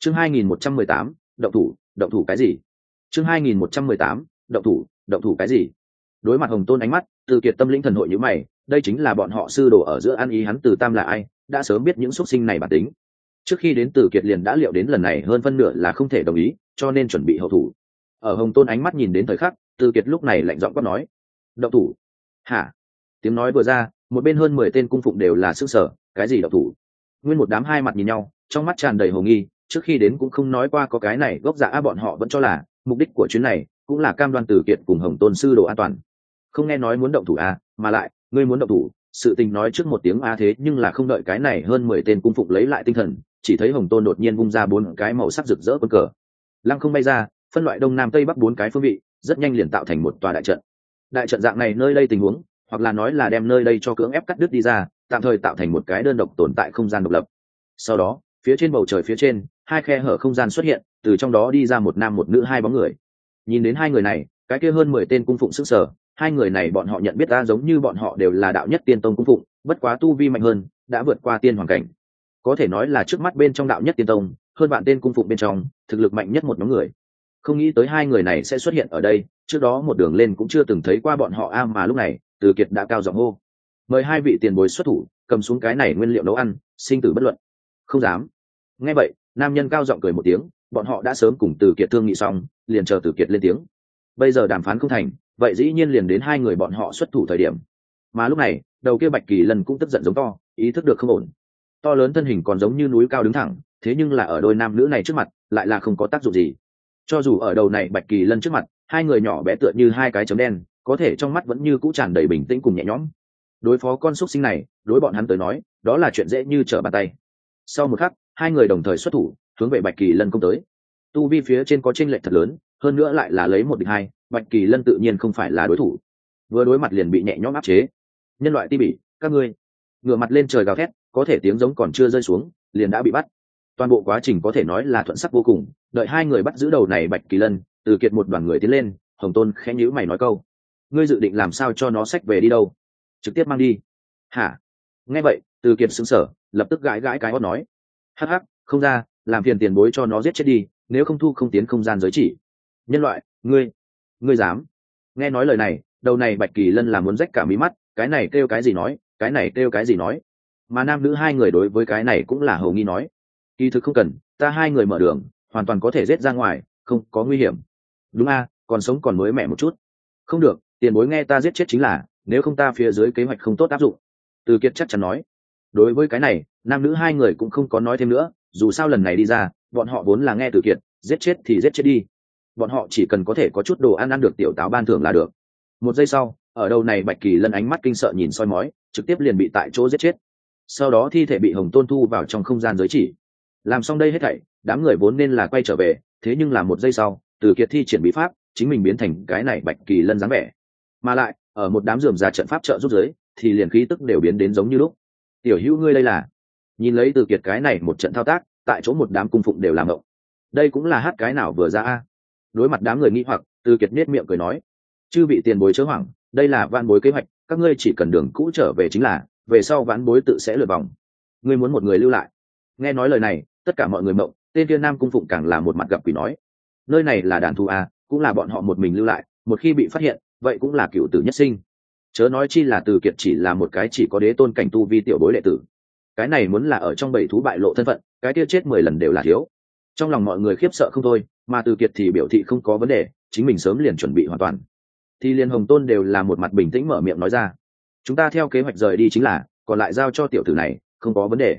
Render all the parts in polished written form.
Chương 2118, động thủ cái gì? Chương 2118, động thủ cái gì? Đối mặt Hồng Tôn ánh mắt, Từ Kiệt tâm linh thần hội như mày, đây chính là bọn họ sư đồ ở giữa ăn ý, hắn Từ Tam là ai, đã sớm biết những xuất sinh này bản tính. Trước khi đến Từ Kiệt liền đã liệu đến lần này hơn phân nửa là không thể đồng ý, cho nên chuẩn bị hậu thủ. Ở Hồng Tôn ánh mắt nhìn đến thời khắc, Từ Kiệt lúc này lạnh giọng quát nói: "Động thủ!" Hả? Tiếng nói vừa ra, một bên hơn 10 tên cung phụng đều là sửng sở, cái gì động thủ? Nguyên một đám hai mặt nhìn nhau, trong mắt tràn đầy hồ nghi, trước khi đến cũng không nói qua có cái này gốc dạ, bọn họ vẫn cho là mục đích của chuyến này cũng là cam đoan Từ Kiệt cùng Hồng Tôn sư đồ an toàn. Không nghe nói muốn động thủ à, mà lại ngươi muốn động thủ, sự tình nói trước một tiếng a. Thế nhưng là không đợi cái này hơn 10 tên cung phụng lấy lại tinh thần, chỉ thấy Hồng Tôn đột nhiên vung ra 4 cái màu sắc rực rỡ quân cờ, lăng không bay ra, phân loại đông nam tây bắc 4 cái phương vị, rất nhanh liền tạo thành một tòa đại trận. Đại trận dạng này nơi đây tình huống, hoặc là nói là đem nơi đây cho cưỡng ép cắt đứt đi ra, tạm thời tạo thành một cái đơn độc tồn tại không gian độc lập. Sau đó, phía trên bầu trời phía trên, hai khe hở không gian xuất hiện, từ trong đó đi ra một nam một nữ hai bóng người. Nhìn đến hai người này, cái kia hơn 10 tên cung phụng sững sờ, hai người này bọn họ nhận biết ra, giống như bọn họ đều là đạo nhất tiên tông cung phụng, bất quá tu vi mạnh hơn, đã vượt qua tiên hoàng cảnh. Có thể nói là trước mắt bên trong đạo nhất tiên tông, hơn bạn tên cung phụng bên trong, thực lực mạnh nhất một nhóm người. Không nghĩ tới hai người này sẽ xuất hiện ở đây, trước đó một đường lên cũng chưa từng thấy qua bọn họ a, mà lúc này, Từ Kiệt đã cao giọng hô: "Mời hai vị tiền bối xuất thủ, cầm xuống cái này nguyên liệu nấu ăn, sinh tử bất luận." Không dám. Nghe vậy, nam nhân cao giọng cười một tiếng, bọn họ đã sớm cùng Từ Kiệt thương nghị xong, liền chờ Từ Kiệt lên tiếng. Bây giờ đàm phán không thành, vậy dĩ nhiên liền đến hai người bọn họ xuất thủ thời điểm. Mà lúc này, đầu kia Bạch Kỳ Lân cũng tức giận giống to, ý thức được không ổn. To lớn thân hình còn giống như núi cao đứng thẳng, thế nhưng là ở đôi nam nữ này trước mặt, lại là không có tác dụng gì. Cho dù ở đầu này Bạch Kỳ Lân trước mặt, hai người nhỏ bé tựa như hai cái chấm đen, có thể trong mắt vẫn như cũ tràn đầy bình tĩnh cùng nhẹ nhõm. Đối phó con súc sinh này, đối bọn hắn tới nói, đó là chuyện dễ như trở bàn tay. Sau một khắc, hai người đồng thời xuất thủ, hướng về Bạch Kỳ Lân công tới. Tu vi phía trên có chênh lệch thật lớn, hơn nữa lại là lấy 1 địch 2, Bạch Kỳ Lân tự nhiên không phải là đối thủ. Vừa đối mặt liền bị nhẹ nhõm áp chế. Nhân loại ti bỉ, các ngươi! Ngửa mặt lên trời gào thét, có thể tiếng giống còn chưa rơi xuống, liền đã bị bắt. Toàn bộ quá trình có thể nói là thuận sắc vô cùng, đợi hai người bắt giữ đầu này Bạch Kỳ Lân, Từ Kiệt một đoàn người tiến lên, Hồng Tôn khẽ nhíu mày nói câu: "Ngươi dự định làm sao cho nó xách về đi đâu? Trực tiếp mang đi?" "Hả?" Nghe vậy, Từ Kiệt sững sờ, lập tức gãi gãi cái hót nói: "Hắc hắc, không ra, làm phiền tiền bối cho nó giết chết đi, nếu không thu không tiến không gian giới chỉ." "Nhân loại, ngươi dám?" Nghe nói lời này, đầu này Bạch Kỳ Lân là muốn rách cả mí mắt, cái này kêu cái gì nói, cái này kêu cái gì nói. Mà nam nữ hai người đối với cái này cũng là hầu nghi nói: "Kỳ thực không cần, ta hai người mở đường, hoàn toàn có thể giết ra ngoài, không có nguy hiểm." "Đúng a, còn sống còn mới mẹ một chút." "Không được, tiền bối nghe ta giết chết chính là, nếu không ta phía dưới kế hoạch không tốt áp dụng." Từ Kiệt chắc chắn nói. Đối với cái này, nam nữ hai người cũng không có nói thêm nữa, dù sao lần này đi ra, bọn họ vốn là nghe Từ Kiệt, giết chết thì giết chết đi. Bọn họ chỉ cần có thể có chút đồ ăn được tiểu táo ban thưởng là được. Một giây sau, ở đầu này Bạch Kỳ Lân ánh mắt kinh sợ nhìn soi mói, trực tiếp liền bị tại chỗ giết chết. Sau đó thi thể bị Hồng Tôn thu vào trong không gian giới chỉ. Làm xong đây hết thảy, đám người vốn nên là quay trở về, thế nhưng là một giây sau, Từ Kiệt thi triển bí pháp, chính mình biến thành cái này Bạch Kỳ Lân dáng vẻ. Mà lại, ở một đám rườm rà trận pháp trợ giúp giới, thì liền khí tức đều biến đến giống như lúc. "Tiểu hữu ngươi đây là?" Nhìn lấy Từ Kiệt cái này một trận thao tác, tại chỗ một đám cung phụng đều làm ngộng. Đây cũng là hát cái nào vừa ra a? Đối mặt đám người nghi hoặc, Từ Kiệt nhếch miệng cười nói: "Chư vị tiền bối chớ hoảng, đây là vạn bối kế hoạch, các ngươi chỉ cần đường cũ trở về chính là, về sau vãn bối tự sẽ lượt vòng. Ngươi muốn một người lưu lại?" Nghe nói lời này, tất cả mọi người mộng, tên kia nam cung phụng càng là một mặt gặp quỷ nói: "Nơi này là đàn thu a, cũng là bọn họ một mình lưu lại, một khi bị phát hiện, vậy cũng là cựu tử nhất sinh. Chớ nói chi là Từ Kiệt chỉ là một cái chỉ có đế tôn cảnh tu vi tiểu bối đệ tử. Cái này muốn là ở trong bầy thú bại lộ thân phận, cái kia chết 10 lần đều là thiếu." Trong lòng mọi người khiếp sợ không thôi, mà Từ Kiệt thì biểu thị không có vấn đề, chính mình sớm liền chuẩn bị hoàn toàn. Thì liên Hồng Tôn đều là một mặt bình tĩnh mở miệng nói ra: "Chúng ta theo kế hoạch rời đi chính là, còn lại giao cho tiểu tử này, không có vấn đề."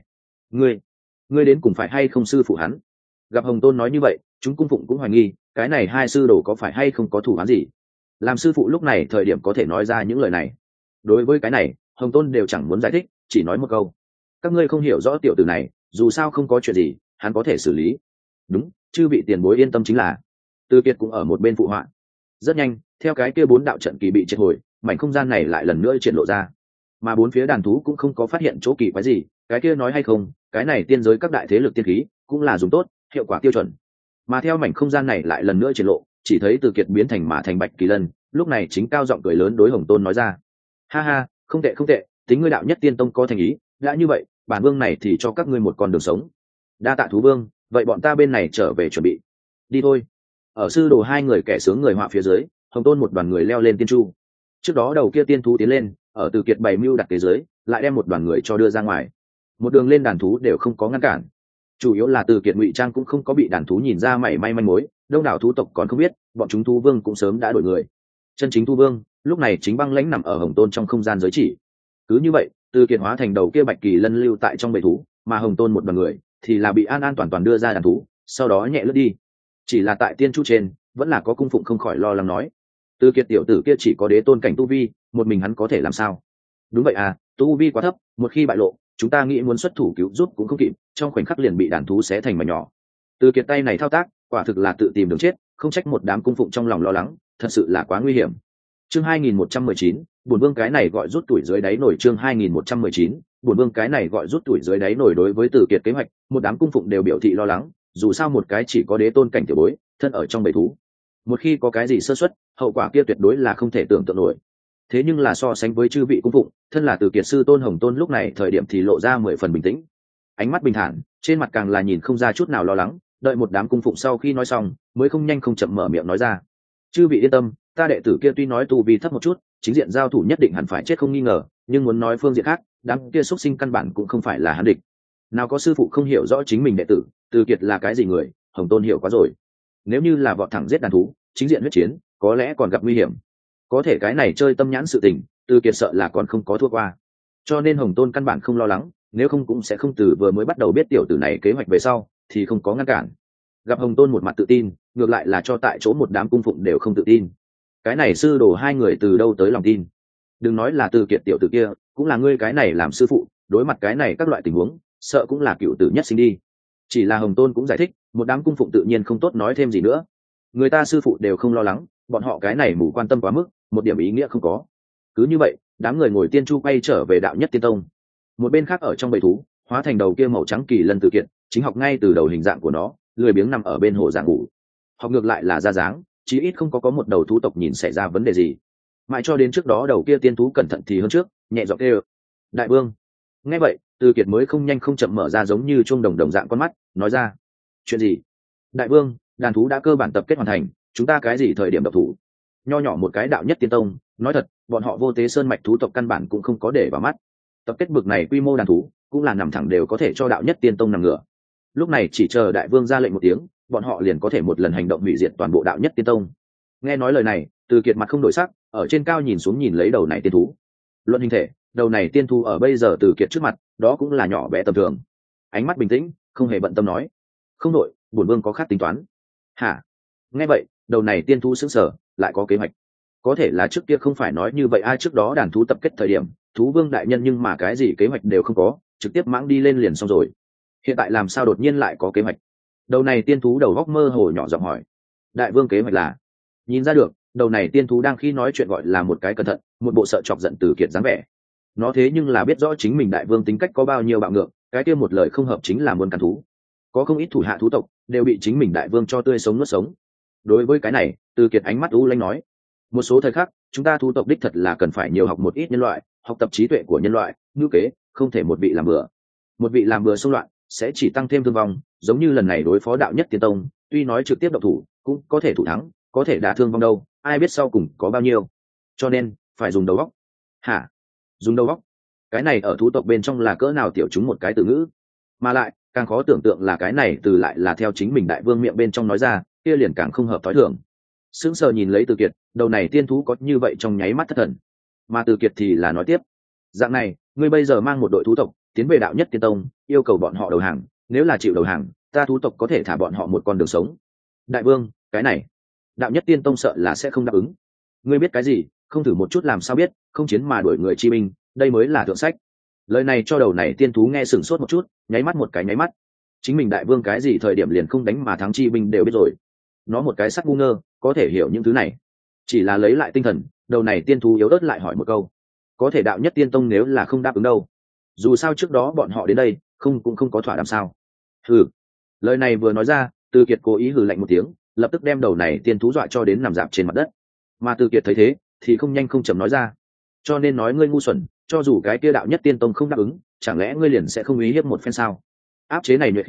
Ngươi đến cùng phải hay không sư phụ hắn?" Gặp Hồng Tôn nói như vậy, chúng cung phụng cũng hoài nghi, cái này hai sư đồ có phải hay không có thủ án gì. Làm sư phụ lúc này thời điểm có thể nói ra những lời này. Đối với cái này, Hồng Tôn đều chẳng muốn giải thích, chỉ nói một câu: "Các ngươi không hiểu rõ tiểu tử này, dù sao không có chuyện gì, hắn có thể xử lý." "Đúng, chư vị tiền bối yên tâm chính là." Từ Kiệt cũng ở một bên phụ họa. Rất nhanh, theo cái kia 4 đạo trận kỳ bị triệt hồi, mảnh không gian này lại lần nữa triển lộ ra. Mà 4 phía đàn thú cũng không có phát hiện chỗ kỳ quái gì, cái kia nói hay không, cái này tiên giới các đại thế lực tiên khí cũng là dùng tốt, hiệu quả tiêu chuẩn. Mà theo mảnh không gian này lại lần nữa triển lộ, chỉ thấy Từ Kiệt biến thành mà thành Bạch Kỳ Lân, lúc này chính cao giọng cười lớn đối Hồng Tôn nói ra: "Ha ha, không tệ không tệ, tính ngươi đạo nhất tiên tông có thành ý, đã như vậy, bản vương này thì cho các ngươi một con đường sống." "Đa tạ thú vương, vậy bọn ta bên này trở về chuẩn bị đi thôi. Ở sư đồ hai người kẻ sướng người họa phía dưới, Hồng Tôn một đoàn người leo lên tiên chu. Trước đó đầu kia tiên thú tiến lên, ở Từ Kiệt bày mưu đặt kế dưới, lại đem một đoàn người cho đưa ra ngoài. Một đường lên đàn thú đều không có ngăn cản. Chủ yếu là Từ Kiệt ngụy trang cũng không có bị đàn thú nhìn ra mảy may manh mối, đông đảo thú tộc còn không biết, bọn chúng thú vương cũng sớm đã đổi người. Chân chính thú vương, lúc này chính băng lãnh nằm ở Hồng Tôn trong không gian giới chỉ. Cứ như vậy, Từ Kiệt hóa thành đầu kia bạch kỳ lân lưu tại trong bầy thú, mà Hồng Tôn một đoàn người thì là bị an an toàn toàn đưa ra đàn thú, sau đó nhẹ lướt đi. Chỉ là tại tiên chu trên, vẫn là có cung phụng không khỏi lo lắng nói, Từ Kiệt tiểu tử kia chỉ có đế tôn cảnh tu vi, một mình hắn có thể làm sao? Đúng vậy à, tu vi quá thấp, một khi bại lộ, chúng ta nghĩ muốn xuất thủ cứu giúp cũng không kịp, trong khoảnh khắc liền bị đàn thú xé thành mảnh nhỏ. Từ Kiệt tay này thao tác, quả thực là tự tìm đường chết, không trách một đám cung phụng trong lòng lo lắng, thật sự là quá nguy hiểm. Chương 2119, Bổn Vương cái này gọi rút tuổi dưới đáy nổi. Chương 2119, Bổn Vương cái này gọi rút tuổi dưới đáy nổi. Đối với Từ Kiệt kế hoạch, một đám cung phụng đều biểu thị lo lắng, dù sao một cái chỉ có đế tôn cảnh tiểu bối, thân ở trong bầy thú, một khi có cái gì sơ suất, hậu quả kia tuyệt đối là không thể tưởng tượng nổi. Thế nhưng là so sánh với chư vị cung phụng, thân là Từ Kiệt sư tôn Hồng Tôn lúc này thời điểm thì lộ ra 10 phần bình tĩnh, ánh mắt bình thản, trên mặt càng là nhìn không ra chút nào lo lắng. Đợi một đám cung phụng sau khi nói xong, mới không nhanh không chậm mở miệng nói ra, chư vị yên tâm, ta đệ tử kia tuy nói tu vi thấp một chút, chính diện giao thủ nhất định hẳn phải chết không nghi ngờ, nhưng muốn nói phương diện khác, đám kia xuất sinh căn bản cũng không phải là hắn địch. Nào có sư phụ không hiểu rõ chính mình đệ tử, Từ Kiệt là cái gì người, Hồng Tôn hiểu quá rồi. Nếu như là vọt thẳng giết đàn thú, chính diện huyết chiến, có lẽ còn gặp nguy hiểm. Có thể cái này chơi tâm nhãn sự tình, Từ Kiệt sợ là còn không có thua qua. Cho nên Hồng Tôn căn bản không lo lắng, nếu không cũng sẽ không từ vừa mới bắt đầu biết tiểu tử này kế hoạch về sau, thì không có ngăn cản. Gặp Hồng Tôn một mặt tự tin, ngược lại là cho tại chỗ một đám cung phụng đều không tự tin. Cái này sư đồ hai người từ đâu tới lòng tin? Đừng nói là Từ Kiệt tiểu tử kia, cũng là ngươi cái này làm sư phụ, đối mặt cái này các loại tình huống, sợ cũng là cựu tử nhất sinh đi. Chỉ là Hồng Tôn cũng giải thích, một đám cung phụng tự nhiên không tốt nói thêm gì nữa. Người ta sư phụ đều không lo lắng, bọn họ cái này mù quan tâm quá mức, một điểm ý nghĩa không có. Cứ như vậy, đám người ngồi tiên chu quay trở về đạo nhất tiên tông. Một bên khác ở trong bầy thú, hóa thành đầu kia màu trắng kỳ lân Từ Kiệt, chính học ngay từ đầu hình dạng của nó, lười biếng nằm ở bên hồ dạng ngủ. Học ngược lại là ra dáng, chí ít không có một đầu thú tộc nhìn xảy ra vấn đề gì. Mãi cho đến trước đó đầu kia tiên thú cẩn thận thì hơn trước, nhẹ giọng kêu, đại vương. Nghe vậy, Từ Kiệt mới không nhanh không chậm mở ra giống như chuông đồng đồng dạng con mắt, nói ra, chuyện gì? Đại vương, đàn thú đã cơ bản tập kết hoàn thành, chúng ta cái gì thời điểm độc thủ? Nho nhỏ một cái đạo nhất tiên tông, nói thật, bọn họ vô tế sơn mạch thú tộc căn bản cũng không có để vào mắt. Tập kết bực này quy mô đàn thú, cũng là nằm thẳng đều có thể cho đạo nhất tiên tông nằm ngửa. Lúc này chỉ chờ đại vương ra lệnh một tiếng, bọn họ liền có thể một lần hành động hủy diệt toàn bộ đạo nhất tiên tông. Nghe nói lời này, Từ Kiệt mặt không đổi sắc, ở trên cao nhìn xuống nhìn lấy đầu này tiên thú. Luận hình thể, đầu này tiên thú ở bây giờ Từ Kiệt trước mặt, đó cũng là nhỏ bé tầm thường. Ánh mắt bình tĩnh, không hề bận tâm nói, không đội, bổn vương có khác tính toán. Hả? Nghe vậy, đầu này tiên thú sững sờ, lại có kế hoạch. Có thể là trước kia không phải nói như vậy ai, trước đó đàn thú tập kết thời điểm, thú vương đại nhân nhưng mà cái gì kế hoạch đều không có, trực tiếp mãng đi lên liền xong rồi. Hiện tại làm sao đột nhiên lại có kế hoạch? Đầu này tiên thú đầu góc mơ hồ nhỏ giọng hỏi. Đại vương kế hoạch là? Nhìn ra được, đầu này tiên thú đang khi nói chuyện gọi là một cái cẩn thận, một bộ sợ chọc giận Từ Kiệt dáng vẻ. Nó thế nhưng là biết rõ chính mình đại vương tính cách có bao nhiêu bạo ngược, cái kia một lời không hợp chính là muốn cắn thú. Có không ít thủ hạ thú tộc đều bị chính mình đại vương cho tươi sống nuốt sống. Đối với cái này, Từ Kiệt ánh mắt u lanh nói, một số thời khắc, chúng ta thú tộc đích thật là cần phải nhiều học một ít nhân loại, học tập trí tuệ của nhân loại, ngữ kế, không thể một vị làm bừa. Một vị làm bừa xung loạn, sẽ chỉ tăng thêm thương vong, giống như lần này đối phó đạo nhất tiên tông, tuy nói trực tiếp động thủ, cũng có thể thủ thắng, có thể đả thương vong đâu, ai biết sau cùng có bao nhiêu. Cho nên, phải dùng đầu óc. Hả? Dùng đầu óc? Cái này ở thú tộc bên trong là cỡ nào tiểu chúng một cái từ ngữ, mà lại càng khó tưởng tượng là cái này từ lại là theo chính mình đại vương miệng bên trong nói ra, kia liền càng không hợp thói thường. Sững sờ nhìn lấy Từ Kiệt, đầu này tiên thú có như vậy trong nháy mắt thất thần. Mà Từ Kiệt thì là nói tiếp, dạng này, ngươi bây giờ mang một đội thú tộc tiến về đạo nhất tiên tông, yêu cầu bọn họ đầu hàng, nếu là chịu đầu hàng, ta thú tộc có thể thả bọn họ một con đường sống. Đại vương, cái này đạo nhất tiên tông sợ là sẽ không đáp ứng. Ngươi biết cái gì, không thử một chút làm sao biết, không chiến mà đuổi người chi binh, đây mới là thượng sách. Lời này cho đầu này tiên thú nghe sửng sốt một chút, nháy mắt một cái nháy mắt. Chính mình đại vương cái gì thời điểm liền không đánh mà thắng chi binh đều biết rồi. Nó một cái sắc ngu ngơ, có thể hiểu những thứ này. Chỉ là lấy lại tinh thần, đầu này tiên thú yếu ớt lại hỏi một câu, có thể đạo nhất tiên tông nếu là không đáp ứng đâu? Dù sao trước đó bọn họ đến đây, cũng không có thỏa đàm sao? Hừ. Lời này vừa nói ra, Từ Kiệt cố ý hừ lạnh một tiếng, lập tức đem đầu này tiên thú dọa cho đến nằm dạp trên mặt đất. Mà Từ Kiệt thấy thế, thì không nhanh không chậm nói ra, cho nên nói ngươi ngu xuẩn, cho dù cái kia đạo nhất tiên tông không đáp ứng, chẳng lẽ ngươi liền sẽ không ý hiếp một phen sao? Áp chế này nhuệ khí,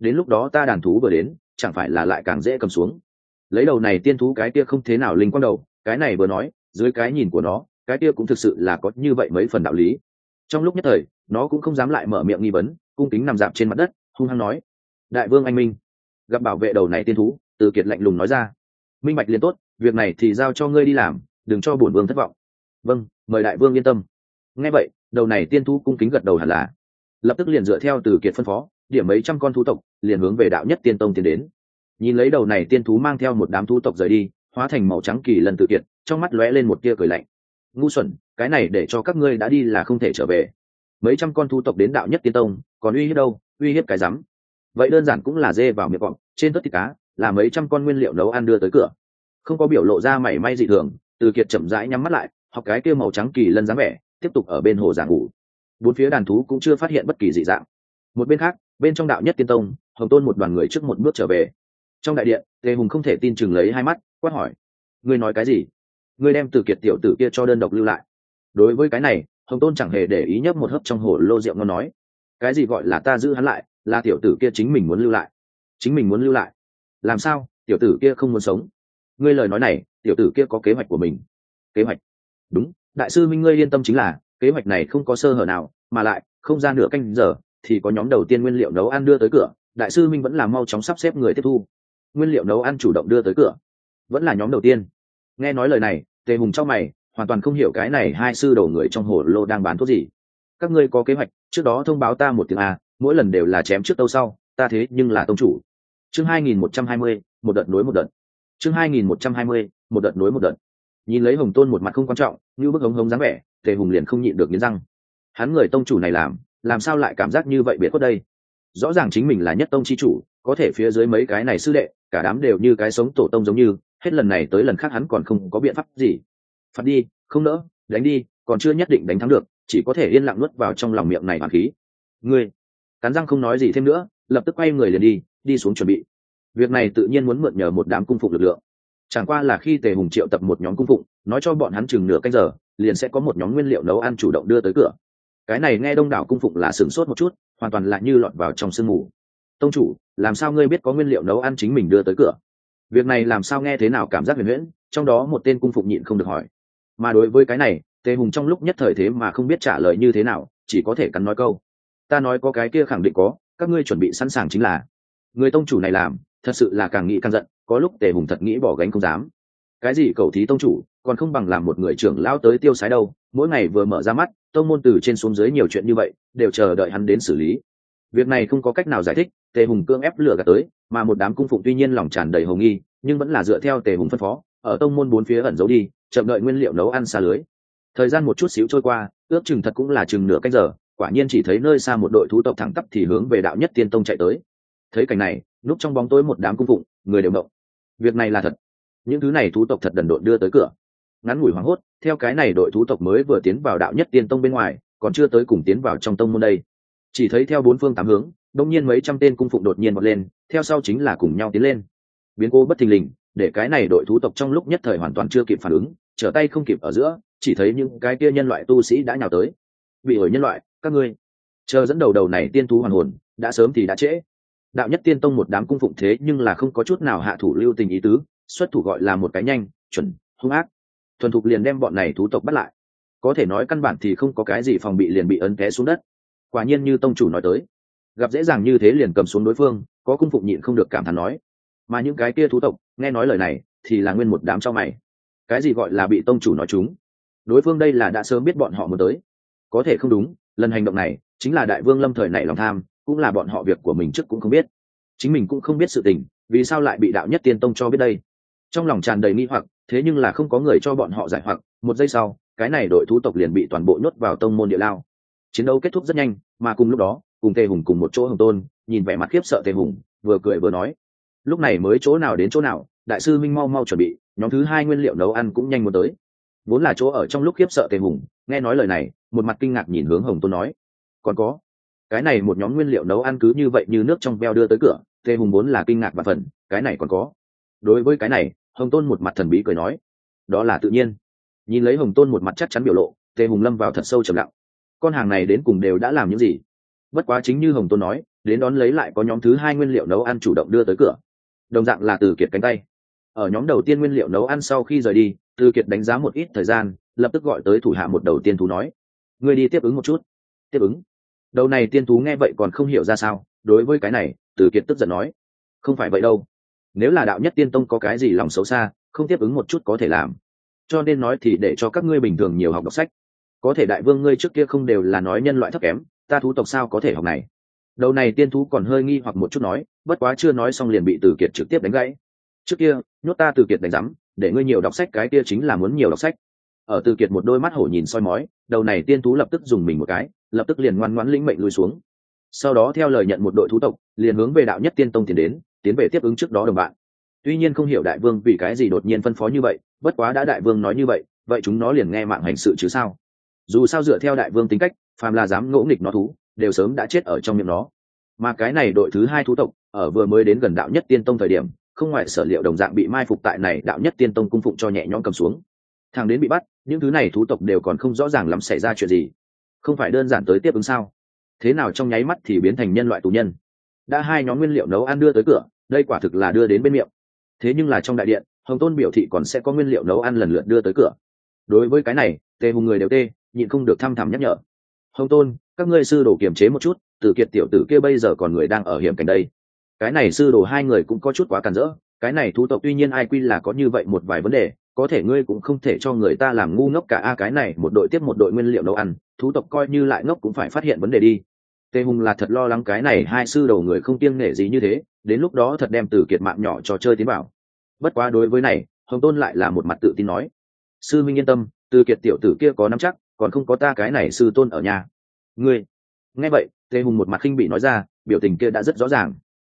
đến lúc đó ta đàn thú vừa đến chẳng phải là lại càng dễ cầm xuống. Lấy đầu này tiên thú cái kia không thế nào linh quang đầu, cái này vừa nói dưới cái nhìn của nó cái kia cũng thực sự là có như vậy mấy phần đạo lý. Trong lúc nhất thời nó cũng không dám lại mở miệng nghi vấn, cung kính nằm dạp trên mặt đất hung hăng nói: đại vương anh minh. Gặp bảo vệ đầu này tiên thú, Từ Kiệt lạnh lùng nói ra: minh bạch liền tốt, việc này thì giao cho ngươi đi làm, đừng cho bổn vương thất vọng. Vâng, mời đại vương yên tâm. Nghe vậy đầu này tiên thú cung kính gật đầu hẳn là, lập tức liền dựa theo Từ Kiệt phân phó điểm mấy trăm con thú tộc liền hướng về đạo nhất tiên tông tiến đến. Nhìn lấy đầu này tiên thú mang theo một đám thú tộc rời đi, hóa thành màu trắng kỳ lân Từ Kiệt trong mắt lóe lên một tia cười lạnh: ngu xuẩn, cái này để cho các ngươi đã đi là không thể trở về. Mấy trăm con thú tộc đến đạo nhất tiên tông còn uy hiếp đâu, uy hiếp cái rắm. Vậy đơn giản cũng là dê vào miệng cọp, trên tất thịt cá, là mấy trăm con nguyên liệu nấu ăn đưa tới cửa. Không có biểu lộ ra mảy may dị thường, Từ Kiệt chậm rãi nhắm mắt lại, học cái kia màu trắng kỳ lân dáng vẻ tiếp tục ở bên hồ giảng ngủ. Bốn phía đàn thú cũng chưa phát hiện bất kỳ dị dạng. Một bên khác, bên trong đạo nhất tiên tông, Hồng Tôn một đoàn người trước một bước trở về. Trong đại điện, Tề Hùng không thể tin chừng lấy hai mắt, quát hỏi: ngươi nói cái gì? Ngươi đem Từ Kiệt tiểu tử kia cho đơn độc lưu lại? Đối với cái này, Hồng Tôn chẳng hề để ý, nhấp một hớp trong hồ lô rượu ngon nói: cái gì gọi là ta giữ hắn lại, là tiểu tử kia chính mình muốn lưu lại. Chính mình muốn lưu lại? Làm sao, tiểu tử kia không muốn sống? Ngươi lời nói này, tiểu tử kia có kế hoạch của mình. Kế hoạch? Đúng, đại sư minh ngươi yên tâm, chính là kế hoạch này không có sơ hở nào, mà lại không ra nửa canh giờ thì có nhóm đầu tiên nguyên liệu nấu ăn đưa tới cửa. Đại sư minh vẫn là mau chóng sắp xếp người tiếp thu. Nguyên liệu nấu ăn chủ động đưa tới cửa, vẫn là nhóm đầu tiên. Nghe nói lời này, Tề Hùng trong mày hoàn toàn không hiểu cái này hai sư đồ người trong hồ lô đang bán thuốc gì. Các ngươi có kế hoạch trước đó thông báo ta một tiếng a, mỗi lần đều là chém trước tâu sau, ta thế nhưng là tông chủ. Chương 2120, một đợt nối một đợt. Chương 2120, một đợt nối một đợt. Nhìn lấy Hồng Tôn một mặt không quan trọng, như bức hống hống dáng vẻ, Tề Hùng liền không nhịn được nghiến răng. Hắn người tông chủ này làm sao lại cảm giác như vậy biệt khuất đây? Rõ ràng chính mình là nhất tông chi chủ, có thể phía dưới mấy cái này sư đệ, cả đám đều như cái sống tổ tông giống như, hết lần này tới lần khác hắn còn không có biện pháp gì. Phạt đi, không nỡ, đánh đi, còn chưa nhất định đánh thắng được, chỉ có thể yên lặng nuốt vào trong lòng miệng này hoàn khí. Ngươi, cắn răng không nói gì thêm nữa, lập tức quay người liền đi xuống chuẩn bị. Việc này tự nhiên muốn mượn nhờ một đám cung phụng lực lượng. Chẳng qua là khi Tề Hùng triệu tập một nhóm cung phụng, nói cho bọn hắn chừng nửa canh giờ, liền sẽ có một nhóm nguyên liệu nấu ăn chủ động đưa tới cửa. Cái này nghe đông đảo cung phụng là sửng sốt một chút, hoàn toàn là như lọt vào trong sương mù. Tông chủ, làm sao ngươi biết có nguyên liệu nấu ăn chính mình đưa tới cửa? Việc này làm sao nghe thế nào cảm giác huyền huyễn? Trong đó một tên cung phụng nhịn không được hỏi. Mà đối với cái này, Tề Hùng trong lúc nhất thời thế mà không biết trả lời như thế nào, chỉ có thể cắn nói câu: ta nói có cái kia khẳng định có, các ngươi chuẩn bị sẵn sàng chính là. Người tông chủ này làm, thật sự là càng nghĩ càng giận, có lúc Tề Hùng thật nghĩ bỏ gánh không dám. Cái gì cầu thí tông chủ, còn không bằng làm một người trưởng lão tới tiêu sái đâu, mỗi ngày vừa mở ra mắt, tông môn từ trên xuống dưới nhiều chuyện như vậy, đều chờ đợi hắn đến xử lý. Việc này không có cách nào giải thích, Tề Hùng cưỡng ép lừa gạt tới, mà một đám cung phụng tuy nhiên lòng tràn đầy hồ nghi, nhưng vẫn là dựa theo Tề Hùng phân phó, ở tông môn bốn phía ẩn giấu đi, chậm đợi nguyên liệu nấu ăn xa lưới. Thời gian một chút xíu trôi qua, ước chừng thật cũng là chừng nửa canh giờ, quả nhiên chỉ thấy nơi xa một đội thú tộc thẳng tắp thì hướng về đạo nhất tiên tông chạy tới. Thấy cảnh này, núp trong bóng tối một đám cung phụng, người đều động. Việc này là thật, những thứ này thú tộc thật đần độn đưa tới cửa. Ngắn ngủi hoảng hốt, theo cái này đội thú tộc mới vừa tiến vào đạo nhất tiên tông bên ngoài, còn chưa tới cùng tiến vào trong tông môn đây. Chỉ thấy theo bốn phương tám hướng, đông nhiên mấy trăm tên cung phụng đột nhiên vọt lên, theo sau chính là cùng nhau tiến lên. Biến cố bất thình lình, để cái này đội thú tộc trong lúc nhất thời hoàn toàn chưa kịp phản ứng, trở tay không kịp ở giữa, chỉ thấy những cái kia nhân loại tu sĩ đã nhào tới. Vị ổi nhân loại, các ngươi chờ dẫn đầu này tiên thú hoàn hồn, đã sớm thì đã trễ. Đạo nhất tiên tông một đám cung phụng thế nhưng là không có chút nào hạ thủ lưu tình ý tứ, xuất thủ gọi là một cái nhanh, chuẩn, hung ác, thuần thục liền đem bọn này thú tộc bắt lại. Có thể nói căn bản thì không có cái gì phòng bị, liền bị ấn té xuống đất. Quả nhiên như tông chủ nói tới, gặp dễ dàng như thế liền cầm xuống đối phương, có cung phụng nhịn không được cảm thán nói. Mà những cái kia thú tộc nghe nói lời này thì là nguyên một đám cho mày. Cái gì gọi là bị tông chủ nói chúng? Đối phương đây là đã sớm biết bọn họ muốn tới. Có thể không đúng, lần hành động này chính là đại vương lâm thời nảy lòng tham, cũng là bọn họ việc của mình trước cũng không biết, chính mình cũng không biết sự tình, vì sao lại bị đạo nhất tiên tông cho biết đây? Trong lòng tràn đầy nghi hoặc, thế nhưng là không có người cho bọn họ giải hoặc. Một giây sau, cái này đội thú tộc liền bị toàn bộ nhốt vào tông môn địa lao. Chiến đấu kết thúc rất nhanh, mà cùng lúc đó, cùng Tề Hùng cùng một chỗ Hồng Tôn nhìn vẻ mặt khiếp sợ Tề Hùng, vừa cười vừa nói: lúc này mới chỗ nào đến chỗ nào, đại sư minh mau mau chuẩn bị, nhóm thứ hai nguyên liệu nấu ăn cũng nhanh muốn tới. Vốn là chỗ ở trong lúc khiếp sợ Tề Hùng, nghe nói lời này, một mặt kinh ngạc nhìn hướng Hồng Tôn nói: còn có cái này một nhóm nguyên liệu nấu ăn cứ như vậy như nước trong veo đưa tới cửa. Tề Hùng vốn là kinh ngạc và phần, cái này còn có. Đối với cái này, Hồng Tôn một mặt thần bí cười nói: đó là tự nhiên. Nhìn lấy Hồng Tôn một mặt chắc chắn biểu lộ, Tề Hùng lâm vào thật sâu trầm lặng. Con hàng này đến cùng đều đã làm những gì? Bất quá chính như Hồng Tôn nói, đến đón lấy lại có nhóm thứ hai nguyên liệu nấu ăn chủ động đưa tới cửa, đồng dạng là Từ Kiệt cánh tay. Ở nhóm đầu tiên nguyên liệu nấu ăn sau khi rời đi, Từ Kiệt đánh giá một ít thời gian, lập tức gọi tới thủ hạ một đầu tiên thú nói: ngươi đi tiếp ứng một chút. Tiếp ứng? Đầu này tiên thú nghe vậy còn không hiểu ra sao, đối với cái này Từ Kiệt tức giận nói: không phải vậy đâu, nếu là đạo nhất tiên tông có cái gì lòng xấu xa, không tiếp ứng một chút có thể làm, cho nên nói thì để cho các ngươi bình thường nhiều học đọc sách. Có thể đại vương ngươi trước kia không đều là nói nhân loại thấp kém, ta thú tộc sao có thể học này? Đầu này tiên thú còn hơi nghi hoặc một chút nói, bất quá chưa nói xong liền bị Từ Kiệt trực tiếp đánh gãy. Trước kia nhốt ta Từ Kiệt đánh rắm, để ngươi nhiều đọc sách, cái kia chính là muốn nhiều đọc sách. Ở Từ Kiệt một đôi mắt hổ nhìn soi mói, đầu này tiên thú lập tức dùng mình một cái, lập tức liền ngoan ngoãn lĩnh mệnh lùi xuống. Sau đó theo lời nhận một đội thú tộc, liền hướng về đạo nhất tiên tông tiến về tiếp ứng trước đó đồng bạn. Tuy nhiên không hiểu đại vương vì cái gì đột nhiên phân phó như vậy, bất quá đã đại vương nói như vậy, vậy chúng nó liền nghe mạng hành sự chứ sao? Dù sao dựa theo đại vương tính cách, phàm là dám ngỗ nghịch nó thú, đều sớm đã chết ở trong miệng nó. Mà cái này đội thứ hai thú tộc, ở vừa mới đến gần đạo nhất tiên tông thời điểm, không ngoại sở liệu đồng dạng bị mai phục tại này đạo nhất tiên tông cung phụng cho nhẹ nhõm cầm xuống. Thằng đến bị bắt, những thứ này thú tộc đều còn không rõ ràng lắm xảy ra chuyện gì, không phải đơn giản tới tiếp ứng sao? Thế nào trong nháy mắt thì biến thành nhân loại tù nhân? Đã hai nhóm nguyên liệu nấu ăn đưa tới cửa, đây quả thực là đưa đến bên miệng. Thế nhưng là trong đại điện, Hồng Tôn biểu thị còn sẽ có nguyên liệu nấu ăn lần lượt đưa tới cửa. Đối với cái này, Tề Hùng người đều tê, nhịn không được thăm thẳm nhắc nhở: Hồng Tôn, các ngươi sư đồ kiềm chế một chút, Từ Kiệt tiểu tử kia bây giờ còn người đang ở hiểm cảnh đây. Cái này sư đồ hai người cũng có chút quá cản rỡ, cái này thú tộc tuy nhiên ai quy là có như vậy một vài vấn đề, có thể ngươi cũng không thể cho người ta làm ngu ngốc cả a, cái này một đội tiếp một đội nguyên liệu nấu ăn, thú tộc coi như lại ngốc cũng phải phát hiện vấn đề đi. Tề Hùng là thật lo lắng cái này hai sư đầu người không kiêng nể gì như thế, đến lúc đó thật đem Từ Kiệt mạng nhỏ cho chơi tiến vào. Bất quá đối với này, Hồng Tôn lại là một mặt tự tin nói: sư minh yên tâm, Từ Kiệt tiểu tử kia có nắm chắc, còn không có ta cái này sư tôn ở nhà. Ngươi? Nghe vậy, Tề Hùng một mặt khinh bị nói ra, biểu tình kia đã rất rõ ràng.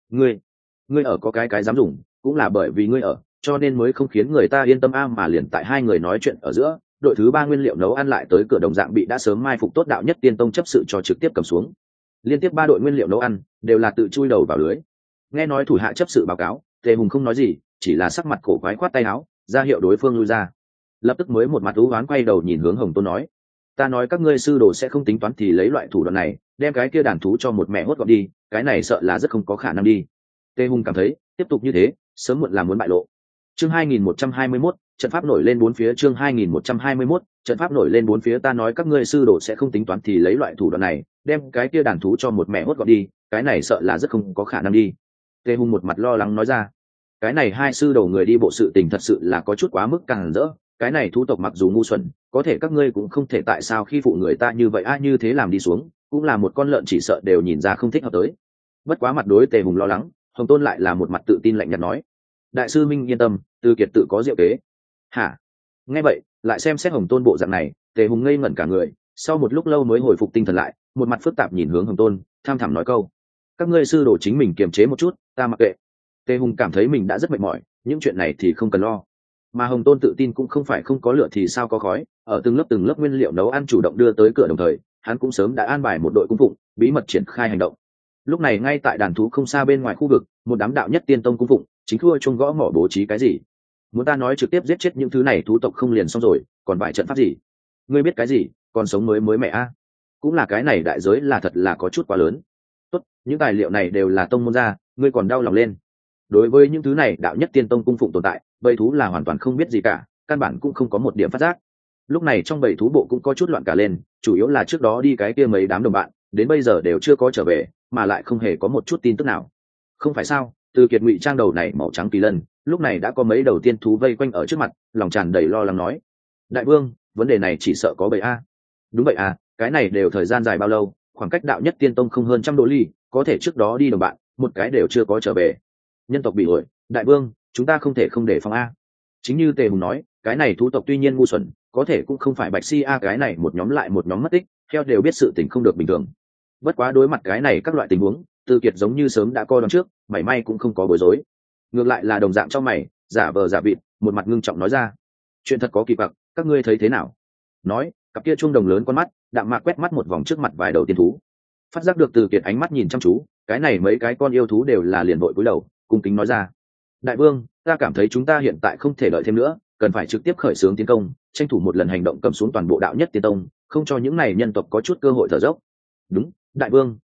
Ngươi ở có cái dám dùng, cũng là bởi vì ngươi ở, cho nên mới không khiến người ta yên tâm a. Mà liền tại hai người nói chuyện ở giữa, đội thứ ba nguyên liệu nấu ăn lại tới cửa, đồng dạng bị đã sớm mai phục tốt đạo nhất tiên tông chấp sự cho trực tiếp cầm xuống. Liên tiếp ba đội nguyên liệu nấu ăn đều là tự chui đầu vào lưới. Nghe nói thủ hạ chấp sự báo cáo, Tề Hùng không nói gì, chỉ là sắc mặt cổ quái khoát tay áo, ra hiệu đối phương lui ra. Lập tức mới một mặt u oán quay đầu nhìn hướng Hồng Tôn nói: ta nói các ngươi sư đồ sẽ không tính toán thì lấy loại thủ đoạn này đem cái kia đàn thú cho một mẹ hốt gọn đi, cái này sợ là rất không có khả năng đi. Tề Hùng cảm thấy tiếp tục như thế sớm muộn là muốn bại lộ. Chương 2121, trận pháp nổi lên bốn phía. Chương 2121, trận pháp nổi lên bốn phía. Ta nói các ngươi sư đồ sẽ không tính toán thì lấy loại thủ đoạn này đem cái kia đàn thú cho một mẹ hốt gọn đi, cái này sợ là rất không có khả năng đi. Tề Hùng một mặt lo lắng nói ra: cái này hai sư đầu người đi bộ sự tình thật sự là có chút quá mức càng rỡ. Cái này thú tộc mặc dù ngu xuẩn, có thể các ngươi cũng không thể tại sao khi phụ người ta như vậy a, như thế làm đi xuống cũng là một con lợn chỉ sợ đều nhìn ra không thích hợp tới. Bất quá mặt đối Tề Hùng lo lắng, Hồng Tôn lại là một mặt tự tin lạnh nhạt nói: đại sư minh yên tâm, Từ Kiệt tự có diệu kế. Hả? Nghe vậy lại xem xét Hồng Tôn bộ dạng này, Tề Hùng ngây ngẩn cả người, sau một lúc lâu mới hồi phục tinh thần lại, một mặt phức tạp nhìn hướng Hồng Tôn, tham thẳm nói câu: các ngươi sư đồ chính mình kiềm chế một chút, ta mặc kệ. Tề Hùng cảm thấy mình đã rất mệt mỏi, những chuyện này thì không cần lo. Mà Hồng Tôn tự tin cũng không phải không có lửa thì sao có khói, ở từng lớp nguyên liệu nấu ăn chủ động đưa tới cửa, đồng thời hắn cũng sớm đã an bài một đội cung phụng bí mật triển khai hành động. Lúc này ngay tại đàn thú không xa bên ngoài khu vực, một đám đạo nhất tiên tông cung phụng chính thua chung gõ mỏ bố trí cái gì. Muốn ta nói trực tiếp giết chết những thứ này thú tộc không liền xong rồi, còn vài trận pháp gì? Ngươi biết cái gì, còn sống mới mẹ a. Cũng là cái này đại giới là thật là có chút quá lớn. Tốt, những tài liệu này đều là tông môn ra, ngươi còn đau lòng lên. Đối với những thứ này đạo nhất tiên tông cung phụng tồn tại, bầy thú là hoàn toàn không biết gì cả, căn bản cũng không có một điểm phát giác. Lúc này trong bầy thú bộ cũng có chút loạn cả lên, chủ yếu là trước đó đi cái kia mấy đám đồng bạn đến bây giờ đều chưa có trở về, mà lại không hề có một chút tin tức nào. Không phải sao? Từ Kiệt ngụy trang đầu này màu trắng kỳ lân, lúc này đã có mấy đầu tiên thú vây quanh ở trước mặt, lòng tràn đầy lo lắng nói: đại vương, vấn đề này chỉ sợ có bầy a. Đúng vậy à, cái này đều thời gian dài bao lâu, khoảng cách đạo nhất tiên tông không hơn 100 độ ly, có thể trước đó đi đồng bạn một cái đều chưa có trở về. Nhân tộc bị ổi, đại vương, chúng ta không thể không để phòng a. Chính như Tề Hùng nói, cái này thú tộc tuy nhiên ngu xuẩn, có thể cũng không phải bạch si a, cái này một nhóm lại một nhóm mất tích, theo đều biết sự tình không được bình thường. Bất quá đối mặt cái này các loại tình huống, Từ Kiệt giống như sớm đã coi đoán trước, mảy may cũng không có bối rối. Ngược lại là đồng dạng trong mày, giả vờ giả vịt, một mặt ngưng trọng nói ra: chuyện thật có kỳ quặc, các ngươi thấy thế nào? Nói, cặp kia chuông đồng lớn con mắt đạm mạc quét mắt một vòng trước mặt vài đầu tiên thú, phát giác được Từ Kiệt ánh mắt nhìn chăm chú, cái này mấy cái con yêu thú đều là liền vội cúi đầu, cung kính nói ra: đại vương, ta cảm thấy chúng ta hiện tại không thể đợi thêm nữa, cần phải trực tiếp khởi xướng tiến công, tranh thủ một lần hành động cầm xuống toàn bộ đạo nhất tiên tông, không cho những này nhân tộc có chút cơ hội thở dốc. Đúng, đại vương,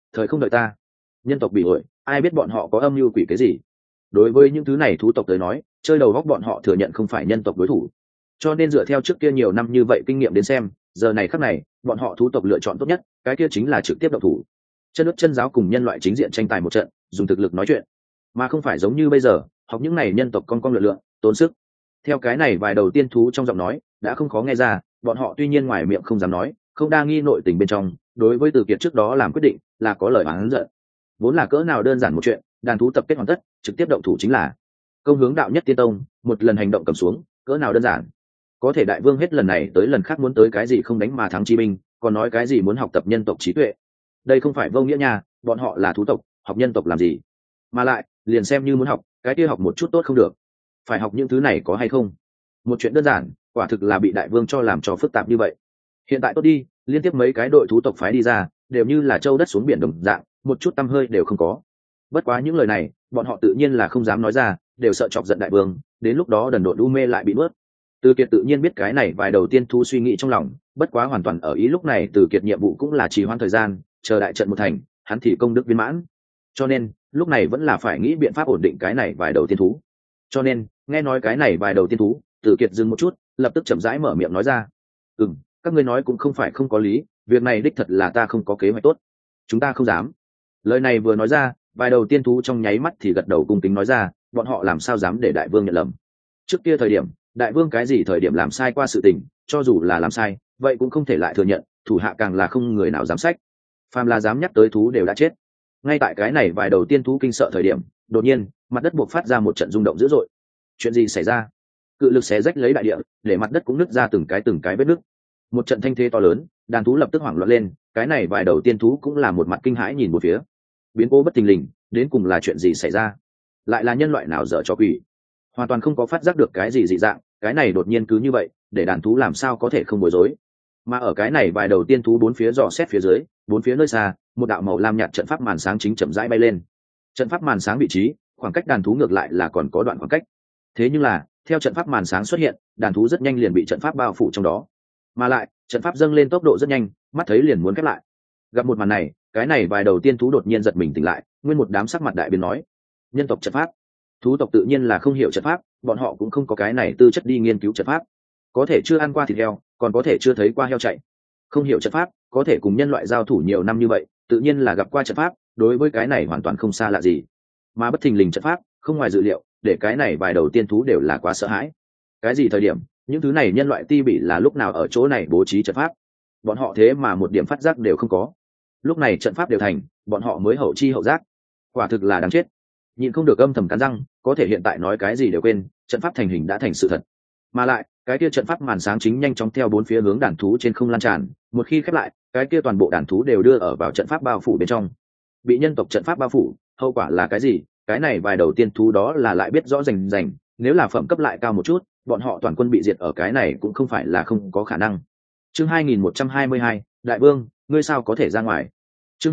thời không đợi ta. Nhân tộc bị ổi, ai biết bọn họ có âm mưu quỷ cái gì. Đối với những thứ này thú tộc tới nói, chơi đầu góc bọn họ thừa nhận không phải nhân tộc đối thủ. Cho nên dựa theo trước kia nhiều năm như vậy kinh nghiệm đến xem, giờ này khắc này bọn họ thú tộc lựa chọn tốt nhất, cái kia chính là trực tiếp động thủ. Chân nước chân giáo cùng nhân loại chính diện tranh tài một trận, dùng thực lực nói chuyện, mà không phải giống như bây giờ học những này nhân tộc con lựa lượng tốn sức. Theo cái này vài đầu tiên thú trong giọng nói đã không khó nghe ra, bọn họ tuy nhiên ngoài miệng không dám nói, không đa nghi nội tình bên trong, đối với Từ Kiệt trước đó làm quyết định là có lời oán giận. Vốn là cỡ nào đơn giản một chuyện, đàn thú tập kết hoàn tất, trực tiếp động thủ chính là công hướng đạo nhất tiên tông, một lần hành động cầm xuống, cỡ nào đơn giản. Có thể đại vương hết lần này tới lần khác muốn tới cái gì không đánh mà thắng chi binh, còn nói cái gì muốn học tập nhân tộc trí tuệ. Đây không phải vô nghĩa nha, bọn họ là thú tộc, học nhân tộc làm gì? Mà lại liền xem như muốn học, cái kia học một chút tốt không được, phải học những thứ này có hay không? Một chuyện đơn giản, quả thực là bị đại vương cho làm cho phức tạp như vậy. Hiện tại tốt đi, liên tiếp mấy cái đội thú tộc phái đi ra, đều như là châu đất xuống biển đồng dạng, một chút tăm hơi đều không có. Bất quá những lời này bọn họ tự nhiên là không dám nói ra, đều sợ chọc giận đại vương, đến lúc đó đần độn u mê lại bị nuốt. Từ Kiệt tự nhiên biết cái này vài đầu tiên thú suy nghĩ trong lòng, bất quá hoàn toàn ở ý lúc này Từ Kiệt nhiệm vụ cũng là trì hoãn thời gian, chờ đại trận một thành, hắn thì công đức viên mãn. Cho nên lúc này vẫn là phải nghĩ biện pháp ổn định cái này vài đầu tiên thú. Cho nên nghe nói cái này vài đầu tiên thú, Từ Kiệt dừng một chút, lập tức chậm rãi mở miệng nói ra: các ngươi nói cũng không phải không có lý, việc này đích thật là ta không có kế hoạch tốt, chúng ta không dám. Lời này vừa nói ra, vài đầu tiên thú trong nháy mắt thì gật đầu cung kính nói ra, bọn họ làm sao dám để đại vương nhận lầm. Trước kia thời điểm đại vương cái gì thời điểm làm sai qua sự tình, cho dù là làm sai vậy cũng không thể lại thừa nhận, thủ hạ càng là không người nào dám sách. Phàm là dám nhắc tới thú đều đã chết. Ngay tại cái này vài đầu tiên thú kinh sợ thời điểm, đột nhiên mặt đất buộc phát ra một trận rung động dữ dội. Chuyện gì xảy ra? Cự lực xé rách lấy đại địa, để mặt đất cũng nứt ra từng cái vết nứt. Một trận thanh thế to lớn, đàn thú lập tức hoảng loạn lên, cái này vài đầu tiên thú cũng là một mặt kinh hãi nhìn một phía. Biến cố bất thình lình, đến cùng là chuyện gì xảy ra? Lại là nhân loại nào dở trò quỷ? Hoàn toàn không có phát giác được cái gì dị dạng, cái này đột nhiên cứ như vậy, để đàn thú làm sao có thể không bối rối. Mà ở cái này vài đầu tiên thú bốn phía dò xét phía dưới, bốn phía nơi xa, một đạo màu lam nhạt trận pháp màn sáng chính chậm rãi bay lên. Trận pháp màn sáng vị trí, khoảng cách đàn thú ngược lại là còn có đoạn khoảng cách. Thế nhưng là, theo trận pháp màn sáng xuất hiện, đàn thú rất nhanh liền bị trận pháp bao phủ trong đó. Mà lại, trận pháp dâng lên tốc độ rất nhanh, mắt thấy liền muốn khép lại. Gặp một màn này, cái này vài đầu tiên thú đột nhiên giật mình tỉnh lại, nguyên một đám sắc mặt đại biến nói: nhân tộc trận pháp. Thú tộc tự nhiên là không hiểu trận pháp, bọn họ cũng không có cái này tư chất đi nghiên cứu trận pháp. Có thể chưa ăn qua thịt heo, còn có thể chưa thấy qua heo chạy. Không hiểu trận pháp, có thể cùng nhân loại giao thủ nhiều năm như vậy, tự nhiên là gặp qua trận pháp, đối với cái này hoàn toàn không xa lạ gì. Mà bất thình lình trận pháp, không ngoài dự liệu, để cái này vài đầu tiên thú đều là quá sợ hãi. Cái gì thời điểm, những thứ này nhân loại ti bỉ là lúc nào ở chỗ này bố trí trận pháp? Bọn họ thế mà một điểm phát giác đều không có. Lúc này trận pháp đều thành, bọn họ mới hậu chi hậu giác. Quả thực là đáng chết. Nhịn không được âm thầm cắn răng, có thể hiện tại nói cái gì đều quên, trận pháp thành hình đã thành sự thật. Mà lại, cái kia trận pháp màn sáng chính nhanh chóng theo bốn phía hướng đàn thú trên không lan tràn, một khi khép lại, cái kia toàn bộ đàn thú đều đưa ở vào trận pháp bao phủ bên trong. Bị nhân tộc trận pháp bao phủ, hậu quả là cái gì? Cái này vài đầu tiên thú đó là lại biết rõ rành rành, nếu là phẩm cấp lại cao một chút, bọn họ toàn quân bị diệt ở cái này cũng không phải là không có khả năng. Chương 2122, Đại Vương, ngươi sao có thể ra ngoài? Chương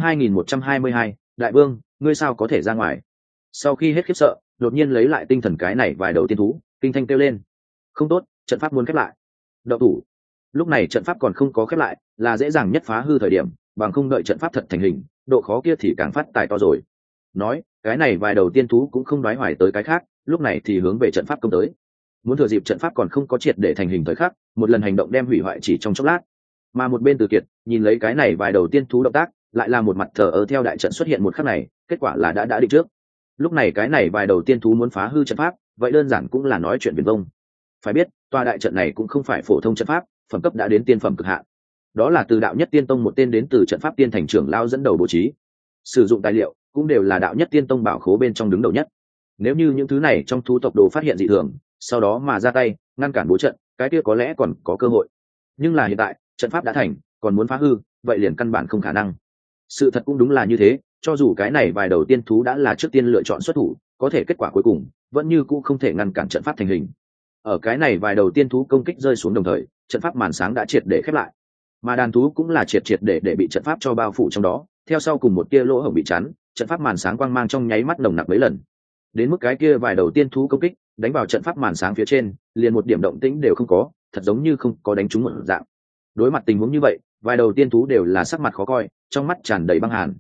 2122, Đại Vương, ngươi sao có thể ra ngoài? Sau khi hết khiếp sợ, đột nhiên lấy lại tinh thần cái này vài đầu tiên thú, kinh thanh kêu lên: không tốt, trận pháp muốn khép lại. Động thủ. Lúc này trận pháp còn không có khép lại, là dễ dàng nhất phá hư thời điểm, bằng không đợi trận pháp thật thành hình, độ khó kia thì càng phát tài to rồi. Nói, cái này vài đầu tiên thú cũng không đoái hoài tới cái khác, lúc này thì hướng về trận pháp công tới. Muốn thừa dịp trận pháp còn không có triệt để thành hình thời khắc, một lần hành động đem hủy hoại chỉ trong chốc lát. Mà một bên Từ Kiệt nhìn lấy cái này vài đầu tiên thú động tác, lại là một mặt thờ ơ theo đại trận xuất hiện một khắc này, kết quả là đã định trước. Lúc này cái này vài đầu tiên thú muốn phá hư trận pháp, vậy đơn giản cũng là nói chuyện viển vông. Phải biết, tòa đại trận này cũng không phải phổ thông trận pháp, phẩm cấp đã đến tiên phẩm cực hạn. Đó là từ đạo nhất tiên tông một tên đến từ trận pháp tiên thành trưởng lao dẫn đầu bố trí, sử dụng tài liệu cũng đều là đạo nhất tiên tông bảo khố bên trong đứng đầu nhất. Nếu như những thứ này trong thú tộc đồ phát hiện dị thường, sau đó mà ra tay ngăn cản bố trận, cái kia có lẽ còn có cơ hội. Nhưng là hiện tại trận pháp đã thành, còn muốn phá hư, vậy liền căn bản không khả năng. Sự thật cũng đúng là như thế, cho dù cái này vài đầu tiên thú đã là trước tiên lựa chọn xuất thủ, có thể kết quả cuối cùng vẫn như cũ không thể ngăn cản trận pháp thành hình. Ở cái này vài đầu tiên thú công kích rơi xuống đồng thời, trận pháp màn sáng đã triệt để khép lại, mà đàn thú cũng là triệt để bị trận pháp cho bao phủ trong đó. Theo sau cùng một tia lỗ hổng bị chắn, trận pháp màn sáng quang mang trong nháy mắt nồng nặc mấy lần, đến mức cái kia vài đầu tiên thú công kích đánh vào trận pháp màn sáng phía trên, liền một điểm động tĩnh đều không có, thật giống như không có đánh trúng một dạng. Đối mặt tình huống như vậy, vài đầu tiên thú đều là sắc mặt khó coi, trong mắt tràn đầy băng hàn.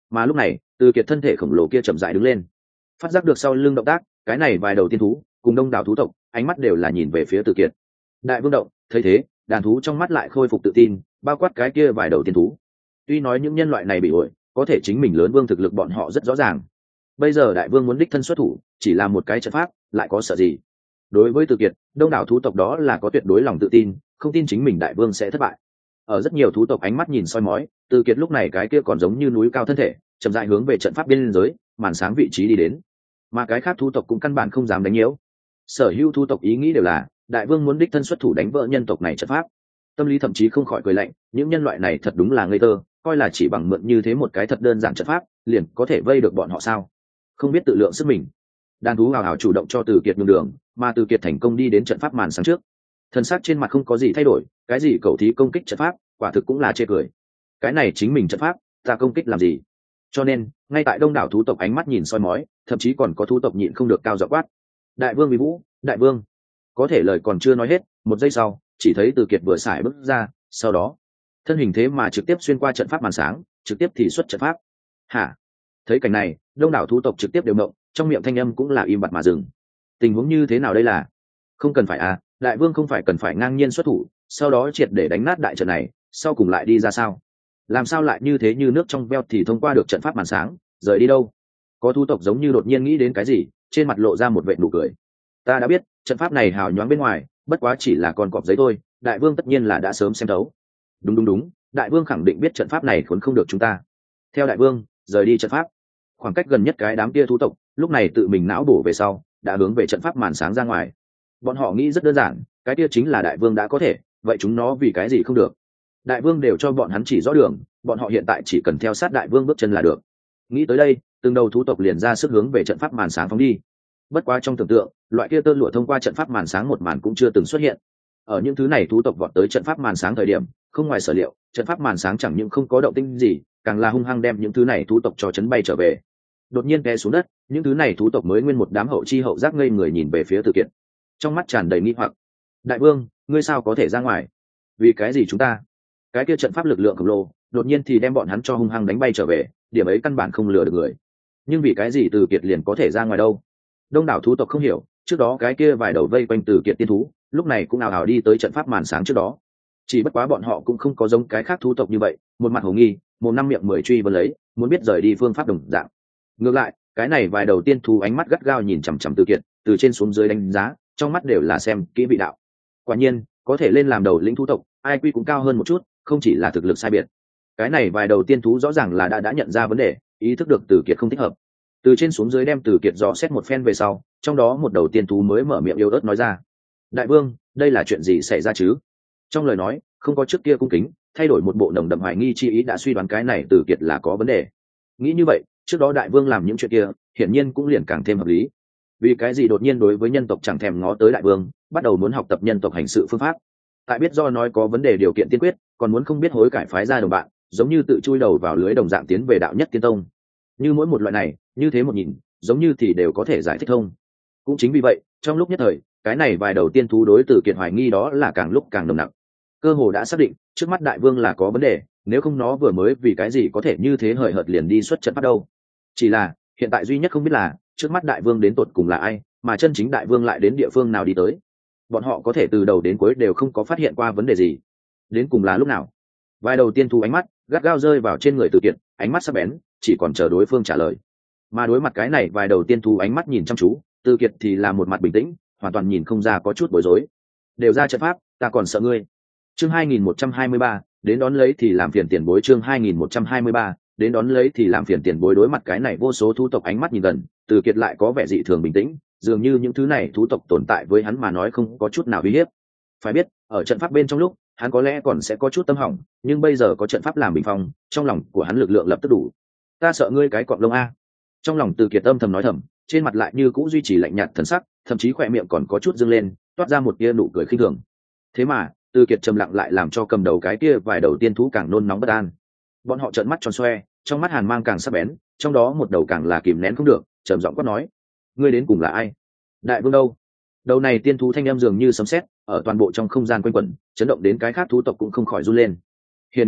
Mà lúc này Từ Kiệt thân thể khổng lồ kia chậm rãi đứng lên, phát giác được sau lưng động tác, cái này vài đầu tiên thú cùng đông đảo thú tộc ánh mắt đều là nhìn về phía Từ Kiệt. Đại vương động thấy thế, đàn thú trong mắt lại khôi phục tự tin, bao quát cái kia vài đầu tiên thú. Tuy nói những nhân loại này bị ổi, có thể chính mình lớn vương thực lực bọn họ rất rõ ràng. Bây giờ đại vương muốn đích thân xuất thủ, chỉ là một cái trận pháp, lại có sợ gì? Đối với Từ Kiệt, đông đảo thú tộc đó là có tuyệt đối lòng tự tin, không tin chính mình đại vương sẽ thất bại. Ở rất nhiều thú tộc ánh mắt nhìn soi mói, Từ Kiệt lúc này cái kia còn giống như núi cao thân thể, chậm rãi hướng về trận pháp biên giới, màn sáng vị trí đi đến. Mà cái khác thú tộc cũng căn bản không dám đánh nhiễu. Sở hữu thú tộc ý nghĩ đều là, đại vương muốn đích thân xuất thủ đánh vỡ nhân tộc này trận pháp. Tâm lý thậm chí không khỏi cười lạnh, những nhân loại này thật đúng là ngây thơ, coi là chỉ bằng mượn như thế một cái thật đơn giản trận pháp, liền có thể vây được bọn họ sao? Không biết tự lượng sức mình. Đàn thú hào hào chủ động cho Từ Kiệt nhường đường, mà Từ Kiệt thành công đi đến trận pháp màn sáng trước. Thân xác trên mặt không có gì thay đổi, cái gì cầu thí công kích trận pháp, quả thực cũng là chê cười. Cái này chính mình trận pháp, ta công kích làm gì? Cho nên, ngay tại đông đảo thú tộc ánh mắt nhìn soi mói, thậm chí còn có thú tộc nhịn không được cao giọng quát: Đại vương vì vũ, đại vương! Có thể lời còn chưa nói hết, một giây sau, chỉ thấy Từ Kiệt vừa xài bước ra, sau đó, thân hình thế mà trực tiếp xuyên qua trận pháp màn sáng, trực tiếp thì xuất trận pháp. Hả? Thấy cảnh này, đông đảo thú tộc trực tiếp đều ngộng, trong miệng thanh âm cũng là im bặt mà dừng. Tình huống như thế nào đây là? Không cần phải à, đại vương không phải cần phải ngang nhiên xuất thủ, sau đó triệt để đánh nát đại trận này, sau cùng lại đi ra sao? Làm sao lại như thế, như nước trong veo thì thông qua được trận pháp màn sáng, rời đi đâu? Có thú tộc giống như đột nhiên nghĩ đến cái gì, trên mặt lộ ra một vệt nụ cười. Ta đã biết, trận pháp này hào nhoáng bên ngoài, bất quá chỉ là con cọp giấy thôi, đại vương tất nhiên là đã sớm xem thấu. Đúng, đại vương khẳng định biết trận pháp này khốn không được chúng ta. Theo đại vương, rời đi trận pháp. Khoảng cách gần nhất cái đám kia thú tộc, lúc này tự mình não bổ về sau, đã hướng về trận pháp màn sáng ra ngoài. Bọn họ nghĩ rất đơn giản, cái kia chính là đại vương đã có thể, vậy chúng nó vì cái gì không được? Đại vương đều cho bọn hắn chỉ rõ đường, bọn họ hiện tại chỉ cần theo sát đại vương bước chân là được. Nghĩ tới đây, từng đầu thú tộc liền ra sức hướng về trận pháp màn sáng phóng đi. Bất quá trong tưởng tượng, loại kia tơ lụa thông qua trận pháp màn sáng một màn cũng chưa từng xuất hiện. Ở những thứ này thú tộc vọt tới trận pháp màn sáng thời điểm, không ngoài sở liệu, trận pháp màn sáng chẳng những không có động tĩnh gì, càng là hung hăng đem những thứ này thú tộc cho chấn bay trở về. Đột nhiên té xuống đất, những thứ này thú tộc mới nguyên một đám hậu chi hậu giác ngây người nhìn về phía Từ Kiệt, trong mắt tràn đầy nghi hoặc. Đại vương, ngươi sao có thể ra ngoài? Vì cái gì chúng ta? Cái kia trận pháp lực lượng khổng lồ, đột nhiên thì đem bọn hắn cho hung hăng đánh bay trở về, điểm ấy căn bản không lừa được người. Nhưng vì cái gì Từ Kiệt liền có thể ra ngoài đâu? Đông đảo thú tộc không hiểu, trước đó cái kia vài đầu vây quanh Từ Kiệt tiên thú, lúc này cũng ào ào đi tới trận pháp màn sáng trước đó. Chỉ bất quá bọn họ cũng không có giống cái khác thú tộc như vậy, một mặt hồ nghi, một năm miệng mười truy vấn lấy, muốn biết rời đi phương pháp đồng dạng. Ngược lại, cái này vài đầu tiên thú ánh mắt gắt gao nhìn chằm chằm Từ Kiệt, từ trên xuống dưới đánh giá, trong mắt đều là xem kỹ vị đạo. Quả nhiên, có thể lên làm đầu lĩnh thú tộc, IQ cũng cao hơn một chút, không chỉ là thực lực sai biệt. Cái này vài đầu tiên thú rõ ràng là đã nhận ra vấn đề, ý thức được Từ Kiệt không thích hợp. Từ trên xuống dưới đem Từ Kiệt dò xét một phen về sau, trong đó một đầu tiên thú mới mở miệng yếu ớt nói ra: Đại vương, đây là chuyện gì xảy ra chứ? Trong lời nói, không có trước kia cung kính, thay đổi một bộ nồng đậm hoài nghi chi ý, đã suy đoán cái này Từ Kiệt là có vấn đề. Nghĩ như vậy, trước đó đại vương làm những chuyện kia, hiển nhiên cũng liền càng thêm hợp lý. Vì cái gì đột nhiên đối với nhân tộc chẳng thèm ngó tới đại vương, bắt đầu muốn học tập nhân tộc hành sự phương pháp? Tại biết do nói có vấn đề điều kiện tiên quyết, còn muốn không biết hối cải phái ra đồng bạn, giống như tự chui đầu vào lưới đồng dạng tiến về đạo nhất tiên tông. Như mỗi một loại này, như thế một nhìn, giống như thì đều có thể giải thích thông. Cũng chính vì vậy, trong lúc nhất thời, cái này vài đầu tiên thú đối Từ Kiệt hoài nghi đó là càng lúc càng nồng nặc. Cơ hồ đã xác định, trước mắt đại vương là có vấn đề, nếu không nó vừa mới vì cái gì có thể như thế hời hợt liền đi xuất trận bắt đầu. Chỉ là, hiện tại duy nhất không biết là, trước mắt đại vương đến tột cùng là ai, mà chân chính đại vương lại đến địa phương nào đi tới. Bọn họ có thể từ đầu đến cuối đều không có phát hiện qua vấn đề gì. Đến cùng là lúc nào? Vài đầu tiên thú ánh mắt gắt gao rơi vào trên người Từ Kiệt, ánh mắt sắc bén, chỉ còn chờ đối phương trả lời. Mà đối mặt cái này vài đầu tiên thú ánh mắt nhìn chăm chú, Từ Kiệt thì là một mặt bình tĩnh, hoàn toàn nhìn không ra có chút bối rối. Đều ra trận pháp, ta còn sợ ngươi. Chương 2123, đến đón lấy thì làm phiền tiền bối. Chương 2123, đến đón lấy thì làm phiền tiền bối. Đối mặt cái này vô số thú tộc ánh mắt nhìn gần, Từ Kiệt lại có vẻ dị thường bình tĩnh, dường như những thứ này thú tộc tồn tại với hắn mà nói không có chút nào uy hiếp. Phải biết, ở trận pháp bên trong lúc, hắn có lẽ còn sẽ có chút tâm hỏng, nhưng bây giờ có trận pháp làm bình phong, trong lòng của hắn lực lượng lập tức đủ. Ta sợ ngươi cái cọp lông a. Trong lòng Từ Kiệt âm thầm nói thầm, trên mặt lại như cũ duy trì lạnh nhạt thần sắc, thậm chí khỏe miệng còn có chút dương lên, toát ra một tia nụ cười khinh thường. Thế mà, Từ Kiệt trầm lặng lại làm cho cầm đầu cái kia vài đầu tiên thú càng nôn nóng bất an. Bọn họ trợn mắt tròn xoe, trong mắt hàn mang càng sắc bén, trong đó một đầu càng là kìm nén không được, trầm giọng quát nói: ngươi đến cùng là ai? Đại vương đâu? Đầu này tiên thú thanh âm dường như sấm sét, ở toàn bộ trong không gian quanh quẩn, chấn động đến cái khác thú tộc cũng không khỏi run lên. Hiển nhiên,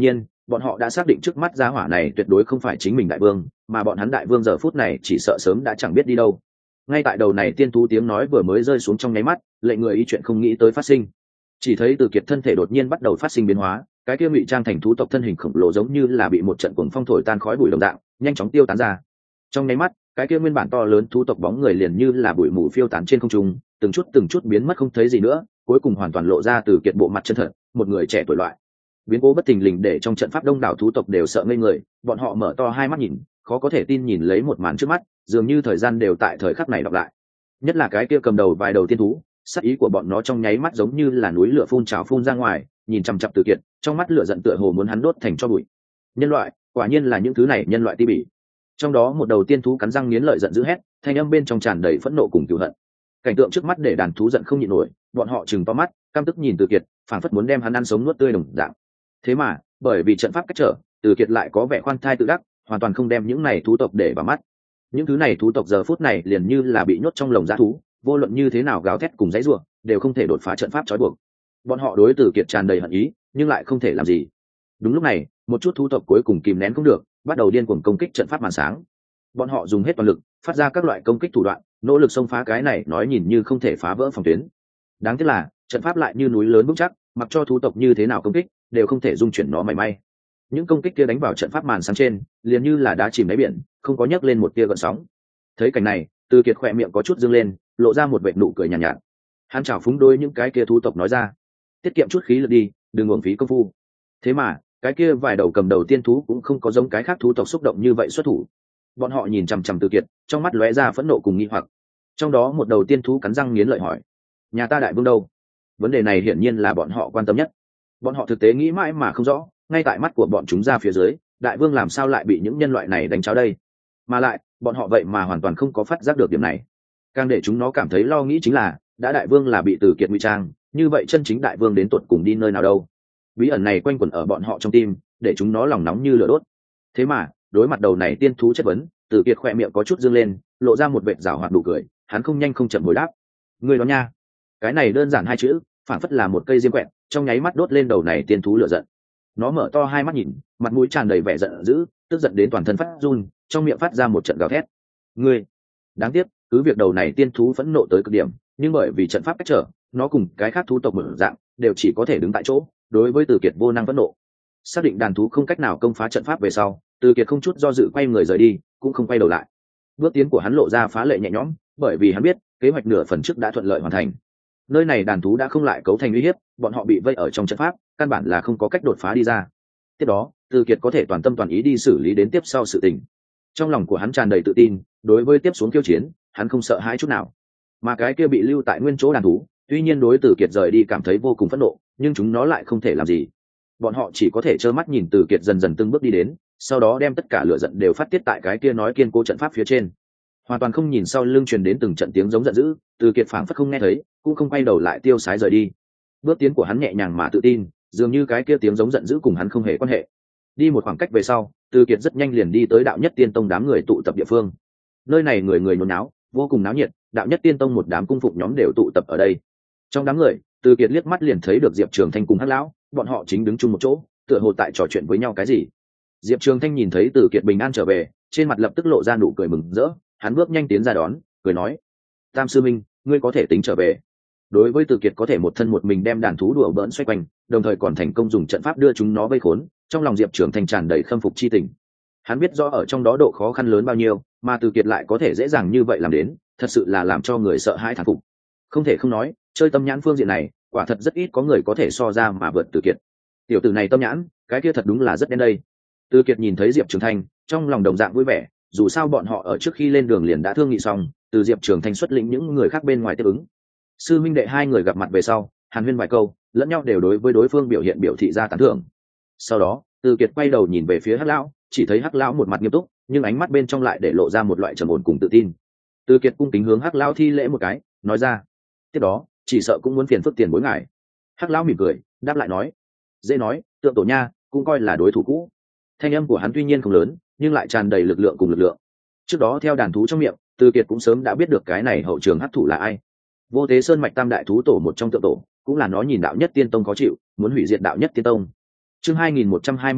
bọn họ đã xác định trước mắt gia hỏa này tuyệt đối không phải chính mình đại vương, mà bọn hắn đại vương giờ phút này chỉ sợ sớm đã chẳng biết đi đâu. Ngay tại đầu này tiên thú tiếng nói vừa mới rơi xuống trong nháy mắt, lệnh người ý chuyện không nghĩ tới phát sinh. Chỉ thấy Từ Kiệt thân thể đột nhiên bắt đầu phát sinh biến hóa, cái kia ngụy trang thành thú tộc thân hình khổng lồ giống như là bị một trận cuồng phong thổi tan khói bụi đồng dạng, nhanh chóng tiêu tán ra. Trong nháy mắt, cái kia nguyên bản to lớn thú tộc bóng người liền như là bụi mù phiêu tán trên không trung, từng chút biến mất không thấy gì nữa, cuối cùng hoàn toàn lộ ra Từ Kiệt bộ mặt chân thật, một người trẻ tuổi loại. Biến cố bất thình lình để trong trận pháp đông đảo thú tộc đều sợ ngây người, bọn họ mở to hai mắt nhìn, khó có thể tin nhìn lấy một màn trước mắt, dường như thời gian đều tại thời khắc này đọc lại. Nhất là cái kia cầm đầu vài đầu tiên thú, sắc ý của bọn nó trong nháy mắt giống như là núi lửa phun trào phun ra ngoài, nhìn chằm chằm Từ Kiệt, trong mắt lửa giận tựa hồ muốn hắn đốt thành tro bụi. Nhân loại, quả nhiên là những thứ này nhân loại ti bỉ. Trong đó một đầu tiên thú cắn răng nghiến lợi giận dữ hét, thanh âm bên trong tràn đầy phẫn nộ cùng cừu hận. Cảnh tượng trước mắt để đàn thú giận không nhịn nổi, bọn họ trừng to mắt, căm tức nhìn Từ Kiệt, phảng phất muốn đem hắn ăn sống nuốt tươi đồng dạng. Thế mà, bởi vì trận pháp cách trở, Từ Kiệt lại có vẻ khoan thai tự đắc, hoàn toàn không đem những này thú tộc để vào mắt. Những thứ này thú tộc giờ phút này liền như là bị nhốt trong lồng dã thú, vô luận như thế nào gào thét cùng dãy rủa, đều không thể đột phá trận pháp trói buộc. Bọn họ đối Từ Kiệt tràn đầy hận ý, nhưng lại không thể làm gì. Đúng lúc này, một chút thú tộc cuối cùng kìm nén không được, bắt đầu điên cuồng công kích trận pháp màn sáng. Bọn họ dùng hết toàn lực, phát ra các loại công kích thủ đoạn, nỗ lực xông phá cái này nói nhìn như không thể phá vỡ phòng tuyến. Đáng tiếc là, trận pháp lại như núi lớn vững chắc, mặc cho thú tộc như thế nào công kích, đều không thể dung chuyển nó mảy may. Những công kích kia đánh vào trận pháp màn sáng trên, liền như là đá chìm đáy biển, không có nhấc lên một tia gợn sóng. Thấy cảnh này, Từ Kiệt khỏe miệng có chút dương lên, lộ ra một vệt nụ cười nhàn nhạt. Hắn chào phúng đôi những cái kia thú tộc nói ra, tiết kiệm chút khí lực đi, đừng uổng phí công phu. Thế mà, cái kia vài đầu cầm đầu tiên thú cũng không có giống cái khác thú tộc xúc động như vậy xuất thủ. Bọn họ nhìn chằm chằm Từ Kiệt, trong mắt lóe ra phẫn nộ cùng nghi hoặc. Trong đó một đầu tiên thú cắn răng nghiến lợi hỏi, nhà ta đại vương đâu? Vấn đề này hiển nhiên là bọn họ quan tâm nhất. Bọn họ thực tế nghĩ mãi mà không rõ, ngay tại mắt của bọn chúng ra phía dưới, đại vương làm sao lại bị những nhân loại này đánh cháo đây? Mà lại, bọn họ vậy mà hoàn toàn không có phát giác được điểm này. Càng để chúng nó cảm thấy lo nghĩ chính là, đã đại vương là bị Từ Kiệt ngụy trang, như vậy chân chính đại vương đến tuột cùng đi nơi nào đâu? Bí ẩn này quanh quẩn ở bọn họ trong tim, để chúng nó lòng nóng như lửa đốt. Thế mà, đối mặt đầu này tiên thú chất vấn, Từ Kiệt khỏe miệng có chút dương lên, lộ ra một vệt giảo hoạt nụ cười, hắn không nhanh không chậm hồi đáp, người đó nha. Cái này đơn giản hai chữ, phản phất là một cây diêm quẹt, trong nháy mắt đốt lên đầu này tiên thú lửa giận. Nó mở to hai mắt nhìn, mặt mũi tràn đầy vẻ giận dữ, tức giận đến toàn thân phát run, trong miệng phát ra một trận gào thét. Ngươi! Đáng tiếc, cứ việc đầu này tiên thú phẫn nộ tới cực điểm, nhưng bởi vì trận pháp cách trở, nó cùng cái khác thú tộc mở dạng, đều chỉ có thể đứng tại chỗ, đối với Từ Kiệt vô năng phẫn nộ. Xác định đàn thú không cách nào công phá trận pháp về sau, Từ Kiệt không chút do dự quay người rời đi, cũng không quay đầu lại. Bước tiến của hắn lộ ra phá lệ nhẹ nhõm, bởi vì hắn biết, kế hoạch nửa phần trước đã thuận lợi hoàn thành. Nơi này đàn thú đã không lại cấu thành uy hiếp, bọn họ bị vây ở trong trận pháp, căn bản là không có cách đột phá đi ra. Tiếp đó, Từ Kiệt có thể toàn tâm toàn ý đi xử lý đến tiếp sau sự tình. Trong lòng của hắn tràn đầy tự tin, đối với tiếp xuống khiêu chiến, hắn không sợ hãi chút nào. Mà cái kia bị lưu tại nguyên chỗ đàn thú, tuy nhiên đối Từ Kiệt rời đi cảm thấy vô cùng phẫn nộ, nhưng chúng nó lại không thể làm gì. Bọn họ chỉ có thể trơ mắt nhìn Từ Kiệt dần dần từng bước đi đến, sau đó đem tất cả lửa giận đều phát tiết tại cái kia nói kiên cố trận pháp phía trên. Hoàn toàn không nhìn sau lưng truyền đến từng trận tiếng giống giận dữ, Từ Kiệt phảng phất không nghe thấy, cũng không quay đầu lại tiêu sái rời đi. Bước tiến của hắn nhẹ nhàng mà tự tin, dường như cái kia tiếng giống giận dữ cùng hắn không hề quan hệ. Đi một khoảng cách về sau, Từ Kiệt rất nhanh liền đi tới Đạo Nhất Tiên Tông đám người tụ tập địa phương. Nơi này người người nhốn náo, vô cùng náo nhiệt, Đạo Nhất Tiên Tông một đám cung phụng nhóm đều tụ tập ở đây. Trong đám người, Từ Kiệt liếc mắt liền thấy được Diệp Trường Thanh cùng Hắc lão, bọn họ chính đứng chung một chỗ, tựa hồ tại trò chuyện với nhau cái gì. Diệp Trường Thanh nhìn thấy Từ Kiệt bình an trở về, trên mặt lập tức lộ ra nụ cười mừng rỡ, hắn bước nhanh tiến ra đón, cười nói: "Tam sư minh, ngươi có thể tính trở về." Đối với Từ Kiệt có thể một thân một mình đem đàn thú đùa bỡn xoay quanh, đồng thời còn thành công dùng trận pháp đưa chúng nó vây khốn, trong lòng Diệp Trường Thanh tràn đầy khâm phục chi tình. Hắn biết rõ ở trong đó độ khó khăn lớn bao nhiêu, mà Từ Kiệt lại có thể dễ dàng như vậy làm đến, thật sự là làm cho người sợ hãi thán phục. Không thể không nói, chơi tâm nhãn phương diện này, quả thật rất ít có người có thể so ra mà vượt Từ Kiệt. Tiểu tử này tâm nhãn, cái kia thật đúng là rất đen đây. Từ Kiệt nhìn thấy Diệp Trường Thanh, trong lòng đồng dạng vui vẻ, dù sao bọn họ ở trước khi lên đường liền đã thương nghị xong, từ Diệp Trường Thanh xuất lĩnh những người khác bên ngoài tiếp ứng. Sư huynh đệ hai người gặp mặt về sau, hàn huyên vài câu, lẫn nhau đều đối với đối phương biểu hiện biểu thị ra tán thưởng. Sau đó, Từ Kiệt quay đầu nhìn về phía Hắc lão, chỉ thấy Hắc lão một mặt nghiêm túc, nhưng ánh mắt bên trong lại để lộ ra một loại trầm ổn cùng tự tin. Từ Kiệt cung kính hướng Hắc lão thi lễ một cái, nói ra: "Tiếp đó, chỉ sợ cũng muốn phiền phức tiền bối ngài." Hắc lão mỉm cười, đáp lại nói: "Dễ nói, Tượng Tổ nha, cũng coi là đối thủ cũ." Thanh âm của hắn tuy nhiên không lớn, nhưng lại tràn đầy lực lượng cùng lực lượng. Trước đó theo đàn thú trong miệng, Từ Kiệt cũng sớm đã biết được cái này hậu trường hắc thủ là ai. Vô Tế Sơn mạch tam đại thú tổ một trong Tượng Tổ, cũng là nó nhìn Đạo Nhất Tiên Tông khó chịu, muốn hủy diệt Đạo Nhất Tiên Tông. Chương 2124,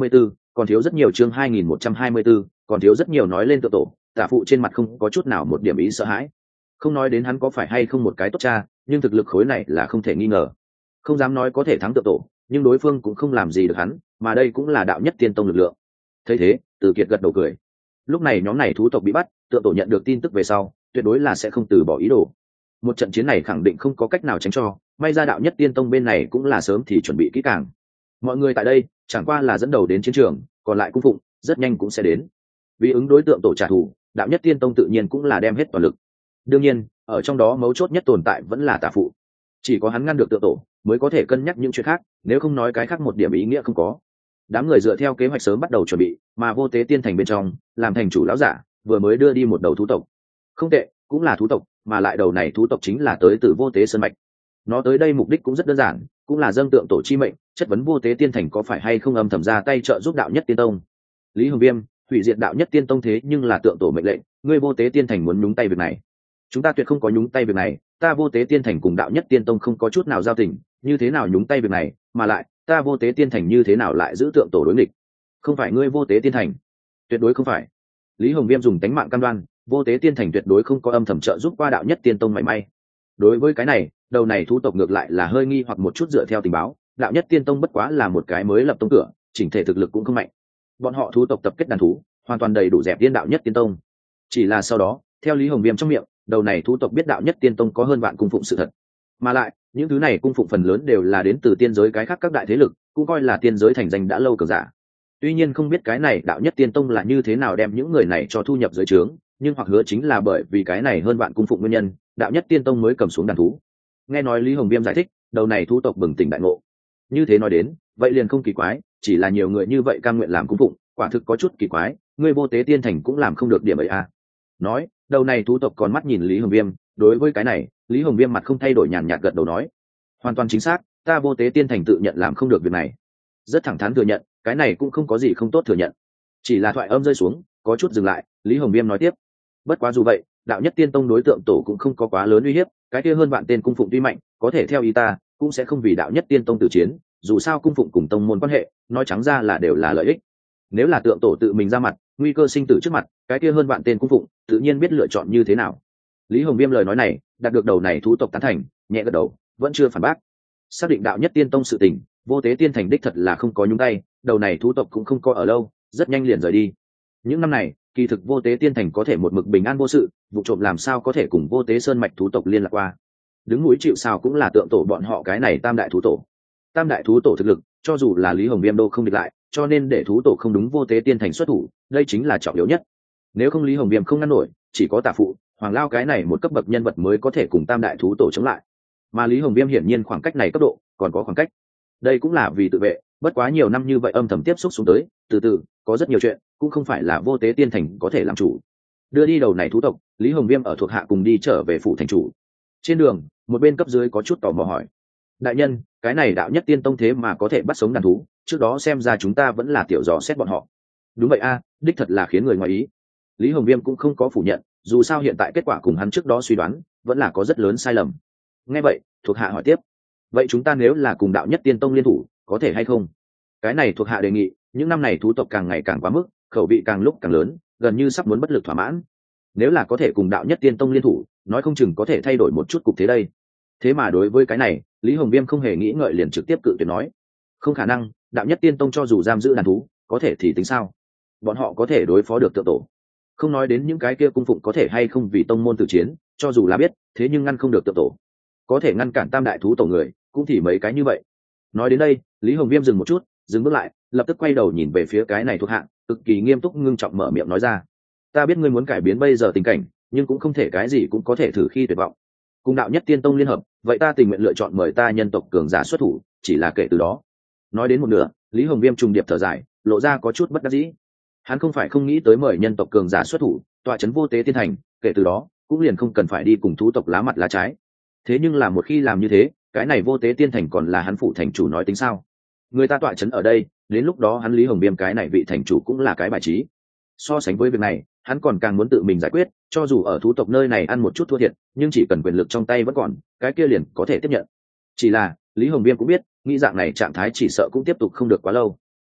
còn thiếu rất nhiều. Chương 2124, còn thiếu rất nhiều. Nói lên tượng tổ, tả phụ trên mặt không có chút nào một điểm ý sợ hãi. Không nói đến hắn có phải hay không một cái tốt cha, nhưng thực lực khối này là không thể nghi ngờ. Không dám nói có thể thắng tượng tổ, nhưng đối phương cũng không làm gì được hắn, mà đây cũng là đạo nhất tiên tông lực lượng. Thấy thế, Từ Kiệt gật đầu cười. Lúc này nhóm này thú tộc bị bắt, tượng tổ nhận được tin tức về sau, tuyệt đối là sẽ không từ bỏ ý đồ. Một trận chiến này khẳng định không có cách nào tránh cho, may ra đạo nhất tiên tông bên này cũng là sớm thì chuẩn bị kỹ càng. Mọi người tại đây chẳng qua là dẫn đầu đến chiến trường, còn lại cung phụng rất nhanh cũng sẽ đến. Vì ứng đối tượng tổ trả thù, đạo nhất tiên tông tự nhiên cũng là đem hết toàn lực. Đương nhiên, ở trong đó mấu chốt nhất tồn tại vẫn là tả phụ. Chỉ có hắn ngăn được tượng tổ, mới có thể cân nhắc những chuyện khác, nếu không nói cái khác một điểm ý nghĩa không có. Đám người dựa theo kế hoạch sớm bắt đầu chuẩn bị, mà Vô Tế Tiên thành bên trong, làm thành chủ lão giả, vừa mới đưa đi một đầu thú tộc. Không tệ, cũng là thú tộc, mà lại đầu này thú tộc chính là tới từ Vô Tế Sơn mạch. Nó tới đây mục đích cũng rất đơn giản, cũng là dâng tượng tổ chi mệnh, chất vấn Vô Tế Tiên thành có phải hay không âm thầm ra tay trợ giúp đạo nhất tiên tông. Lý Hồng Viêm, hủy diệt đạo nhất tiên tông thế nhưng là tượng tổ mệnh lệnh, ngươi Vô Tế Tiên thành muốn nhúng tay việc này. Chúng ta tuyệt không có nhúng tay việc này, ta Vô Tế Tiên thành cùng đạo nhất tiên tông không có chút nào giao tình, như thế nào nhúng tay việc này, mà lại ta Vô Tế Tiên thành như thế nào lại giữ tượng tổ đối nghịch? Không phải ngươi Vô Tế Tiên thành, tuyệt đối không phải. Lý Hồng Viêm dùng tánh mạng cam đoan, Vô Tế Tiên thành tuyệt đối không có âm thầm trợ giúp qua đạo nhất tiên tông mảy may. Đối với cái này, đầu này thú tộc ngược lại là hơi nghi hoặc một chút. Dựa theo tình báo, đạo nhất tiên tông bất quá là một cái mới lập tông cửa, chỉnh thể thực lực cũng không mạnh. Bọn họ thú tộc tập kết đàn thú, hoàn toàn đầy đủ dẹp tiên đạo nhất tiên tông. Chỉ là sau đó, theo Lý Hồng Viêm trong miệng, đầu này thú tộc biết đạo nhất tiên tông có hơn vạn cung phụng sự thật, mà lại những thứ này cung phụng phần lớn đều là đến từ tiên giới cái khác các đại thế lực, cũng coi là tiên giới thành danh đã lâu cường giả. Tuy nhiên không biết cái này đạo nhất tiên tông là như thế nào đem những người này cho thu nhập dưới trướng, nhưng hoặc hứa chính là bởi vì cái này hơn vạn cung phụng nguyên nhân, đạo nhất tiên tông mới cầm xuống đàn thú. Nghe nói Lý Hồng Viêm giải thích, đầu này thú tộc bừng tỉnh đại ngộ. Như thế nói đến, vậy liền không kỳ quái, chỉ là nhiều người như vậy cam nguyện làm cung phụng, quả thực có chút kỳ quái, ngươi Vô Tế Tiên thành cũng làm không được điểm ấy à? Nói, đầu này thú tộc còn mắt nhìn Lý Hồng Viêm, đối với cái này, Lý Hồng Viêm mặt không thay đổi, nhàn nhạt gật đầu nói, hoàn toàn chính xác, ta Vô Tế Tiên thành tự nhận làm không được việc này. Rất thẳng thắn thừa nhận, cái này cũng không có gì không tốt thừa nhận. Chỉ là thoại âm rơi xuống, có chút dừng lại, Lý Hồng Viêm nói tiếp, bất quá dù vậy, đạo nhất tiên tông đối tượng tổ cũng không có quá lớn uy hiếp, cái kia hơn vạn tên cung phụng tuy mạnh, có thể theo ý ta, cũng sẽ không vì đạo nhất tiên tông từ chiến, dù sao cung phụng cùng tông môn quan hệ, nói trắng ra là đều là lợi ích. Nếu là tượng tổ tự mình ra mặt, nguy cơ sinh tử trước mặt, cái kia hơn vạn tên cung phụng, tự nhiên biết lựa chọn như thế nào. Lý Hồng Viêm lời nói này, đạt được đầu này thú tộc tán thành, nhẹ gật đầu, vẫn chưa phản bác. Xác định đạo nhất tiên tông sự tình, Vô Tế Tiên thành đích thật là không có nhúng tay, đầu này thú tộc cũng không có ở lâu, rất nhanh liền rời đi. Những năm này, kỳ thực Vô Tế Tiên thành có thể một mực bình an vô sự, vụ trộm làm sao có thể cùng Vô Tế Sơn mạch thú tộc liên lạc qua. Đứng núi chịu sào cũng là tượng tổ bọn họ cái này tam đại thú tổ. Tam đại thú tổ thực lực, cho dù là Lý Hồng Viêm đô không địch lại, cho nên để thú tổ không đúng Vô Tế Tiên thành xuất thủ, đây chính là trọng yếu nhất. Nếu không Lý Hồng Viêm không ngăn nổi, chỉ có tả phụ, Hoàng Lao cái này một cấp bậc nhân vật mới có thể cùng tam đại thú tổ chống lại. Mà Lý Hồng Viêm hiển nhiên khoảng cách này cấp độ còn có khoảng cách. Đây cũng là vì tự vệ, bất quá nhiều năm như vậy âm thầm tiếp xúc xuống tới, từ từ, có rất nhiều chuyện, cũng không phải là Vô Tế Tiên thành có thể làm chủ. Đưa đi đầu này thú tộc, Lý Hồng Viêm ở thuộc hạ cùng đi trở về phủ thành chủ. Trên đường, một bên cấp dưới có chút tò mò hỏi, đại nhân, cái này đạo nhất tiên tông thế mà có thể bắt sống đàn thú, trước đó xem ra chúng ta vẫn là tiểu dò xét bọn họ. Đúng vậy a, đích thật là khiến người ngoài ý. Lý Hồng Viêm cũng không có phủ nhận, dù sao hiện tại kết quả cùng hắn trước đó suy đoán vẫn là có rất lớn sai lầm. Nghe vậy, thuộc hạ hỏi tiếp, vậy chúng ta nếu là cùng đạo nhất tiên tông liên thủ, có thể hay không? Cái này thuộc hạ đề nghị, những năm này thú tộc càng ngày càng quá mức, khẩu vị càng lúc càng lớn, gần như sắp muốn bất lực thỏa mãn. Nếu là có thể cùng đạo nhất tiên tông liên thủ, nói không chừng có thể thay đổi một chút cục thế đây. Thế mà đối với cái này, Lý Hồng Viêm không hề nghĩ ngợi liền trực tiếp cự tuyệt nói, không khả năng, đạo nhất tiên tông cho dù giam giữ đàn thú, có thể thì tính sao? Bọn họ có thể đối phó được tượng tổ. Không nói đến những cái kia cung phụng có thể hay không vì tông môn tử chiến, cho dù là biết, thế nhưng ngăn không được tượng tổ. Có thể ngăn cản tam đại thú tổ người, cũng thì mấy cái như vậy. Nói đến đây, Lý Hồng Viêm dừng một chút, dừng bước lại, lập tức quay đầu nhìn về phía cái này thuộc hạ, cực kỳ nghiêm túc ngưng trọng mở miệng nói ra, ta biết ngươi muốn cải biến bây giờ tình cảnh, nhưng cũng không thể cái gì cũng có thể thử khi tuyệt vọng. Cùng đạo nhất tiên tông liên hợp, vậy ta tình nguyện lựa chọn mời ta nhân tộc cường giả xuất thủ, chỉ là kể từ đó. Nói đến một nửa, Lý Hồng Viêm trùng điệp thở dài, lộ ra có chút bất đắc dĩ. Hắn không phải không nghĩ tới mời nhân tộc cường giả xuất thủ, tọa trấn Vô Tế Tiên thành, kể từ đó cũng liền không cần phải đi cùng thú tộc lá mặt lá trái. Thế nhưng là một khi làm như thế, cái này Vô Tế Tiên thành còn là hắn phụ thành chủ nói tính sao? Người ta tọa trấn ở đây, đến lúc đó hắn Lý Hồng Viêm cái này vị thành chủ cũng là cái bài trí. So sánh với việc này, hắn còn càng muốn tự mình giải quyết, cho dù ở thú tộc nơi này ăn một chút thua thiệt, nhưng chỉ cần quyền lực trong tay vẫn còn, cái kia liền có thể tiếp nhận. Chỉ là Lý Hồng Viêm cũng biết, nghĩ dạng này trạng thái chỉ sợ cũng tiếp tục không được quá lâu.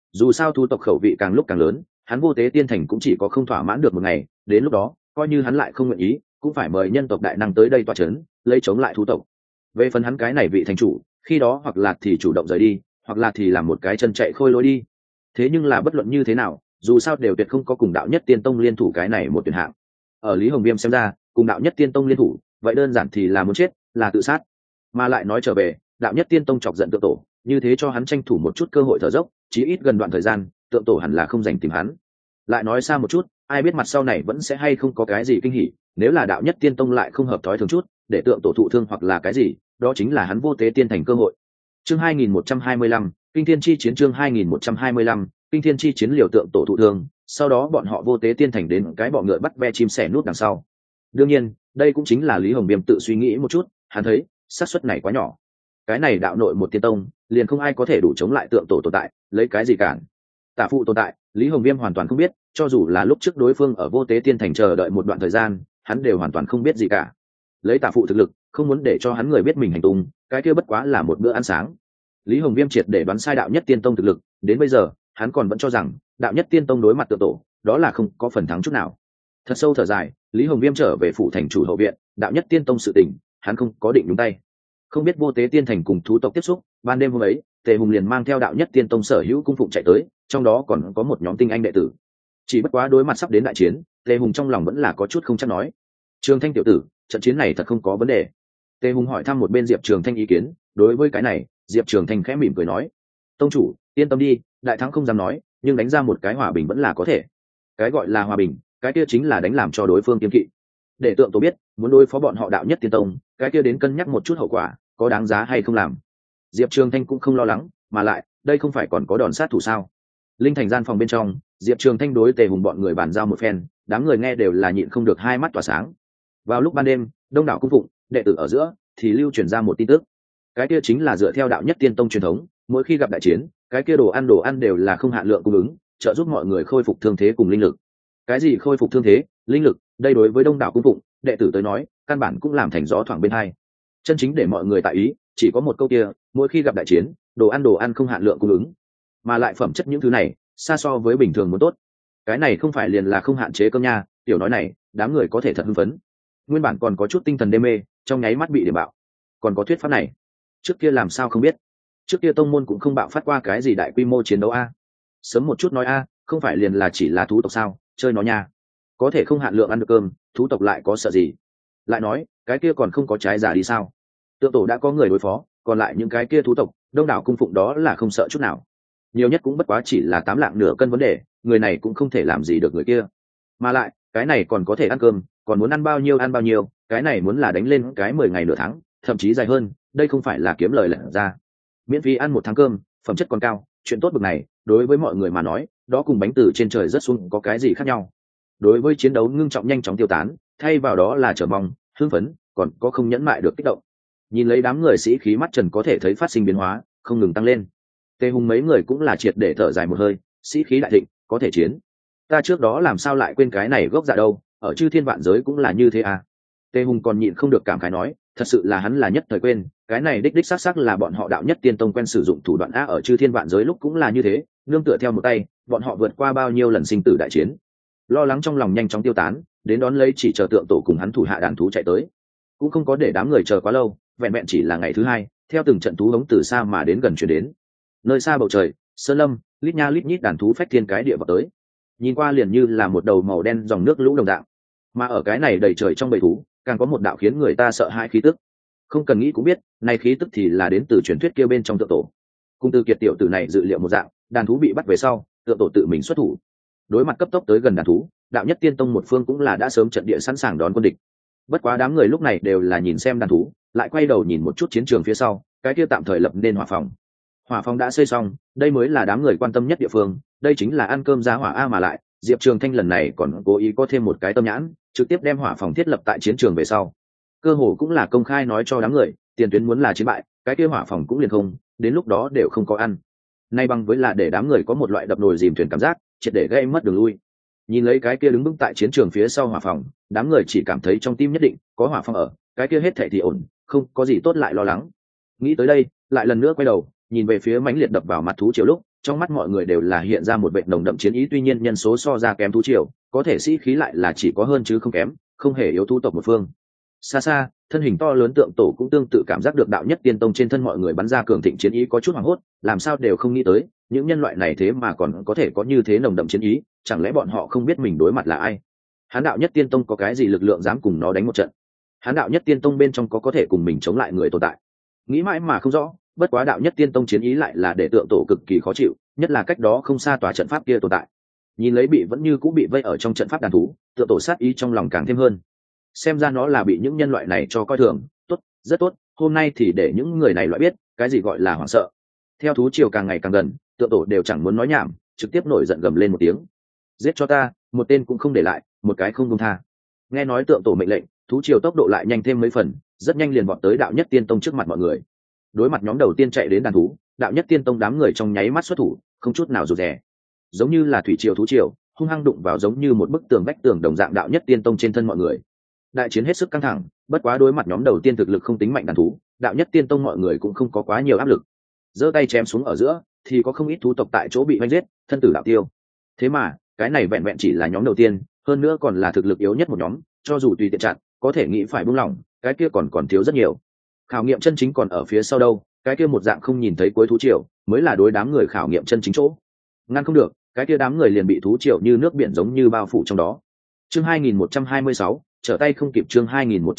Dù sao thu tộc khẩu vị càng lúc càng lớn, hắn vô tế tiên thành cũng chỉ có không thỏa mãn được một ngày, đến lúc đó coi như hắn lại không nguyện ý cũng phải mời nhân tộc đại năng tới đây tọa chấn, lấy chống lại thu tộc. Về phần hắn cái này vị thành chủ, khi đó hoặc là thì chủ động rời đi, hoặc là thì làm một cái chân chạy khôi lối đi. Thế nhưng là bất luận như thế nào, dù sao đều tuyệt không có cùng đạo nhất tiên tông liên thủ cái này một tuyển hạng. Ở Lý Hồng Viêm xem ra, cùng đạo nhất tiên tông liên thủ vậy đơn giản thì là muốn chết, là tự sát. Mà lại nói trở về, đạo nhất tiên tông chọc giận tượng tổ, như thế cho hắn tranh thủ một chút cơ hội thở dốc, chí ít gần đoạn thời gian tượng tổ hẳn là không dành tìm hắn. Lại nói xa một chút, ai biết mặt sau này vẫn sẽ hay không có cái gì kinh hỉ, nếu là đạo nhất tiên tông lại không hợp thói thường chút, để tượng tổ thụ thương hoặc là cái gì, đó chính là hắn vô tế tiên thành cơ hội. Chương 2125, Kinh Thiên chi chiến. Chương 2125, Kinh Thiên chi chiến. Liều tượng tổ thụ thương, sau đó bọn họ vô tế tiên thành đến cái bọ ngựa bắt ve chim sẻ nút đằng sau. Đương nhiên, đây cũng chính là Lý Hồng Viêm tự suy nghĩ một chút, hắn thấy xác suất này quá nhỏ. Cái này đạo nội một tiên tông, liền không ai có thể đủ chống lại tượng tổ tồn tại, lấy cái gì cản? Tả phụ tồn tại, Lý Hồng Viêm hoàn toàn không biết, cho dù là lúc trước đối phương ở vô tế tiên thành chờ đợi một đoạn thời gian, hắn đều hoàn toàn không biết gì cả. Lấy tả phụ thực lực, không muốn để cho hắn người biết mình hành tung, cái kia bất quá là một bữa ăn sáng. Lý Hồng Viêm triệt để đoán sai đạo nhất tiên tông thực lực, đến bây giờ hắn còn vẫn cho rằng đạo nhất tiên tông đối mặt tượng tổ đó là không có phần thắng chút nào. Thật sâu thở dài, Lý Hồng Viêm trở về phủ thành chủ hậu viện, đạo nhất tiên tông sự tình hắn không có định nhúng tay. Không biết vô tế tiên thành cùng thú tộc tiếp xúc, ban đêm hôm ấy Tề Hùng liền mang theo đạo nhất tiên tông sở hữu cung phụng chạy tới, trong đó còn có một nhóm tinh anh đệ tử. Chỉ bất quá đối mặt sắp đến đại chiến, Tề Hùng trong lòng vẫn là có chút không chắc nói. Trường Thanh tiểu tử, trận chiến này thật không có vấn đề. Tề Hùng hỏi thăm một bên Diệp Trường Thanh ý kiến, đối với cái này Diệp Trường Thanh khẽ mỉm cười nói, tông chủ yên tâm đi, đại thắng không dám nói, nhưng đánh ra một cái hòa bình vẫn là có thể. Cái gọi là hòa bình, cái kia chính là đánh làm cho đối phương kiêng kỵ. Để tượng tổ biết muốn đối phó bọn họ đạo nhất tiên tông, cái kia đến cân nhắc một chút hậu quả có đáng giá hay không làm. Diệp Trường Thanh cũng không lo lắng, mà lại đây không phải còn có đòn sát thủ sao? Linh thành gian phòng bên trong, Diệp Trường Thanh đối Tề Hùng bọn người bàn giao một phen, đám người nghe đều là nhịn không được hai mắt tỏa sáng. Vào lúc ban đêm, đông đảo cung phụng đệ tử ở giữa thì lưu truyền ra một tin tức. Cái kia chính là dựa theo đạo nhất tiên tông truyền thống, mỗi khi gặp đại chiến, cái kia đồ ăn đều là không hạn lượng cung ứng, trợ giúp mọi người khôi phục thương thế cùng linh lực. Cái gì khôi phục thương thế, linh lực, đây đối với đông đảo cung phụng đệ tử tới nói, căn bản cũng làm thành gió thoảng bên hai. Chân chính để mọi người tại ý, chỉ có một câu kia, mỗi khi gặp đại chiến, đồ ăn không hạn lượng cung ứng, mà lại phẩm chất những thứ này xa so với bình thường muốn tốt. Cái này không phải liền là không hạn chế cơm nha, tiểu nói này đám người có thể thật hưng phấn. Nguyên bản còn có chút tinh thần đê mê, trong nháy mắt bị điểm bạo. Còn có thuyết pháp này, trước kia làm sao không biết? Trước kia tông môn cũng không bạo phát qua cái gì đại quy mô chiến đấu a. Sớm một chút nói a, không phải liền là chỉ là thú tộc sao, chơi nó nha. Có thể không hạn lượng ăn được cơm, thú tộc lại có sợ gì? Lại nói, cái kia còn không có trái giả đi sao? Tượng tổ đã có người đối phó, còn lại những cái kia thú tộc, đông đảo cung phụng đó là không sợ chút nào. Nhiều nhất cũng bất quá chỉ là 8 lạng nửa cân vấn đề, người này cũng không thể làm gì được người kia. Mà lại, cái này còn có thể ăn cơm, còn muốn ăn bao nhiêu, cái này muốn là đánh lên cái 10 ngày nửa tháng, thậm chí dài hơn, đây không phải là kiếm lời lẫn ra. Miễn phí ăn 1 tháng cơm, phẩm chất còn cao, chuyện tốt bực này, đối với mọi người mà nói, đó cùng bánh từ trên trời rớt xuống có cái gì khác nhau. Đối với chiến đấu ngưng trọng nhanh chóng tiêu tán, thay vào đó là chờ mong, hưng phấn, còn có không nhẫn mại được kích động. Nhìn lấy đám người sĩ khí mắt trần có thể thấy phát sinh biến hóa, không ngừng tăng lên. Tề Hùng mấy người cũng là triệt để thở dài một hơi, sĩ khí đại thịnh, có thể chiến. Ta trước đó làm sao lại quên cái này gốc dạ đâu, ở chư thiên vạn giới cũng là như thế à. Tề Hùng còn nhịn không được cảm khái nói, thật sự là hắn là nhất thời quên, cái này đích xác là bọn họ đạo nhất tiên tông quen sử dụng thủ đoạn ở chư thiên vạn giới lúc cũng là như thế, nương tựa theo một tay, bọn họ vượt qua bao nhiêu lần sinh tử đại chiến. Lo lắng trong lòng nhanh chóng tiêu tán, đến đón lấy chỉ chờ tượng tổ cùng hắn thủ hạ đàn thú chạy tới. Cũng không có để đám người chờ quá lâu, vẹn vẹn chỉ là ngày thứ 2, theo từng trận thú hống từ xa mà đến gần truyền đến. Nơi xa bầu trời, sơn lâm, lít nha lít nhít đàn thú phách thiên cái địa vào tới. Nhìn qua liền như là một đầu màu đen dòng nước lũ đồng dạng. Mà ở cái này đầy trời trong bầy thú, càng có một đạo khiến người ta sợ hãi khí tức. Không cần nghĩ cũng biết, này khí tức thì là đến từ truyền thuyết kia bên trong tượng tổ. Cung Tư Kiệt tiểu tử này dự liệu một dạng, đàn thú bị bắt về sau, tượng tổ tự mình xuất thủ. Đối mặt cấp tốc tới gần đàn thú, đạo nhất tiên tông một phương cũng là đã sớm trận địa sẵn sàng đón quân địch. Bất quá đám người lúc này đều là nhìn xem đàn thú, lại quay đầu nhìn một chút chiến trường phía sau, cái kia tạm thời lập nên hỏa phòng. Hỏa phòng đã xây xong, đây mới là đám người quan tâm nhất địa phương, đây chính là ăn cơm giá hỏa a. Mà lại Diệp Trường Thanh lần này còn cố ý có thêm một cái tâm nhãn, trực tiếp đem hỏa phòng thiết lập tại chiến trường về sau. Cơ hồ cũng là công khai nói cho đám người, tiền tuyến muốn là chiến bại, cái kia hỏa phòng cũng liền không, đến lúc đó đều không có ăn. Nay bằng với là để đám người có một loại đập nồi dìm thuyền cảm giác, triệt để gây mất đường lui. Nhìn lấy cái kia đứng vững tại chiến trường phía sau hỏa phòng, đám người chỉ cảm thấy trong tim nhất định có hỏa phòng ở, cái kia hết thảy thì ổn, không có gì tốt lại lo lắng. Nghĩ tới đây, lại lần nữa quay đầu, nhìn về phía mãnh liệt đập vào mặt thú triều lúc, Trong mắt mọi người đều là hiện ra một vệ nồng đậm chiến ý, tuy nhiên nhân số so ra kém thú triều, có thể sĩ khí lại là chỉ có hơn chứ không kém, không hề yếu thú tộc một phương. Xa xa, thân hình to lớn tượng tổ cũng tương tự cảm giác được đạo nhất tiên tông trên thân mọi người bắn ra cường thịnh chiến ý, có chút hoảng hốt, làm sao đều không nghĩ tới những nhân loại này thế mà còn có thể có như thế nồng đậm chiến ý, chẳng lẽ bọn họ không biết mình đối mặt là ai? Hán đạo nhất tiên tông có cái gì lực lượng dám cùng nó đánh một trận? Hán đạo nhất tiên tông bên trong có thể cùng mình chống lại người tồn tại? Nghĩ mãi mà không rõ, bất quá đạo nhất tiên tông chiến ý lại là để tượng tổ cực kỳ khó chịu, nhất là cách đó không xa tòa trận pháp kia tồn tại. Nhìn lấy bị vẫn như cũng bị vây ở trong trận pháp đàn thú, tượng tổ sát ý trong lòng càng thêm hơn. Xem ra nó là bị những nhân loại này cho coi thường. Tốt, rất tốt, hôm nay thì để những người này loại biết cái gì gọi là hoảng sợ. Theo thú triều càng ngày càng gần, tượng tổ đều chẳng muốn nói nhảm, trực tiếp nổi giận gầm lên một tiếng: giết cho ta, một tên cũng không để lại, một cái không buông tha. Nghe nói tượng tổ mệnh lệnh, thú triều tốc độ lại nhanh thêm mấy phần, rất nhanh liền vọt tới đạo nhất tiên tông trước mặt mọi người. Đối mặt nhóm đầu tiên chạy đến đàn thú, đạo nhất tiên tông đám người trong nháy mắt xuất thủ, không chút nào rụt rè, giống như là thủy triều thú triều, hung hăng đụng vào giống như một bức tường vách tường đồng dạng đạo nhất tiên tông trên thân mọi người. Đại chiến hết sức căng thẳng, bất quá đối mặt nhóm đầu tiên thực lực không tính mạnh đàn thú, đạo nhất tiên tông mọi người cũng không có quá nhiều áp lực. Giơ tay chém xuống ở giữa, thì có không ít thú tộc tại chỗ bị vây giết, thân tử đạo tiêu. Thế mà, cái này vẹn vẹn chỉ là nhóm đầu tiên, hơn nữa còn là thực lực yếu nhất một nhóm, cho dù tùy tiện chặn, có thể nghĩ phải buông lỏng, cái kia còn thiếu rất nhiều. Khảo nghiệm chân chính còn ở phía sau đâu, cái kia một dạng không nhìn thấy cuối thú triều, mới là đối đám người khảo nghiệm chân chính chỗ. Ngăn không được, cái kia đám người liền bị thú triều như nước biển giống như bao phủ trong đó. Chương 2126, trở tay không kịp. Chương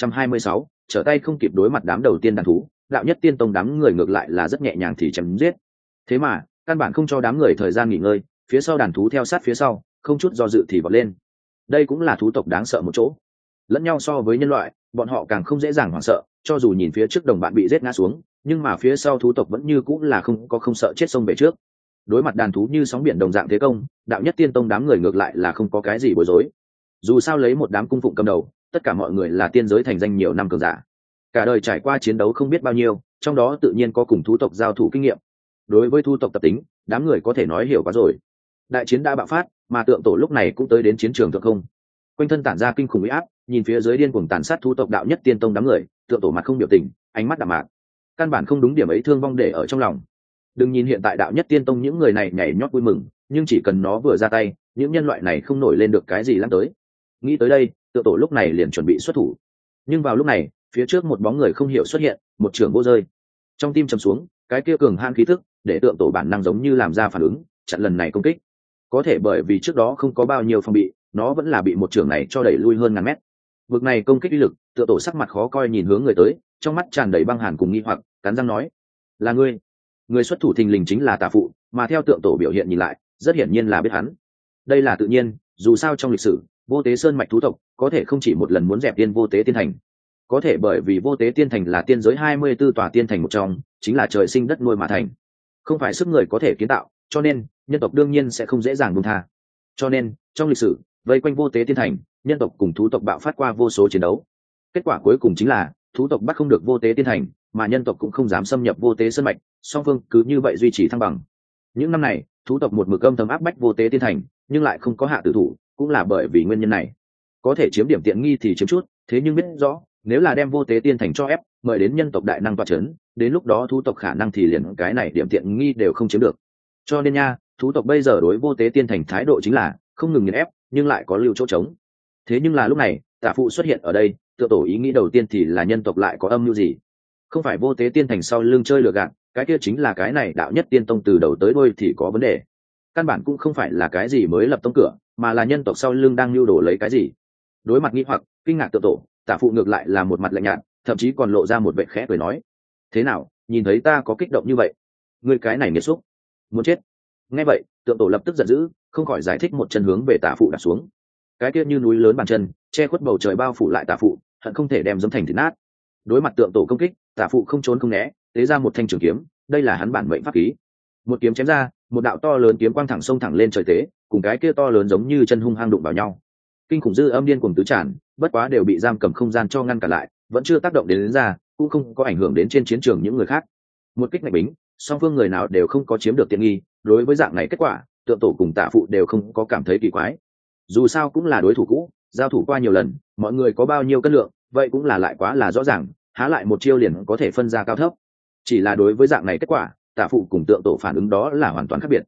2126, trở tay không kịp. Đối mặt đám đầu tiên đàn thú, đạo nhất tiên tông đám người ngược lại là rất nhẹ nhàng thì chém giết. Thế mà, căn bản không cho đám người thời gian nghỉ ngơi, phía sau đàn thú theo sát phía sau, không chút do dự thì vọt lên. Đây cũng là thú tộc đáng sợ một chỗ. Lẫn nhau so với nhân loại, bọn họ càng không dễ dàng hoảng sợ, cho dù nhìn phía trước đồng bạn bị giết ngã xuống, nhưng mà phía sau thú tộc vẫn như cũng là không sợ chết xông về trước. Đối mặt đàn thú như sóng biển đồng dạng thế công, đạo nhất tiên tông đám người ngược lại là không có cái gì bối rối. Dù sao lấy một đám cung phụng cầm đầu, tất cả mọi người là tiên giới thành danh nhiều năm cường giả, cả đời trải qua chiến đấu không biết bao nhiêu, trong đó tự nhiên có cùng thú tộc giao thủ kinh nghiệm. Đối với thú tộc tập tính, đám người có thể nói hiểu quá rồi. Đại chiến đã bạo phát, mà tượng tổ lúc này cũng tới đến chiến trường thượng không, quanh thân tản ra kinh khủng uy áp, nhìn phía dưới điên cuồng tàn sát thú tộc đạo nhất tiên tông đám người, tượng tổ mặt không biểu tình, ánh mắt đạm mạc, căn bản không đúng điểm ấy thương vong để ở trong lòng. Đừng nhìn hiện tại đạo nhất tiên tông những người này nhảy nhót vui mừng, nhưng chỉ cần nó vừa ra tay, những nhân loại này không nổi lên được cái gì lắm tới. Nghĩ tới đây, tượng tổ lúc này liền chuẩn bị xuất thủ. Nhưng vào lúc này, phía trước một bóng người không hiểu xuất hiện, một trường vô rơi. Trong tim trầm xuống, cái kia cường hãn khí thức, để tượng tổ bản năng giống như làm ra phản ứng, chặn lần này công kích. Có thể bởi vì trước đó không có bao nhiêu phòng bị, nó vẫn là bị một trường này cho đẩy lui hơn ngàn mét. Vực này công kích uy lực, tượng tổ sắc mặt khó coi nhìn hướng người tới, trong mắt tràn đầy băng hàn cùng nghi hoặc, cắn răng nói: "Là ngươi?" Người xuất thủ thình lình chính là Tà Phụ, mà theo tượng tổ biểu hiện nhìn lại, rất hiển nhiên là biết hắn. Đây là tự nhiên, dù sao trong lịch sử, Vô Tế Sơn mạch thú tộc có thể không chỉ một lần muốn dẹp tiên Vô Tế Tiên Thành. Có thể bởi vì Vô Tế Tiên Thành là tiên giới 24 tòa tiên thành một trong, chính là trời sinh đất nuôi mà thành, không phải sức người có thể kiến tạo, cho nên nhân tộc đương nhiên sẽ không dễ dàng buông tha. Cho nên, trong lịch sử, vây quanh Vô Tế Tiên Thành, nhân tộc cùng thú tộc bạo phát qua vô số chiến đấu. Kết quả cuối cùng chính là thú tộc bắt không được Vô Tế Tiên Thành, mà nhân tộc cũng không dám xâm nhập Vô Tế Sơn mạch, song phương cứ như vậy duy trì thăng bằng. Những năm này, thú tộc một mực âm thầm áp bách Vô Tế Tiên Thành, nhưng lại không có hạ tử thủ, cũng là bởi vì nguyên nhân này. Có thể chiếm điểm tiện nghi thì chiếm chút, thế nhưng biết rõ, nếu là đem Vô Tế Tiên Thành cho ép, mời đến nhân tộc đại năng tọa chấn, đến lúc đó thú tộc khả năng thì liền cái này điểm tiện nghi đều không chiếm được. Cho nên nha, thú tộc bây giờ đối Vô Tế Tiên Thành thái độ chính là không ngừng nghiền ép, nhưng lại có lưu chỗ trống. Thế nhưng là lúc này, Tả Phụ xuất hiện ở đây, tựa tổ ý nghĩ đầu tiên thì là nhân tộc lại có âm mưu gì? Không phải Vô Tế Tiên Thành sau lưng chơi lừa gạt, cái kia chính là cái này đạo nhất tiên tông từ đầu tới đuôi thì có vấn đề. Căn bản cũng không phải là cái gì mới lập tông cửa, mà là nhân tộc sau lưng đang lưu đồ lấy cái gì. Đối mặt nghi hoặc, kinh ngạc tựa tổ, Tả Phụ ngược lại là một mặt lạnh nhạt, thậm chí còn lộ ra một vẻ khẽ cười nói: "Thế nào, nhìn thấy ta có kích động như vậy? Ngươi cái này nghiệt xúc, muốn chết." Nghe vậy, tượng tổ lập tức giận dữ, không khỏi giải thích một chân hướng về Tả Phụ đặt xuống. Cái kia như núi lớn bàn chân, che khuất bầu trời bao phủ lại Tả Phụ, hận không thể đem dẫm thành thịt nát. Đối mặt tượng tổ công kích, Tả Phụ không trốn không né, tế ra một thanh trường kiếm, đây là hắn bản mệnh pháp khí. Một kiếm chém ra, một đạo to lớn kiếm quang thẳng xông thẳng lên trời tế, cùng cái kia to lớn giống như chân hung hăng đụng vào nhau. Kinh khủng dư âm điên cuồng tứ tràn, bất quá đều bị giam cầm không gian cho ngăn cản lại, vẫn chưa tác động đến ra, cũng không có ảnh hưởng đến trên chiến trường những người khác. Một kích mạnh bính, song phương người nào đều không có chiếm được tiện nghi, đối với dạng này kết quả, tượng tổ cùng Tả Phụ đều không có cảm thấy kỳ quái. Dù sao cũng là đối thủ cũ, giao thủ qua nhiều lần, mọi người có bao nhiêu cân lượng, vậy cũng là lại quá là rõ ràng, há lại một chiêu liền có thể phân ra cao thấp. Chỉ là đối với dạng này kết quả, Tả Phụ cùng tượng tổ phản ứng đó là hoàn toàn khác biệt.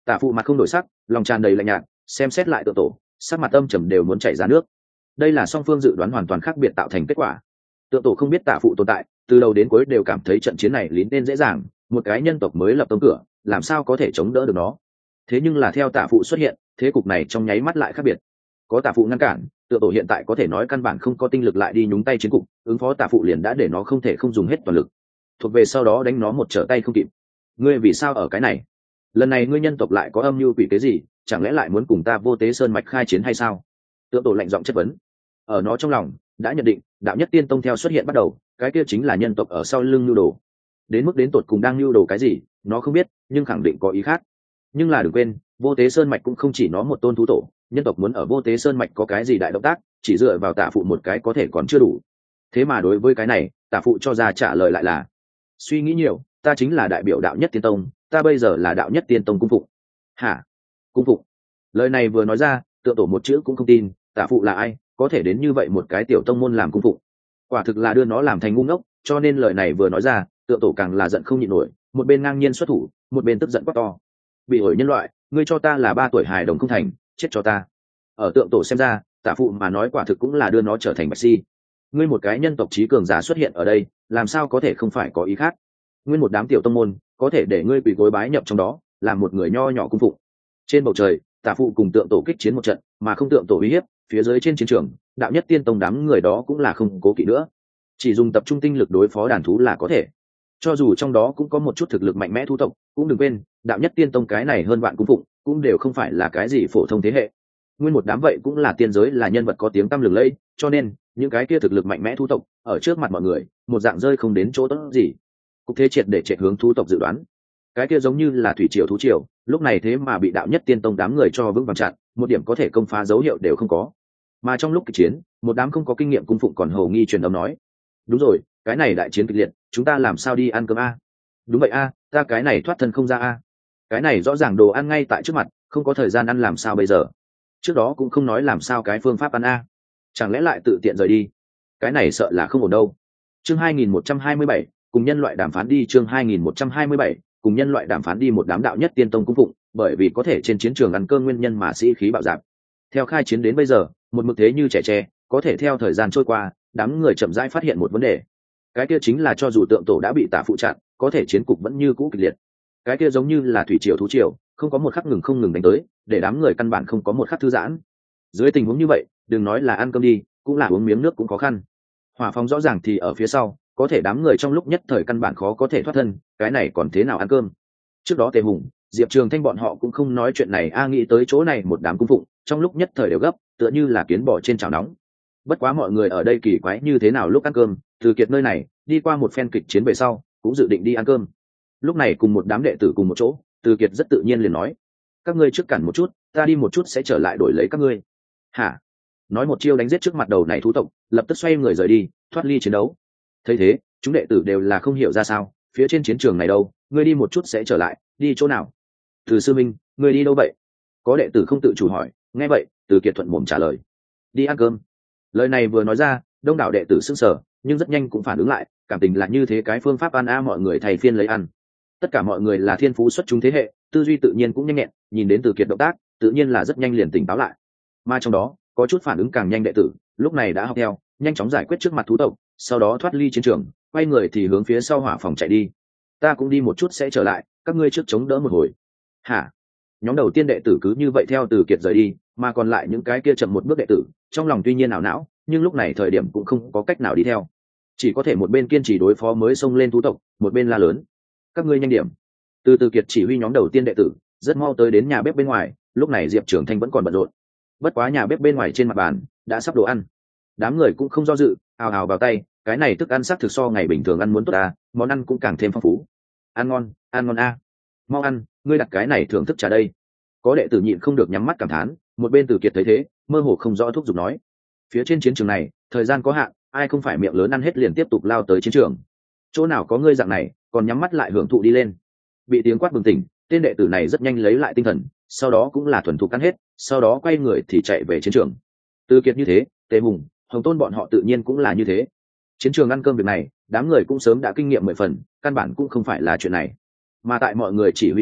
Tả phụ mặt không đổi sắc, lòng tràn đầy lạnh nhạt, xem xét lại Tượng Tổ, sắc mặt âm trầm đều muốn chảy ra nước. Đây là song phương dự đoán hoàn toàn khác biệt tạo thành kết quả. Tượng Tổ không biết Tả phụ tồn tại, từ đầu đến cuối đều cảm thấy trận chiến này lín nên dễ dàng, một cái nhân tộc mới lập tông cửa, làm sao có thể chống đỡ được nó. Thế nhưng là theo Tả phụ xuất hiện, thế cục này trong nháy mắt lại khác biệt. Có Tả phụ ngăn cản, Tượng Tổ hiện tại có thể nói căn bản không có tinh lực lại đi nhúng tay chiến cục, ứng phó Tả phụ liền đã để nó không thể không dùng hết toàn lực. Thuộc về sau đó đánh nó một trở tay không kịp. Ngươi vì sao ở cái này? Lần này ngươi nhân tộc lại có âm mưu quỷ cái gì, chẳng lẽ lại muốn cùng ta Vô Tế Sơn mạch khai chiến hay sao? Tượng Tổ lạnh giọng chất vấn. Ở nó trong lòng đã nhận định đạo nhất tiên tông theo xuất hiện bắt đầu, cái kia chính là nhân tộc ở sau lưng nhu đồ. Đến mức đến tột cùng đang nhu đồ cái gì nó không biết, nhưng khẳng định có ý khác. Nhưng là đừng quên, Vô Tế Sơn mạch cũng không chỉ nó một tôn thú tổ, nhân tộc muốn ở Vô Tế Sơn mạch có cái gì đại động tác, chỉ dựa vào Tả phụ một cái có thể còn chưa đủ. Thế mà đối với cái này, Tả phụ cho ra trả lời lại là: suy nghĩ nhiều, ta chính là đại biểu đạo nhất tiên tông, ta bây giờ là đạo nhất tiên tông cung phụng. Hả? Cung phụng? Lời này vừa nói ra, Tượng Tổ một chữ cũng không tin. Tả phụ là ai, có thể đến như vậy một cái tiểu tông môn làm cung phụng? Quả thực là đưa nó làm thành ngu ngốc. Cho nên lời này vừa nói ra, Tượng Tổ càng là giận không nhịn nổi, một bên ngang nhiên xuất thủ, một bên tức giận quát to: bị ổi nhân loại, ngươi cho ta là 3 tuổi hài đồng không thành, chết cho ta! Ở Tượng Tổ xem ra, Tả phụ mà nói quả thực cũng là đưa nó trở thành bạch si. Ngươi một cái nhân tộc trí cường giả xuất hiện ở đây, làm sao có thể không phải có ý khác? Nguyên một đám tiểu tông môn có thể để ngươi quỳ gối bái nhập trong đó, làm một người nho nhỏ cung phụng. Trên bầu trời, Tả phụ cùng Tượng Tổ kích chiến một trận, mà không Tượng Tổ uy hiếp, phía dưới trên chiến trường, đạo nhất tiên tông đám người đó cũng là không cố kỵ nữa, chỉ dùng tập trung tinh lực đối phó đàn thú là có thể. Cho dù trong đó cũng có một chút thực lực mạnh mẽ thú tộc, cũng đừng quên, đạo nhất tiên tông cái này hơn vạn cung phụng, cũng đều không phải là cái gì phổ thông thế hệ. Nguyên một đám vậy cũng là tiên giới, là nhân vật có tiếng tăm lừng lẫy, cho nên những cái kia thực lực mạnh mẽ thú tộc ở trước mặt mọi người, một dạng rơi không đến chỗ tốt gì. Cục thế triệt để chạy hướng thú tộc dự đoán, cái kia giống như là thủy triều thú triều, lúc này thế mà bị đạo nhất tiên tông đám người cho vững vàng chặn, một điểm có thể công phá dấu hiệu đều không có. Mà trong lúc kịch chiến, một đám không có kinh nghiệm cung phụng còn hầu nghi truyền âm nói: đúng rồi, cái này đại chiến kịch liệt, chúng ta làm sao đi ăn cơm a? Đúng vậy a, ta cái này thoát thân không ra a. Cái này rõ ràng đồ ăn ngay tại trước mặt, không có thời gian ăn làm sao bây giờ? Trước đó cũng không nói làm sao cái phương pháp ăn a, chẳng lẽ lại tự tiện rời đi? Cái này sợ là không ổn đâu. Chương 2127, cùng nhân loại đàm phán đi. Chương 2127, cùng nhân loại đàm phán đi. Một đám đạo nhất tiên tông cung phụng, bởi vì có thể trên chiến trường ăn cơm nguyên nhân mà sĩ khí bạo dạn. Theo khai chiến đến bây giờ, một mực thế như trẻ tre, có thể theo thời gian trôi qua, đám người chậm rãi phát hiện một vấn đề. Cái kia chính là cho dù Tượng Tổ đã bị Tả phụ chặn, có thể chiến cục vẫn như cũ kịch liệt. Cái kia giống như là thủy triều thú triều, không có một khắc ngừng không ngừng đánh tới, để đám người căn bản không có một khắc thư giãn. Dưới tình huống như vậy, đừng nói là ăn cơm đi, cũng là uống miếng nước cũng khó khăn. Hỏa phong rõ ràng thì ở phía sau, có thể đám người trong lúc nhất thời căn bản khó có thể thoát thân, cái này còn thế nào ăn cơm? Trước đó Tề Hùng, Diệp Trường Thanh bọn họ cũng không nói chuyện này nghĩ tới chỗ này một đám cung phụng, trong lúc nhất thời đều gấp, tựa như là kiến bò trên chảo nóng. Bất quá mọi người ở đây kỳ quái như thế nào lúc ăn cơm, Từ Kiệt nơi này, đi qua một phen kịch chiến về sau, cũng dự định đi ăn cơm. Lúc này cùng một đám đệ tử cùng một chỗ, Từ Kiệt rất tự nhiên liền nói: các ngươi trước cản một chút, ta đi một chút sẽ trở lại đổi lấy các ngươi. Hả? Nói một chiêu đánh giết trước mặt đầu này thú tộc, lập tức xoay người rời đi, thoát ly chiến đấu. Thấy thế, chúng đệ tử đều là không hiểu ra sao, phía trên chiến trường này đâu, ngươi đi một chút sẽ trở lại, đi chỗ nào? Từ sư minh, ngươi đi đâu vậy? Có đệ tử không tự chủ hỏi. Nghe vậy, Từ Kiệt thuận mồm trả lời: đi ăn cơm. Lời này vừa nói ra, đông đảo đệ tử sững sờ, nhưng rất nhanh cũng phản ứng lại, cảm tình là như thế cái phương pháp ăn mọi người thầy phiên lấy ăn. Tất cả mọi người là thiên phú xuất chúng thế hệ, tư duy tự nhiên cũng nhanh nhẹn, nhìn đến Từ Kiệt động tác, tự nhiên là rất nhanh liền tỉnh táo lại. Mà trong đó, có chút phản ứng càng nhanh đệ tử, lúc này đã học theo, nhanh chóng giải quyết trước mặt thú tộc, sau đó thoát ly chiến trường, quay người thì hướng phía sau hỏa phòng chạy đi. Ta cũng đi một chút sẽ trở lại, các ngươi trước chống đỡ một hồi. Hả? Nhóm đầu tiên đệ tử cứ như vậy theo Từ Kiệt rời đi, mà còn lại những cái kia chậm một bước đệ tử, trong lòng tuy nhiên ảo não, nhưng lúc này thời điểm cũng không có cách nào đi theo, chỉ có thể một bên kiên trì đối phó mới xông lên thú tộc, một bên la lớn: các ngươi nhanh điểm. Từ Kiệt chỉ huy nhóm đầu tiên đệ tử rất mau tới đến nhà bếp bên ngoài, lúc này Diệp Trường Thanh vẫn còn bận rộn. Bất quá nhà bếp bên ngoài trên mặt bàn đã sắp đồ ăn, đám người cũng không do dự, ào ào vào tay. Cái này thức ăn sắc thực so ngày bình thường ăn muốn tốt món ăn cũng càng thêm phong phú. Ăn ngon a. Mau ăn, ngươi đặt cái này thưởng thức trà đây. Có đệ tử nhịn không được nhắm mắt cảm thán, một bên Từ Kiệt thấy thế, mơ hồ không rõ thúc giục nói: phía trên chiến trường này, thời gian có hạn, ai không phải miệng lớn ăn hết liền tiếp tục lao tới chiến trường. Chỗ nào có ngươi dạng này, còn nhắm mắt lại hưởng thụ đi lên. Bị tiếng quát bừng tỉnh, tên đệ tử này rất nhanh lấy lại tinh thần, sau đó cũng là thuần thục ăn hết, sau đó quay người thì chạy về chiến trường. Từ Kiệt như thế, Tề Hùng, Hồng Tôn bọn họ tự nhiên cũng là như thế. Chiến trường ăn cơm việc này, đám người cũng sớm đã kinh nghiệm 10 phần, căn bản cũng không phải là chuyện này. Mà tại mọi người chỉ huy dưới,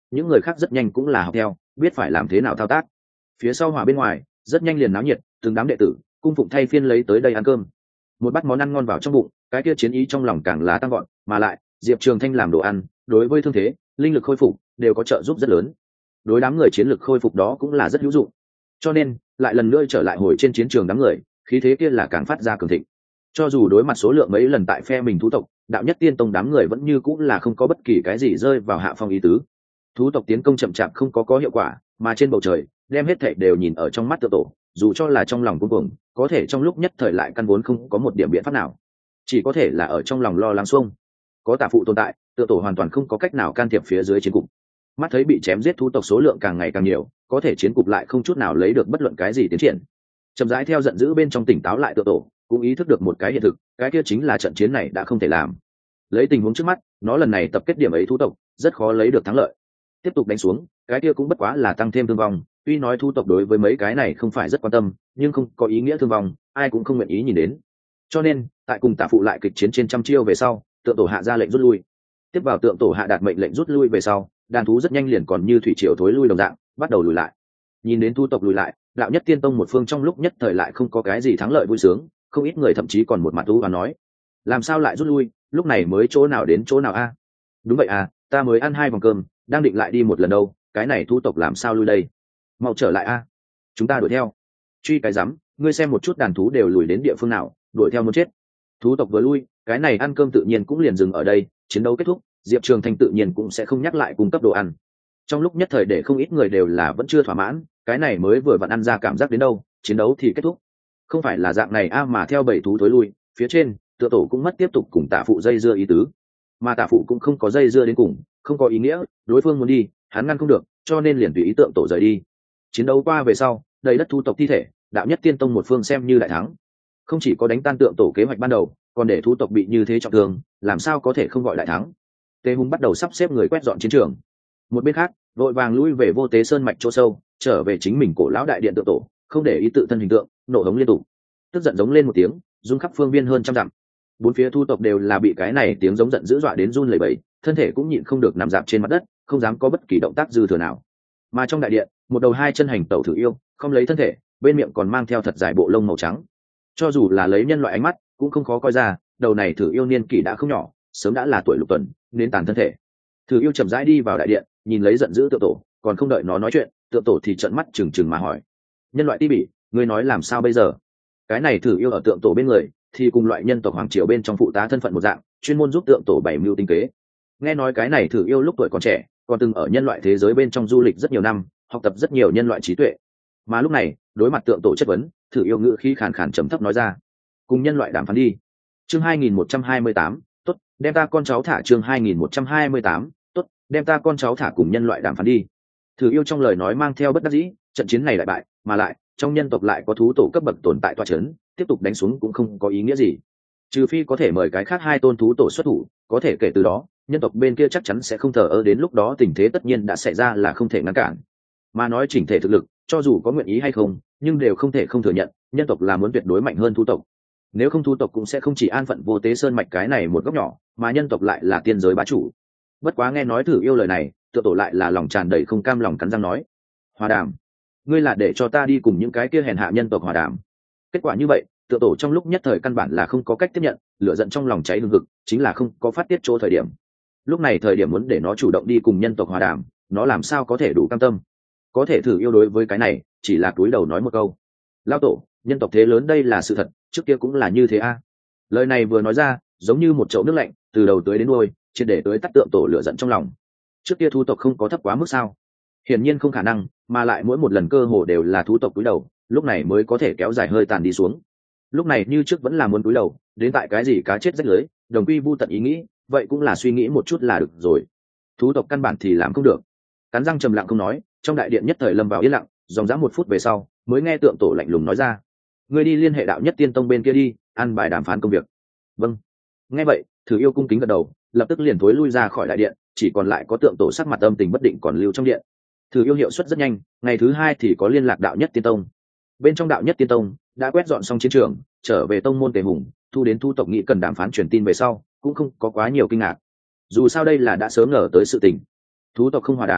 những người khác rất nhanh cũng là học theo, biết phải làm thế nào thao tác. Phía sau hỏa bên ngoài rất nhanh liền náo nhiệt, từng đám đệ tử cung phụng thay phiên lấy tới đây ăn cơm. Một bát món ăn ngon vào trong bụng, cái kia chiến ý trong lòng càng lá tăng gọn, mà lại Diệp Trường Thanh làm đồ ăn đối với thương thế, linh lực khôi phục đều có trợ giúp rất lớn. Đối đám người chiến lực khôi phục đó cũng là rất hữu dụng, cho nên lại lần nữa trở lại hồi trên chiến trường đám người, khí thế kia là càng phát ra cường thịnh. Cho dù đối mặt số lượng mấy lần tại phe mình thú tộc, đạo nhất tiên tông đám người vẫn như cũng là không có bất kỳ cái gì rơi vào hạ phong ý tứ. Thú tộc tiến công chậm chạp không có hiệu quả, mà trên bầu trời đem hết thảy đều nhìn ở trong mắt Tượng Tổ, dù cho là trong lòng cuối cùng có thể trong lúc nhất thời lại căn vốn không có một điểm biện pháp nào, chỉ có thể là ở trong lòng lo lắng xuông. Có tà phụ tồn tại, Tượng Tổ hoàn toàn không có cách nào can thiệp phía dưới chiến cục. Mắt thấy bị chém giết thú tộc số lượng càng ngày càng nhiều, có thể chiến cục lại không chút nào lấy được bất luận cái gì tiến triển. Chậm rãi theo giận dữ bên trong tỉnh táo lại Tượng Tổ, cũng ý thức được một cái hiện thực, cái kia chính là trận chiến này đã không thể làm. Lấy tình huống trước mắt, nó lần này tập kết điểm ấy thú tộc rất khó lấy được thắng lợi. Tiếp tục đánh xuống, cái kia cũng bất quá là tăng thêm thương vong. Tuy nói thú tộc đối với mấy cái này không phải rất quan tâm, nhưng không có ý nghĩa thương vong, ai cũng không nguyện ý nhìn đến. Cho nên, tại cùng Tả phụ lại kịch chiến trên trăm chiêu về sau, Tượng Tổ hạ ra lệnh rút lui. Tiếp vào Tượng Tổ hạ đạt mệnh lệnh rút lui về sau, đàn thú rất nhanh liền còn như thủy triều thối lui đồng dạng, bắt đầu lùi lại. Nhìn đến thú tộc lùi lại, đạo nhất tiên tông một phương trong lúc nhất thời lại không có cái gì thắng lợi vui sướng, không ít người thậm chí còn một mặt thú và nói: làm sao lại rút lui, lúc này mới chỗ nào đến chỗ nào a? Đúng vậy à, ta mới ăn 2 vòng cơm, đang định lại đi một lần đâu, cái này thú tộc làm sao lui đây? Mau trở lại a, chúng ta đuổi theo. Truy cái rắm, ngươi xem một chút đàn thú đều lùi đến địa phương nào, đuổi theo muốn chết. Thú tộc vừa lui, cái này ăn cơm tự nhiên cũng liền dừng ở đây, chiến đấu kết thúc, Diệp Trường Thanh tự nhiên cũng sẽ không nhắc lại cung cấp đồ ăn. Trong lúc nhất thời để không ít người đều là vẫn chưa thỏa mãn, cái này mới vừa vặn ăn ra cảm giác đến đâu, chiến đấu thì kết thúc. Không phải là dạng này a, mà theo bảy thú thối lui, phía trên Tượng Tổ cũng mất tiếp tục cùng Tả phụ dây dưa ý tứ, mà Tả phụ cũng không có dây dưa đến cùng, không có ý nghĩa, đối phương muốn đi, hắn ngăn không được, cho nên liền tùy ý Tượng Tổ rời đi. Chiến đấu qua về sau, đầy đất thú tộc thi thể, đạo nhất tiên tông một phương xem như đại thắng. Không chỉ có đánh tan Tượng Tổ kế hoạch ban đầu, còn để thú tộc bị như thế trọng thương, làm sao có thể không gọi đại thắng. Tề Hùng bắt đầu sắp xếp người quét dọn chiến trường. Một bên khác, vội vàng lui về Vô Tế Sơn mạch chỗ sâu, trở về chính mình cổ lão đại điện Tượng Tổ, không để ý tự thân hình tượng, nộ hống liên tục, tức giận giống lên một tiếng, rung khắp phương viên hơn trăm dặm. Bốn phía thu tộc đều là bị cái này tiếng giống giận dữ dọa đến run lẩy bẩy, thân thể cũng nhịn không được nằm dạp trên mặt đất, không dám có bất kỳ động tác dư thừa nào. Mà trong đại điện, một đầu 2 chân hành tẩu thử yêu, không lấy thân thể, bên miệng còn mang theo thật dài bộ lông màu trắng. Cho dù là lấy nhân loại ánh mắt, cũng không khó coi ra, đầu này thử yêu niên kỷ đã không nhỏ, sớm đã là tuổi lục tuần, nên tàn thân thể. Thử yêu chậm rãi đi vào đại điện, nhìn lấy giận dữ Tượng Tổ, còn không đợi nó nói chuyện, Tượng Tổ thì trợn mắt trừng trừng mà hỏi: nhân loại ti bỉ, ngươi nói làm sao bây giờ? Cái này thử yêu ở Tượng Tổ bên người, thì cùng loại nhân tộc hoàng triều bên trong phụ tá thân phận một dạng, chuyên môn giúp Tượng Tổ bày mưu tinh kế. Nghe nói cái này thử yêu lúc tuổi còn trẻ, còn từng ở nhân loại thế giới bên trong du lịch rất nhiều năm, học tập rất nhiều nhân loại trí tuệ. Mà lúc này, đối mặt Tượng Tổ chất vấn, thử yêu ngữ khí khàn khàn trầm thấp nói ra: cùng nhân loại đàm phán đi. Chương 2128, tốt, đem ta con cháu thả. Chương 2128, tốt, đem ta con cháu thả, cùng nhân loại đàm phán đi. Thử yêu trong lời nói mang theo bất đắc dĩ, trận chiến này lại bại, mà lại trong nhân tộc lại có thú tổ cấp bậc tồn tại toa chấn, tiếp tục đánh xuống cũng không có ý nghĩa gì, trừ phi có thể mời cái khác 2 tôn thú tổ xuất thủ, có thể kể từ đó nhân tộc bên kia chắc chắn sẽ không thờ ơ, đến lúc đó tình thế tất nhiên đã xảy ra là không thể ngăn cản. Mà nói chỉnh thể thực lực, cho dù có nguyện ý hay không, nhưng đều không thể không thừa nhận nhân tộc là muốn tuyệt đối mạnh hơn thú tộc. Nếu không thú tộc cũng sẽ không chỉ an phận Vô Tế Sơn mạch cái này một góc nhỏ, mà nhân tộc lại là tiên giới bá chủ. Bất quá nghe nói thử yêu lời này, Tượng Tổ lại là lòng tràn đầy không cam lòng, cắn răng nói: hòa đàm? Ngươi là để cho ta đi cùng những cái kia hèn hạ nhân tộc hòa đàm? Kết quả như vậy, Tượng Tổ trong lúc nhất thời căn bản là không có cách tiếp nhận, lửa giận trong lòng cháy hừng hực, chính là không có phát tiết chỗ thời điểm. Lúc này thời điểm muốn để nó chủ động đi cùng nhân tộc hòa đàm, nó làm sao có thể đủ cam tâm? Có thể thử yêu đối với cái này, chỉ là cúi đầu nói một câu: lao tổ, nhân tộc thế lớn đây là sự thật, trước kia cũng là như thế a. Lời này vừa nói ra, giống như một chậu nước lạnh, từ đầu tới đến đuôi, triệt để tới tắt Tượng Tổ lửa giận trong lòng. Trước kia thú tộc không có thấp quá mức sao? Hiển nhiên không khả năng, mà lại mỗi một lần cơ hồ đều là thú tộc cúi đầu, lúc này mới có thể kéo dài hơi tàn đi xuống. Lúc này như trước vẫn là muốn cúi đầu, đến tại cái gì cá chết rách lưới, đồng quy vu tận ý nghĩ, vậy cũng là suy nghĩ một chút là được rồi. Thú tộc căn bản thì làm không được. Cắn răng trầm lặng không nói, trong đại điện nhất thời lâm vào yên lặng, dòng dã 1 phút về sau, mới nghe Tượng Tổ lạnh lùng nói ra: ngươi đi liên hệ đạo nhất tiên tông bên kia đi, ăn bài đàm phán công việc. Vâng. Nghe vậy, thử yêu cung kính gật đầu, lập tức liền thối lui ra khỏi đại điện, chỉ còn lại có Tượng Tổ sắc mặt âm tình bất định còn lưu trong điện. Thử yêu hiệu suất rất nhanh, ngày thứ 2 thì có liên lạc đạo nhất tiên tông. Bên trong đạo nhất tiên tông đã quét dọn xong chiến trường, trở về tông môn Tề Hùng, thu đến thu tộc nghị cần đàm phán truyền tin về sau, cũng không có quá nhiều kinh ngạc. Dù sao đây là đã sớm ngờ tới sự tình. Thú tộc không hòa đàm,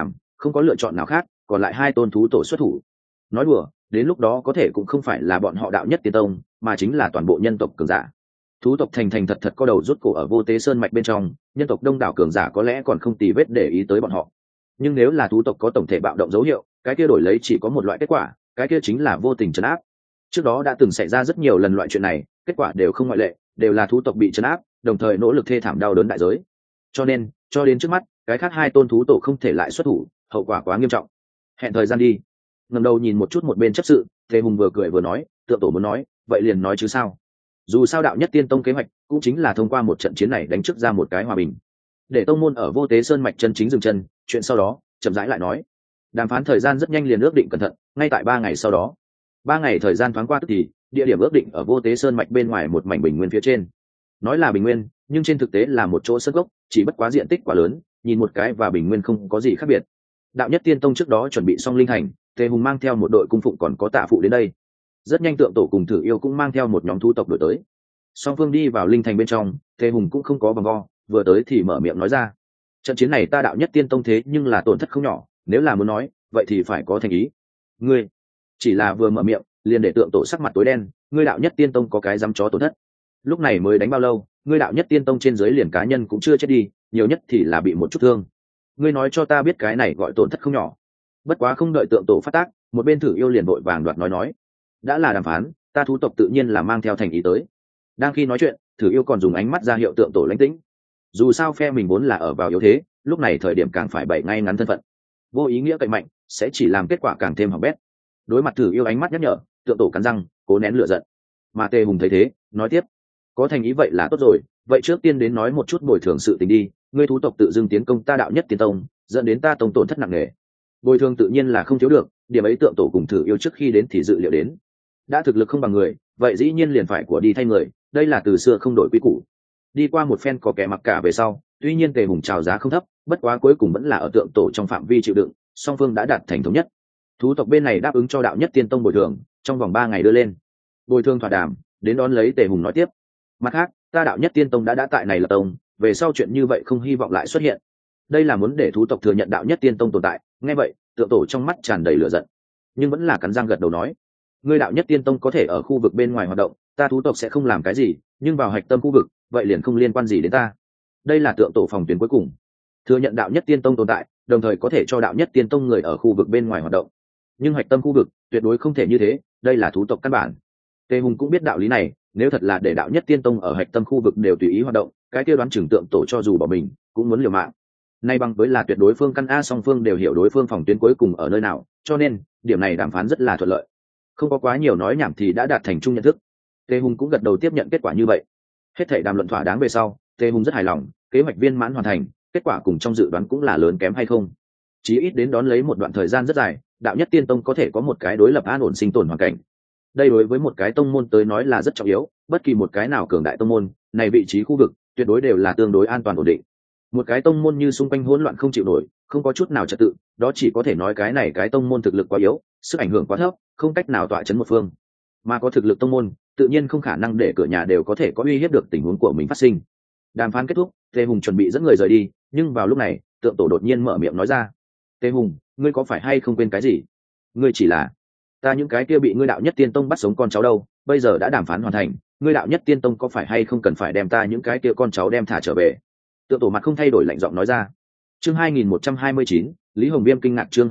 không có lựa chọn nào khác, còn lại hai tôn thú tổ xuất thủ. Nói đùa, đến lúc đó có thể cũng không phải là bọn họ đạo nhất tiên tông, mà chính là toàn bộ nhân tộc cường giả. Thú tộc thành thành thật thật co đầu rút cổ ở Vô Tế Sơn mạch bên trong, nhân tộc đông đảo cường giả có lẽ còn không tì vết để ý tới bọn họ. Nhưng nếu là thú tộc có tổng thể bạo động dấu hiệu, cái kia đổi lấy chỉ có một loại kết quả, cái kia chính là vô tình trấn áp. Trước đó đã từng xảy ra rất nhiều lần loại chuyện này, kết quả đều không ngoại lệ, đều là thú tộc bị trấn áp, đồng thời nỗ lực thê thảm đau đớn đại giới. Cho nên, cho đến trước mắt, cái khác hai tôn thú tổ không thể lại xuất thủ, hậu quả quá nghiêm trọng. Hẹn thời gian đi. Ngẩng đầu nhìn một chút một bên chấp sự, Tề Hùng vừa cười vừa nói, Tượng tổ muốn nói, vậy liền nói chứ sao. Dù sao đạo nhất tiên tông kế hoạch cũng chính là thông qua một trận chiến này đánh trước ra một cái hòa bình, để tông môn ở Vô Tế Sơn mạch chân chính dừng chân, chuyện sau đó chậm rãi lại nói. Đàm phán thời gian rất nhanh liền ước định cẩn thận, ngay tại 3 ngày sau đó. 3 ngày thời gian thoáng qua tức thì, địa điểm ước định ở Vô Tế Sơn mạch bên ngoài một mảnh bình nguyên phía trên. Nói là bình nguyên, nhưng trên thực tế là một chỗ sân gốc, chỉ bất quá diện tích quá lớn, nhìn một cái và bình nguyên không có gì khác biệt. Đạo nhất tiên tông trước đó chuẩn bị xong linh hành, Tề Hùng mang theo một đội cung phụng còn có tạ phụ đến đây. Rất nhanh Tượng tổ cùng Thử Yêu cũng mang theo một nhóm thú tộc đổi tới. Song phương đi vào linh thành bên trong, Tề Hùng cũng không có vòng vo, vừa tới thì mở miệng nói ra. Trận chiến này ta đạo nhất tiên tông thế nhưng là tổn thất không nhỏ, nếu là muốn nói, vậy thì phải có thành ý. Ngươi chỉ là vừa mở miệng, liền để Tượng tổ sắc mặt tối đen, ngươi đạo nhất tiên tông có cái dám chó tổn thất. Lúc này mới đánh bao lâu, ngươi đạo nhất tiên tông trên dưới liền cá nhân cũng chưa chết đi, nhiều nhất thì là bị một chút thương. Ngươi nói cho ta biết cái này gọi tổn thất không nhỏ. Bất quá không đợi Tượng tổ phát tác, một bên Thử Yêu liền vội vàng đoạt nói, đã là đàm phán, ta thú tộc tự nhiên là mang theo thành ý tới. Đang khi nói chuyện, Thử Yêu còn dùng ánh mắt ra hiệu Tượng tổ lãnh tĩnh. Dù sao phe mình vốn là ở vào yếu thế, lúc này thời điểm càng phải bày ngay ngắn thân phận, vô ý nghĩa cậy mạnh sẽ chỉ làm kết quả càng thêm hỏng bét. Đối mặt Thử Yêu ánh mắt nhắc nhở, Tượng tổ cắn răng cố nén lửa giận. Mà Tề Hùng thấy thế, nói tiếp, có thành ý vậy là tốt rồi, vậy trước tiên đến nói một chút bồi thường sự tình đi. Ngươi thú tộc tự dưng tiến công ta đạo nhất tiên tông, dẫn đến ta tông tổn thất nặng nề, bồi thường tự nhiên là không thiếu được, điểm ấy Tượng tổ cùng Thử Yêu trước khi đến thì dự liệu đến. Đã thực lực không bằng người, vậy dĩ nhiên liền phải của đi thay người, đây là từ xưa không đổi quy củ. Đi qua một phen có kẻ mặc cả về sau, tuy nhiên Tề Hùng chào giá không thấp, bất quá cuối cùng vẫn là ở Tượng tổ trong phạm vi chịu đựng, song phương đã đạt thành thống nhất. Thú tộc bên này đáp ứng cho đạo nhất tiên tông bồi thường, trong vòng 3 ngày đưa lên. Bồi thường thỏa đàm, đến đón lấy Tề Hùng nói tiếp. Mặt khác, ta đạo nhất tiên tông đã tại này là tông, về sau chuyện như vậy không hy vọng lại xuất hiện. Đây là muốn để thú tộc thừa nhận đạo nhất tiên tông tồn tại. Nghe vậy, Tượng tổ trong mắt tràn đầy lửa giận, nhưng vẫn là cắn răng gật đầu nói, ngươi đạo nhất tiên tông có thể ở khu vực bên ngoài hoạt động, ta thú tộc sẽ không làm cái gì, nhưng vào hạch tâm khu vực, vậy liền không liên quan gì đến ta. Đây là Tượng tổ phòng tuyến cuối cùng, thừa nhận đạo nhất tiên tông tồn tại, đồng thời có thể cho đạo nhất tiên tông người ở khu vực bên ngoài hoạt động, nhưng hạch tâm khu vực tuyệt đối không thể như thế, đây là thú tộc căn bản. Tề Hùng cũng biết đạo lý này, nếu thật là để đạo nhất tiên tông ở hạch tâm khu vực đều tùy ý hoạt động, cái kia đoán chừng Tượng tổ cho dù bỏ mình cũng muốn liều mạng. Nay bằng với là tuyệt đối phương căn a, song phương đều hiểu đối phương phòng tuyến cuối cùng ở nơi nào, cho nên điểm này đàm phán rất là thuận lợi, không có quá nhiều nói nhảm thì đã đạt thành chung nhận thức. Tề Hùng cũng gật đầu tiếp nhận kết quả như vậy. Hết thảy đàm luận thỏa đáng về sau, Tề Hùng rất hài lòng, kế hoạch viên mãn hoàn thành, kết quả cùng trong dự đoán cũng là lớn kém hay không. Chí ít đến đón lấy một đoạn thời gian rất dài, đạo nhất tiên tông có thể có một cái đối lập an ổn sinh tồn hoàn cảnh. Đây đối với một cái tông môn tới nói là rất trọng yếu, bất kỳ một cái nào cường đại tông môn, này vị trí khu vực tuyệt đối đều là tương đối an toàn ổn định. Một cái tông môn như xung quanh hỗn loạn không chịu nổi, không có chút nào trật tự, đó chỉ có thể nói cái này cái tông môn thực lực quá yếu, sức ảnh hưởng quá thấp, không cách nào tọa chấn một phương. Mà có thực lực tông môn, tự nhiên không khả năng để cửa nhà đều có thể có uy hiếp được tình huống của mình phát sinh. Đàm phán kết thúc, Tề Hùng chuẩn bị dẫn người rời đi, nhưng vào lúc này, Tượng tổ đột nhiên mở miệng nói ra, Tề Hùng, ngươi có phải hay không quên cái gì? Ngươi chỉ là ta những cái kia bị ngươi đạo nhất tiên tông bắt sống con cháu đâu, bây giờ đã đàm phán hoàn thành, ngươi đạo nhất tiên tông có phải hay không cần phải đem ta những cái kia con cháu đem thả trở về? Tượng tổ mặt không thay đổi lạnh giọng nói ra. Chương 2129, Lý Hồng Viêm kinh ngạc. Chương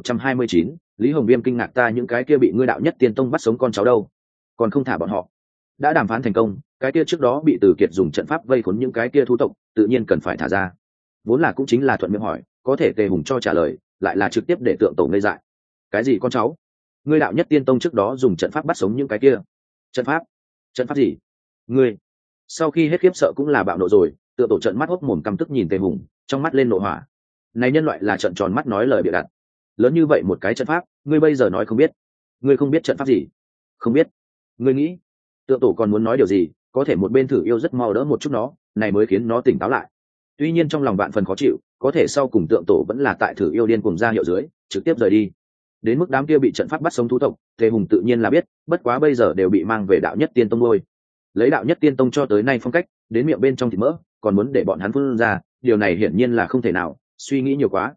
2129, Lý Hồng Viêm kinh ngạc, ta những cái kia bị ngươi đạo nhất tiên tông bắt sống con cháu đâu, còn không thả bọn họ? Đã đàm phán thành công, cái kia trước đó bị Từ Kiệt dùng trận pháp vây khốn những cái kia thú tộc, tự nhiên cần phải thả ra. Vốn là cũng chính là thuận miệng hỏi, có thể Tề Hùng cho trả lời, lại là trực tiếp để Tượng tổ ngây dại. Cái gì con cháu? Ngươi đạo nhất tiên tông trước đó dùng trận pháp bắt sống những cái kia? Trận pháp? Trận pháp gì? Ngươi? Sau khi hết khiếp sợ cũng là bạo nộ rồi, Tượng tổ trợn mắt hốc mồm căm tức nhìn Tề Hùng, trong mắt lên nộ hỏa. Này nhân loại là trợn tròn mắt nói lời bịa đặt. Lớn như vậy một cái trận pháp, ngươi bây giờ nói không biết? Ngươi không biết trận pháp gì? Không biết? Ngươi nghĩ? Tượng tổ còn muốn nói điều gì, có thể một bên Thử Yêu rất mau đỡ một chút nó, này mới khiến nó tỉnh táo lại. Tuy nhiên trong lòng vạn phần khó chịu, có thể sau cùng Tượng tổ vẫn là tại Thử Yêu điên cuồng ra hiệu dưới, trực tiếp rời đi. Đến mức đám kia bị trận pháp bắt sống thú tộc, Tề Hùng tự nhiên là biết, bất quá bây giờ đều bị mang về đạo nhất tiên tông thôi. Lấy đạo nhất tiên tông cho tới nay phong cách, đến miệng bên trong thịt mỡ, còn muốn để bọn hắn phun ra, điều này hiển nhiên là không thể nào, suy nghĩ nhiều quá.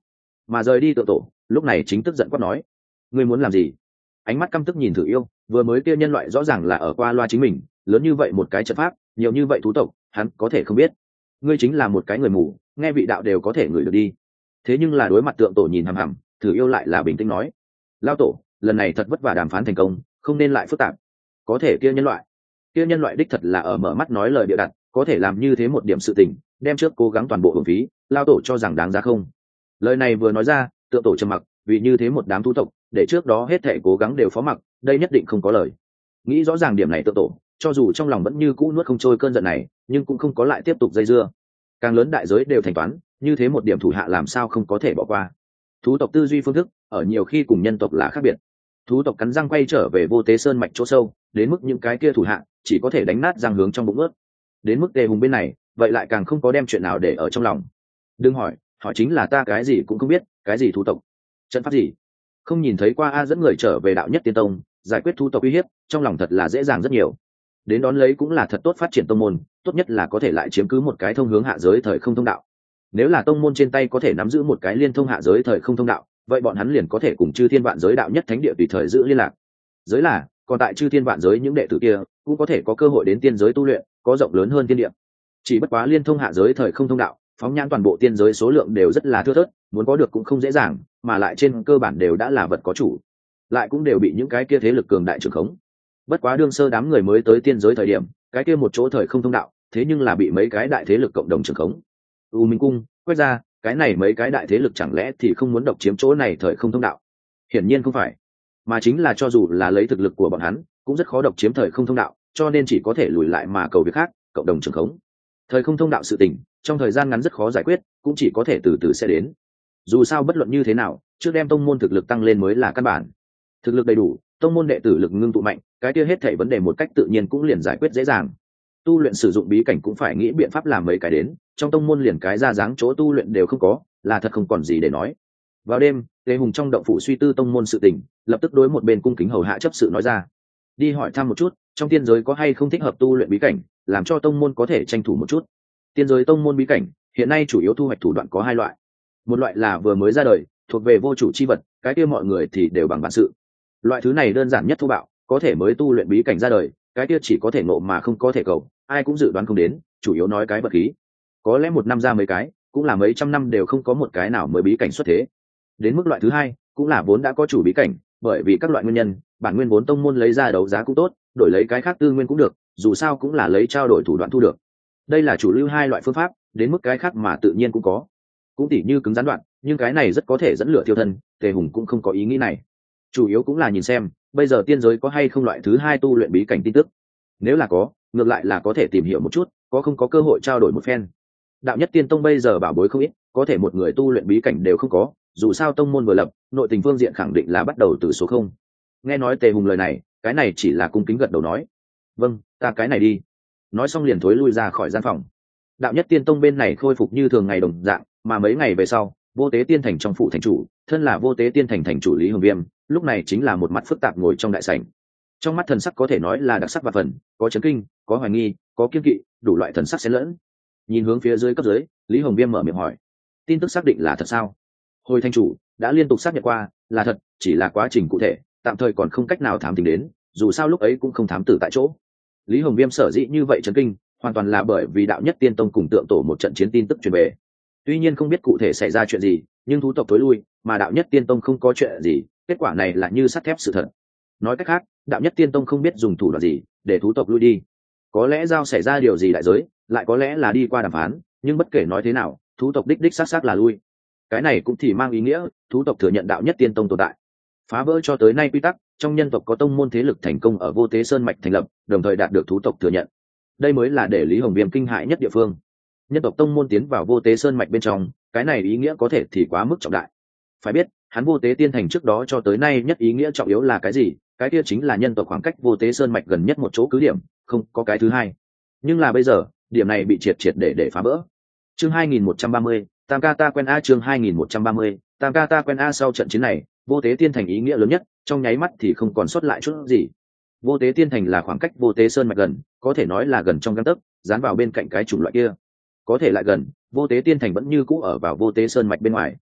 mà rời đi Tượng Tổ lúc này chính tức giận quát nói: ngươi muốn làm gì? Ánh mắt căm tức nhìn Thử Yêu, vừa mới kia nhân loại rõ ràng là ở qua loa chính mình, lớn như vậy một cái trận pháp, nhiều như vậy thú tộc, hắn có thể không biết? Ngươi chính là một cái người mù, nghe vị đạo đều có thể ngửi được đi. Thế nhưng là đối mặt Tượng Tổ nhìn hằm hằm, Thử Yêu lại là bình tĩnh nói: lao tổ, lần này thật vất vả đàm phán thành công, không nên lại phức tạp. Có thể kia nhân loại đích thật là ở mở mắt nói lời bịa đặt, có thể làm như thế một điểm sự tình, đem trước cố gắng toàn bộ hưởng phí, lao tổ cho rằng đáng giá không? Lời này vừa nói ra, Tượng Tổ trầm mặc, vì như thế một đám thú tộc, để trước đó hết thảy cố gắng đều phó mặc, đây nhất định không có lời. Nghĩ rõ ràng điểm này Tượng Tổ, cho dù trong lòng vẫn như cũ nuốt không trôi cơn giận này, nhưng cũng không có lại tiếp tục dây dưa. Càng lớn đại giới đều thành toán, như thế một điểm thủ hạ làm sao không có thể bỏ qua. Thú tộc tư duy phương thức ở nhiều khi cùng nhân tộc là khác biệt. Thú tộc cắn răng quay trở về Vô Tế Sơn mạch chỗ sâu, đến mức những cái kia thủ hạ chỉ có thể đánh nát răng hướng trong bụng ướt. Đến mức Tề Hùng bên này, vậy lại càng không có đem chuyện nào để ở trong lòng. Đừng hỏi, hỏi chính là ta cái gì cũng không biết, cái gì thú tộc, trận pháp gì, không nhìn thấy qua. A dẫn người trở về đạo nhất tiên tông, giải quyết thú tộc uy hiếp, trong lòng thật là dễ dàng rất nhiều. Đến đón lấy cũng là thật tốt phát triển tông môn, tốt nhất là có thể lại chiếm cứ một cái thông hướng hạ giới thời không thông đạo. Nếu là tông môn trên tay có thể nắm giữ một cái liên thông hạ giới thời không thông đạo, vậy bọn hắn liền có thể cùng chư thiên vạn giới đạo nhất thánh địa tùy thời giữ liên lạc. Giới là, còn tại chư thiên vạn giới những đệ tử kia cũng có thể có cơ hội đến tiên giới tu luyện, có rộng lớn hơn thiên địa. Chỉ bất quá liên thông hạ giới thời không thông đạo, phóng nhãn toàn bộ tiên giới số lượng đều rất là thưa thớt, muốn có được cũng không dễ dàng, mà lại trên cơ bản đều đã là vật có chủ, lại cũng đều bị những cái kia thế lực cường đại trưởng khống. Bất quá đương sơ đám người mới tới tiên giới thời điểm, cái kia một chỗ thời không thông đạo, thế nhưng là bị mấy cái đại thế lực cộng đồng trưởng khống. U Minh Cung, quét ra, cái này mấy cái đại thế lực chẳng lẽ thì không muốn độc chiếm chỗ này thời không thông đạo? Hiển nhiên không phải, mà chính là cho dù là lấy thực lực của bọn hắn, cũng rất khó độc chiếm thời không thông đạo, cho nên chỉ có thể lùi lại mà cầu việc khác, cộng đồng trưởng khống. Thời không thông đạo sự tình, trong thời gian ngắn rất khó giải quyết, cũng chỉ có thể từ từ sẽ đến. Dù sao bất luận như thế nào, trước đem tông môn thực lực tăng lên mới là căn bản. Thực lực đầy đủ, tông môn đệ tử lực ngưng tụ mạnh, cái kia hết thảy vấn đề một cách tự nhiên cũng liền giải quyết dễ dàng. Tu luyện sử dụng bí cảnh cũng phải nghĩ biện pháp làm mấy cái đến, trong tông môn liền cái ra dáng chỗ tu luyện đều không có, là thật không còn gì để nói. Vào đêm, Tề Hùng trong động phủ suy tư tông môn sự tình, lập tức đối một bên cung kính hầu hạ chấp sự nói ra: đi hỏi thăm một chút, trong tiên giới có hay không thích hợp tu luyện bí cảnh, làm cho tông môn có thể tranh thủ một chút. Tiên giới tông môn bí cảnh hiện nay chủ yếu thu hoạch thủ đoạn có hai loại. Một loại là vừa mới ra đời, thuộc về vô chủ chi vật, cái kia mọi người thì đều bằng bản sự. Loại thứ này đơn giản nhất thô bạo, có thể mới tu luyện bí cảnh ra đời, cái kia chỉ có thể ngộ mà không có thể cầu, ai cũng dự đoán không đến, chủ yếu nói cái vật khí. Có lẽ một năm ra mấy cái, cũng là mấy trăm năm đều không có một cái nào mới bí cảnh xuất thế. Đến mức loại thứ hai, cũng là vốn đã có chủ bí cảnh, bởi vì các loại nguyên nhân, bản nguyên vốn tông môn lấy ra đấu giá cũng tốt, đổi lấy cái khác tư nguyên cũng được, dù sao cũng là lấy trao đổi thủ đoạn thu được. Đây là chủ lưu hai loại phương pháp, đến mức cái khác mà tự nhiên cũng có. Cũng tỉ như cứng gián đoạn, nhưng cái này rất có thể dẫn lửa thiêu thân, Tề Hùng cũng không có ý nghĩ này. Chủ yếu cũng là nhìn xem, bây giờ tiên giới có hay không loại thứ hai tu luyện bí cảnh tin tức. Nếu là có, ngược lại là có thể tìm hiểu một chút, có không có cơ hội trao đổi một phen. Đạo nhất tiên tông bây giờ bảo bối không ít, có thể một người tu luyện bí cảnh đều không có, dù sao tông môn vừa lập, nội tình phương diện khẳng định là bắt đầu từ số không. Nghe nói Tề Hùng lời này, cái này chỉ là cung kính gật đầu nói: vâng, ta cái này đi. Nói xong liền thối lui ra khỏi gian phòng. Đạo nhất tiên tông bên này khôi phục như thường ngày đồng dạng, mà mấy ngày về sau, Vô Tế Tiên Thành trong phủ thành chủ, thân là Vô Tế Tiên Thành thành chủ Lý Hồng Viêm, lúc này chính là một mặt phức tạp ngồi trong đại sảnh. Trong mắt thần sắc có thể nói là đặc sắc và phần, có chấn kinh, có hoài nghi, có kiên kỵ, đủ loại thần sắc xen lẫn. Nhìn hướng phía dưới cấp dưới, Lý Hồng Viêm mở miệng hỏi: tin tức xác định là thật sao? Hồi thành chủ đã liên tục xác nhận qua, là thật, chỉ là quá trình cụ thể, tạm thời còn không cách nào thám tính đến, dù sao lúc ấy cũng không thám tử tại chỗ. Lý Hồng Viêm sở dĩ như vậy chấn kinh, hoàn toàn là bởi vì đạo nhất tiên tông cùng Tượng Tổ một trận chiến tin tức truyền về. Tuy nhiên không biết cụ thể xảy ra chuyện gì, nhưng thú tộc tối lui, mà đạo nhất tiên tông không có chuyện gì, kết quả này là như sắt thép sự thật. Nói cách khác, đạo nhất tiên tông không biết dùng thủ đoạn gì để thú tộc lui đi. Có lẽ giao xảy ra điều gì đại giới, lại có lẽ là đi qua đàm phán, nhưng bất kể nói thế nào, thú tộc đích xác là lui. Cái này cũng thì mang ý nghĩa, thú tộc thừa nhận đạo nhất tiên tông tồn tại. Phá vỡ cho tới nay quy tắc, trong nhân tộc có tông môn thế lực thành công ở Vô Tế Sơn mạch thành lập, đồng thời đạt được thú tộc thừa nhận. Đây mới là để Lý Hồng Viêm kinh hãi nhất địa phương. Nhân tộc tông môn tiến vào Vô Tế Sơn mạch bên trong, cái này ý nghĩa có thể thì quá mức trọng đại. Phải biết, hắn Vô Tế Tiên Thành trước đó cho tới nay nhất ý nghĩa trọng yếu là cái gì? Cái kia chính là nhân tộc khoảng cách Vô Tế Sơn mạch gần nhất một chỗ cứ điểm, không có cái thứ hai. Nhưng là bây giờ, điểm này bị triệt để phá vỡ. Chương 2130, Tam ca ta quen a. Chương 2130, Tam ca ta quen a. Sau trận chiến này, Vô Tế Tiên Thành ý nghĩa lớn nhất, trong nháy mắt thì không còn sót lại chút gì. Vô Tế Tiên Thành là khoảng cách Vô Tế Sơn mạch gần, có thể nói là gần trong gang tấc, dán vào bên cạnh cái chủng loại kia. Có thể lại gần, Vô Tế Tiên Thành vẫn như cũ ở vào Vô Tế Sơn mạch bên ngoài.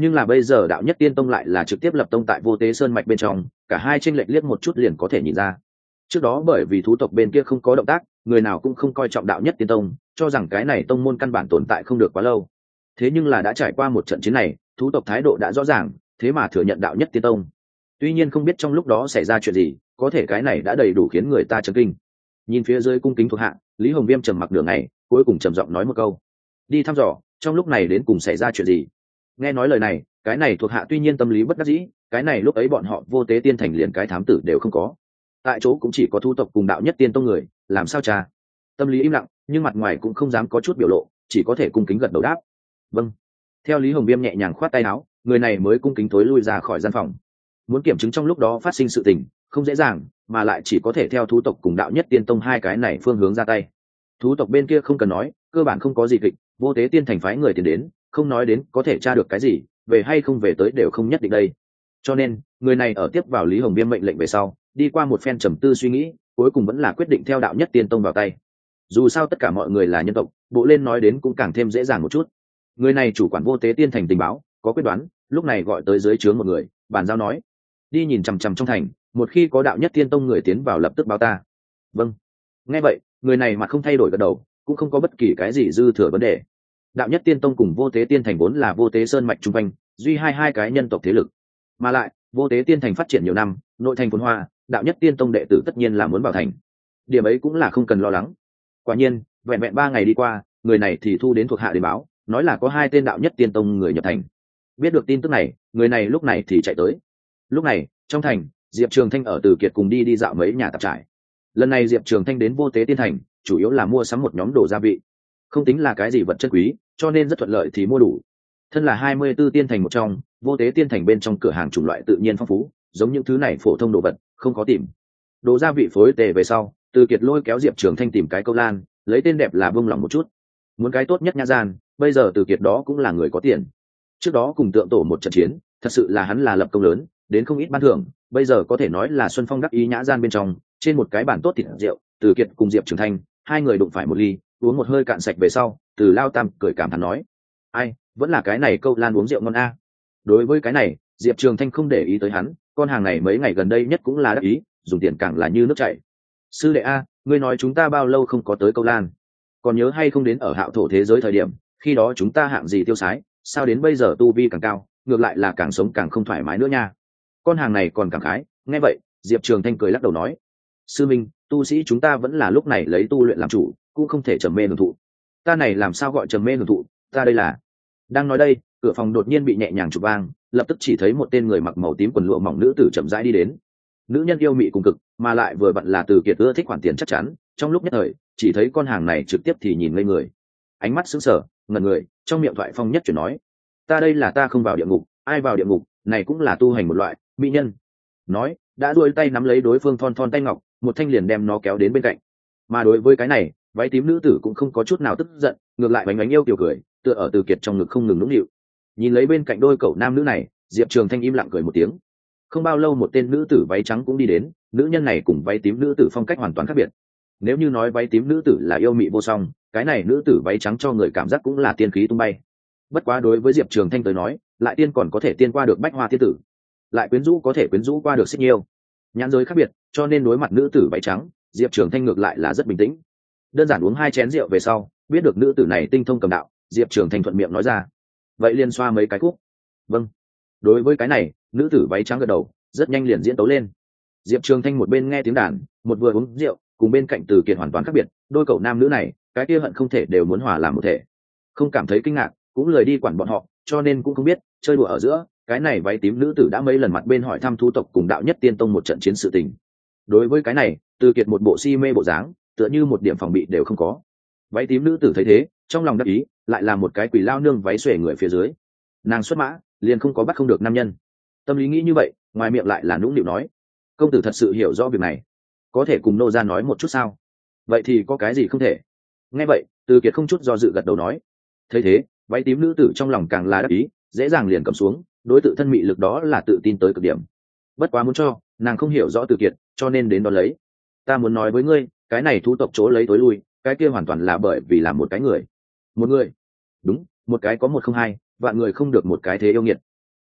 nhưng là bây giờ đạo nhất tiên tông lại là trực tiếp lập tông tại vô tế sơn mạch bên trong, cả hai tranh lệch liếc một chút liền có thể nhìn ra. Trước đó bởi vì thú tộc bên kia không có động tác, người nào cũng không coi trọng đạo nhất tiên tông, cho rằng cái này tông môn căn bản tồn tại không được quá lâu. Thế nhưng là đã trải qua một trận chiến này, thú tộc thái độ đã rõ ràng, thế mà thừa nhận đạo nhất tiên tông. Tuy nhiên không biết trong lúc đó xảy ra chuyện gì, có thể cái này đã đầy đủ khiến người ta chấn kinh. Nhìn phía dưới cung kính thuộc hạ, Lý Hồng Viêm trầm mặc nửa ngày, cuối cùng trầm giọng nói một câu: đi thăm dò trong lúc này đến cùng xảy ra chuyện gì. Nghe nói lời này, cái này thuộc hạ tuy nhiên tâm lý bất đắc dĩ, cái này lúc ấy bọn họ vô tế tiên thành liền cái thám tử đều không có, tại chỗ cũng chỉ có thu tộc cùng đạo nhất tiên tông người, làm sao cha. Tâm lý im lặng, nhưng mặt ngoài cũng không dám có chút biểu lộ, chỉ có thể cung kính gật đầu đáp: vâng. Theo Lý Hồng Viêm nhẹ nhàng khoát tay áo, người này mới cung kính thối lui ra khỏi gian phòng. Muốn kiểm chứng trong lúc đó phát sinh sự tình không dễ dàng, mà lại chỉ có thể theo thú tộc cùng đạo nhất tiên tông hai cái này phương hướng ra tay. Thú tộc bên kia không cần nói, cơ bản không có gì kịch, vô tế tiên thành phái người tiền đến, không nói đến có thể tra được cái gì, về hay không về tới đều không nhất định đây. Cho nên người này ở tiếp vào Lý Hồng Viêm mệnh lệnh về sau, đi qua một phen trầm tư suy nghĩ, cuối cùng vẫn là quyết định theo đạo nhất tiên tông vào tay. Dù sao tất cả mọi người là nhân tộc, bộ lên nói đến cũng càng thêm dễ dàng một chút. Người này chủ quản vô tế tiên thành tình báo có quyết đoán, lúc này gọi tới dưới trướng một người, bàn giao nói: đi nhìn chằm chằm trong thành, một khi có đạo nhất tiên tông người tiến vào lập tức báo ta. Vâng. Nghe vậy, người này mặt không thay đổi gật đầu, cũng không có bất kỳ cái gì dư thừa vấn đề. Đạo nhất tiên tông cùng vô tế tiên thành vốn là vô tế sơn mạch trung quanh duy hai cái nhân tộc thế lực, mà lại vô tế tiên thành phát triển nhiều năm, nội thành phồn hoa, đạo nhất tiên tông đệ tử tất nhiên là muốn vào thành, điểm ấy cũng là không cần lo lắng. Quả nhiên vẹn vẹn 3 ngày đi qua, người này thì thu đến thuộc hạ đến báo, nói là có 2 tên đạo nhất tiên tông người nhập thành. Biết được tin tức này, người này lúc này thì chạy tới. Lúc này trong thành, Diệp Trường Thanh ở Từ Kiệt cùng đi dạo mấy nhà tạp trải. Lần này Diệp Trường Thanh đến vô tế tiên thành chủ yếu là mua sắm một nhóm đồ gia vị, không tính là cái gì vật chân quý, cho nên rất thuận lợi thì mua đủ. Thân là 24 tiên thành một trong, vô tế tiên thành bên trong cửa hàng chủng loại tự nhiên phong phú, giống những thứ này phổ thông đồ vật không có tìm. Đồ gia vị phối tề về sau, Từ Kiệt lôi kéo Diệp Trường Thanh tìm cái câu lan, lấy tên đẹp là bông lòng một chút. Muốn cái tốt nhất nhã gian, bây giờ Từ Kiệt đó cũng là người có tiền. Trước đó cùng Tượng Tổ một trận chiến, thật sự là hắn là lập công lớn, đến không ít ban thưởng, bây giờ có thể nói là xuân phong đắc ý nhã gian bên trong, trên một cái bàn tốt thịt rượu, Từ Kiệt cùng Diệp Trường Thanh, hai người đụng phải một ly, uống một hơi cạn sạch về sau, Từ Lao Tam cười cảm thán nói: ai, vẫn là cái này câu lan uống rượu ngon a. Đối với cái này, Diệp Trường Thanh không để ý tới hắn, con hàng này mấy ngày gần đây nhất cũng là đắc ý, dùng tiền càng là như nước chảy. Sư đệ a, ngươi nói chúng ta bao lâu không có tới câu lan, còn nhớ hay không đến ở Hạo Thổ thế giới thời điểm, khi đó chúng ta hạng gì tiêu sái, sao đến bây giờ tu vi càng cao, ngược lại là càng sống càng không thoải mái nữa nha. Con hàng này còn cảm khái. Nghe vậy, Diệp Trường Thanh cười lắc đầu nói: sư minh, tu sĩ chúng ta vẫn là lúc này lấy tu luyện làm chủ, cũng không thể trầm mê hưởng thụ. Ta này làm sao gọi trầm mê hưởng thụ, ta đây là... Đang nói đây, cửa phòng đột nhiên bị nhẹ nhàng chụp vang, lập tức chỉ thấy một tên người mặc màu tím quần lụa mỏng nữ tử chậm rãi đi đến. Nữ nhân yêu mị cùng cực, mà lại vừa vặn là Từ Kiệt ưa thích khoản tiền chắc chắn, trong lúc nhất thời chỉ thấy con hàng này trực tiếp thì nhìn ngây người, ánh mắt sững sờ ngẩn người, trong miệng thoại phong nhất chuyển nói: ta đây là ta không vào địa ngục, ai vào địa ngục, này cũng là tu hành một loại mỹ nhân. Nói đã duỗi tay nắm lấy đối phương thon thon tay ngọc, một thanh liền đem nó kéo đến bên cạnh. Mà đối với cái này, váy tím nữ tử cũng không có chút nào tức giận, ngược lại bánh bánh yêu kiều cười, tựa ở Từ Kiệt trong ngực không ngừng nũng nịu. Nhìn lấy bên cạnh đôi cậu nam nữ này, Diệp Trường Thanh im lặng cười một tiếng. Không bao lâu một tên nữ tử váy trắng cũng đi đến, nữ nhân này cùng váy tím nữ tử phong cách hoàn toàn khác biệt. Nếu như nói váy tím nữ tử là yêu mị vô song, cái này nữ tử váy trắng cho người cảm giác cũng là tiên khí tung bay. Bất quá đối với Diệp Trường Thanh tới nói, lại tiên còn có thể tiên qua được bách hoa tiên tử, lại quyến rũ có thể quyến rũ qua được xích nhiêu. Nhãn giới khác biệt, cho nên đối mặt nữ tử váy trắng, Diệp Trường Thanh ngược lại là rất bình tĩnh. Đơn giản uống 2 chén rượu về sau, biết được nữ tử này tinh thông cầm đạo, Diệp Trường Thanh thuận miệng nói ra: vậy liền xoa mấy cái khúc. Vâng. Đối với cái này, nữ tử váy trắng gật đầu, rất nhanh liền diễn tấu lên. Diệp Trường Thanh một bên nghe tiếng đàn, một vừa uống rượu, cùng bên cạnh Từ Kiệt hoàn toàn khác biệt, đôi cậu nam nữ này, cái kia hận không thể đều muốn hòa làm một thể. Không cảm thấy kinh ngạc, cũng lười đi quản bọn họ, cho nên cũng không biết, chơi đùa ở giữa, cái này váy tím nữ tử đã mấy lần mặt bên hỏi thăm thú tộc cùng đạo nhất tiên tông một trận chiến sự tình. Đối với cái này, Từ Kiệt một bộ si mê bộ dáng, tựa như một điểm phòng bị đều không có. Váy tím nữ tử thấy thế, trong lòng đắc ý, lại là một cái quỷ lao nương váy xuề người phía dưới. Nàng xuất mã, liền không có bắt không được nam nhân. Tâm lý nghĩ như vậy, ngoài miệng lại là nũng nịu nói: công tử thật sự hiểu rõ việc này, có thể cùng nô gia nói một chút sao? Vậy thì có cái gì không thể. Nghe vậy, Từ Kiệt không chút do dự gật đầu nói. Thấy thế, váy tím nữ tử trong lòng càng là đắc ý, dễ dàng liền cầm xuống, đối tự thân mị lực đó là tự tin tới cực điểm. Bất quá muốn cho, nàng không hiểu rõ Từ Kiệt, cho nên đến đó lấy. Ta muốn nói với ngươi, cái này thú tộc chỗ lấy tối lui, cái kia hoàn toàn là bởi vì là một cái người. Một người? Đúng, một cái có 1 không 2, vạn người không được một cái thế yêu nghiệt,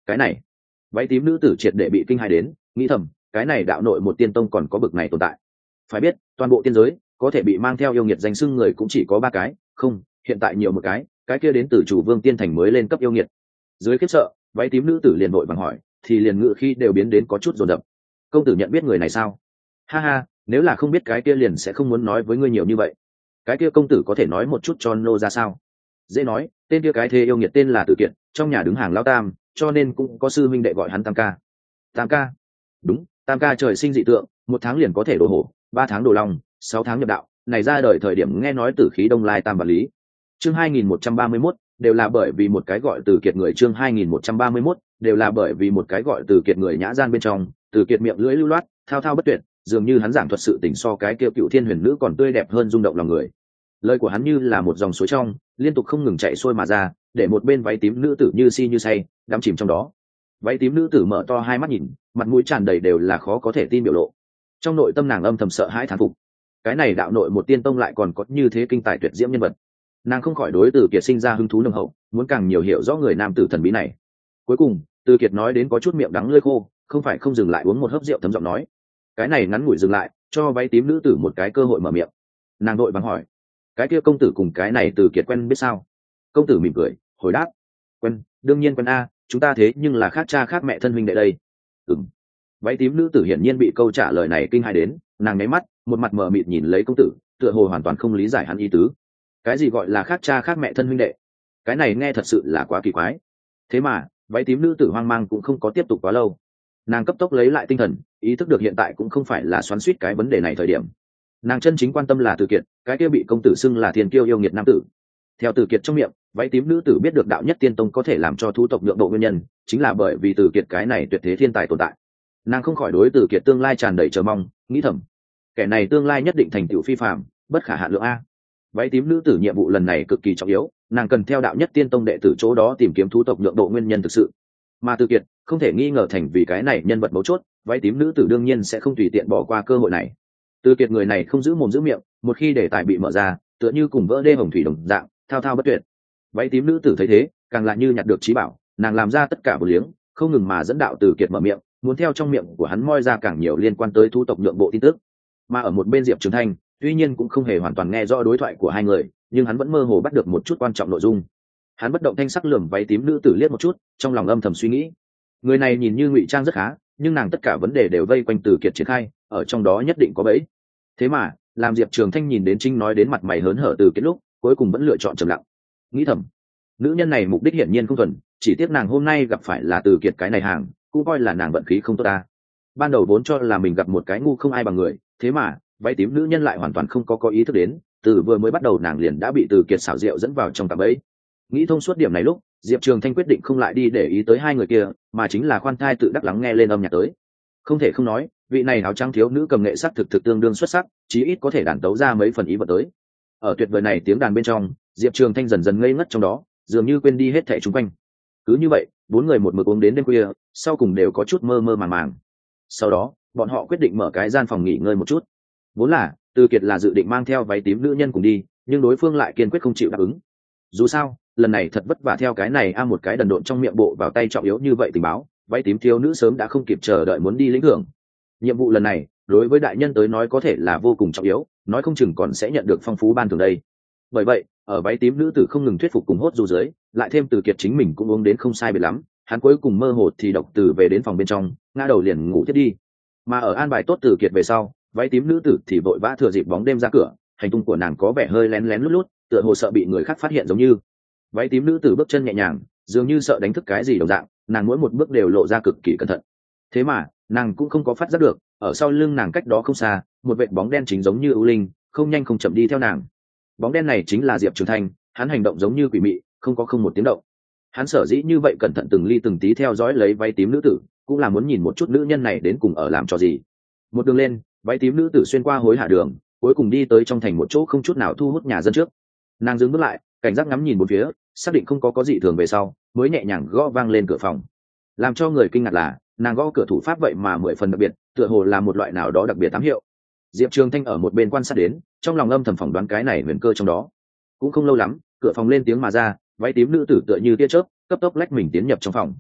Cái này, váy tím nữ tử triệt để bị kinh hãi đến, nghĩ thầm, cái này đạo nội một tiên tông còn có bực này tồn tại. Phải biết, toàn bộ tiên giới có thể bị mang theo yêu nghiệt danh xưng người cũng chỉ có 3 cái, không, hiện tại nhiều một cái kia đến từ chủ vương tiên thành mới lên cấp yêu nghiệt. Dưới khiếp sợ, váy tím nữ tử liền vội vàng hỏi, thì liền ngự khi đều biến đến có chút dồn dập. Công tử nhận biết người này sao? Ha ha, nếu là không biết cái kia liền sẽ không muốn nói với ngươi nhiều như vậy. Cái kia công tử có thể nói một chút cho nô ra sao? Dễ nói, tên kia cái thê yêu nghiệt tên là Tử Kiện, trong nhà đứng hàng lão tam, cho nên cũng có sư huynh đệ gọi hắn Tam ca. Tam ca? Đúng, Tam ca trời sinh dị tượng, 1 tháng liền có thể đồ hổ, 3 tháng đồ long, 6 tháng nhập đạo, này ra đời thời điểm nghe nói tử khí đông lai tam và lý. Chương 2131, đều là bởi vì một cái gọi Từ Kiệt người. Chương 2131, đều là bởi vì một cái gọi Từ Kiệt người nhã gian bên trong, Từ Kiệt miệng lưỡi lưu loát, thao thao bất tuyệt, dường như hắn giảng thuật sự tình so cái kia Cựu Thiên Huyền Nữ còn tươi đẹp hơn rung động lòng người. Lời của hắn như là một dòng suối trong, liên tục không ngừng chảy xuôi mà ra, để một bên váy tím nữ tử như si như say, đắm chìm trong đó. Váy tím nữ tử mở to hai mắt nhìn, mặt mũi tràn đầy đều là khó có thể tin biểu lộ. Trong nội tâm nàng âm thầm sợ hãi thán phục. Cái này đạo nội một tiên tông lại còn có như thế kinh tài tuyệt diễm nhân vật. Nàng không khỏi đối Từ Kiệt sinh ra hứng thú nồng hậu, muốn càng nhiều hiểu rõ người nam tử thần bí này. Cuối cùng, Từ Kiệt nói đến có chút miệng đắng lưỡi khô, không phải không dừng lại uống một hớp rượu thấm giọng nói. Cái này ngắn ngủi dừng lại, cho váy tím nữ tử một cái cơ hội mở miệng. Nàng đội vàng hỏi, cái kia công tử cùng cái này Từ Kiệt quen biết sao? Công tử mỉm cười, hồi đáp, quen, đương nhiên quen a, chúng ta thế nhưng là khác cha khác mẹ thân huynh đệ đây. Ừm. Váy tím nữ tử hiển nhiên bị câu trả lời này kinh hãi đến, nàng nháy mắt, một mặt mờ mịt nhìn lấy công tử, tựa hồ hoàn toàn không lý giải hắn ý tứ. Cái gì gọi là khác cha khác mẹ thân huynh đệ? Cái này nghe thật sự là quá kỳ quái. Thế mà, váy tím nữ tử hoang mang cũng không có tiếp tục quá lâu. Nàng cấp tốc lấy lại tinh thần, ý thức được hiện tại cũng không phải là xoắn xuýt cái vấn đề này thời điểm. Nàng chân chính quan tâm là Từ Kiệt, cái kia bị công tử xưng là thiên kiêu yêu nghiệt nam tử. Theo Từ Kiệt trong miệng, váy tím nữ tử biết được đạo nhất tiên tông có thể làm cho thu tộc nhượng bộ nguyên nhân, chính là bởi vì Từ Kiệt cái này tuyệt thế thiên tài tồn tại. Nàng không khỏi đối Từ Kiệt tương lai tràn đầy chờ mong, nghĩ thầm, kẻ này tương lai nhất định thành tựu phi phàm, bất khả hạn lượng a. Váy tím nữ tử nhiệm vụ lần này cực kỳ trọng yếu, nàng cần theo đạo nhất tiên tông đệ tử chỗ đó tìm kiếm thu tộc nhượng bộ nguyên nhân thực sự. Mà Từ Kiệt không thể nghi ngờ thành vì cái này nhân vật mấu chốt, váy tím nữ tử đương nhiên sẽ không tùy tiện bỏ qua cơ hội này. Từ Kiệt người này không giữ mồm giữ miệng, một khi đề tài bị mở ra, tựa như cùng vỡ đê hồng thủy đồng dạng, thao thao bất tuyệt. Váy tím nữ tử thấy thế, càng lại như nhặt được trí bảo, nàng làm ra tất cả vô liếng, không ngừng mà dẫn đạo Từ Kiệt mở miệng, muốn theo trong miệng của hắn moi ra càng nhiều liên quan tới thu tộc nhượng bộ tin tức. Mà ở một bên Diệp Trường Thanh, tuy nhiên cũng không hề hoàn toàn nghe rõ đối thoại của hai người, nhưng hắn vẫn mơ hồ bắt được một chút quan trọng nội dung. Hắn bất động thanh sắc lườm váy tím nữ tử liếc một chút, trong lòng âm thầm suy nghĩ, người này nhìn như ngụy trang rất khá, nhưng nàng tất cả vấn đề đều vây quanh Từ Kiệt triển khai, ở trong đó nhất định có bẫy. Thế mà, làm Diệp Trường Thanh nhìn đến Trinh nói đến mặt mày hớn hở Từ Kiệt lúc, cuối cùng vẫn lựa chọn trầm lặng. Nghĩ thầm, nữ nhân này mục đích hiển nhiên không thuần, chỉ tiếc nàng hôm nay gặp phải là Từ Kiệt cái này hàng, cũng coi là nàng vận khí không tốt ta. Ban đầu vốn cho là mình gặp một cái ngu không ai bằng người, thế mà váy tím nữ nhân lại hoàn toàn không có ý thức đến, từ vừa mới bắt đầu nàng liền đã bị Từ Kiệt xảo diệu dẫn vào trong cạm bẫy. Nghĩ thông suốt điểm này lúc, Diệp Trường Thanh quyết định không lại đi để ý tới hai người kia, mà chính là khoan thai tự đắc lắng nghe lên âm nhạc tới. Không thể không nói, vị này áo trắng thiếu nữ cầm nghệ sắc thực tương đương xuất sắc, chí ít có thể đàn tấu ra mấy phần ý vật tới. Ở tuyệt vời này tiếng đàn bên trong, Diệp Trường Thanh dần dần ngây ngất trong đó, dường như quên đi hết thảy xung quanh. Cứ như vậy, 4 người một mực uống đến đêm khuya, sau cùng đều có chút mơ mơ màng màng. Sau đó, bọn họ quyết định mở cái gian phòng nghỉ ngơi một chút. Vốn là, Từ Kiệt là dự định mang theo váy tím nữ nhân cùng đi, nhưng đối phương lại kiên quyết không chịu đáp ứng. Dù sao, lần này thật vất vả theo cái này một cái đần độn trong miệng bộ vào tay trọng yếu như vậy tình báo, váy tím thiếu nữ sớm đã không kịp chờ đợi muốn đi lĩnh thưởng. Nhiệm vụ lần này, đối với đại nhân tới nói có thể là vô cùng trọng yếu, nói không chừng còn sẽ nhận được phong phú ban thưởng đây. Bởi vậy, ở váy tím nữ tử không ngừng thuyết phục cùng hốt du dưới, lại thêm Từ Kiệt chính mình cũng uống đến không sai biệt lắm, hắn cuối cùng mơ hồ thì độc từ về đến phòng bên trong, ngã đầu liền ngủ thiết đi. Mà ở an bài tốt Từ Kiệt về sau, váy tím nữ tử thì vội vã thừa dịp bóng đêm ra cửa, hành tung của nàng có vẻ hơi lén lén lút lút, tựa hồ sợ bị người khác phát hiện giống như. Váy tím nữ tử bước chân nhẹ nhàng, dường như sợ đánh thức cái gì đồng dạng, nàng mỗi một bước đều lộ ra cực kỳ cẩn thận. Thế mà, nàng cũng không có phát giác được, ở sau lưng nàng cách đó không xa, một vệt bóng đen chính giống như ưu linh, không nhanh không chậm đi theo nàng. Bóng đen này chính là Diệp Trường Thanh, hắn hành động giống như quỷ mị, không có một tiếng động. Hắn sở dĩ như vậy cẩn thận từng ly từng tí theo dõi lấy váy tím nữ tử, cũng là muốn nhìn một chút nữ nhân này đến cùng ở làm trò gì. Một đường lên, váy tím nữ tử xuyên qua hối hả đường, cuối cùng đi tới trong thành một chỗ không chút nào thu hút nhà dân trước. Nàng dừng bước lại, cảnh giác ngắm nhìn bốn phía, xác định không có gì thường về sau, mới nhẹ nhàng gõ vang lên cửa phòng. Làm cho người kinh ngạc là, nàng gõ cửa thủ pháp vậy mà 10 phần đặc biệt, tựa hồ là một loại nào đó đặc biệt ám hiệu. Diệp Trường Thanh ở một bên quan sát đến, trong lòng âm thầm phỏng đoán cái này huyền cơ trong đó. Cũng không lâu lắm, cửa phòng lên tiếng mà ra, váy tím nữ tử tựa như tia chớp, cấp tốc lách mình tiến nhập trong phòng.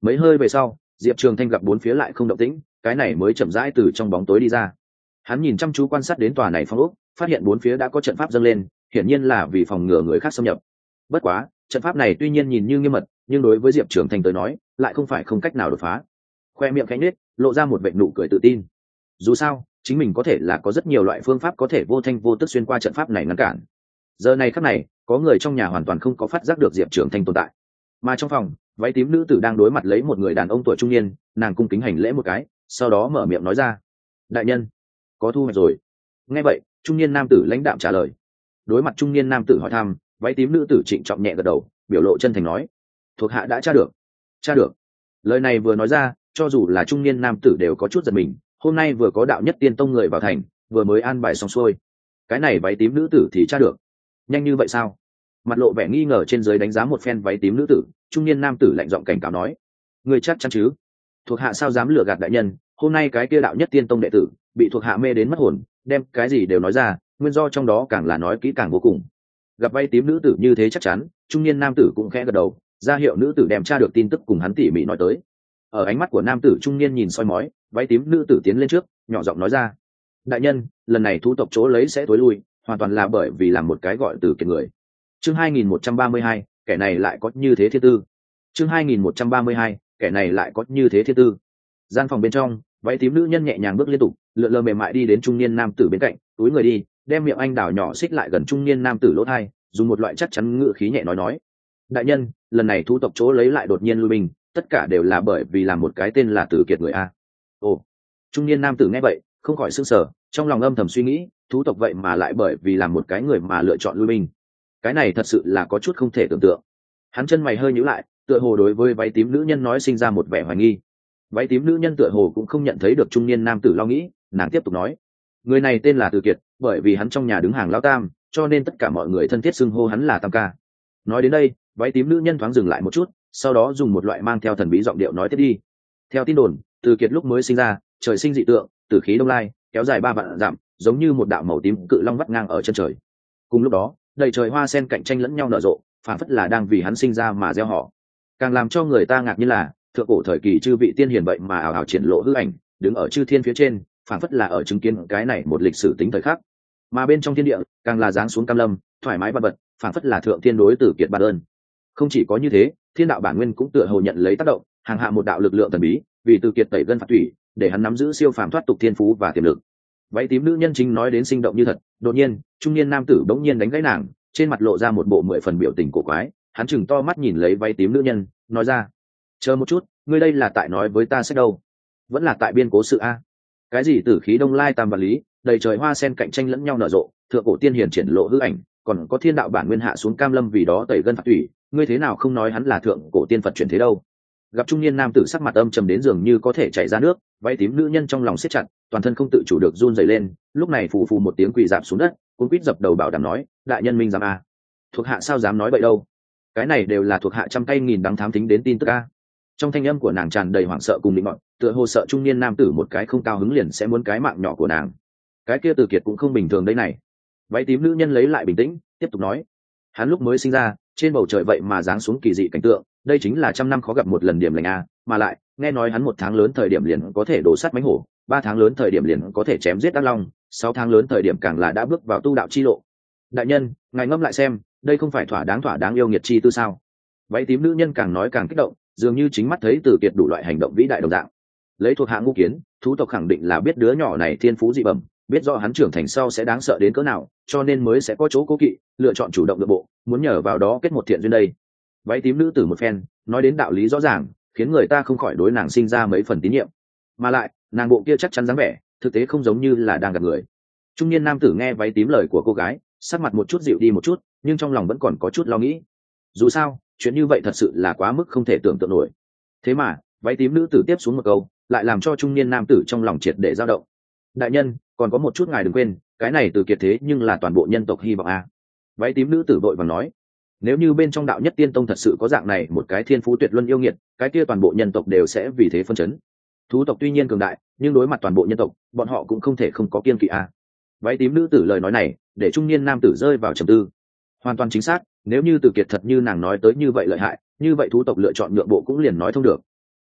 Mấy hơi về sau, Diệp Trường Thanh gặp bốn phía lại không động tĩnh, cái này mới chậm rãi từ trong bóng tối đi ra. Hắn nhìn chăm chú quan sát đến tòa này phong ốc, phát hiện bốn phía đã có trận pháp dâng lên, hiển nhiên là vì phòng ngừa người khác xâm nhập. Bất quá, trận pháp này tuy nhiên nhìn như nghiêm mật, nhưng đối với Diệp Trường Thanh tới nói, lại không phải không cách nào đột phá. Khoe miệng khẽ nhếch, lộ ra một vệt nụ cười tự tin. Dù sao, chính mình có thể là có rất nhiều loại phương pháp có thể vô thanh vô tức xuyên qua trận pháp này ngăn cản. Giờ này khắc này, có người trong nhà hoàn toàn không có phát giác được Diệp Trường Thanh tồn tại. Mà trong phòng, váy tím nữ tử đang đối mặt lấy một người đàn ông tuổi trung niên, nàng cung kính hành lễ một cái, sau đó mở miệng nói ra: "Đại nhân, có thu hoạch rồi." Nghe vậy, trung niên nam tử lãnh đạm trả lời. Đối mặt trung niên nam tử hỏi thăm, váy tím nữ tử trịnh trọng nhẹ gật đầu, biểu lộ chân thành nói: "Thuộc hạ đã tra được." Tra được? Lời này vừa nói ra, cho dù là trung niên nam tử đều có chút giật mình, hôm nay vừa có đạo nhất tiên tông người vào thành, vừa mới an bài xong xuôi. Cái này váy tím nữ tử thì tra được? Nhanh như vậy sao? Mặt lộ vẻ nghi ngờ trên dưới đánh giá một phen váy tím nữ tử, trung niên nam tử lạnh giọng cảnh cáo nói: "Ngươi chắc chắn chứ? Thuộc hạ sao dám lừa gạt đại nhân, hôm nay cái kia đạo nhất tiên tông đệ tử bị thuộc hạ mê đến mất hồn, đem cái gì đều nói ra, nguyên do trong đó càng là nói kỹ càng vô cùng." Gặp váy tím nữ tử như thế chắc chắn, trung niên nam tử cũng khẽ gật đầu, ra hiệu nữ tử đem tra được tin tức cùng hắn tỉ mỉ nói tới. Ở ánh mắt của nam tử trung niên nhìn soi mói, váy tím nữ tử tiến lên trước, nhỏ giọng nói ra: "Đại nhân, lần này thú tộc chỗ lấy sẽ tối lui, hoàn toàn là bởi vì làm một cái gọi từ kiệt người." Chương 2132, kẻ này lại có như thế thiên tư. Chương 2132, kẻ này lại có như thế thiên tư. Gian phòng bên trong, váy tím nữ nhân nhẹ nhàng bước liên tục, lượn lờ mềm mại đi đến trung niên nam tử bên cạnh, túi người đi, đem miệng anh đào nhỏ xích lại gần trung niên nam tử lỗ tai, dùng một loại chắc chắn ngữ khí nhẹ nói: "Đại nhân, lần này thú tộc chỗ lấy lại đột nhiên lui binh, tất cả đều là bởi vì làm một cái tên là Tử Kiệt người a." Ồ. Trung niên nam tử nghe vậy, không khỏi sửng sở, trong lòng âm thầm suy nghĩ, thú tộc vậy mà lại bởi vì làm một cái người mà lựa chọn lui binh. Cái này thật sự là có chút không thể tưởng tượng. Hắn chân mày hơi nhíu lại, tựa hồ đối với váy tím nữ nhân nói sinh ra một vẻ hoài nghi. Váy tím nữ nhân tựa hồ cũng không nhận thấy được trung niên nam tử lo nghĩ, nàng tiếp tục nói: "Người này tên là Từ Kiệt, bởi vì hắn trong nhà đứng hàng lão tam, cho nên tất cả mọi người thân thiết xưng hô hắn là Tam ca." Nói đến đây, váy tím nữ nhân thoáng dừng lại một chút, sau đó dùng một loại mang theo thần bí giọng điệu nói tiếp đi: "Theo tin đồn, Từ Kiệt lúc mới sinh ra, trời sinh dị tượng, tử khí đông lai, kéo dài 3 vạn dặm, giống như một đạo màu tím cự long vắt ngang ở chân trời. Cùng lúc đó, đầy trời hoa sen cạnh tranh lẫn nhau nở rộ, phản phất là đang vì hắn sinh ra mà gieo họ. Càng làm cho người ta ngạc nhiên là, thượng cổ thời kỳ chư vị tiên hiền vậy mà ảo ảo triển lộ hư ảnh, đứng ở chư thiên phía trên, phản phất là ở chứng kiến cái này một lịch sử tính thời khắc. Mà bên trong thiên địa, càng là giáng xuống cam lâm, thoải mái bật bật, phản phất là thượng thiên đối Tử Kiệt ban ơn. Không chỉ có như thế, thiên đạo bản nguyên cũng tựa hồ nhận lấy tác động, hàng hạ một đạo lực lượng thần bí, vì Tử Kiệt tẩy gân phạt thủy, để hắn nắm giữ siêu phàm thoát tục thiên phú và tiềm lực." Váy tím nữ nhân chính nói đến sinh động như thật, đột nhiên, trung niên nam tử bỗng nhiên đánh gãy nàng, trên mặt lộ ra một bộ 10 phần biểu tình cổ quái, hắn chừng to mắt nhìn lấy váy tím nữ nhân, nói ra: "Chờ một chút, ngươi đây là tại nói với ta sách đâu? Vẫn là tại biên cố sự a? Cái gì tử khí đông lai tam vạn lý, đầy trời hoa sen cạnh tranh lẫn nhau nở rộ, thượng cổ tiên hiền triển lộ hư ảnh, còn có thiên đạo bản nguyên hạ xuống cam lâm vì đó tẩy gân phạt thủy, ngươi thế nào không nói hắn là thượng cổ tiên Phật chuyển thế đâu?" Gặp trung niên nam tử sắc mặt âm trầm đến dường như có thể chảy ra nước, váy tím nữ nhân trong lòng siết chặt, toàn thân không tự chủ được run rẩy lên, lúc này phù phù một tiếng quỳ rạp xuống đất, cuống quýt dập đầu bảo đảm nói: "Đại nhân minh dám a? Thuộc hạ sao dám nói vậy đâu? Cái này đều là thuộc hạ trăm cây nghìn đắng thám thính đến tin tức a." Trong thanh âm của nàng tràn đầy hoảng sợ cùng định mọn, tựa hồ sợ trung niên nam tử một cái không cao hứng liền sẽ muốn cái mạng nhỏ của nàng. Cái kia Từ Kiệt cũng không bình thường đây này. Váy tím nữ nhân lấy lại bình tĩnh, tiếp tục nói: "Hắn lúc mới sinh ra, trên bầu trời vậy mà giáng xuống kỳ dị cảnh tượng, đây chính là trăm năm khó gặp một lần điểm lành a, mà lại, nghe nói hắn 1 tháng lớn thời điểm liền có thể đổ sát mãnh hổ, 3 tháng lớn thời điểm liền có thể chém giết ác long, 6 tháng lớn thời điểm càng là đã bước vào tu đạo chi lộ. Đại nhân, ngài ngẫm lại xem, đây không phải thỏa đáng yêu nghiệt chi tư sao?" Váy tím nữ nhân càng nói càng kích động, dường như chính mắt thấy Từ Kiệt đủ loại hành động vĩ đại đồng dạng. Lấy thuộc hạ ngũ kiến, thú tộc khẳng định là biết đứa nhỏ này thiên phú dị bẩm, biết rõ hắn trưởng thành sau sẽ đáng sợ đến cỡ nào, cho nên mới sẽ có chỗ cố kỵ, lựa chọn chủ động nội bộ, muốn nhờ vào đó kết một thiện duyên đây. Váy tím nữ tử một phen nói đến đạo lý rõ ràng, khiến người ta không khỏi đối nàng sinh ra mấy phần tín nhiệm. Mà lại, nàng bộ kia chắc chắn dáng vẻ, thực tế không giống như là đang gặp người. Trung niên nam tử nghe váy tím lời của cô gái, sắc mặt một chút dịu đi một chút, nhưng trong lòng vẫn còn có chút lo nghĩ. Dù sao, chuyện như vậy thật sự là quá mức không thể tưởng tượng nổi. Thế mà, váy tím nữ tử tiếp xuống một câu, lại làm cho trung niên nam tử trong lòng triệt để dao động. "Đại nhân, còn có một chút ngài đừng quên, cái này Từ Kiệt thế nhưng là toàn bộ nhân tộc hy vọng a." Váy tím nữ tử vội vàng nói: "Nếu như bên trong đạo nhất tiên tông thật sự có dạng này một cái thiên phú tuyệt luân yêu nghiệt, cái kia toàn bộ nhân tộc đều sẽ vì thế phân chấn. Thú tộc tuy nhiên cường đại, nhưng đối mặt toàn bộ nhân tộc, bọn họ cũng không thể không có kiêng kỵ a." Váy tím nữ tử lời nói này, để trung niên nam tử rơi vào trầm tư. Hoàn toàn chính xác, nếu như Từ Kiệt thật như nàng nói tới như vậy lợi hại, như vậy thú tộc lựa chọn nhượng bộ cũng liền nói thông được.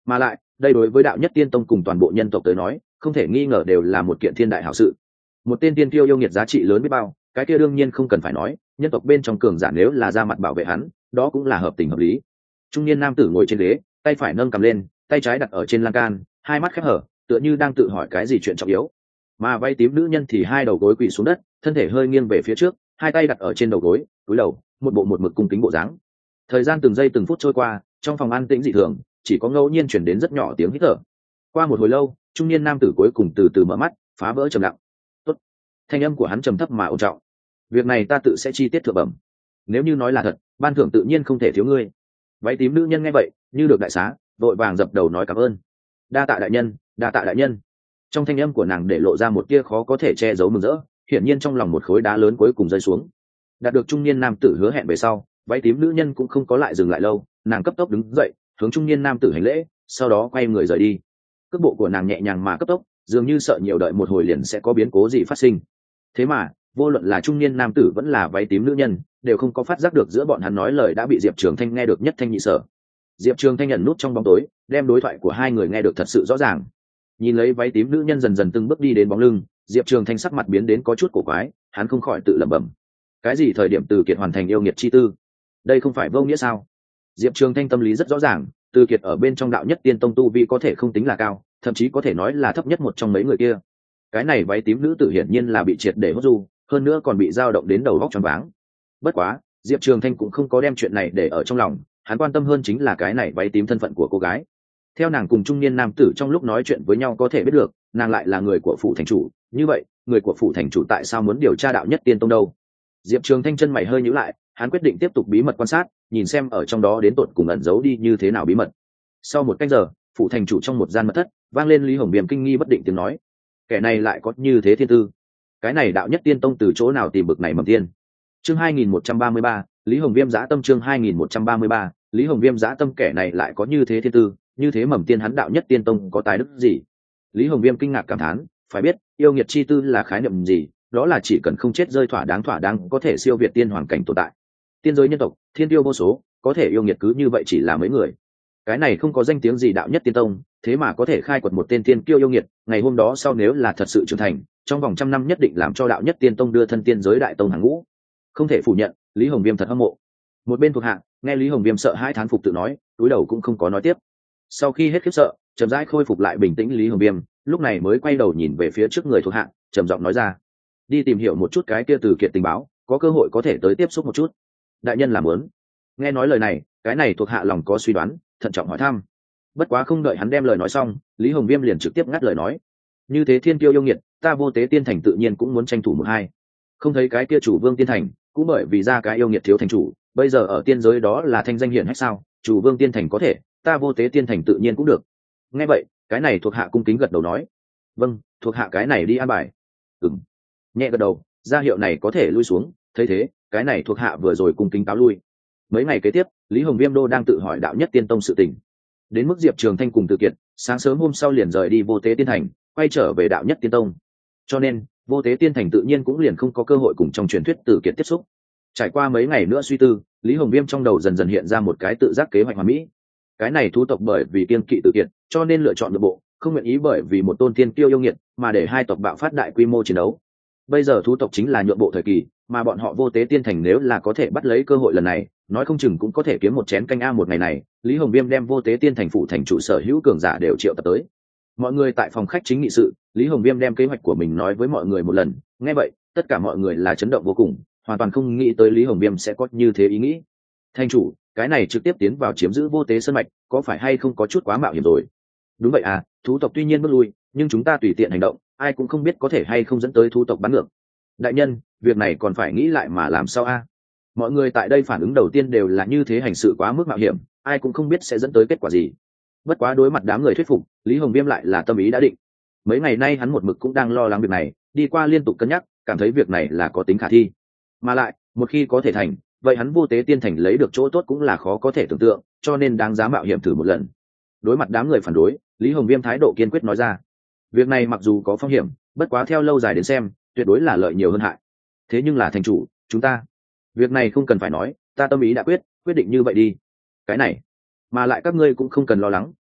Mà lại đây đối với đạo nhất tiên tông cùng toàn bộ nhân tộc tới nói không thể nghi ngờ đều là một kiện thiên đại hảo sự. Một tên tiên tiêu yêu nghiệt giá trị lớn biết bao, cái kia đương nhiên không cần phải nói, nhân tộc bên trong cường giả nếu là ra mặt bảo vệ hắn, đó cũng là hợp tình hợp lý. Trung niên nam tử ngồi trên ghế, tay phải nâng cầm lên, tay trái đặt ở trên lan can, hai mắt khép hở, tựa như đang tự hỏi cái gì chuyện trọng yếu. Mà váy tím nữ nhân thì hai đầu gối quỳ xuống đất, thân thể hơi nghiêng về phía trước, hai tay đặt ở trên đầu gối, cúi đầu, một bộ một mực cung kính bộ dáng. Thời gian từng giây từng phút trôi qua, trong phòng an tĩnh dị thường, chỉ có ngẫu nhiên chuyển đến rất nhỏ tiếng hít thở. Qua một hồi lâu, trung niên nam tử cuối cùng từ từ mở mắt, phá vỡ trầm lặng. Tốt. Thanh âm của hắn trầm thấp mà ổn trọng. Việc này ta tự sẽ chi tiết thượng bẩm. Nếu như nói là thật, ban thưởng tự nhiên không thể thiếu ngươi. Váy tím nữ nhân nghe vậy, như được đại xá, vội vàng dập đầu nói cảm ơn. Đa tạ đại nhân, đa tạ đại nhân. Trong thanh âm của nàng để lộ ra một tia khó có thể che giấu mừng rỡ, hiển nhiên trong lòng một khối đá lớn cuối cùng rơi xuống. Đạt được trung niên nam tử hứa hẹn về sau, váy tím nữ nhân cũng không có lại dừng lại lâu, nàng cấp tốc đứng dậy, hướng trung niên nam tử hành lễ, sau đó quay người rời đi. Cước bộ của nàng nhẹ nhàng mà cấp tốc, dường như sợ nhiều đợi một hồi liền sẽ có biến cố gì phát sinh. Thế mà vô luận là trung niên nam tử vẫn là váy tím nữ nhân đều không có phát giác được giữa bọn hắn nói lời đã bị Diệp Trường Thanh nghe được nhất thanh nhị sở. Diệp Trường Thanh nhận nút trong bóng tối, đem đối thoại của hai người nghe được thật sự rõ ràng. Nhìn lấy váy tím nữ nhân dần dần từng bước đi đến bóng lưng, Diệp Trường Thanh sắc mặt biến đến có chút cổ quái, hắn không khỏi tự lẩm bẩm: cái gì thời điểm Từ Kiệt hoàn thành yêu nghiệt chi tư? Đây không phải vô nghĩa sao? Diệp Trường Thanh tâm lý rất rõ ràng, Từ Kiệt ở bên trong đạo nhất tiên tông tu vi có thể không tính là cao, thậm chí có thể nói là thấp nhất một trong mấy người kia. Cái này váy tím nữ tử hiển nhiên là bị triệt để hốt du, hơn nữa còn bị dao động đến đầu óc choáng váng. Bất quá, Diệp Trường Thanh cũng không có đem chuyện này để ở trong lòng, hắn quan tâm hơn chính là cái này váy tím thân phận của cô gái. Theo nàng cùng trung niên nam tử trong lúc nói chuyện với nhau có thể biết được, nàng lại là người của phủ thành chủ, như vậy, người của phủ thành chủ tại sao muốn điều tra đạo nhất tiên tông đâu? Diệp Trường Thanh chân mày hơi nhíu lại, hắn quyết định tiếp tục bí mật quan sát, nhìn xem ở trong đó đến tột cùng ẩn giấu đi như thế nào bí mật. Sau một canh giờ, phủ thành chủ trong một gian mật thất, vang lên Lý Hồng Viêm kinh nghi bất định tiếng nói: kẻ này lại có như thế thiên tư, cái này đạo nhất tiên tông từ chỗ nào tìm bực này mầm tiên? Chương 2133, Lý Hồng Viêm dã tâm. Chương 2133, Lý Hồng Viêm dã tâm. Kẻ này lại có như thế thiên tư, như thế mầm tiên, hắn đạo nhất tiên tông có tài đức gì? Lý Hồng Viêm kinh ngạc cảm thán, phải biết yêu nghiệt chi tư là khái niệm gì? Đó là chỉ cần không chết rơi thỏa đáng có thể siêu việt tiên hoàng cảnh tồn tại. Tiên giới nhân tộc thiên tiêu vô số, có thể yêu nghiệt cứ như vậy chỉ là mấy người. Cái này không có danh tiếng gì đạo nhất tiên tông, thế mà có thể khai quật một tên tiên kiêu yêu nghiệt, ngày hôm đó sau nếu là thật sự trưởng thành, trong vòng 100 năm nhất định làm cho đạo nhất tiên tông đưa thân tiên giới đại tông hàng ngũ. Không thể phủ nhận, Lý Hồng Viêm thật hâm mộ. Một bên thuộc hạ nghe Lý Hồng Viêm sợ hãi thán phục tự nói, túi đầu cũng không có nói tiếp. Sau khi hết khiếp sợ, chậm rãi khôi phục lại bình tĩnh, Lý Hồng Viêm lúc này mới quay đầu nhìn về phía trước người thuộc hạ, trầm giọng nói ra: đi tìm hiểu một chút cái kia Từ Kiệt tình báo, có cơ hội có thể tới tiếp xúc một chút. Đại nhân làm muốn. Nghe nói lời này, cái này thuộc hạ lòng có suy đoán, thận trọng hỏi thăm. Bất quá không đợi hắn đem lời nói xong, Lý Hồng Viêm liền trực tiếp ngắt lời nói: như thế thiên kiêu yêu nghiệt, ta Vô Tế Tiên Thành tự nhiên cũng muốn tranh thủ một hai. Không thấy cái kia chủ Vương Tiên Thành cũng bởi vì ra cái yêu nghiệt thiếu thành chủ, bây giờ ở tiên giới đó là thanh danh hiển hách sao? Chủ Vương Tiên Thành có thể, ta Vô Tế Tiên Thành tự nhiên cũng được. Nghe vậy, cái này thuộc hạ cung kính gật đầu nói: vâng, thuộc hạ cái này đi an bài. Ừm. Nhẹ gật đầu, ra hiệu này có thể lui xuống. Thấy thế, cái này thuộc hạ vừa rồi cung kính cáo lui. Mấy ngày kế tiếp, Lý Hồng Viêm đô đang tự hỏi đạo nhất tiên tông sự tình. Đến mức Diệp Trường Thanh cùng Từ Kiệt sáng sớm hôm sau liền rời đi Vô Tế Tiên Thành, quay trở về đạo nhất tiên tông, cho nên Vô Tế Tiên Thành tự nhiên cũng liền không có cơ hội cùng trong truyền thuyết Từ Kiệt tiếp xúc. Trải qua mấy ngày nữa suy tư, Lý Hồng Viêm trong đầu dần dần hiện ra một cái tự giác kế hoạch hoàn mỹ. Cái này thú tộc bởi vì kiêng kỵ Từ Kiệt, cho nên lựa chọn nội bộ, không nguyện ý bởi vì một tôn tiên kiêu yêu nghiệt mà để hai tộc bạo phát đại quy mô chiến đấu. Bây giờ thú tộc chính là nhượng bộ thời kỳ, mà bọn họ Vô Tế Tiên Thành nếu là có thể bắt lấy cơ hội lần này, nói không chừng cũng có thể kiếm một chén canh a. Một ngày này, Lý Hồng Viêm đem Vô Tế Tiên Thành phủ thành chủ sở hữu cường giả đều triệu tập tới. Mọi người tại phòng khách chính nghị sự, Lý Hồng Viêm đem kế hoạch của mình nói với mọi người một lần. Nghe vậy, tất cả mọi người là chấn động vô cùng, hoàn toàn không nghĩ tới Lý Hồng Viêm sẽ có như thế ý nghĩ. Thành chủ, cái này trực tiếp tiến vào chiếm giữ Vô Tế sơn mạch, có phải hay không có chút quá mạo hiểm rồi? Đúng vậy à, thú tộc tuy nhiên bước lui, nhưng chúng ta tùy tiện hành động, ai cũng không biết có thể hay không dẫn tới thú tộc bắn ngược. Đại nhân, việc này còn phải nghĩ lại mà làm sao a? Mọi người tại đây phản ứng đầu tiên đều là như thế, hành sự quá mức mạo hiểm, ai cũng không biết sẽ dẫn tới kết quả gì. Bất quá đối mặt đám người thuyết phục, Lý Hồng Viêm lại là tâm ý đã định. Mấy ngày nay hắn một mực cũng đang lo lắng việc này, đi qua liên tục cân nhắc, cảm thấy việc này là có tính khả thi. Mà lại, một khi có thể thành, vậy hắn Vô Tế Tiên Thành lấy được chỗ tốt cũng là khó có thể tưởng tượng, cho nên đáng giá mạo hiểm thử một lần. Đối mặt đám người phản đối, Lý Hồng Viêm thái độ kiên quyết nói ra: việc này mặc dù có phong hiểm, bất quá theo lâu dài đến xem, tuyệt đối là lợi nhiều hơn hại. Thế nhưng là thành chủ, chúng ta, việc này không cần phải nói, ta tâm ý đã quyết định như vậy đi. Cái này, mà lại các ngươi cũng không cần lo lắng,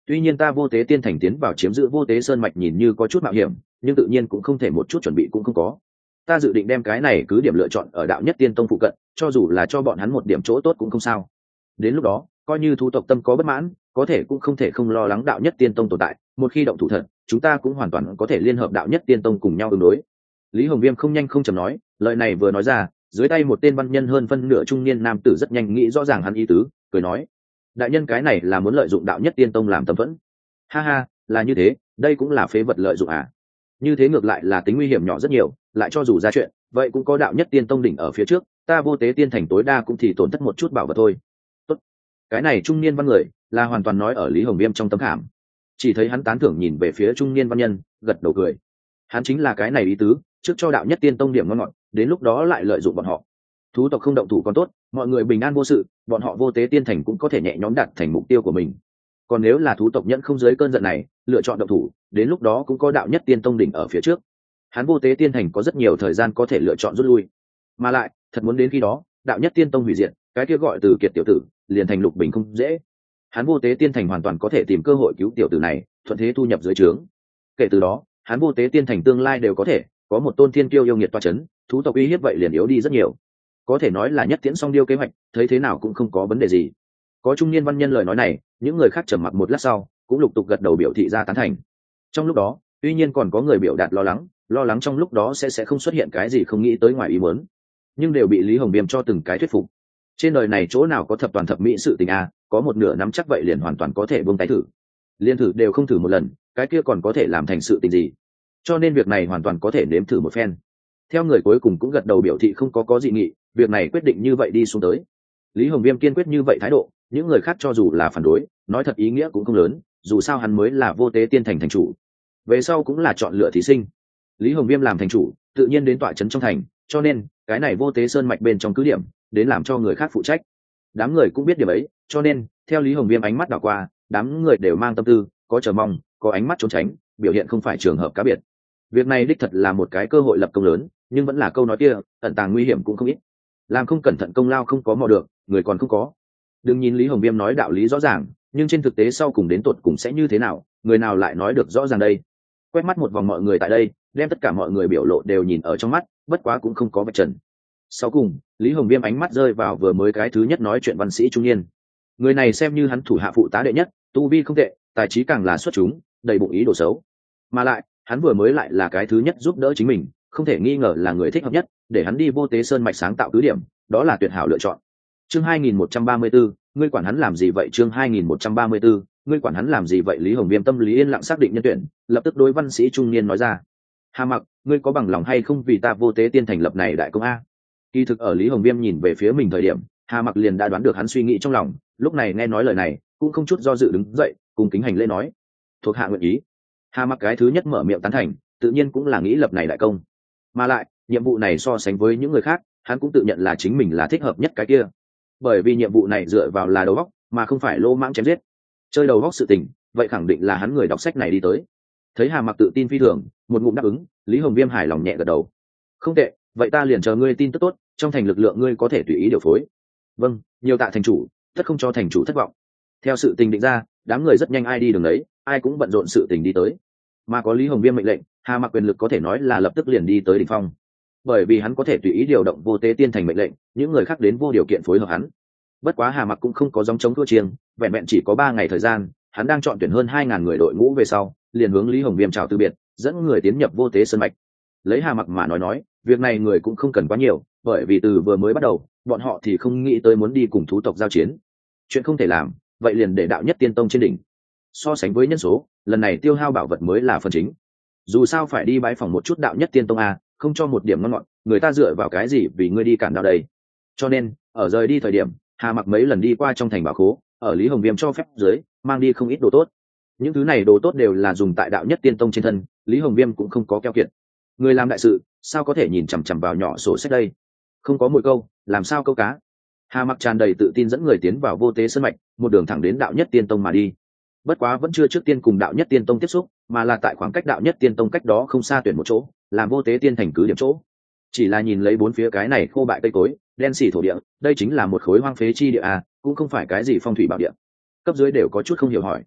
Tuy nhiên ta vô tế tiên thành tiến vào chiếm giữ vô tế sơn mạch nhìn như có chút mạo hiểm, nhưng tự nhiên cũng không thể một chút chuẩn bị cũng không có. Ta dự định đem cái này cứ điểm lựa chọn ở đạo nhất tiên tông phụ cận, cho dù là cho bọn hắn một điểm chỗ tốt cũng không sao. Đến lúc đó coi như thú tộc tâm có bất mãn, có thể cũng không thể không lo lắng đạo nhất tiên tông tồn tại, một khi động thủ thật, chúng ta cũng hoàn toàn có thể liên hợp đạo nhất tiên tông cùng nhau ứng đối. Lý Hồng Viêm không nhanh không chậm nói, lời này vừa nói ra, dưới tay một tên văn nhân hơn phân nửa trung niên nam tử rất nhanh nghĩ rõ ràng hắn ý tứ, cười nói: đại nhân cái này là muốn lợi dụng đạo nhất tiên tông làm tâm vẫn. Ha ha, là như thế, đây cũng là phế vật lợi dụng à? Như thế ngược lại là tính nguy hiểm nhỏ rất nhiều, lại cho dù ra chuyện, vậy cũng có đạo nhất tiên tông đỉnh ở phía trước, ta vô tế tiên thành tối đa cũng thì tổn thất một chút bảo vật thôi. Tốt. Cái này trung niên văn người là hoàn toàn nói ở Lý Hồng Viêm trong tấm khảm. Chỉ thấy hắn tán thưởng nhìn về phía trung niên văn nhân, gật đầu cười. Hắn chính là cái này ý tứ, trước cho đạo nhất tiên tông điểm ngon ngọt, đến lúc đó lại lợi dụng bọn họ. Thú tộc không động thủ còn tốt, mọi người bình an vô sự, bọn họ vô tế tiên thành cũng có thể nhẹ nhõm đạt thành mục tiêu của mình. Còn nếu là thú tộc nhẫn không dưới cơn giận này, lựa chọn động thủ, đến lúc đó cũng có đạo nhất tiên tông đỉnh ở phía trước. Hắn vô tế tiên thành có rất nhiều thời gian có thể lựa chọn rút lui. Mà lại, thật muốn đến khi đó, đạo nhất tiên tông hủy diệt, cái kia gọi Từ Kiệt tiểu tử, liền thành Lục Bình không dễ. Hắn vô tế tiên thành hoàn toàn có thể tìm cơ hội cứu tiểu tử này, thuận thế thu nhập dưới trướng. Kể từ đó, hắn vô tế tiên thành tương lai đều có thể có một tôn thiên kiêu yêu nghiệt toa chấn, thú tộc uy hiếp vậy liền yếu đi rất nhiều. Có thể nói là nhất tiễn song điêu kế hoạch, thấy thế nào cũng không có vấn đề gì. Có trung niên văn nhân lời nói này, những người khác trầm mặc một lát sau, cũng lục tục gật đầu biểu thị ra tán thành. Trong lúc đó, tuy nhiên còn có người biểu đạt lo lắng trong lúc đó sẽ không xuất hiện cái gì không nghĩ tới ngoài ý muốn, nhưng đều bị Lý Hồng Viêm cho từng cái thuyết phục. Trên đời này chỗ nào có thập toàn thập mỹ sự tình a, có một nửa nắm chắc vậy liền hoàn toàn có thể buông tay thử. Liên thử đều không thử một lần, cái kia còn có thể làm thành sự tình gì? Cho nên việc này hoàn toàn có thể nếm thử một phen. Theo người cuối cùng cũng gật đầu biểu thị không có dị nghị, việc này quyết định như vậy đi xuống tới. Lý Hồng Viêm kiên quyết như vậy thái độ, những người khác cho dù là phản đối, nói thật ý nghĩa cũng không lớn, dù sao hắn mới là vô tế tiên thành thành chủ, về sau cũng là chọn lựa thí sinh. Lý Hồng Viêm làm thành chủ, tự nhiên đến tọa trấn trong thành, cho nên cái này vô tế sơn mạch bên trong cứ điểm, đến làm cho người khác phụ trách. Đám người cũng biết điểm ấy, cho nên theo Lý Hồng Viêm ánh mắt đảo qua, đám người đều mang tâm tư, có chờ mong, có ánh mắt trốn tránh, biểu hiện không phải trường hợp cá biệt. Việc này đích thật là một cái cơ hội lập công lớn, nhưng vẫn là câu nói kia, ẩn tàng nguy hiểm cũng không ít. Làm không cẩn thận công lao không có mò được, người còn không có. Đừng nhìn Lý Hồng Viêm nói đạo lý rõ ràng, nhưng trên thực tế sau cùng đến tột cùng sẽ như thế nào, người nào lại nói được rõ ràng đây. Quét mắt một vòng mọi người tại đây, đem tất cả mọi người biểu lộ đều nhìn ở trong mắt, bất quá cũng không có vạch trần. Sau cùng, Lý Hồng Viêm ánh mắt rơi vào vừa mới cái thứ nhất nói chuyện văn sĩ trung niên. Người này xem như hắn thủ hạ phụ tá đệ nhất, tu vi không tệ, tài trí càng là xuất chúng, đầy bụng ý đồ xấu. Mà lại, hắn vừa mới lại là cái thứ nhất giúp đỡ chính mình, không thể nghi ngờ là người thích hợp nhất để hắn đi vô tế sơn mạch sáng tạo cứ điểm, đó là tuyệt hảo lựa chọn. Chương 2134, ngươi quản hắn làm gì vậy? Chương 2134, ngươi quản hắn làm gì vậy? Lý Hồng Viêm tâm lý yên lặng xác định nhân tuyển, lập tức đối văn sĩ trung niên nói ra: Hà Mặc, ngươi có bằng lòng hay không vì ta vô tế tiên thành lập này đại công a? Kỳ thực ở Lý Hồng Viêm nhìn về phía mình thời điểm, Hà Mặc liền đã đoán được hắn suy nghĩ trong lòng, lúc này nghe nói lời này, cũng không chút do dự đứng dậy, cùng kính hành lễ nói: thuộc hạ nguyện ý. Hà Mặc cái thứ nhất mở miệng tán thành, tự nhiên cũng là nghĩ lập này đại công. Mà lại, nhiệm vụ này so sánh với những người khác, hắn cũng tự nhận là chính mình là thích hợp nhất cái kia. Bởi vì nhiệm vụ này dựa vào là đầu óc, mà không phải lô mãng chém giết. Chơi đầu óc sự tình, vậy khẳng định là hắn người đọc sách này đi tới. Thấy Hà Mặc tự tin phi thường, một ngụm đáp ứng, Lý Hồng Viêm hài lòng nhẹ gật đầu. Không tệ, vậy ta liền chờ ngươi tin tức tốt, trong thành lực lượng ngươi có thể tùy ý điều phối. Vâng, nhiều tạ thành chủ, tất không cho thành chủ thất vọng. Theo sự tình định ra, đám người rất nhanh ai đi đường đấy, ai cũng bận rộn sự tình đi tới. Mà có Lý Hồng Viêm mệnh lệnh, Hà Mặc quyền lực có thể nói là lập tức liền đi tới đỉnh phong. Bởi vì hắn có thể tùy ý điều động vô tế tiên thành mệnh lệnh, những người khác đến vô điều kiện phối hợp hắn. Bất quá Hà Mặc cũng không có gióng chống thua chiêng, vẹn vẹn chỉ có 3 ngày thời gian, hắn đang chọn tuyển hơn 2000 người đội ngũ về sau, liền hướng Lý Hồng Viêm chào từ biệt, dẫn người tiến nhập vô tế sơn mạch. Lấy Hà Mặc mà nói, việc này người cũng không cần quá nhiều, bởi vì từ vừa mới bắt đầu, bọn họ thì không nghĩ tới muốn đi cùng thú tộc giao chiến. Chuyện không thể làm, vậy liền để đạo nhất tiên tông trên đỉnh. So sánh với nhân số, lần này tiêu hao bảo vật mới là phần chính. Dù sao phải đi bái phỏng một chút đạo nhất tiên tông a, không cho một điểm ngon ngọt, người ta dựa vào cái gì vì ngươi đi cản đạo đây. Cho nên, ở rời đi thời điểm, Hà Mặc mấy lần đi qua trong thành bảo khố, ở Lý Hồng Viêm cho phép dưới, mang đi không ít đồ tốt. Những thứ này đồ tốt đều là dùng tại đạo nhất tiên tông trên thân, Lý Hồng Viêm cũng không có keo kiệt. Người làm đại sự, sao có thể nhìn chằm chằm vào nhỏ sổ sách đây? Không có mồi câu, làm sao câu cá? Hà Mặc tràn đầy tự tin dẫn người tiến vào vô tế sơn mạch, một đường thẳng đến đạo nhất tiên tông mà đi. Bất quá vẫn chưa trước tiên cùng đạo nhất tiên tông tiếp xúc, mà là tại khoảng cách đạo nhất tiên tông cách đó không xa tuyển một chỗ, làm vô tế tiên thành cứ điểm chỗ. Chỉ là nhìn lấy bốn phía cái này khô bại cây cối, đen xỉ thổ địa, đây chính là một khối hoang phế chi địa à, cũng không phải cái gì phong thủy bảo địa. Cấp dưới đều có chút không hiểu hỏi.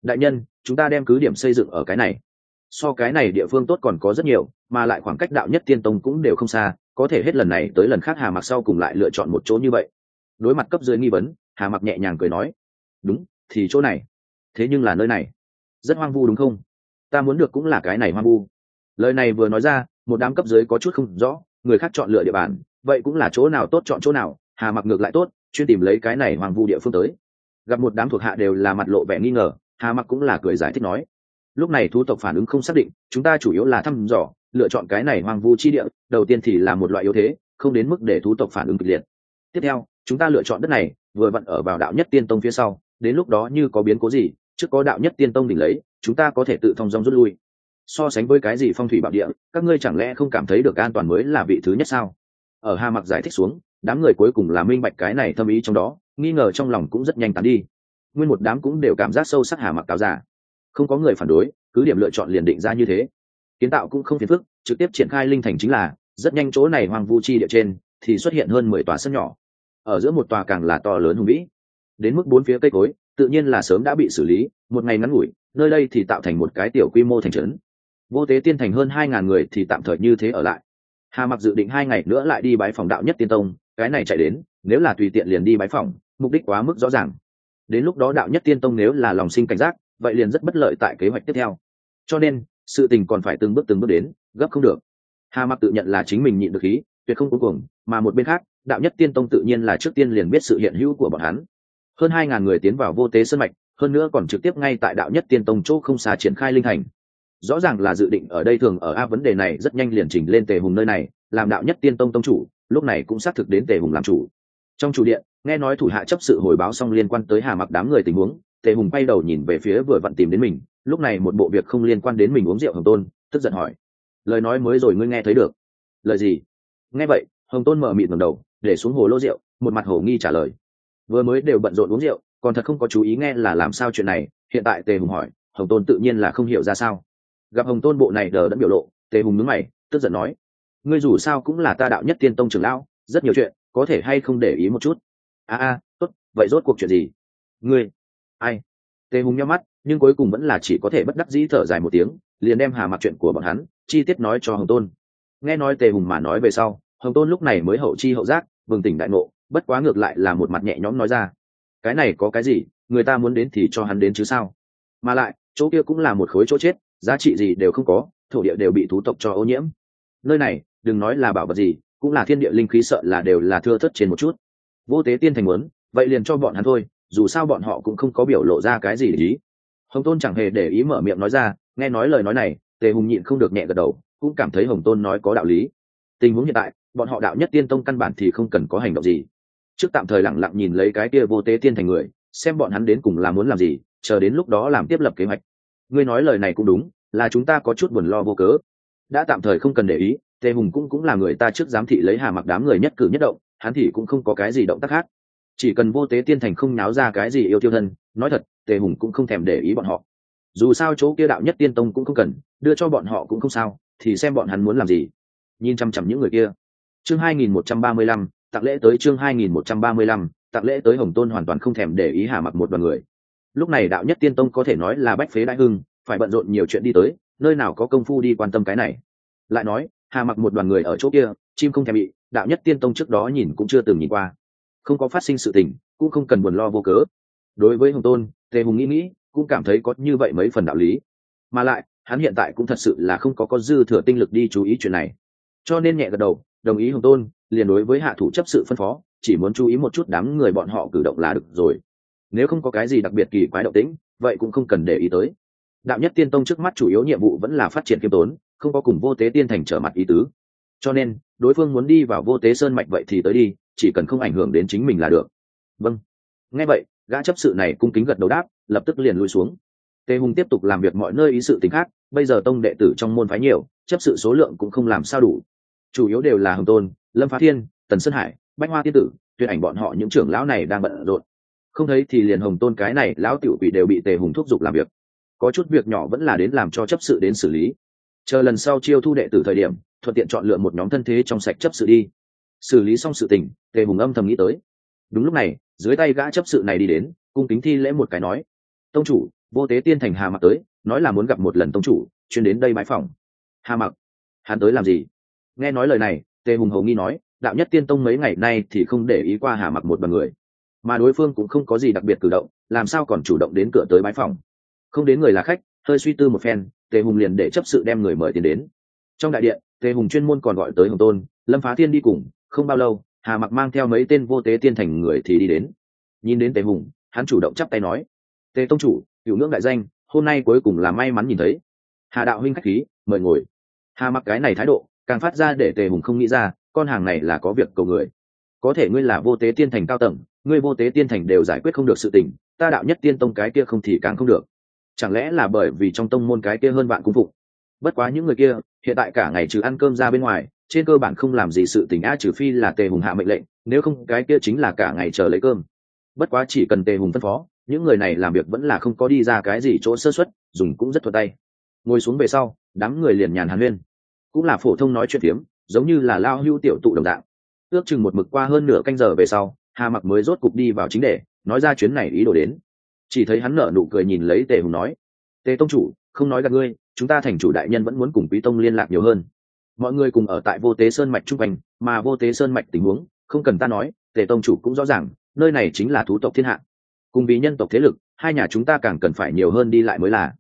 đại nhân, chúng ta đem cứ điểm xây dựng ở cái này. So cái này địa phương tốt còn có rất nhiều, mà lại khoảng cách đạo nhất tiên tông cũng đều không xa, có thể hết lần này tới lần khác Hà Mặc sau cùng lại lựa chọn một chỗ như vậy. Đối mặt cấp dưới nghi vấn, Hà Mặc nhẹ nhàng cười nói, đúng, thì chỗ này. Thế nhưng là nơi này rất hoang vu đúng không? Ta muốn được cũng là cái này hoang vu. Lời này vừa nói ra, một đám cấp dưới có chút không rõ, người khác chọn lựa địa bàn, vậy cũng là chỗ nào tốt chọn chỗ nào. Hà Mặc ngược lại tốt, chuyên tìm lấy cái này hoang vu địa phương tới. Gặp một đám thuộc hạ đều là mặt lộ vẻ nghi ngờ, Hà Mặc cũng là cười giải thích nói, lúc này thú tộc phản ứng không xác định, chúng ta chủ yếu là thăm dò, lựa chọn cái này hoang vu chi địa, đầu tiên thì là một loại yếu thế, không đến mức để thú tộc phản ứng kịch liệt. Tiếp theo, chúng ta lựa chọn đất này, vừa vặn ở vào đạo nhất tiên tông phía sau, đến lúc đó như có biến cố gì, trước có đạo nhất tiên tông đỉnh lấy, chúng ta có thể tự thông dong rút lui. So sánh với cái gì phong thủy bảo địa, các ngươi chẳng lẽ không cảm thấy được an toàn mới là vị thứ nhất sao? Ở Hà Mặc giải thích xuống, đám người cuối cùng là minh bạch cái này thâm ý trong đó, nghi ngờ trong lòng cũng rất nhanh tán đi. Nguyên một đám cũng đều cảm giác sâu sắc Hà Mặc cáo giả, không có người phản đối, cứ điểm lựa chọn liền định ra như thế. Kiến tạo cũng không phiền phức, trực tiếp triển khai linh thành chính là, rất nhanh chỗ này hoang vu chi địa trên thì xuất hiện hơn 10 tòa sân nhỏ, ở giữa một tòa càng là to lớn hùng vĩ, đến mức bốn phía cây cối tự nhiên là sớm đã bị xử lý, một ngày ngắn ngủi, nơi đây thì tạo thành một cái tiểu quy mô thành trấn. Vô Tế Tiên thành hơn 2.000 người thì tạm thời như thế ở lại. Hà Mặc dự định 2 ngày nữa lại đi bái phòng đạo nhất tiên tông, cái này chạy đến, nếu là tùy tiện liền đi bái phòng, mục đích quá mức rõ ràng. Đến lúc đó đạo nhất tiên tông nếu là lòng sinh cảnh giác, vậy liền rất bất lợi tại kế hoạch tiếp theo. Cho nên, sự tình còn phải từng bước đến, gấp không được. Hà Mặc tự nhận là chính mình nhịn được khí, tuyệt không cuống cuồng, mà một bên khác, đạo nhất tiên tông tự nhiên là trước tiên liền biết sự hiện hữu của bọn hắn. Hơn 2.000 người tiến vào Vô Tế sơn mạch, hơn nữa còn trực tiếp ngay tại đạo nhất tiên tông chỗ không xa triển khai linh hành. Rõ ràng là dự định ở đây thường ở vấn đề này rất nhanh liền chỉnh lên Tề Hùng nơi này, làm đạo nhất tiên tông tông chủ, lúc này cũng xác thực đến Tề Hùng làm chủ. Trong chủ điện, nghe nói thủ hạ chấp sự hồi báo xong liên quan tới Hà Mặc đám người tình huống, Tề Hùng quay đầu nhìn về phía vừa vặn tìm đến mình, lúc này một bộ việc không liên quan đến mình uống rượu Hồng Tôn, tức giận hỏi, lời nói mới rồi ngươi nghe thấy được? Lời gì? Nghe vậy, Hồng Tôn mở mịt ngẩng đầu, để xuống hồ lô rượu, một mặt hồ nghi trả lời, vừa mới đều bận rộn uống rượu, còn thật không có chú ý nghe là làm sao chuyện này. Hiện tại Tề Hùng hỏi, Hồng Tôn tự nhiên là không hiểu ra sao. Gặp Hồng Tôn bộ này đờ đẫn biểu lộ, Tề Hùng nhướng mày, tức giận nói, ngươi dù sao cũng là ta đạo nhất tiên tông trưởng lão, rất nhiều chuyện có thể hay không để ý một chút. Tốt, vậy rốt cuộc chuyện gì? Ngươi ai? Tề Hùng nhắm mắt, nhưng cuối cùng vẫn là chỉ có thể bất đắc dĩ thở dài một tiếng, liền đem Hà Mặc chuyện của bọn hắn chi tiết nói cho Hồng Tôn. Nghe nói Tề Hùng mà nói về sau, Hồng Tôn lúc này mới hậu chi hậu giác, bừng tỉnh đại ngộ, bất quá ngược lại là một mặt nhẹ nhõm nói ra, cái này có cái gì, người ta muốn đến thì cho hắn đến chứ sao? Mà lại chỗ kia cũng là một khối chỗ chết, giá trị gì đều không có, thổ địa đều bị thú tộc cho ô nhiễm. Nơi này đừng nói là bảo vật gì, cũng là thiên địa linh khí sợ là đều là thưa thớt trên một chút. Vô Tế Tiên thành muốn, vậy liền cho bọn hắn thôi, dù sao bọn họ cũng không có biểu lộ ra cái gì để ý. Hồng Tôn chẳng hề để ý mở miệng nói ra, nghe nói lời nói này, Tề Hùng nhịn không được nhẹ gật đầu, cũng cảm thấy Hồng Tôn nói có đạo lý. Tình huống hiện tại, bọn họ đạo nhất tiên tông căn bản thì không cần có hành động gì, trước tạm thời lặng lặng nhìn lấy cái kia Vô Tế Tiên thành người, xem bọn hắn đến cùng là muốn làm gì, chờ đến lúc đó làm tiếp lập kế hoạch. Ngươi nói lời này cũng đúng, là chúng ta có chút buồn lo vô cớ, đã tạm thời không cần để ý. Tề Hùng cũng là người ta trước giám thị lấy Hà Mặc đám người nhất cử nhất động, hắn thì cũng không có cái gì động tác khác, chỉ cần Vô Tế Tiên thành không náo ra cái gì yêu tiêu thân, nói thật, Tề Hùng cũng không thèm để ý bọn họ. Dù sao chỗ kia đạo nhất tiên tông cũng không cần, đưa cho bọn họ cũng không sao, thì xem bọn hắn muốn làm gì. Nhìn chăm chăm những người kia. Chương 2135, tặng lễ tới. Chương 2135, tặng lễ tới. Hồng Tôn hoàn toàn không thèm để ý Hà Mặc một đoàn người. Lúc này đạo nhất tiên tông có thể nói là bách phế đại hưng, phải bận rộn nhiều chuyện đi tới, nơi nào có công phu đi quan tâm cái này. Lại nói, Hà Mặc một đoàn người ở chỗ kia, chim không thèm bị, đạo nhất tiên tông trước đó nhìn cũng chưa từng nhìn qua, không có phát sinh sự tình, cũng không cần buồn lo vô cớ. Đối với Hồng Tôn, Tề Hùng nghĩ, cũng cảm thấy có như vậy mấy phần đạo lý. Mà lại, hắn hiện tại cũng thật sự là không có dư thừa tinh lực đi chú ý chuyện này, cho nên nhẹ gật đầu, đồng ý Hồng Tôn, liền đối với hạ thủ chấp sự phân phó, chỉ muốn chú ý một chút đám người bọn họ cử động là được rồi. Nếu không có cái gì đặc biệt kỳ quái động tĩnh, vậy cũng không cần để ý tới. Đạo nhất tiên tông trước mắt chủ yếu nhiệm vụ vẫn là phát triển kiêm tốn, không có cùng Vô Tế Tiên thành trở mặt ý tứ. Cho nên, đối phương muốn đi vào Vô Tế sơn mạch vậy thì tới đi, chỉ cần không ảnh hưởng đến chính mình là được. Vâng. Nghe vậy, gã chấp sự này cung kính gật đầu đáp, lập tức liền lui xuống. Tề Hùng tiếp tục làm việc mọi nơi ý sự tình khác, bây giờ tông đệ tử trong môn phái nhiều, chấp sự số lượng cũng không làm sao đủ, chủ yếu đều là Hồng Tôn, Lâm Phá Thiên, Tần Sơn Hải, Bách Hoa Tiên Tử, Tuyệt Ảnh bọn họ những trưởng lão này đang bận rộn. Không thấy thì liền Hồng Tôn cái này lão tiểu quỷ đều bị Tề Hùng thúc giục làm việc, có chút việc nhỏ vẫn là đến làm cho chấp sự đến xử lý, chờ lần sau chiêu thu đệ tử thời điểm thuận tiện chọn lựa một nhóm thân thế trong sạch chấp sự đi. Xử lý xong sự tình, Tề Hùng âm thầm nghĩ tới. Đúng lúc này, dưới tay gã chấp sự này đi đến, cung kính thi lễ một cái nói, tông chủ, Vô Tế Tiên Thành Hà Mặc tới, nói là muốn gặp một lần tông chủ, chuyên đến đây bãi phòng. Hà Mặc, hắn tới làm gì? Nghe nói lời này, Tề Hùng hầu nghi nói, đạo nhất tiên tông mấy ngày nay thì không để ý qua Hà Mặc một đoàn người, mà đối phương cũng không có gì đặc biệt cử động, làm sao còn chủ động đến cửa tới bãi phòng? Không đến người là khách. Hơi suy tư một phen, Tề Hùng liền để chấp sự đem người mời tiền đến. Trong đại điện, Tề Hùng chuyên môn còn gọi tới Hồng Tôn, Lâm Phá Thiên đi cùng. Không bao lâu, Hà Mặc mang theo mấy tên Vô Tế Tiên Thành người thì đi đến. Nhìn đến Tề Hùng, hắn chủ động chắp tay nói, Tề tông chủ, cửu ngưỡng đại danh, hôm nay cuối cùng là may mắn nhìn thấy. Hà đạo huynh khách khí, mời ngồi. Hà Mặc cái này thái độ càng phát ra để Tề Hùng không nghĩ ra, con hàng này là có việc cầu người. Có thể ngươi là Vô Tế Tiên Thành cao tầng, ngươi Vô Tế Tiên Thành đều giải quyết không được sự tình, ta đạo nhất tiên tông cái kia không thì càng không được. Chẳng lẽ là bởi vì trong tông môn cái kia hơn bạn cung phụng? Bất quá những người kia hiện tại cả ngày trừ ăn cơm ra bên ngoài, trên cơ bản không làm gì sự tình trừ phi là Tề Hùng hạ mệnh lệnh, nếu không cái kia chính là cả ngày chờ lấy cơm. Bất quá chỉ cần Tề Hùng phân phó, những người này làm việc vẫn là không có đi ra cái gì chỗ sơ suất, dùng cũng rất thuận tay. Ngồi xuống về sau, đám người liền nhàn hàn huyên, cũng là phổ thông nói chuyện phiếm, giống như là lao hưu tiểu tụ đồng dạng. Ước chừng một mực qua hơn nửa canh giờ về sau, Hà Mặc mới rốt cục đi vào chính đề, nói ra chuyến này ý đồ đến. Chỉ thấy hắn nở nụ cười nhìn lấy Tề Hùng nói, Tề tông chủ, không nói gạt ngươi, chúng ta thành chủ đại nhân vẫn muốn cùng quý tông liên lạc nhiều hơn. Mọi người cùng ở tại Vô Tế Sơn mạch trung quanh, mà Vô Tế Sơn mạch tình huống không cần ta nói, Tề tông chủ cũng rõ ràng, nơi này chính là thú tộc thiên hạ, cùng vì nhân tộc thế lực, hai nhà chúng ta càng cần phải nhiều hơn đi lại mới là.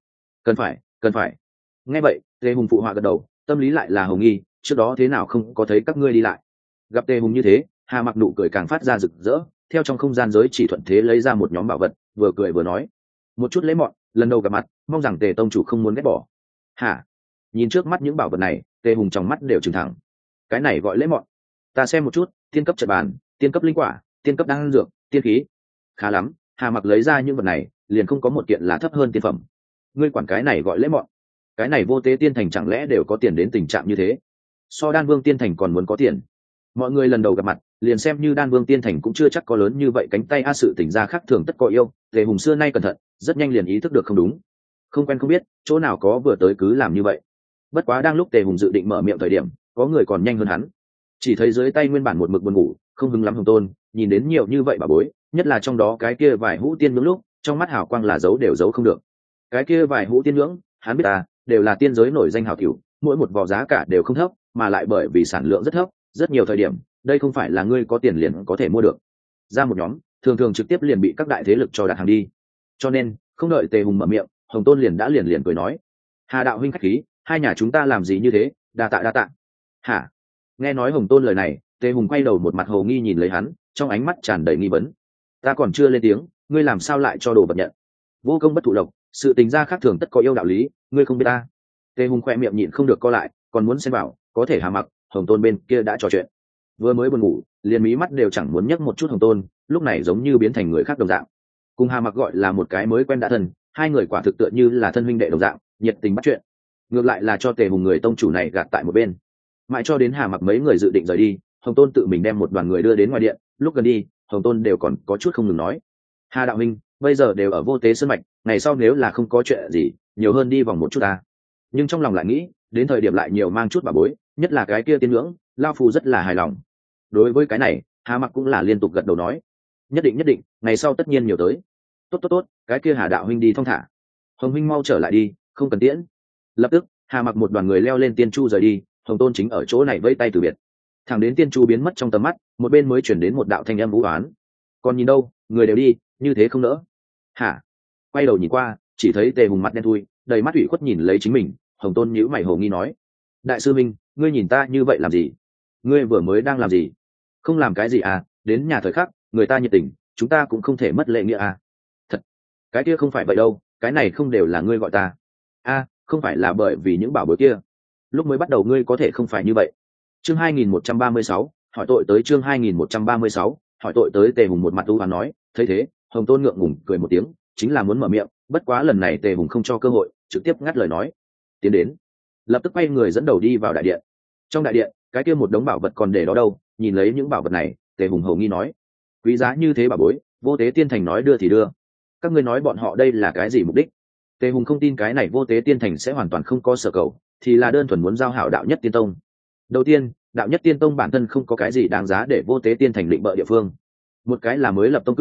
Cần phải. Nghe vậy, Tề Hùng phụ họa gật đầu, tâm lý lại là hồng nghi, trước đó thế nào không có thấy các ngươi đi lại. Gặp Tề Hùng như thế, Hà Mặc nụ cười càng phát ra rực rỡ, theo trong không gian giới chỉ thuận thế lấy ra một nhóm bảo vật, vừa cười vừa nói, một chút lễ mọn, lần đầu gặp mặt, mong rằng Tề tông chủ không muốn ghét bỏ. Hả? Nhìn trước mắt những bảo vật này, Tề Hùng trong mắt đều trừng thẳng. Cái này gọi lễ mọn? Ta xem một chút, tiên cấp trận bàn, tiên cấp linh quả, tiên cấp đan dược, tiên khí. Khá lắm, Hà Mặc lấy ra những vật này, liền không có một kiện là thấp hơn tiên phẩm. Ngươi quản cái này gọi lễ mọn? Cái này Vô Tế Tiên Thành chẳng lẽ đều có tiền đến tình trạng như thế? So Đan Vương Tiên Thành còn muốn có tiền. Mọi người lần đầu gặp mặt, liền xem như Đan Vương Tiên Thành cũng chưa chắc có lớn như vậy cánh tay sự tỉnh ra khác thường tất có yêu. Tề Hùng xưa nay cẩn thận, rất nhanh liền ý thức được không đúng. Không quen không biết, chỗ nào có vừa tới cứ làm như vậy. Bất quá đang lúc Tề Hùng dự định mở miệng thời điểm, có người còn nhanh hơn hắn. Chỉ thấy dưới tay nguyên bản một mực buồn ngủ, không hứng lắm Hồng Tôn, nhìn đến nhiều như vậy bà bối, nhất là trong đó cái kia vài hũ tiên ngưỡng lúc, trong mắt hào quang là giấu đều giấu không được. Cái kia vài hũ tiên ngưỡng, hắn biết đều là tiên giới nổi danh hảo cửu, mỗi một vò giá cả đều không thấp, mà lại bởi vì sản lượng rất thấp, rất nhiều thời điểm, đây không phải là ngươi có tiền liền có thể mua được. Ra một nhóm, thường thường trực tiếp liền bị các đại thế lực cho đặt hàng đi. Cho nên, không đợi Tề Hùng mở miệng, Hồng Tôn liền đã liền cười nói, Hà đạo huynh khách khí, hai nhà chúng ta làm gì như thế, đa tạ. Hả? Nghe nói Hồng Tôn lời này, Tề Hùng quay đầu một mặt hồ nghi nhìn lấy hắn, trong ánh mắt tràn đầy nghi vấn. Ta còn chưa lên tiếng, ngươi làm sao lại cho đồ vật nhận? Vô công bất thụ lộc, sự tình gia khác thường tất có yêu đạo lý, ngươi không biết ta. Tề Hùng khoe miệng nhịn không được co lại, còn muốn xen vào, có thể Hà Mặc, Hồng Tôn bên kia đã trò chuyện. Vừa mới buồn ngủ, liền mí mắt đều chẳng muốn nhấc một chút Hồng Tôn, lúc này giống như biến thành người khác đồng dạng. Cùng Hà Mặc gọi là một cái mới quen đã thân, hai người quả thực tựa như là thân huynh đệ đồng dạng, nhiệt tình bắt chuyện. Ngược lại là cho Tề Hùng người tông chủ này gạt tại một bên. Mãi cho đến Hà Mặc mấy người dự định rời đi, Hồng Tôn tự mình đem một đoàn người đưa đến ngoài điện, lúc gần đi, Hồng Tôn đều còn có chút không ngừng nói, Hà đạo huynh, bây giờ đều ở Vô Tế Sơn mạch, ngày sau nếu là không có chuyện gì, nhiều hơn đi vòng một chút ta. Nhưng trong lòng lại nghĩ, đến thời điểm lại nhiều mang chút bà bối, nhất là cái kia tiên ngưỡng, lao phu rất là hài lòng. Đối với cái này, Hà Mặc cũng là liên tục gật đầu nói, nhất định, ngày sau tất nhiên nhiều tới. Tốt, cái kia Hà đạo huynh đi thong thả. Hồng huynh mau trở lại đi, không cần tiễn. Lập tức, Hà Mặc một đoàn người leo lên tiên chu rời đi, Hồng Tôn chính ở chỗ này vây tay từ biệt. Thẳng đến tiên chu biến mất trong tầm mắt, một bên mới chuyển đến một đạo thanh âm vũ oán. Còn nhìn đâu, người đều đi, như thế không nỡ. Hả? Quay đầu nhìn qua, chỉ thấy Tề Hùng mặt đen thui, đầy mắt ủy khuất nhìn lấy chính mình. Hồng Tôn nhíu mày hồ nghi nói, đại sư minh, ngươi nhìn ta như vậy làm gì? Ngươi vừa mới đang làm gì? Không làm cái gì đến nhà thời khắc, người ta nhiệt tình, chúng ta cũng không thể mất lễ nghĩa Thật, cái kia không phải vậy đâu, cái này không đều là ngươi gọi ta. Không phải là bởi vì những bảo bối kia. Lúc mới bắt đầu ngươi có thể không phải như vậy. Chương 2136, hỏi tội tới chương 2136, hỏi tội tới. Tề Hùng một mặt u hoán nói, thấy thế, Hồng Tôn ngượng ngùng cười một tiếng, chính là muốn mở miệng, bất quá lần này Tề Hùng không cho cơ hội, trực tiếp ngắt lời nói, tiến đến. Lập tức quay người dẫn đầu đi vào đại điện. Trong đại điện, cái kia một đống bảo vật còn để đó đâu, nhìn lấy những bảo vật này, Tề Hùng hầu nghi nói, quý giá như thế bảo bối, Vô Tế Tiên Thành nói đưa thì đưa, các ngươi nói bọn họ đây là cái gì mục đích? Tề Hùng không tin cái này Vô Tế Tiên Thành sẽ hoàn toàn không có sở cầu, thì là đơn thuần muốn giao hảo đạo nhất tiên tông. Đầu tiên, đạo nhất tiên tông bản thân không có cái gì đáng giá để Vô Tế Tiên Thành định bợ địa phương. Một cái là mới lập tông cửa,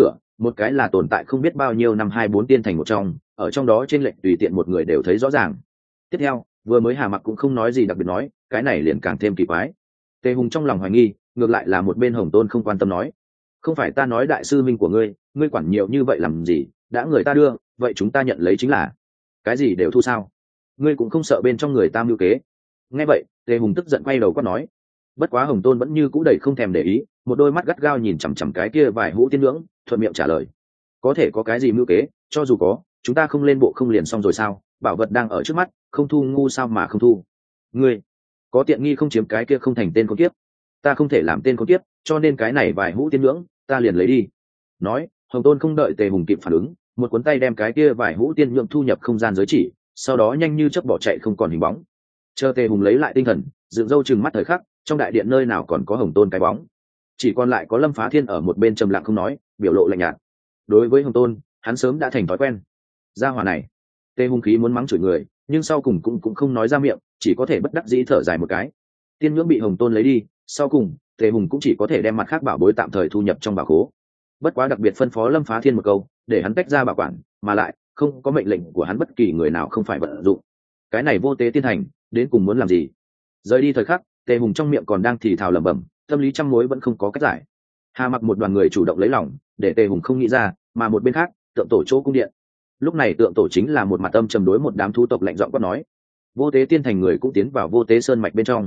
một cái là tồn tại không biết bao nhiêu năm 24 tiên thành một trong, ở trong đó trên lệnh tùy tiện một người đều thấy rõ ràng. Tiếp theo, vừa mới Hà Mặc cũng không nói gì đặc biệt nói, cái này liền càng thêm kỳ quái. Tề Hùng trong lòng hoài nghi, ngược lại là một bên Hồng Tôn không quan tâm nói, không phải ta nói đại sư minh của ngươi, ngươi quản nhiều như vậy làm gì, đã người ta đưa, vậy chúng ta nhận lấy chính là, cái gì đều thu sao? Ngươi cũng không sợ bên trong người ta mưu kế? Nghe vậy, Tề Hùng tức giận quay đầu quát nói. Bất quá Hồng Tôn vẫn như cũ đầy không thèm để ý, một đôi mắt gắt gao nhìn chằm chằm cái kia vài hũ tiên ngưỡng, thuận miệng trả lời, có thể có cái gì mưu kế, cho dù có, chúng ta không lên bộ không liền xong rồi sao? Bảo vật đang ở trước mắt, không thu ngu sao mà không thu? Ngươi có tiện nghi không chiếm cái kia không thành tên con kiếp, ta không thể làm tên con kiếp, cho nên cái này vài hũ tiên ngưỡng ta liền lấy đi. Nói, Hồng Tôn không đợi Tề Hùng kịp phản ứng, một cuốn tay đem cái kia vài hũ tiên nhượng thu nhập không gian giới chỉ, sau đó nhanh như chớp bỏ chạy không còn hình bóng. Chờ Tề Hùng lấy lại tinh thần, dựng râu trừng mắt thời khắc, trong đại điện nơi nào còn có Hồng Tôn cái bóng, chỉ còn lại có Lâm Phá Thiên ở một bên trầm lặng không nói, biểu lộ lạnh nhạt. Đối với Hồng Tôn, hắn sớm đã thành thói quen. Gia hỏa này, Tề Hùng khí muốn mắng chửi người, nhưng sau cùng cũng không nói ra miệng, chỉ có thể bất đắc dĩ thở dài một cái. Tiên ngưỡng bị Hồng Tôn lấy đi, sau cùng Tề Hùng cũng chỉ có thể đem mặt khác bảo bối tạm thời thu nhập trong bảo khố. Bất quá đặc biệt phân phó Lâm Phá Thiên một câu, để hắn tách ra bảo quản, mà lại không có mệnh lệnh của hắn bất kỳ người nào không phải vận dụng. Cái này vô tế tiên thành, đến cùng muốn làm gì? Rời đi thời khắc, Tề Hùng trong miệng còn đang thì thào lẩm bẩm, tâm lý trăm mối vẫn không có cách giải. Hà Mặc một đoàn người chủ động lấy lòng, để Tề Hùng không nghĩ ra, mà một bên khác, tượng tổ chỗ cung điện. Lúc này tượng tổ chính là một mặt âm trầm đối một đám thú tộc lạnh giọng quát nói, vô tế tiên thành người cũng tiến vào vô tế sơn mạch bên trong.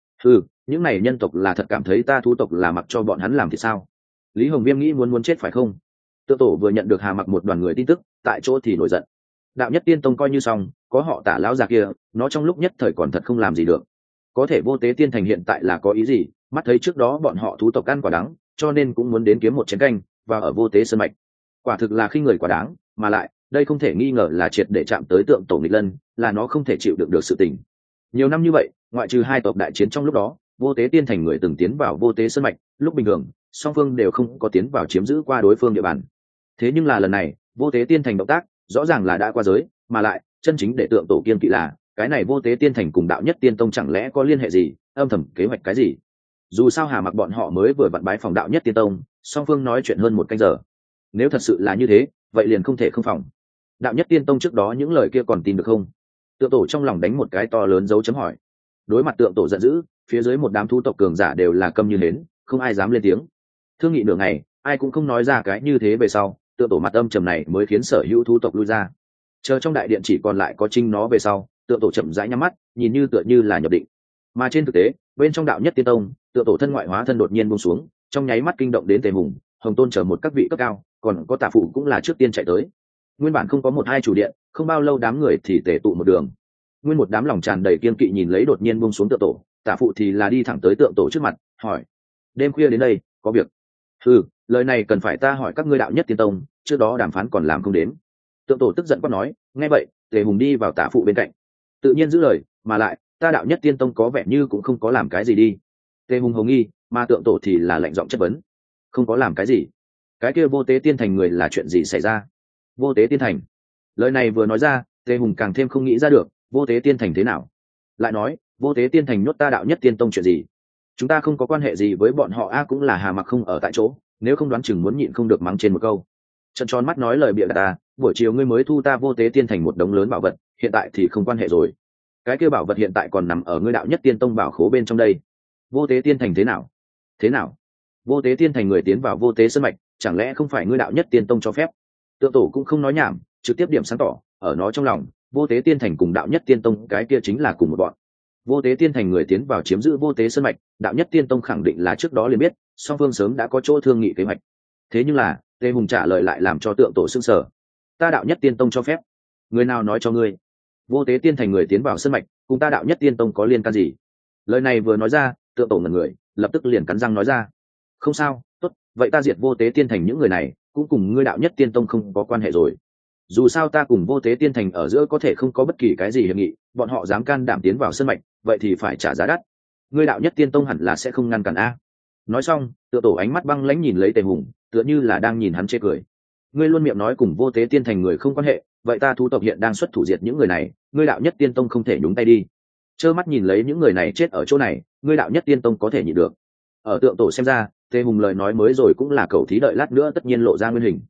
Những này nhân tộc là thật cảm thấy ta thú tộc là mặc cho bọn hắn làm thì sao? Lý Hồng Viêm nghĩ muốn chết phải không? Tượng tổ vừa nhận được Hà Mặc một đoàn người tin tức, tại chỗ thì nổi giận. Đạo Nhất Tiên Tông coi như xong, có họ Tả lão già kia, nó trong lúc nhất thời còn thật không làm gì được. Có thể vô tế tiên thành hiện tại là có ý gì? Mắt thấy trước đó bọn họ thú tộc ăn quả đắng, cho nên cũng muốn đến kiếm một chén canh và ở vô tế sơn mạch. Quả thực là khinh người quả đáng, mà lại đây không thể nghi ngờ là triệt để chạm tới tượng tổ nghịch lân, là nó không thể chịu đựng được sự tình. Nhiều năm như vậy, ngoại trừ hai tộc đại chiến trong lúc đó, vô tế tiên thành người từng tiến vào vô tế sơn mạch, lúc bình thường song phương đều không có tiến vào chiếm giữ qua đối phương địa bàn. Thế nhưng là lần này vô tế tiên thành động tác rõ ràng là đã qua giới, mà lại chân chính để tượng tổ kiên kỵ là cái này vô tế tiên thành cùng đạo nhất tiên tông chẳng lẽ có liên hệ gì, âm thầm kế hoạch cái gì? Dù sao Hà Mặc bọn họ mới vừa vặn bái phòng đạo nhất tiên tông, song phương nói chuyện hơn một canh giờ. Nếu thật sự là như thế, vậy liền không thể không phòng. Đạo nhất tiên tông trước đó những lời kia còn tin được không? Tượng tổ trong lòng đánh một cái to lớn dấu chấm hỏi. Đối mặt tượng tổ giận dữ, phía dưới một đám thú tộc cường giả đều là câm như hến, không ai dám lên tiếng. Thương nghị nửa ngày, ai cũng không nói ra cái như thế về sau, tượng tổ mặt âm trầm này mới khiến sở hữu thú tộc lui ra. Chờ trong đại điện chỉ còn lại có Trinh nó về sau, tượng tổ chậm rãi nhắm mắt, nhìn như tựa như là nhập định. Mà trên thực tế, bên trong đạo nhất tiên tông, tượng tổ thân ngoại hóa thân đột nhiên buông xuống, trong nháy mắt kinh động đến Tề Hùng, Hồng Tôn chờ một các vị cấp cao, còn có Tả phụ cũng là trước tiên chạy tới. Nguyên bản không có một hai chủ điện, không bao lâu đám người thì tề tụ một đường. Nguyên một đám lòng tràn đầy kiên kỵ nhìn lấy đột nhiên buông xuống tượng tổ, Tả phụ thì là đi thẳng tới tượng tổ trước mặt, hỏi: đêm khuya đến đây, có việc? Lời này cần phải ta hỏi các ngươi đạo nhất tiên tông, trước đó đàm phán còn làm không đến. Tượng tổ tức giận quát nói. Nghe vậy, Tề Hùng đi vào Tả phụ bên cạnh, tự nhiên giữ lời, mà lại ta đạo nhất tiên tông có vẻ như cũng không có làm cái gì đi. Tề Hùng hồ nghi, mà tượng tổ thì là lạnh giọng chất vấn: không có làm cái gì? Cái kia vô tế tiên thành người là chuyện gì xảy ra? Vô tế tiên thành? Lời này vừa nói ra, Tề Hùng càng thêm không nghĩ ra được vô tế tiên thành thế nào. Lại nói, vô tế tiên thành nhốt ta đạo nhất tiên tông chuyện gì? Chúng ta không có quan hệ gì với bọn họ a. Cũng là Hà Mặc không ở tại chỗ, nếu không đoán chừng muốn nhịn không được mắng trên một câu. Trận tròn mắt nói lời bịa đặt ta, buổi chiều ngươi mới thu ta vô tế tiên thành một đống lớn bảo vật, hiện tại thì không quan hệ rồi. Cái kia bảo vật hiện tại còn nằm ở ngươi đạo nhất tiên tông bảo khố bên trong đây. Vô tế tiên thành thế nào? Thế nào? Vô tế tiên thành người tiến vào vô tế sơn mạch, chẳng lẽ không phải ngươi đạo nhất tiên tông cho phép? Tượng tổ cũng không nói nhảm, trực tiếp điểm sáng tỏ, ở nó trong lòng, vô tế tiên thành cùng đạo nhất tiên tông cái kia chính là cùng một bọn. Vô tế tiên thành người tiến vào chiếm giữ vô tế sơn mạch, đạo nhất tiên tông khẳng định là trước đó liền biết, song phương sớm đã có chỗ thương nghị kế hoạch. Thế nhưng là Tề Hùng trả lời lại làm cho tượng tổ sững sờ. Ta đạo nhất tiên tông cho phép? Người nào nói cho ngươi? Vô tế tiên thành người tiến vào sơn mạch, cùng ta đạo nhất tiên tông có liên can gì? Lời này vừa nói ra, tượng tổ ngẩn người, lập tức liền cắn răng nói ra: không sao, tốt, vậy ta diệt vô tế tiên thành những người này, cũng cùng ngươi đạo nhất tiên tông không có quan hệ rồi. Dù sao ta cùng vô tế tiên thành ở giữa có thể không có bất kỳ cái gì hiệp nghị, bọn họ dám can đảm tiến vào sơn mạch, vậy thì phải trả giá đắt. Ngươi đạo nhất tiên tông hẳn là sẽ không ngăn cản a. Nói xong, tựa tổ ánh mắt băng lãnh nhìn lấy Tề Hùng, tựa như là đang nhìn hắn chê cười. Ngươi luôn miệng nói cùng vô tế tiên thành người không quan hệ, vậy ta thú tộc hiện đang xuất thủ diệt những người này, ngươi đạo nhất tiên tông không thể nhúng tay đi. Trơ mắt nhìn lấy những người này chết ở chỗ này, ngươi đạo nhất tiên tông có thể nhịn được? Ở tượng tổ xem ra, Tề Hùng lời nói mới rồi cũng là cầu thí, đợi lát nữa tất nhiên lộ ra nguyên hình.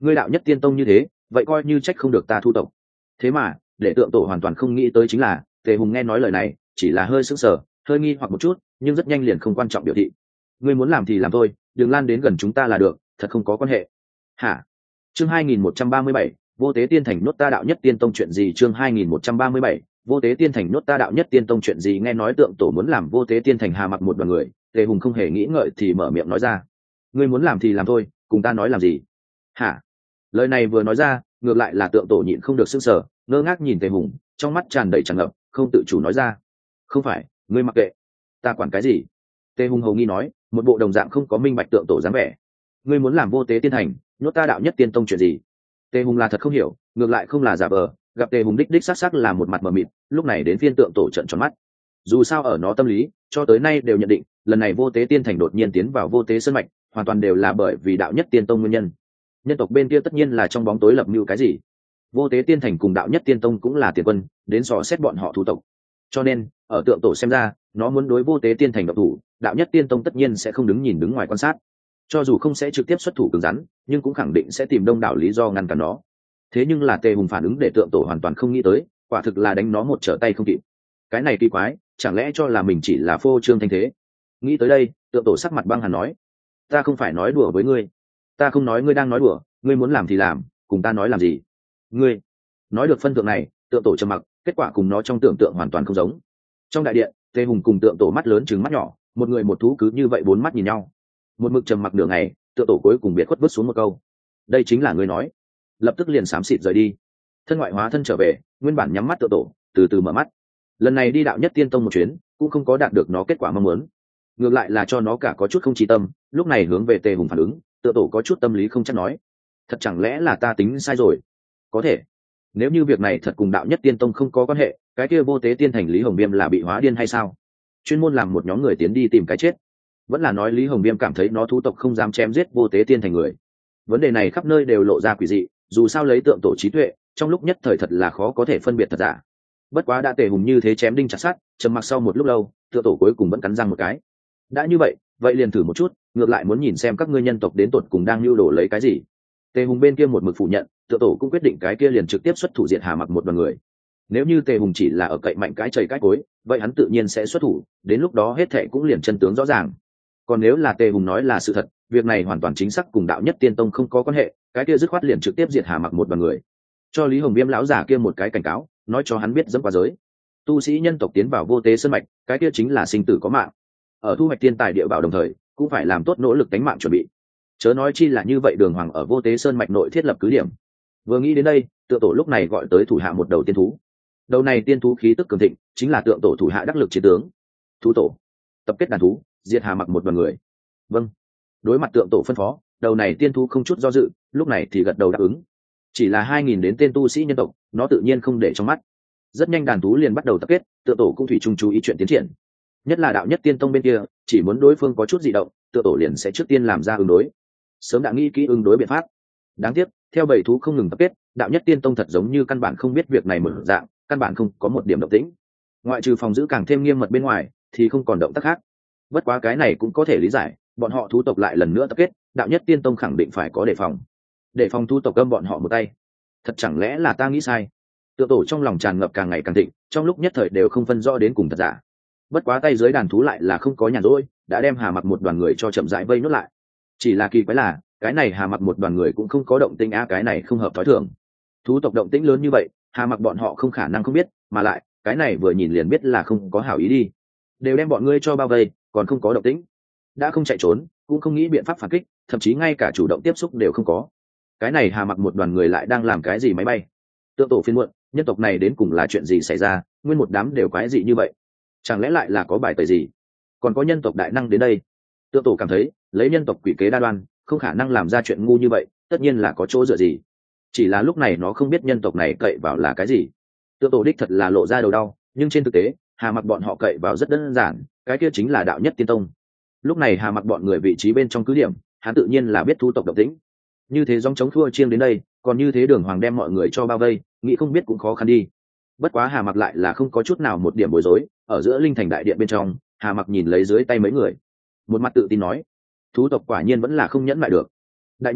ngươi đạo nhất tiên tông như thế, vậy coi như trách không được ta thu tộc. Thế mà để tượng tổ hoàn toàn không nghĩ tới chính là Tề Hùng nghe nói lời này chỉ là hơi sững sờ, hơi nghi hoặc một chút, nhưng rất nhanh liền không quan trọng biểu thị. Ngươi muốn làm thì làm thôi, đừng lan đến gần chúng ta là được, thật không có quan hệ. Hả? Chương 2137, vô tế tiên thành nốt ta đạo nhất tiên tông chuyện gì? Chương 2137, vô tế tiên thành nốt ta đạo nhất tiên tông chuyện gì? Nghe nói tượng tổ muốn làm vô tế tiên thành Hà Mặc một đoàn người, Tề Hùng không hề nghĩ ngợi thì mở miệng nói ra. Ngươi muốn làm thì làm thôi, cùng ta nói làm gì? Hả? Lời này vừa nói ra, ngược lại là tượng tổ nhịn không được sững sờ, ngơ ngác nhìn Tề Hùng, trong mắt tràn đầy tràn ngập, không tự chủ nói ra. Không phải, ngươi mặc kệ, ta quản cái gì? Tề Hùng hầu nghi nói, một bộ đồng dạng không có minh bạch tượng tổ dáng vẻ. Ngươi muốn làm vô tế tiên thành nhốt ta đạo nhất tiên tông chuyện gì? Tề Hùng là thật không hiểu, ngược lại không là giả vờ, gặp Tề Hùng đích đích xác xác là một mặt mờ mịt, lúc này đến phiên tượng tổ trợn tròn mắt. Dù sao ở nó tâm lý cho tới nay đều nhận định lần này vô tế tiên thành đột nhiên tiến vào vô tế sơn mạch hoàn toàn đều là bởi vì đạo nhất tiên tông nguyên nhân. Nhân tộc bên kia tất nhiên là trong bóng tối lập mưu cái gì. Vô tế tiên thành cùng đạo nhất tiên tông cũng là tiền quân đến dò xét bọn họ thủ tộc, cho nên ở tượng tổ xem ra nó muốn đối vô tế tiên thành độc thủ, đạo nhất tiên tông tất nhiên sẽ không đứng nhìn đứng ngoài quan sát, cho dù không sẽ trực tiếp xuất thủ cứng rắn nhưng cũng khẳng định sẽ tìm đông đảo lý do ngăn cản nó. Thế nhưng là Tề Hùng phản ứng để tượng tổ hoàn toàn không nghĩ tới, quả thực là đánh nó một trở tay không kịp. Cái này kỳ quái, chẳng lẽ cho là mình chỉ là phô trương thanh thế? Nghĩ tới đây, tượng tổ sắc mặt băng hàn nói, ta không phải nói đùa với ngươi, ta không nói ngươi đang nói đùa, ngươi muốn làm thì làm, cùng ta nói làm gì? Ngươi nói được phân tượng này, tượng tổ trầm mặc, kết quả cùng nó trong tưởng tượng hoàn toàn không giống. Trong đại điện, Tề Hùng cùng tượng tổ mắt lớn trừng mắt nhỏ, một người một thú cứ như vậy bốn mắt nhìn nhau. Một mực trầm mặc nửa ngày, tượng tổ cuối cùng biệt khuất vứt xuống một câu, đây chính là ngươi nói. Lập tức liền xám xịt rời đi. Thân ngoại hóa thân trở về, nguyên bản nhắm mắt tượng tổ từ từ mở mắt. Lần này đi đạo nhất tiên tông một chuyến cũng không có đạt được nó kết quả mong muốn, ngược lại là cho nó cả có chút không trí tâm. Lúc này hướng về Tề Hùng phản ứng, tượng tổ có chút tâm lý không chắc nói, thật chẳng lẽ là ta tính sai rồi? Có thể, nếu như việc này thật cùng đạo nhất tiên tông không có quan hệ, cái kia vô tế tiên thành Lý Hồng Viêm là bị hóa điên hay sao? Chuyên môn làm một nhóm người tiến đi tìm cái chết? Vẫn là nói Lý Hồng Viêm cảm thấy nó thú tộc không dám chém giết vô tế tiên thành người? Vấn đề này khắp nơi đều lộ ra quỷ dị, dù sao lấy tượng tổ trí tuệ, trong lúc nhất thời thật là khó có thể phân biệt thật giả. Bất quá đã Tề Hùng như thế chém đinh chặt sắt, trầm mặc sau một lúc lâu, tượng tổ cuối cùng vẫn cắn răng một cái. Đã như vậy, vậy liền thử một chút, ngược lại muốn nhìn xem các ngươi nhân tộc đến tột cùng đang lưu đồ lấy cái gì. Tề Hùng bên kia một mực phủ nhận, tượng tổ cũng quyết định cái kia liền trực tiếp xuất thủ diệt Hà Mặc một đoàn người. Nếu như Tề Hùng chỉ là ở cậy mạnh cái chày cái cối, vậy hắn tự nhiên sẽ xuất thủ, đến lúc đó hết thảy cũng liền chân tướng rõ ràng. Còn nếu là Tề Hùng nói là sự thật, việc này hoàn toàn chính xác cùng đạo nhất tiên tông không có quan hệ, cái kia dứt khoát liền trực tiếp diệt Hà Mặc một đoàn người. Cho Lý Hồng Viêm lão giả kia một cái cảnh cáo, nói cho hắn biết dẫm qua giới. Tu sĩ nhân tộc tiến vào vô tế sơn mạch, cái kia chính là sinh tử có mạng. Ở thu hoạch tiên tài địa bảo đồng thời, cũng phải làm tốt nỗ lực đánh mạng chuẩn bị. Chớ nói chi là như vậy đường hoàng ở vô tế sơn mạch nội thiết lập cứ điểm. Vừa nghĩ đến đây, tượng tổ lúc này gọi tới thủ hạ một đầu tiên thú. Đầu này tiên thú khí tức cường thịnh, chính là tượng tổ thủ hạ đắc lực chiến tướng. Thú tổ, tập kết đàn thú, diệt Hà Mặc một đoàn người. Vâng. Đối mặt tượng tổ phân phó, đầu này tiên thú không chút do dự, lúc này thì gật đầu đáp ứng. Chỉ là 2000 đến tên tu sĩ nhân tộc, nó tự nhiên không để trong mắt. Rất nhanh đàn thú liền bắt đầu tập kết, tượng tổ cũng thủy chung chú ý chuyện tiến triển. Nhất là đạo nhất tiên tông bên kia, chỉ muốn đối phương có chút dị động, tượng tổ liền sẽ trước tiên làm ra ứng đối. Sớm đã nghĩ kỹ ứng đối biện pháp. Đáng tiếc, theo bầy thú không ngừng tập kết, đạo nhất tiên tông thật giống như căn bản không biết việc này mở dạng, căn bản không có một điểm động tĩnh. Ngoại trừ phòng giữ càng thêm nghiêm mật bên ngoài, thì không còn động tác khác. Bất quá cái này cũng có thể lý giải, bọn họ thú tộc lại lần nữa tập kết, đạo nhất tiên tông khẳng định phải có đề phòng. Để phòng thú tộc gâm bọn họ một tay. Thật chẳng lẽ là ta nghĩ sai? Tượng tổ trong lòng tràn ngập càng ngày càng thịnh, trong lúc nhất thời đều không phân rõ đến cùng thật giả. Bất quá tay dưới đàn thú lại là không có nhàn rỗi, đã đem Hà Mặc một đoàn người cho chậm rãi vây nốt lại. Chỉ là kỳ quái là, cái này Hà Mặc một đoàn người cũng không có động tĩnh cái này không hợp thói thường. Thú tộc động tĩnh lớn như vậy, Hà Mặc bọn họ không khả năng không biết, mà lại, cái này vừa nhìn liền biết là không có hảo ý đi. Đều đem bọn ngươi cho bao vây, còn không có động tĩnh. Đã không chạy trốn, cũng không nghĩ biện pháp phản kích, thậm chí ngay cả chủ động tiếp xúc đều không có. Cái này Hà Mặc một đoàn người lại đang làm cái gì máy bay? Tượng tổ phiên muộn, nhân tộc này đến cùng là chuyện gì xảy ra, nguyên một đám đều quái dị như vậy. Chẳng lẽ lại là có bài tẩy gì? Còn có nhân tộc đại năng đến đây. Tượng tổ cảm thấy, lấy nhân tộc quỷ kế đa đoan, không khả năng làm ra chuyện ngu như vậy, tất nhiên là có chỗ dựa gì. Chỉ là lúc này nó không biết nhân tộc này cậy vào là cái gì. Tượng tổ đích thật là lộ ra đầu đau, nhưng trên thực tế, Hà Mặc bọn họ cậy vào rất đơn giản, cái kia chính là đạo nhất tiên tông. Lúc này Hà Mặc bọn người vị trí bên trong cứ điểm, hắn tự nhiên là biết thu tộc động tĩnh. Như thế dòng chống thua chiêng đến đây, còn như thế đường hoàng đem mọi người cho bao vây, nghĩ không biết cũng khó khăn đi. Bất quá Hà Mặc lại là không có chút nào một điểm bối rối, ở giữa linh thành đại điện bên trong, Hà Mặc nhìn lấy dưới tay mấy người, một mặt tự tin nói, thú tộc quả nhiên vẫn là không nhẫn lại được. Đại nhân,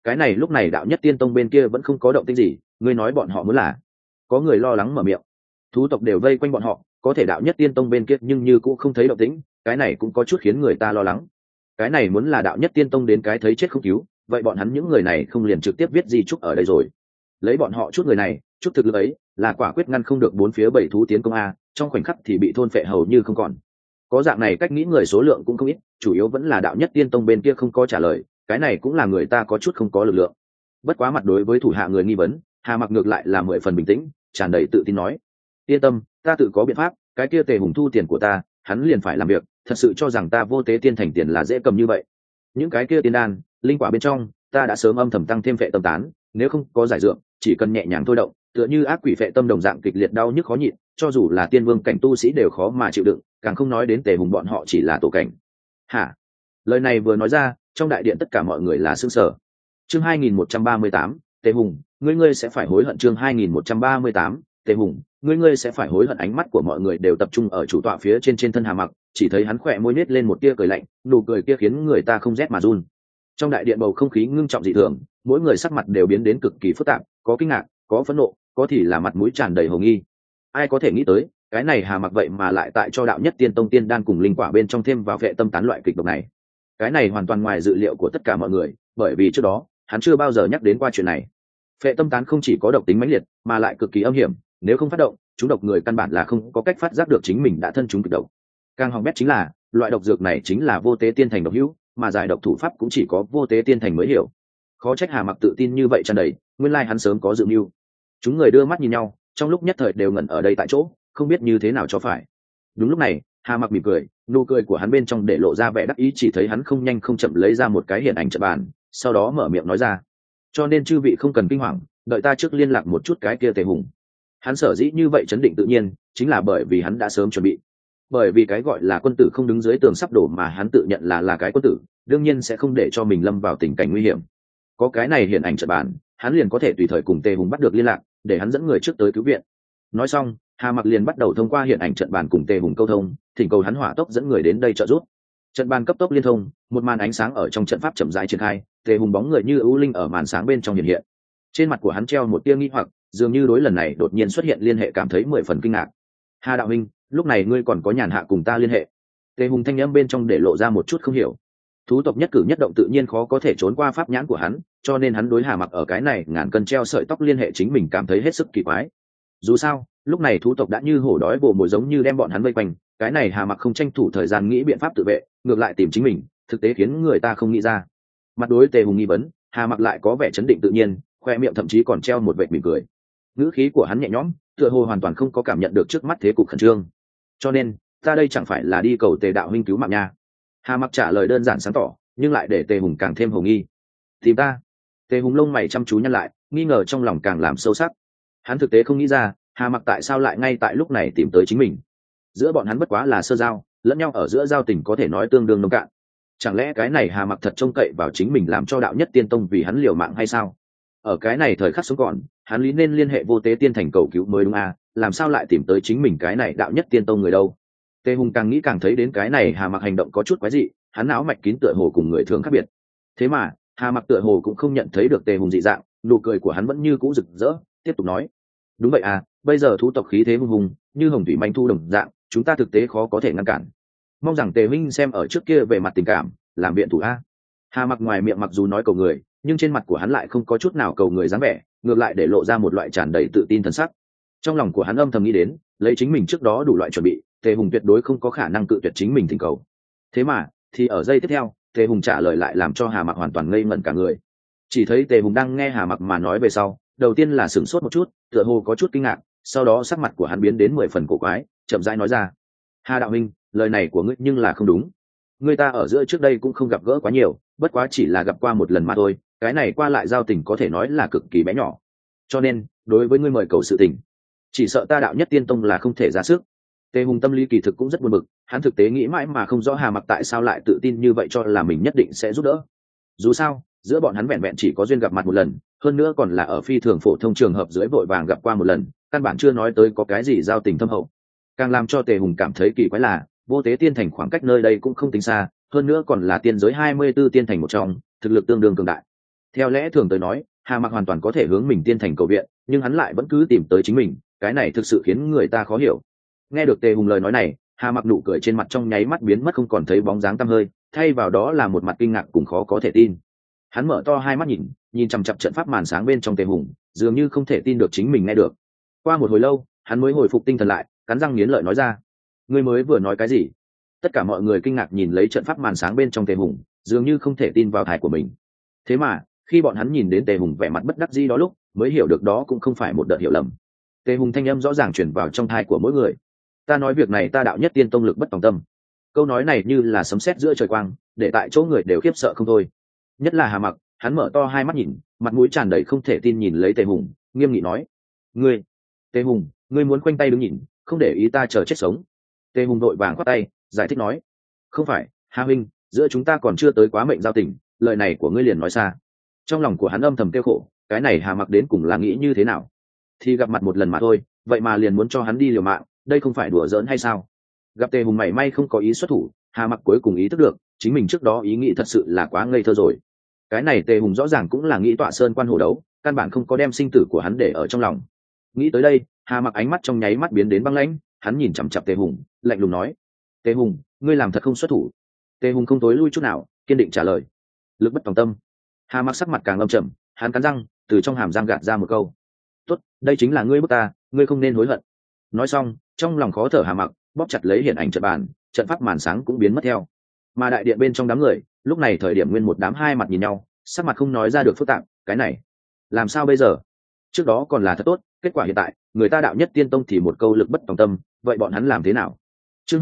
cái này lúc này đạo nhất tiên tông bên kia vẫn không có động tĩnh gì, ngươi nói bọn họ muốn là? Có người lo lắng mở miệng. Thú tộc đều vây quanh bọn họ, có thể đạo nhất tiên tông bên kia nhưng như cũng không thấy động tĩnh, cái này cũng có chút khiến người ta lo lắng. Cái này muốn là đạo nhất tiên tông đến cái thấy chết không cứu, vậy bọn hắn những người này không liền trực tiếp viết di chúc ở đây rồi? Lấy bọn họ chút người này, chút thực lực ấy, là quả quyết ngăn không được bốn phía bảy thú tiến công a, trong khoảnh khắc thì bị thôn phệ hầu như không còn. Có dạng này cách nghĩ người số lượng cũng không ít, chủ yếu vẫn là đạo nhất tiên tông bên kia không có trả lời, cái này cũng là người ta có chút không có lực lượng. Bất quá mặt đối với thủ hạ người nghi vấn, Hà Mặc ngược lại là 10 phần bình tĩnh, tràn đầy tự tin nói: yên tâm, ta tự có biện pháp, cái kia Tề Hùng thu tiền của ta, hắn liền phải làm việc, thật sự cho rằng ta vô tế tiên thành tiền là dễ cầm như vậy? Những cái kia tiên đan, linh quả bên trong, ta đã sớm âm thầm tăng thêm phệ tâm tán, nếu không có giải dược, chỉ cần nhẹ nhàng thôi động, tựa như ác quỷ phệ tâm đồng dạng kịch liệt đau nhức khó nhịn, cho dù là tiên vương cảnh tu sĩ đều khó mà chịu đựng, càng không nói đến Tề Hùng bọn họ chỉ là tổ cảnh. Hả? Lời này vừa nói ra, trong đại điện tất cả mọi người là sửng sở. Chương 2138, Tề Hùng, ngươi sẽ phải hối hận. Chương 2138, Tề Hùng, ngươi sẽ phải hối hận. Ánh mắt của mọi người đều tập trung ở chủ tọa phía trên thân Hà Mặc, chỉ thấy hắn khỏe môi nết lên một tia cười lạnh, nụ cười kia khiến người ta không rét mà run. Trong đại điện bầu không khí ngưng trọng dị thường, mỗi người sắc mặt đều biến đến cực kỳ phức tạp, có kinh ngạc, có phẫn nộ, có thì là mặt mũi tràn đầy hồ nghi. Ai có thể nghĩ tới, cái này Hà Mặc vậy mà lại tại cho đạo nhất tiên tông tiên đan cùng linh quả bên trong thêm vào vệ tâm tán loại kịch độc này. Cái này hoàn toàn ngoài dự liệu của tất cả mọi người, bởi vì trước đó hắn chưa bao giờ nhắc đến qua chuyện này. Phệ tâm tán không chỉ có độc tính mãnh liệt, mà lại cực kỳ âm hiểm, nếu không phát động, chúng độc người căn bản là không có cách phát giác được chính mình đã thân chúng kịch độc. Càng hỏng bét chính là, loại độc dược này chính là vô tế tiên thành độc hữu, mà giải độc thủ pháp cũng chỉ có vô tế tiên thành mới hiểu. Khó trách Hà Mặc tự tin như vậy tràn đầy, nguyên lai hắn sớm có dự mưu. Chúng người đưa mắt nhìn nhau, trong lúc nhất thời đều ngẩn ở đây tại chỗ, không biết như thế nào cho phải. Đúng lúc này, Hà Mặc mỉm cười, nụ cười của hắn bên trong để lộ ra vẻ đắc ý, chỉ thấy hắn không nhanh không chậm lấy ra một cái hiện ảnh trận bàn, sau đó mở miệng nói ra: cho nên chư vị không cần kinh hoàng, đợi ta trước liên lạc một chút cái kia Tề Hùng. Hắn sở dĩ như vậy chấn định tự nhiên, chính là bởi vì hắn đã sớm chuẩn bị. Bởi vì cái gọi là quân tử không đứng dưới tường sắp đổ, mà hắn tự nhận là cái quân tử, đương nhiên sẽ không để cho mình lâm vào tình cảnh nguy hiểm. Có cái này hiện ảnh trận bàn, hắn liền có thể tùy thời cùng Tề Hùng bắt được liên lạc, để hắn dẫn người trước tới cứu viện. Nói xong, Hà Mặc liền bắt đầu thông qua hiện ảnh trận bàn cùng Tề Hùng câu thông, thỉnh cầu hắn hỏa tốc dẫn người đến đây trợ giúp. Trận bàn cấp tốc liên thông, một màn ánh sáng ở trong trận pháp chậm rãi triển khai, Tề Hùng bóng người như ưu linh ở màn sáng bên trong hiện hiện. Trên mặt của hắn treo một tia nghi hoặc, dường như đối lần này đột nhiên xuất hiện liên hệ cảm thấy 10 phần kinh ngạc. Hà đạo huynh, lúc này ngươi còn có nhàn hạ cùng ta liên hệ? Tề Hùng thanh âm bên trong để lộ ra một chút không hiểu. Thú tộc nhất cử nhất động tự nhiên khó có thể trốn qua pháp nhãn của hắn, cho nên hắn đối Hà Mặc ở cái này ngàn cân treo sợi tóc liên hệ chính mình cảm thấy hết sức kỳ quái. Dù sao, lúc này thú tộc đã như hổ đói vồ mồi giống như đem bọn hắn vây quanh, cái này Hà Mặc không tranh thủ thời gian nghĩ biện pháp tự vệ, ngược lại tìm chính mình, thực tế khiến người ta không nghĩ ra. Mặt đối Tề Hùng nghi vấn, Hà Mặc lại có vẻ chấn định tự nhiên, khoe miệng thậm chí còn treo một vệt mỉm cười. Ngữ khí của hắn nhẹ nhõm, tựa hồ hoàn toàn không có cảm nhận được trước mắt thế cục khẩn trương. Cho nên, ta đây chẳng phải là đi cầu Tề đạo huynh cứu mạng nha? Hà Mặc trả lời đơn giản sáng tỏ, nhưng lại để Tề Hùng càng thêm hồ nghi. Tìm ta? Tề Hùng lông mày chăm chú nhăn lại, nghi ngờ trong lòng càng làm sâu sắc. Hắn thực tế không nghĩ ra, Hà Mặc tại sao lại ngay tại lúc này tìm tới chính mình. Giữa bọn hắn bất quá là sơ giao, lẫn nhau ở giữa giao tình có thể nói tương đương nông cạn. Chẳng lẽ cái này Hà Mặc thật trông cậy vào chính mình làm cho đạo nhất tiên tông vì hắn liều mạng hay sao? Ở cái này thời khắc sống còn, hắn lý nên liên hệ vô tế tiên thành cầu cứu mới đúng à, làm sao lại tìm tới chính mình cái này đạo nhất tiên tông người đâu? Tề Hùng càng nghĩ càng thấy đến cái này Hà Mặc hành động có chút quái dị, hắn não mạch kín tựa hồ cùng người thường khác biệt. Thế mà, Hà Mặc tựa hồ cũng không nhận thấy được Tề Hùng dị dạng, nụ cười của hắn vẫn như cũ rực rỡ, tiếp tục nói: đúng vậy à, bây giờ thú tộc khí thế hùng hùng, như hồng thủy manh thu đồng dạng, chúng ta thực tế khó có thể ngăn cản. Mong rằng Tề huynh xem ở trước kia về mặt tình cảm, làm biện thủ a. Hà Mặc ngoài miệng mặc dù nói cầu người, nhưng trên mặt của hắn lại không có chút nào cầu người dáng vẻ, ngược lại để lộ ra một loại tràn đầy tự tin thần sắc. Trong lòng của hắn âm thầm nghĩ đến, lấy chính mình trước đó đủ loại chuẩn bị, Tề Hùng tuyệt đối không có khả năng cự tuyệt chính mình thỉnh cầu. Thế mà, thì ở giây tiếp theo, Tề Hùng trả lời lại làm cho Hà Mặc hoàn toàn ngây ngẩn cả người. Chỉ thấy Tề Hùng đang nghe Hà Mặc mà nói về sau, đầu tiên là sửng sốt một chút, tựa hồ có chút kinh ngạc, sau đó sắc mặt của hắn biến đến 10 phần cổ quái, chậm rãi nói ra: Hà đạo huynh, lời này của ngươi nhưng là không đúng. Người ta ở giữa trước đây cũng không gặp gỡ quá nhiều, bất quá chỉ là gặp qua một lần mà thôi, cái này qua lại giao tình có thể nói là cực kỳ bé nhỏ. Cho nên, đối với ngươi mời cầu sự tình, chỉ sợ ta đạo nhất tiên tông là không thể ra sức. Tề Hùng tâm lý kỳ thực cũng rất buồn bực, hắn thực tế nghĩ mãi mà không rõ Hà Mặc tại sao lại tự tin như vậy cho là mình nhất định sẽ giúp đỡ. Dù sao, giữa bọn hắn vẹn vẹn chỉ có duyên gặp mặt một lần, hơn nữa còn là ở phi thường phổ thông trường hợp dưới vội vàng gặp qua một lần, căn bản chưa nói tới có cái gì giao tình thâm hậu. Càng làm cho Tề Hùng cảm thấy kỳ quái là, vô tế tiên thành khoảng cách nơi đây cũng không tính xa, hơn nữa còn là tiên giới 24 tiên thành một trong, thực lực tương đương cường đại. Theo lẽ thường tới nói, Hà Mặc hoàn toàn có thể hướng mình tiên thành cầu viện, nhưng hắn lại vẫn cứ tìm tới chính mình, cái này thực sự khiến người ta khó hiểu. Nghe được Tề Hùng lời nói này, Hà Mặc nụ cười trên mặt trong nháy mắt biến mất không còn thấy bóng dáng tăm hơi, thay vào đó là một mặt kinh ngạc cùng khó có thể tin. Hắn mở to hai mắt nhìn chằm chằm trận pháp màn sáng bên trong Tề Hùng, dường như không thể tin được chính mình nghe được. Qua một hồi lâu, hắn mới hồi phục tinh thần lại, cắn răng nghiến lợi nói ra: "Ngươi mới vừa nói cái gì?" Tất cả mọi người kinh ngạc nhìn lấy trận pháp màn sáng bên trong Tề Hùng, dường như không thể tin vào tai của mình. Thế mà, khi bọn hắn nhìn đến Tề Hùng vẻ mặt bất đắc dĩ đó lúc, mới hiểu được đó cũng không phải một đợt hiểu lầm. Tề Hùng thanh âm rõ ràng truyền vào trong tai của mỗi người: "Ta nói việc này ta đạo nhất tiên tông lực bất tòng tâm." Câu nói này như là sấm sét giữa trời quang, để tại chỗ người đều khiếp sợ không thôi. Nhất là Hà Mặc, hắn mở to hai mắt nhìn, mặt mũi tràn đầy không thể tin nhìn lấy Tề Hùng, nghiêm nghị nói: "Ngươi, Tề Hùng, ngươi muốn khoanh tay đứng nhìn, không để ý ta chờ chết sống?" Tề Hùng đội vàng khoát tay, giải thích nói: "Không phải, Hà huynh, giữa chúng ta còn chưa tới quá mệnh giao tình, lời này của ngươi liền nói xa." Trong lòng của hắn âm thầm kêu khổ, cái này Hà Mặc đến cùng là nghĩ như thế nào? Thì gặp mặt một lần mà thôi, vậy mà liền muốn cho hắn đi liều mạng, đây không phải đùa giỡn hay sao? Gặp Tề Hùng mảy may không có ý xuất thủ, Hà Mặc cuối cùng ý thức được, chính mình trước đó ý nghĩ thật sự là quá ngây thơ rồi. Cái này Tề Hùng rõ ràng cũng là nghĩ tọa sơn quan hổ đấu, căn bản không có đem sinh tử của hắn để ở trong lòng. Nghĩ tới đây, Hà Mặc ánh mắt trong nháy mắt biến đến băng lãnh, hắn nhìn chằm chằm Tề Hùng, lạnh lùng nói: "Tề Hùng, ngươi làm thật không xuất thủ." Tề Hùng không tối lui chút nào, kiên định trả lời: "Lực bất tòng tâm." Hà Mặc sắc mặt càng âm trầm, hắn cắn răng, từ trong hàm răng gạt ra một câu: "Tốt, đây chính là ngươi bức ta, ngươi không nên hối hận." Nói xong, trong lòng khó thở Hà Mặc bóp chặt lấy hiển ảnh trận bàn, trận pháp màn sáng cũng biến mất theo. Mà đại điện bên trong đám người, lúc này thời điểm nguyên một đám hai mặt nhìn nhau, sắc mặt không nói ra được phức tạp, cái này làm sao bây giờ? Trước đó còn là thật tốt, kết quả hiện tại, người ta đạo nhất tiên tông thì một câu lực bất tòng tâm, vậy bọn hắn làm thế nào? Chương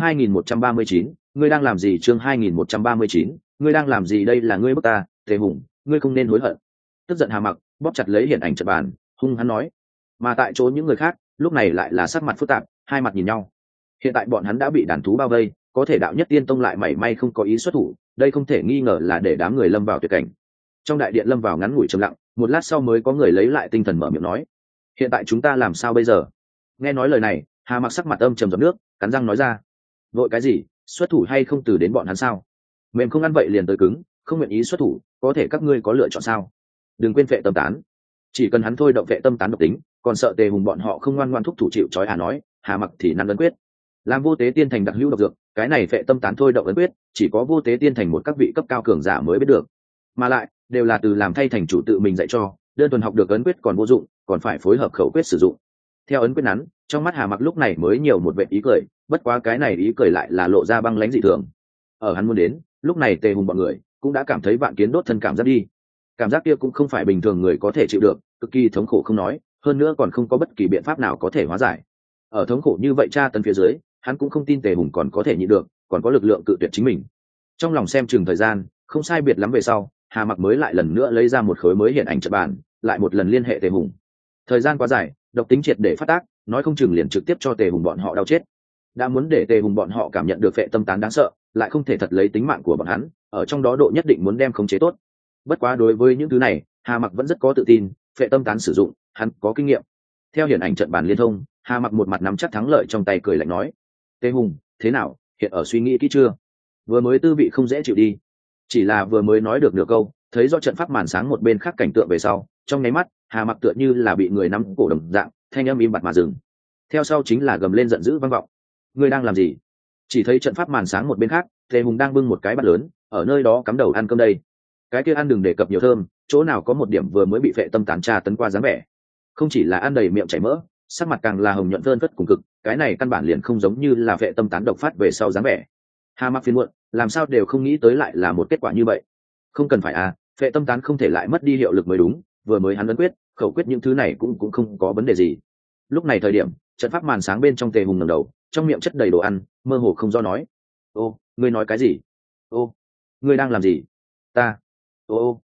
2139, ngươi đang làm gì? Chương 2139, ngươi đang làm gì? Đây là ngươi bức ta, Tề Hùng, ngươi không nên hối hận. Tức giận Hà Mặc bóp chặt lấy hiển ảnh trận bàn, hung hắn nói. Mà tại chỗ những người khác, lúc này lại là sắc mặt phức tạp, hai mặt nhìn nhau. Hiện tại bọn hắn đã bị đàn thú bao vây, có thể đạo nhất tiên tông lại mảy may không có ý xuất thủ, đây không thể nghi ngờ là để đám người lâm vào tuyệt cảnh. Trong đại điện lâm vào ngắn ngủi trầm lặng, một lát sau mới có người lấy lại tinh thần mở miệng nói: "Hiện tại chúng ta làm sao bây giờ?" Nghe nói lời này, Hà Mặc sắc mặt âm trầm giọt nước, cắn răng nói ra: "Vội cái gì, xuất thủ hay không từ đến bọn hắn sao? Mềm không ăn vậy liền tới cứng, không nguyện ý xuất thủ, có thể các ngươi có lựa chọn sao? Đừng quên phệ tâm tán, chỉ cần hắn thôi động phệ tâm tán độc tính, còn sợ Tề Hùng bọn họ không ngoan ngoãn thúc thủ chịu trói." Nói, Hà Mặc thì năn ấn quyết, làm vô tế tiên thành đặc hữu độc dược, cái này phệ tâm tán thôi động ấn quyết, chỉ có vô tế tiên thành một các vị cấp cao cường giả mới biết được, mà lại đều là từ làm thay thành chủ tự mình dạy cho, đơn thuần học được ấn quyết còn vô dụng, còn phải phối hợp khẩu quyết sử dụng. Theo ấn quyết nắn, trong mắt Hà Mặc lúc này mới nhiều một vẻ ý cười, bất quá cái này ý cười lại là lộ ra băng lãnh dị thường. Ở hắn muốn đến, lúc này Tề Hùng bọn người cũng đã cảm thấy vạn kiến đốt thân cảm giác đi. Cảm giác kia cũng không phải bình thường người có thể chịu được, cực kỳ thống khổ không nói, hơn nữa còn không có bất kỳ biện pháp nào có thể hóa giải. Ở thống khổ như vậy tra tấn phía dưới, hắn cũng không tin Tề Hùng còn có thể nhịn được, còn có lực lượng cự tuyệt chính mình. Trong lòng xem chừng thời gian, không sai biệt lắm về sau, Hà Mặc mới lại lần nữa lấy ra một khối mới hiện ảnh trận bàn, lại một lần liên hệ Tề Hùng. Thời gian quá dài, độc tính triệt để phát tác, nói không chừng liền trực tiếp cho Tề Hùng bọn họ đau chết. Đã muốn để Tề Hùng bọn họ cảm nhận được phệ tâm tán đáng sợ, lại không thể thật lấy tính mạng của bọn hắn, ở trong đó độ nhất định muốn đem khống chế tốt. Bất quá đối với những thứ này, Hà Mặc vẫn rất có tự tin, phệ tâm tán sử dụng, hắn có kinh nghiệm. Theo hiển ảnh trận bàn liên thông, Hà Mặc một mặt nắm chắc thắng lợi trong tay, cười lạnh nói: "Tề Hùng, thế nào, hiện ở suy nghĩ kỹ chưa? Vừa mới tư vị không dễ chịu đi." Chỉ là vừa mới nói được nửa câu, thấy do trận pháp màn sáng một bên khác cảnh tượng về sau, trong nháy mắt, Hà Mặc tựa như là bị người nắm cổ đồng dạng, thanh âm im bặt mà dừng. Theo sau chính là gầm lên giận dữ vang vọng: "Ngươi đang làm gì?" Chỉ thấy trận pháp màn sáng một bên khác, Tề Hùng đang bưng một cái bát lớn, ở nơi đó cắm đầu ăn cơm đây. Cái kia ăn đừng đề cập nhiều thơm, chỗ nào có một điểm vừa mới bị phệ tâm tán tra tấn qua dáng vẻ. Không chỉ là ăn đầy miệng chảy mỡ, sắc mặt càng là hồng nhuận vơn vất cùng cực, cái này căn bản liền không giống như là phệ tâm tán độc phát về sau dáng vẻ. Hà Mặc phiền muộn, làm sao đều không nghĩ tới lại là một kết quả như vậy. Không cần phải à, phệ tâm tán không thể lại mất đi hiệu lực mới đúng, vừa mới hắn ấn quyết, khẩu quyết những thứ này cũng không có vấn đề gì. Lúc này thời điểm, trận pháp màn sáng bên trong Tề Hùng ngẩng đầu, trong miệng chất đầy đồ ăn, mơ hồ không do nói: "Ô, ngươi nói cái gì? Ô, ngươi đang làm gì?" "Ta, ô,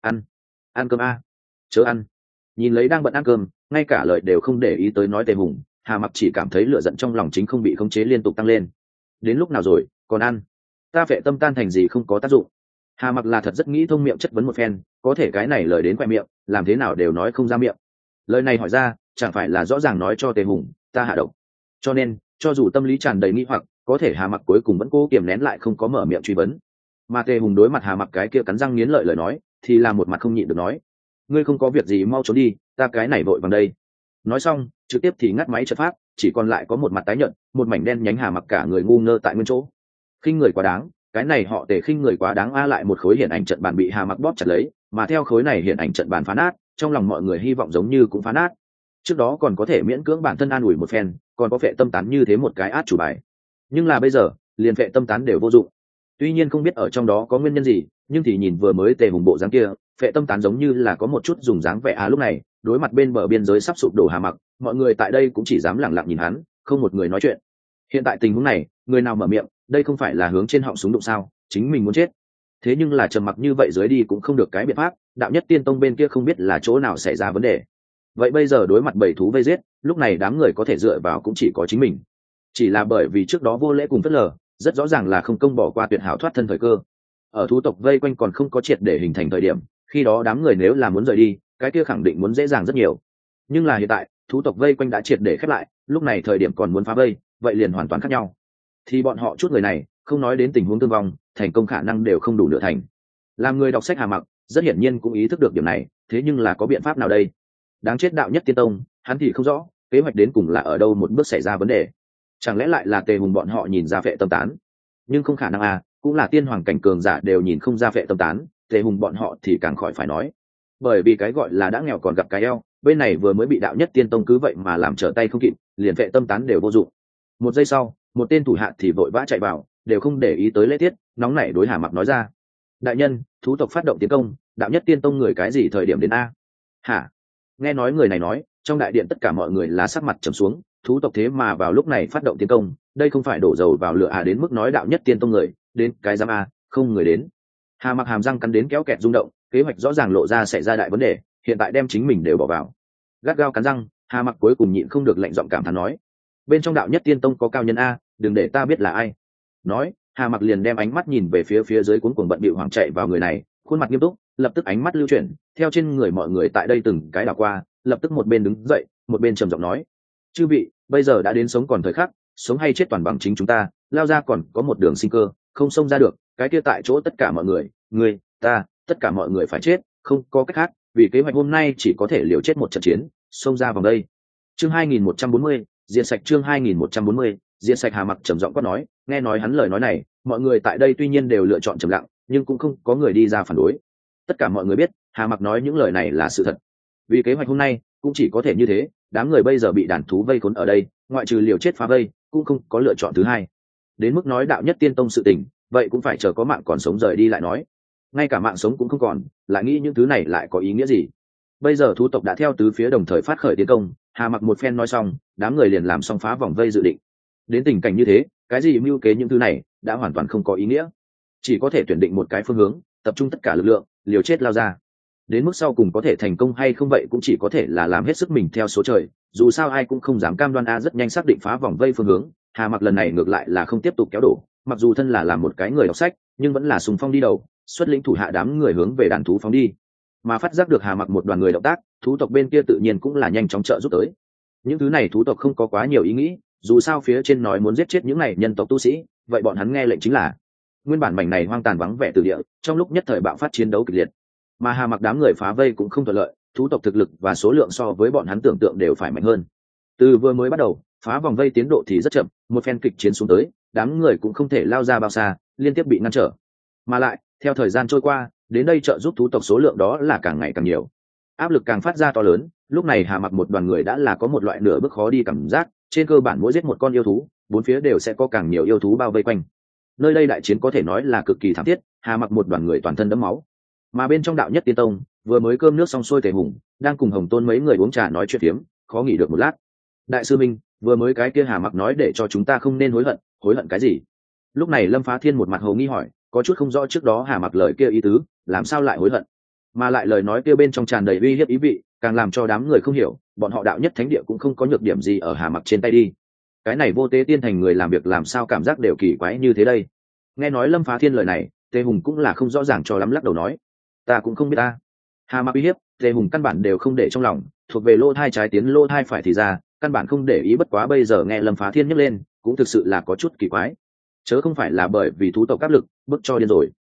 ăn cơm a." "Chớ ăn." Nhìn lấy đang bận ăn cơm, ngay cả lời đều không để ý tới nói Tề Hùng, Hà Mặc chỉ cảm thấy lửa giận trong lòng chính không bị khống chế liên tục tăng lên. Đến lúc nào rồi, còn ăn? Ta phệ tâm tan thành gì không có tác dụng. Hà Mặc là thật rất nghĩ thông miệng chất vấn một phen, có thể cái này lời đến khoe miệng, làm thế nào đều nói không ra miệng. Lời này hỏi ra, chẳng phải là rõ ràng nói cho Tề Hùng, ta hạ độc. Cho nên, cho dù tâm lý tràn đầy nghi hoặc, có thể Hà Mặc cuối cùng vẫn cố kiềm nén lại không có mở miệng truy vấn. Mà Tề Hùng đối mặt Hà Mặc cái kia cắn răng nghiến lợi lời nói thì là một mặt không nhịn được nói: ngươi không có việc gì mau trốn đi, ta cái này vội vàng đây. Nói xong trực tiếp thì ngắt máy trận pháp, chỉ còn lại có một mặt tái nhợt, một mảnh đen nhánh. Hà Mặc cả người ngu ngơ tại nguyên chỗ. Khinh người quá đáng, cái này họ Tề khinh người quá đáng a. Lại một khối hiện ảnh trận bàn bị Hà Mặc bóp chặt lấy, mà theo khối này hiện ảnh trận bàn phá nát, trong lòng mọi người hy vọng giống như cũng phá nát. Trước đó còn có thể miễn cưỡng bản thân an ủi một phen, còn có phệ tâm tán như thế một cái át chủ bài, nhưng là bây giờ liền phệ tâm tán đều vô dụng. Tuy nhiên không biết ở trong đó có nguyên nhân gì, nhưng thì nhìn vừa mới Tề Hùng bộ dáng kia, phệ tâm tán giống như là có một chút dùng dáng vẻ lúc này đối mặt bên bờ biên giới sắp sụp đổ Hà Mặc, mọi người tại đây cũng chỉ dám lẳng lặng nhìn hắn, không một người nói chuyện. Hiện tại tình huống này, người nào mở miệng, đây không phải là hướng trên họng súng đụng sao, chính mình muốn chết. Thế nhưng là trầm mặc như vậy dưới đi cũng không được cái biện pháp, đạo nhất tiên tông bên kia không biết là chỗ nào xảy ra vấn đề. Vậy bây giờ đối mặt bầy thú vây giết, lúc này đám người có thể dựa vào cũng chỉ có chính mình. Chỉ là bởi vì trước đó vô lễ cùng phớt lờ, rất rõ ràng là không công bỏ qua tuyệt hảo thoát thân thời cơ. Ở thú tộc vây quanh còn không có triệt để hình thành thời điểm, khi đó đám người nếu là muốn rời đi, cái kia khẳng định muốn dễ dàng rất nhiều. Nhưng là hiện tại thú tộc vây quanh đã triệt để khép lại, lúc này thời điểm còn muốn phá vây, vậy liền hoàn toàn khác nhau. Thì bọn họ chút người này, không nói đến tình huống thương vong, thành công khả năng đều không đủ nửa thành. Làm người đọc sách Hà Mặc rất hiển nhiên cũng ý thức được điểm này, thế nhưng là có biện pháp nào đây? Đáng chết đạo nhất tiên tông, hắn thì không rõ kế hoạch đến cùng là ở đâu một bước xảy ra vấn đề. Chẳng lẽ lại là Tề Hùng bọn họ nhìn ra phệ tâm tán? Nhưng không khả năng à, cũng là tiên hoàng cảnh cường giả đều nhìn không ra phệ tâm tán, Tề Hùng bọn họ thì càng khỏi phải nói. Bởi vì cái gọi là đã nghèo còn gặp cái eo, bên này vừa mới bị đạo nhất tiên tông cứ vậy mà làm trở tay không kịp, liền phệ tâm tán đều vô dụng. Một giây sau, một tên thủ hạ thì vội vã chạy vào, đều không để ý tới lễ tiết, nóng nảy đối Hà Mặc nói ra: đại nhân, thú tộc phát động tiến công, đạo nhất tiên tông người cái gì thời điểm đến a? Hả? Nghe nói người này nói, trong đại điện tất cả mọi người là sắc mặt trầm xuống, thú tộc thế mà vào lúc này phát động tiến công, đây không phải đổ dầu vào lửa à? Đến mức nói đạo nhất tiên tông người đến cái giám a, không người đến. Hà Mặc hàm răng cắn đến kéo kẹt rung động, kế hoạch rõ ràng lộ ra xảy ra đại vấn đề, hiện tại đem chính mình đều bỏ vào. Gắt gao cắn răng, Hà Mặc cuối cùng nhịn không được lạnh giọng cảm thán nói: bên trong đạo nhất tiên tông có cao nhân a, đừng để ta biết là ai. Nói, Hà Mặc liền đem ánh mắt nhìn về phía dưới cuốn cuồng bận bịu hoàng chạy vào người này, khuôn mặt nghiêm túc, lập tức ánh mắt lưu chuyển theo trên người mọi người tại đây từng cái đảo qua, lập tức một bên đứng dậy, một bên trầm giọng nói: chư vị, bây giờ đã đến sống còn thời khắc, sống hay chết toàn bằng chính chúng ta, lao ra còn có một đường sinh cơ, không xông ra được, cái kia tại chỗ tất cả mọi người, người, ta, tất cả mọi người phải chết, không có cách khác, vì kế hoạch hôm nay chỉ có thể liều chết một trận chiến, xông ra vòng đây. Chương 2140, diện sạch. Chương 2140, diện sạch. Hà Mặc trầm giọng quát nói, nghe nói hắn lời nói này, mọi người tại đây tuy nhiên đều lựa chọn trầm lặng, nhưng cũng không có người đi ra phản đối. Tất cả mọi người biết, Hà Mặc nói những lời này là sự thật. Vì kế hoạch hôm nay cũng chỉ có thể như thế, đám người bây giờ bị đàn thú vây khốn ở đây, ngoại trừ liều chết phá vây, cũng không có lựa chọn thứ hai. Đến mức nói đạo nhất tiên tông sự tình, vậy cũng phải chờ có mạng còn sống rời đi lại nói. Ngay cả mạng sống cũng không còn, lại nghĩ những thứ này lại có ý nghĩa gì? Bây giờ thú tộc đã theo tứ phía đồng thời phát khởi tiến công, Hà Mặc một phen nói xong, đám người liền làm xong phá vòng vây dự định. Đến tình cảnh như thế, cái gì mưu kế những thứ này đã hoàn toàn không có ý nghĩa, chỉ có thể tuyển định một cái phương hướng, tập trung tất cả lực lượng, liều chết lao ra. Đến mức sau cùng có thể thành công hay không vậy cũng chỉ có thể là làm hết sức mình theo số trời, dù sao ai cũng không dám cam đoan. Rất nhanh xác định phá vòng vây phương hướng, Hà Mặc lần này ngược lại là không tiếp tục kéo đổ, mặc dù thân là làm một cái người đọc sách, nhưng vẫn là xung phong đi đầu, xuất lĩnh thủ hạ đám người hướng về đàn thú phóng đi. Mà phát giác được Hà Mặc một đoàn người động tác, thú tộc bên kia tự nhiên cũng là nhanh chóng trợ giúp tới. Những thứ này thú tộc không có quá nhiều ý nghĩ, dù sao phía trên nói muốn giết chết những này nhân tộc tu sĩ, vậy bọn hắn nghe lệnh chính là. Nguyên bản mảnh này hoang tàn vắng vẻ từ địa, trong lúc nhất thời bạo phát chiến đấu kịch liệt, mà Hà Mặc đám người phá vây cũng không thuận lợi, thú tộc thực lực và số lượng so với bọn hắn tưởng tượng đều phải mạnh hơn. Từ vừa mới bắt đầu, phá vòng vây tiến độ thì rất chậm, một phen kịch chiến xuống tới, đám người cũng không thể lao ra bao xa, liên tiếp bị ngăn trở. Mà lại, theo thời gian trôi qua, đến đây trợ giúp thú tộc số lượng đó là càng ngày càng nhiều, áp lực càng phát ra to lớn. Lúc này Hà Mặc một đoàn người đã là có một loại nửa bước khó đi cảm giác, trên cơ bản mỗi giết một con yêu thú, bốn phía đều sẽ có càng nhiều yêu thú bao vây quanh. Nơi đây đại chiến có thể nói là cực kỳ thảm thiết, Hà Mặc một đoàn người toàn thân đẫm máu. Mà bên trong đạo nhất tiên tông, vừa mới cơm nước xong xuôi, Tề Hùng đang cùng Hồng Tôn mấy người uống trà nói chuyện phiếm, khó nghỉ được một lát. Đại sư minh, vừa mới cái kia Hà Mặc nói để cho chúng ta không nên hối hận cái gì? Lúc này Lâm Phá Thiên một mặt hồ nghi hỏi, có chút không rõ trước đó Hà Mặc lời kia ý tứ, làm sao lại hối hận? Mà lại lời nói kia bên trong tràn đầy uy hiếp ý vị, càng làm cho đám người không hiểu, bọn họ đạo nhất thánh địa cũng không có nhược điểm gì ở Hà Mặc trên tay đi. Cái này vô tế tiên thành người làm việc làm sao cảm giác đều kỳ quái như thế đây? Nghe nói Lâm Phá Thiên lời này, Tề Hùng cũng là không rõ ràng cho lắm, lắc đầu nói, ta cũng không biết ta. Hà Mặc uy hiếp, Tề Hùng căn bản đều không để trong lòng, thuộc về lô thai trái tiến lô thai phải thì ra, căn bản không để ý. Bất quá bây giờ nghe Lâm Phá Thiên nhắc lên, cũng thực sự là có chút kỳ quái, chớ không phải là bởi vì thú tộc áp lực bức cho điên rồi.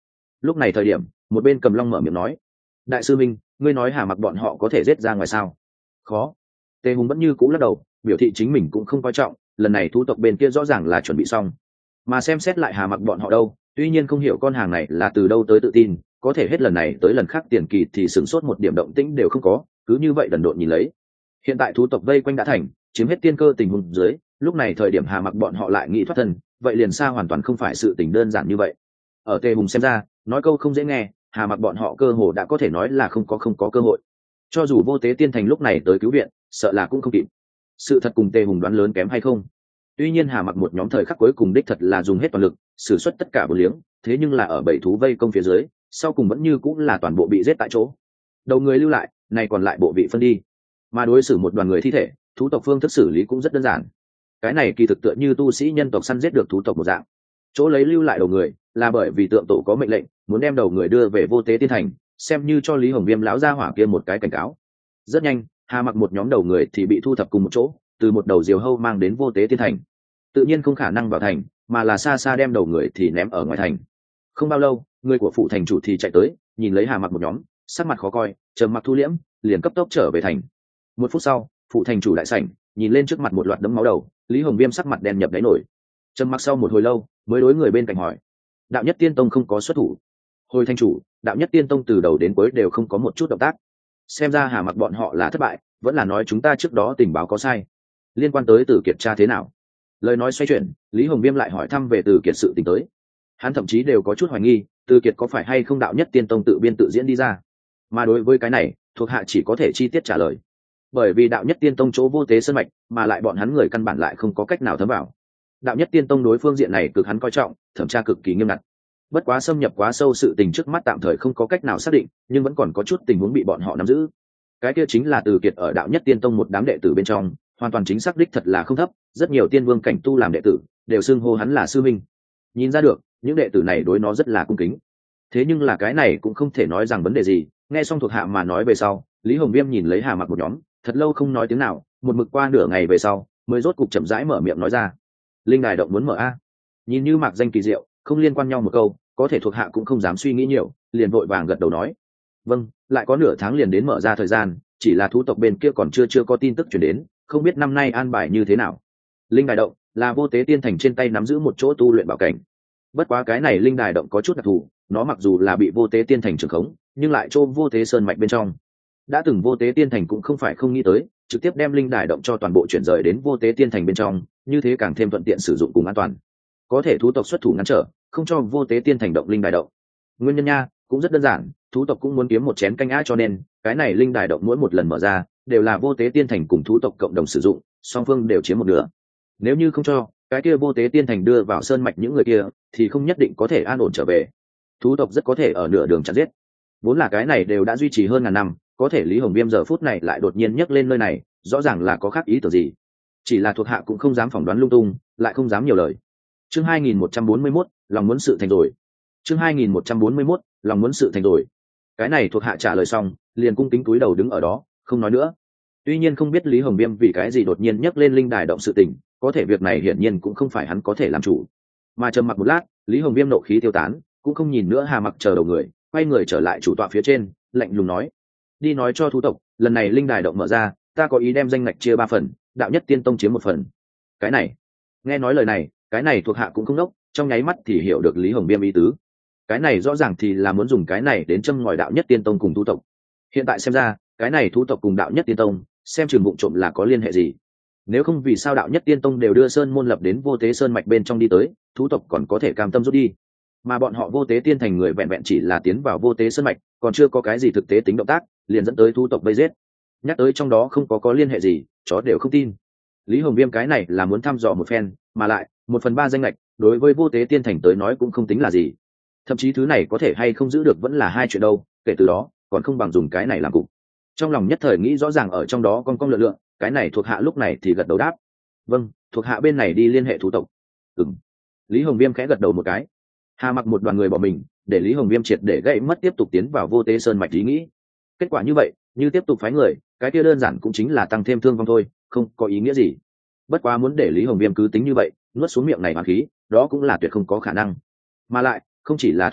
Lúc này thời điểm một bên Cầm Long mở miệng nói: đại sư minh, ngươi nói Hà Mặc bọn họ có thể giết ra ngoài sao? Khó. Tề Hùng vẫn như cũ lắc đầu, biểu thị chính mình cũng không coi trọng, lần này thú tộc bên kia rõ ràng là chuẩn bị xong, mà xem xét lại Hà Mặc bọn họ đâu, tuy nhiên không hiểu con hàng này là từ đâu tới tự tin, có thể hết lần này tới lần khác tiền kỳ thì sửng sốt một điểm động tĩnh đều không có, cứ như vậy đần độn nhìn lấy. Hiện tại thú tộc vây quanh đã thành, chiếm hết tiên cơ tình huống dưới, lúc này thời điểm Hà Mặc bọn họ lại nghĩ thoát thân, vậy liền xa hoàn toàn không phải sự tình đơn giản như vậy. Ở Tề Hùng xem ra, nói câu không dễ nghe, Hà Mặc bọn họ cơ hồ đã có thể nói là không có cơ hội. Cho dù Vô Tế Tiên Thành lúc này tới cứu viện, sợ là cũng không kịp. Sự thật cùng Tề Hùng đoán lớn kém hay không? Tuy nhiên Hà Mặc một nhóm thời khắc cuối cùng đích thật là dùng hết toàn lực, sử xuất tất cả bổ liếng, thế nhưng là ở bảy thú vây công phía dưới, sau cùng vẫn như cũng là toàn bộ bị giết tại chỗ. Đầu người lưu lại, này còn lại bộ vị phân đi. Mà đối xử một đoàn người thi thể, thú tộc phương thức xử lý cũng rất đơn giản. Cái này kỳ thực tựa như tu sĩ nhân tộc săn giết được thú tộc một dạng. Chỗ lấy lưu lại đầu người, là bởi vì tượng tổ có mệnh lệnh, muốn đem đầu người đưa về Vô Tế Tiên Thành, xem như cho Lý Hồng Viêm lão gia hỏa kia một cái cảnh cáo. Rất nhanh, Hà Mặc một nhóm đầu người thì bị thu thập cùng một chỗ, từ một đầu diều hâu mang đến Vô Tế Tiên Thành. Tự nhiên không khả năng vào thành, mà là xa xa đem đầu người thì ném ở ngoài thành. Không bao lâu, người của phụ thành chủ thì chạy tới, nhìn lấy Hà Mặc một nhóm, sắc mặt khó coi, trầm mặc thu liễm, liền cấp tốc trở về thành. Một phút sau, phụ thành chủ đại sảnh, nhìn lên trước mặt một loạt đấm máu đầu, Lý Hồng Viêm sắc mặt đen nhập đáy nổi. Trầm mặc sau một hồi lâu, mới đối người bên cạnh hỏi: đạo nhất tiên tông không có xuất thủ? Hồi thành chủ, đạo nhất tiên tông từ đầu đến cuối đều không có một chút động tác, xem ra Hà Mặc bọn họ là thất bại, vẫn là nói chúng ta trước đó tình báo có sai. Liên quan tới Từ Kiệt tra thế nào? Lời nói xoay chuyển, Lý Hồng Viêm lại hỏi thăm về Từ Kiệt sự tình tới. Hắn thậm chí đều có chút hoài nghi, Từ Kiệt có phải hay không đạo nhất tiên tông tự biên tự diễn đi ra. Mà đối với cái này, thuộc hạ chỉ có thể chi tiết trả lời. Bởi vì đạo nhất tiên tông chỗ Vô Tế Sơn mạch, mà lại bọn hắn người căn bản lại không có cách nào thấm vào. Đạo nhất tiên tông đối phương diện này cực hắn coi trọng, thẩm tra cực kỳ nghiêm ngặt. Bất quá xâm nhập quá sâu, sự tình trước mắt tạm thời không có cách nào xác định, nhưng vẫn còn có chút tình huống bị bọn họ nắm giữ. Cái kia chính là Từ Kiệt ở đạo nhất tiên tông một đám đệ tử bên trong, hoàn toàn chính xác đích thật là không thấp, rất nhiều tiên vương cảnh tu làm đệ tử đều xưng hô hắn là sư minh. Nhìn ra được, những đệ tử này đối nó rất là cung kính. Thế nhưng là cái này cũng không thể nói rằng vấn đề gì. Nghe xong thuộc hạ mà nói về sau, Lý Hồng Viêm nhìn lấy Hà Mặc một nhóm, thật lâu không nói tiếng nào, một mực qua nửa ngày về sau, mới rốt cục chậm rãi mở miệng nói ra: linh đài động muốn mở a. Nhìn như mạc danh kỳ diệu, không liên quan nhau một câu, có thể thuộc hạ cũng không dám suy nghĩ nhiều, liền vội vàng gật đầu nói: vâng, lại có nửa tháng liền đến mở ra thời gian, chỉ là thú tộc bên kia còn chưa có tin tức chuyển đến, không biết năm nay an bài như thế nào. Linh đài động là Vô Tế Tiên Thành trên tay nắm giữ một chỗ tu luyện bảo cảnh. Bất quá cái này linh đài động có chút đặc thù, nó mặc dù là bị Vô Tế Tiên Thành trưởng khống, nhưng lại chôn Vô Tế Sơn mạch bên trong. Đã từng Vô Tế Tiên Thành cũng không phải không nghĩ tới, trực tiếp đem linh đài động cho toàn bộ chuyển rời đến Vô Tế Tiên Thành bên trong, như thế càng thêm thuận tiện sử dụng cùng an toàn. Có thể thú tộc xuất thủ ngăn trở, không cho Vô Tế Tiên Thành động linh đài động. Nguyên nhân nha, cũng rất đơn giản, thú tộc cũng muốn kiếm một chén canh á, cho nên cái này linh đài động mỗi một lần mở ra, đều là Vô Tế Tiên Thành cùng thú tộc cộng đồng sử dụng, song phương đều chiếm một nửa. Nếu như không cho, cái kia Vô Tế Tiên Thành đưa vào sơn mạch những người kia, thì không nhất định có thể an ổn trở về. Thú tộc rất có thể ở nửa đường chặn giết. Vốn là cái này đều đã duy trì hơn ngàn năm, có thể Lý Hồng Viêm giờ phút này lại đột nhiên nhắc lên nơi này, rõ ràng là có khác ý tưởng gì. Chỉ là thuộc hạ cũng không dám phỏng đoán lung tung, lại không dám nhiều lời. Chương 2141, lòng muốn sự thành rồi. Chương 2141, lòng muốn sự thành rồi. Cái này thuộc hạ trả lời xong, liền cung kính cúi đầu đứng ở đó, không nói nữa. Tuy nhiên không biết Lý Hồng Viêm vì cái gì đột nhiên nhắc lên linh đài động sự tình, có thể việc này hiển nhiên cũng không phải hắn có thể làm chủ. Mà trầm mặc một lát, Lý Hồng Viêm nộ khí tiêu tán, cũng không nhìn nữa Hà Mặc chờ đầu người, quay người trở lại chủ tọa phía trên, lạnh lùng nói: đi nói cho thú tộc, lần này linh đài động mở ra, ta có ý đem danh ngạch chia 3 phần, đạo nhất tiên tông chiếm 1 phần. Cái này, nghe nói lời này, cái này thuộc hạ cũng không đốc, trong nháy mắt thì hiểu được Lý Hồng Viêm ý tứ. Cái này rõ ràng thì là muốn dùng cái này đến châm ngòi đạo nhất tiên tông cùng thú tộc. Hiện tại xem ra, cái này thú tộc cùng đạo nhất tiên tông, xem chừng bụng trộm là có liên hệ gì. Nếu không vì sao đạo nhất tiên tông đều đưa sơn môn lập đến Vô Tế Sơn mạch bên trong đi tới, thú tộc còn có thể cam tâm rút đi. Mà bọn họ Vô Tế Tiên Thành người vẹn vẹn chỉ là tiến vào Vô Tế Sơn mạch, còn chưa có cái gì thực tế tính động tác, liền dẫn tới thú tộc vây giết. Nhắc tới trong đó không có liên hệ gì, chó đều không tin. Lý Hồng Viêm cái này là muốn thăm dò một phen, mà lại 1/3 danh lệch đối với Vô Tế Tiên Thành tới nói cũng không tính là gì. Thậm chí thứ này có thể hay không giữ được vẫn là hai chuyện đâu, kể từ đó còn không bằng dùng cái này làm cục. Trong lòng nhất thời nghĩ rõ ràng ở trong đó con lượng, cái này thuộc hạ lúc này thì gật đầu đáp: vâng, thuộc hạ bên này đi liên hệ thú tộc. Ừm. Lý Hồng Viêm khẽ gật đầu một cái. Hà Mặc một đoàn người bỏ mình, để Lý Hồng Viêm triệt để gãy mất tiếp tục tiến vào Vô Tế Sơn mạch ý nghĩ. Kết quả như vậy, như tiếp tục phái người, cái kia đơn giản cũng chính là tăng thêm thương vong thôi, không có ý nghĩa gì. Bất quá muốn để Lý Hồng Viêm cứ tính như vậy, nuốt xuống miệng này oán khí, đó cũng là tuyệt không có khả năng. Mà lại, không chỉ là thú tộc,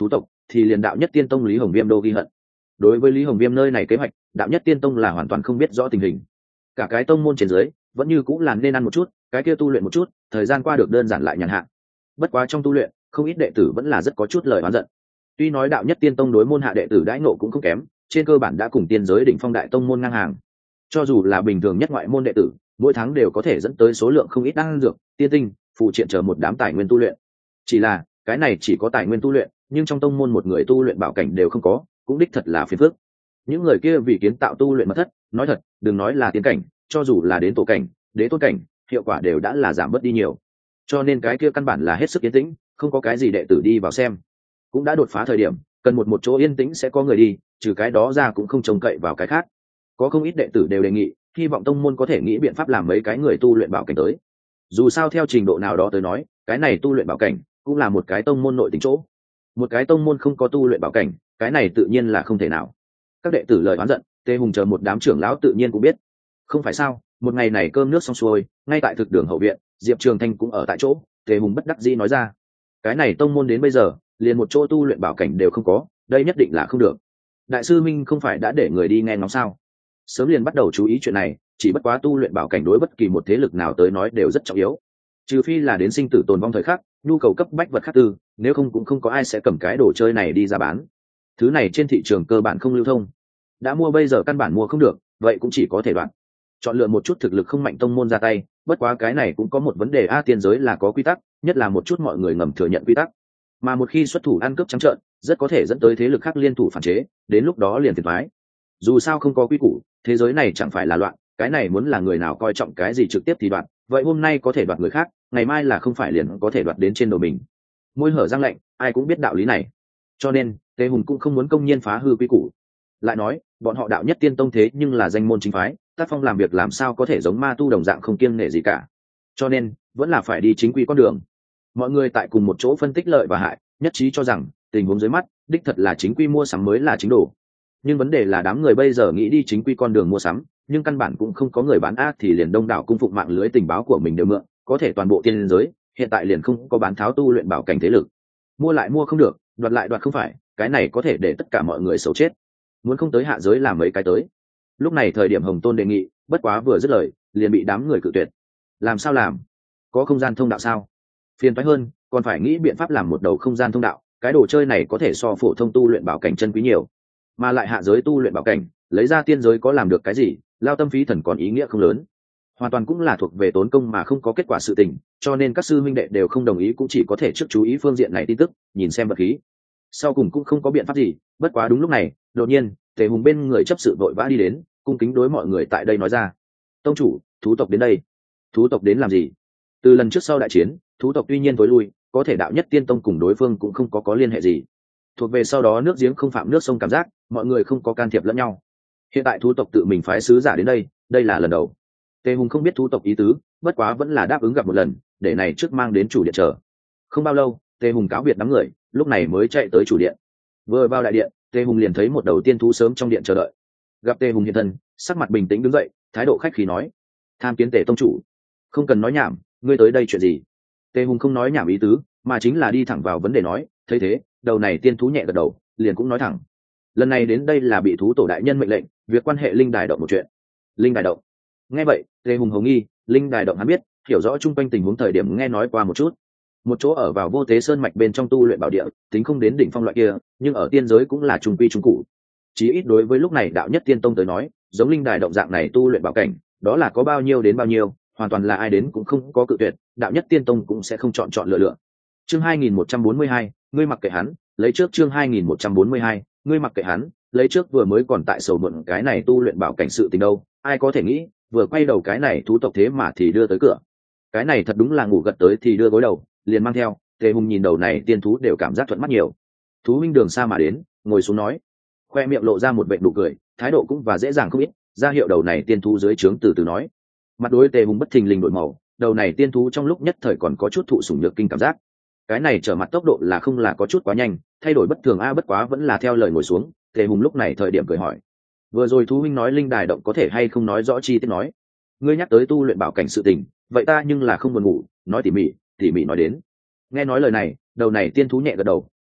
thì liền đạo nhất tiên tông Lý Hồng Viêm đô ghi hận. Đối với Lý Hồng Viêm nơi này kế hoạch, đạo nhất tiên tông là hoàn toàn không biết rõ tình hình. Cả cái tông môn trên dưới vẫn như cũng là nên ăn một chút, cái kia tu luyện một chút, thời gian qua được đơn giản lại nhàn hạ. Bất quá trong tu luyện, không ít đệ tử vẫn là rất có chút lời oán giận. Tuy nói đạo nhất tiên tông đối môn hạ đệ tử đãi ngộ cũng không kém, trên cơ bản đã cùng tiên giới đỉnh phong đại tông môn ngang hàng. Cho dù là bình thường nhất ngoại môn đệ tử, mỗi tháng đều có thể dẫn tới số lượng không ít đan dược, tiên tinh, phụ triện chờ một đám tài nguyên tu luyện. Chỉ là, cái này chỉ có tài nguyên tu luyện, nhưng trong tông môn một người tu luyện bảo cảnh đều không có, cũng đích thật là phiền phức. Những người kia vì kiến tạo tu luyện mật thất, nói thật, đừng nói là tiến cảnh, cho dù là đến tổ cảnh, đế tôn cảnh, hiệu quả đều đã là giảm bớt đi nhiều. Cho nên cái kia căn bản là hết sức yên tĩnh, không có cái gì đệ tử đi vào xem. Cũng đã đột phá thời điểm, cần một chỗ yên tĩnh sẽ có người đi, trừ cái đó ra cũng không trông cậy vào cái khác. Có không ít đệ tử đều đề nghị, hy vọng tông môn có thể nghĩ biện pháp làm mấy cái người tu luyện bảo cảnh tới. Dù sao theo trình độ nào đó tới nói, cái này tu luyện bảo cảnh cũng là một cái tông môn nội tình chỗ. Một cái tông môn không có tu luyện bảo cảnh, cái này tự nhiên là không thể nào. Các đệ tử lời oán giận, Tề Hùng chờ một đám trưởng lão tự nhiên cũng biết. Không phải sao, một ngày này cơm nước xong xuôi, ngay tại thực đường hậu viện, Diệp Trường Thanh cũng ở tại chỗ, Tề Hùng bất đắc dĩ nói ra, cái này tông môn đến bây giờ, liền một chỗ tu luyện bảo cảnh đều không có, đây nhất định là không được. Đại sư Minh không phải đã để người đi nghe ngóng sao? Sớm liền bắt đầu chú ý chuyện này, chỉ bất quá tu luyện bảo cảnh đối bất kỳ một thế lực nào tới nói đều rất trọng yếu. Trừ phi là đến sinh tử tồn vong thời khắc, nhu cầu cấp bách vật khắc tư, nếu không cũng không có ai sẽ cầm cái đồ chơi này đi ra bán. Thứ này trên thị trường cơ bản không lưu thông. Đã mua bây giờ căn bản mua không được, vậy cũng chỉ có thể đoạn. Chọn lựa một chút thực lực không mạnh tông môn ra tay, bất quá cái này cũng có một vấn đề tiên giới là có quy tắc, nhất là một chút mọi người ngầm thừa nhận quy tắc. Mà một khi xuất thủ ăn cướp trắng trợn, rất có thể dẫn tới thế lực khác liên thủ phản chế, đến lúc đó liền phiền toái. Dù sao không có quy củ, thế giới này chẳng phải là loạn, cái này muốn là người nào coi trọng cái gì trực tiếp thì đoạt, vậy hôm nay có thể đoạt người khác, ngày mai là không phải liền có thể đoạt đến trên đầu mình. Môi hở răng lạnh, ai cũng biết đạo lý này. Cho nên, Tề Hùng cũng không muốn công nhiên phá hư quy củ. Lại nói, bọn họ đạo nhất tiên tông thế nhưng là danh môn chính phái, tác phong làm việc làm sao có thể giống ma tu đồng dạng không kiêng nể gì cả. Cho nên, vẫn là phải đi chính quy con đường. Mọi người tại cùng một chỗ phân tích lợi và hại, nhất trí cho rằng tình huống dưới mắt đích thật là chính quy mua sắm mới là chính đồ. Nhưng vấn đề là đám người bây giờ nghĩ đi chính quy con đường mua sắm, nhưng căn bản cũng không có người bán ác thì liền đông đảo cung phụng mạng lưới tình báo của mình đều mượn, có thể toàn bộ tiên giới hiện tại liền không có bán tháo tu luyện bảo cảnh thế lực. Mua lại mua không được, đoạt lại đoạt không phải, cái này có thể để tất cả mọi người xấu chết. Muốn không tới hạ giới làm mấy cái tới. Lúc này thời điểm Hồng Tôn đề nghị, bất quá vừa dứt lời, liền bị đám người cự tuyệt. Làm sao làm? Có không gian thông đạo sao? Phiền toái hơn, còn phải nghĩ biện pháp làm một đầu không gian thông đạo, cái đồ chơi này có thể so phổ thông tu luyện bảo cảnh chân quý nhiều. Mà lại hạ giới tu luyện bảo cảnh, lấy ra tiên giới có làm được cái gì, lao tâm phí thần còn ý nghĩa không lớn. Hoàn toàn cũng là thuộc về tốn công mà không có kết quả sự tình, cho nên các sư minh đệ đều không đồng ý, cũng chỉ có thể trước chú ý phương diện này tin tức, nhìn xem vật khí. Sau cùng cũng không có biện pháp gì, bất quá đúng lúc này, đột nhiên, Tề Hùng bên người chấp sự vội vã đi đến, cung kính đối mọi người tại đây nói ra: "Tông chủ, thú tộc đến đây." "Thú tộc đến làm gì?" Từ lần trước sau đại chiến, thú tộc tuy nhiên tối lui, có thể đạo nhất tiên tông cùng đối phương cũng không có liên hệ gì. Thuộc về sau đó nước giếng không phạm nước sông cảm giác, mọi người không có can thiệp lẫn nhau. Hiện tại thú tộc tự mình phái sứ giả đến đây, đây là lần đầu. Tề Hùng không biết thú tộc ý tứ, bất quá vẫn là đáp ứng gặp một lần, để này trước mang đến chủ điện chờ. Không bao lâu, Tề Hùng cáo biệt đám người, lúc này mới chạy tới chủ điện. Vừa vào đại điện, Tề Hùng liền thấy một đầu tiên thú sớm trong điện chờ đợi. Gặp Tề Hùng hiện thân, sắc mặt bình tĩnh đứng dậy, thái độ khách khí nói: "Tham kiến Tề tông chủ." "Không cần nói nhảm, ngươi tới đây chuyện gì?" Tề Hùng không nói nhảm ý tứ, mà chính là đi thẳng vào vấn đề nói. Thấy thế, đầu này tiên thú nhẹ gật đầu, liền cũng nói thẳng: "Lần này đến đây là bị thú tổ đại nhân mệnh lệnh, việc quan hệ linh đài động một chuyện." "Linh đài động?" Nghe vậy, Tề Hùng hầu nghi, linh đài động hắn biết, hiểu rõ chung quanh tình huống thời điểm nghe nói qua một chút. Một chỗ ở vào vô tế sơn mạch bên trong tu luyện bảo địa, tính không đến đỉnh phong loại kia, nhưng ở tiên giới cũng là trung quy trung cụ. Chí ít đối với lúc này đạo nhất tiên tông tới nói, giống linh đài động dạng này tu luyện bảo cảnh, đó là có bao nhiêu đến bao nhiêu, hoàn toàn là ai đến cũng không có cự tuyệt, đạo nhất tiên tông cũng sẽ không chọn lựa. Chương 2142, ngươi mặc kệ hắn, lấy trước chương 2142, ngươi mặc kệ hắn, lấy trước vừa mới còn tại sầu muộn cái này tu luyện bảo cảnh sự tình đâu, ai có thể nghĩ, vừa quay đầu cái này thú tộc thế mà thì đưa tới cửa. Cái này thật đúng là ngủ gật tới thì đưa gối đầu, liền mang theo. Tề Hùng nhìn đầu này tiên thú đều cảm giác thuận mắt nhiều. Thú huynh đường xa mà đến, ngồi xuống nói, khoe miệng lộ ra một vệt nụ cười, thái độ cũng và dễ dàng không ít, ra hiệu đầu này tiên thú dưới trướng từ từ nói. Mặt đối Tề Hùng bất thình lình đổi màu, đầu này tiên thú trong lúc nhất thời còn có chút thụ sủng nhược kinh cảm giác. Cái này trở mặt tốc độ là không là có chút quá nhanh, thay đổi bất thường bất quá vẫn là theo lời ngồi xuống. Tề Hùng lúc này thời điểm cười hỏi, vừa rồi thú huynh nói linh đài động có thể hay không nói rõ chi tiết nói. Ngươi nhắc tới tu luyện bảo cảnh sự tình, vậy ta nhưng là không buồn ngủ, nói tỉ mỉ nói đến. Nghe nói lời này, đầu này tiên thú nhẹ gật đầu,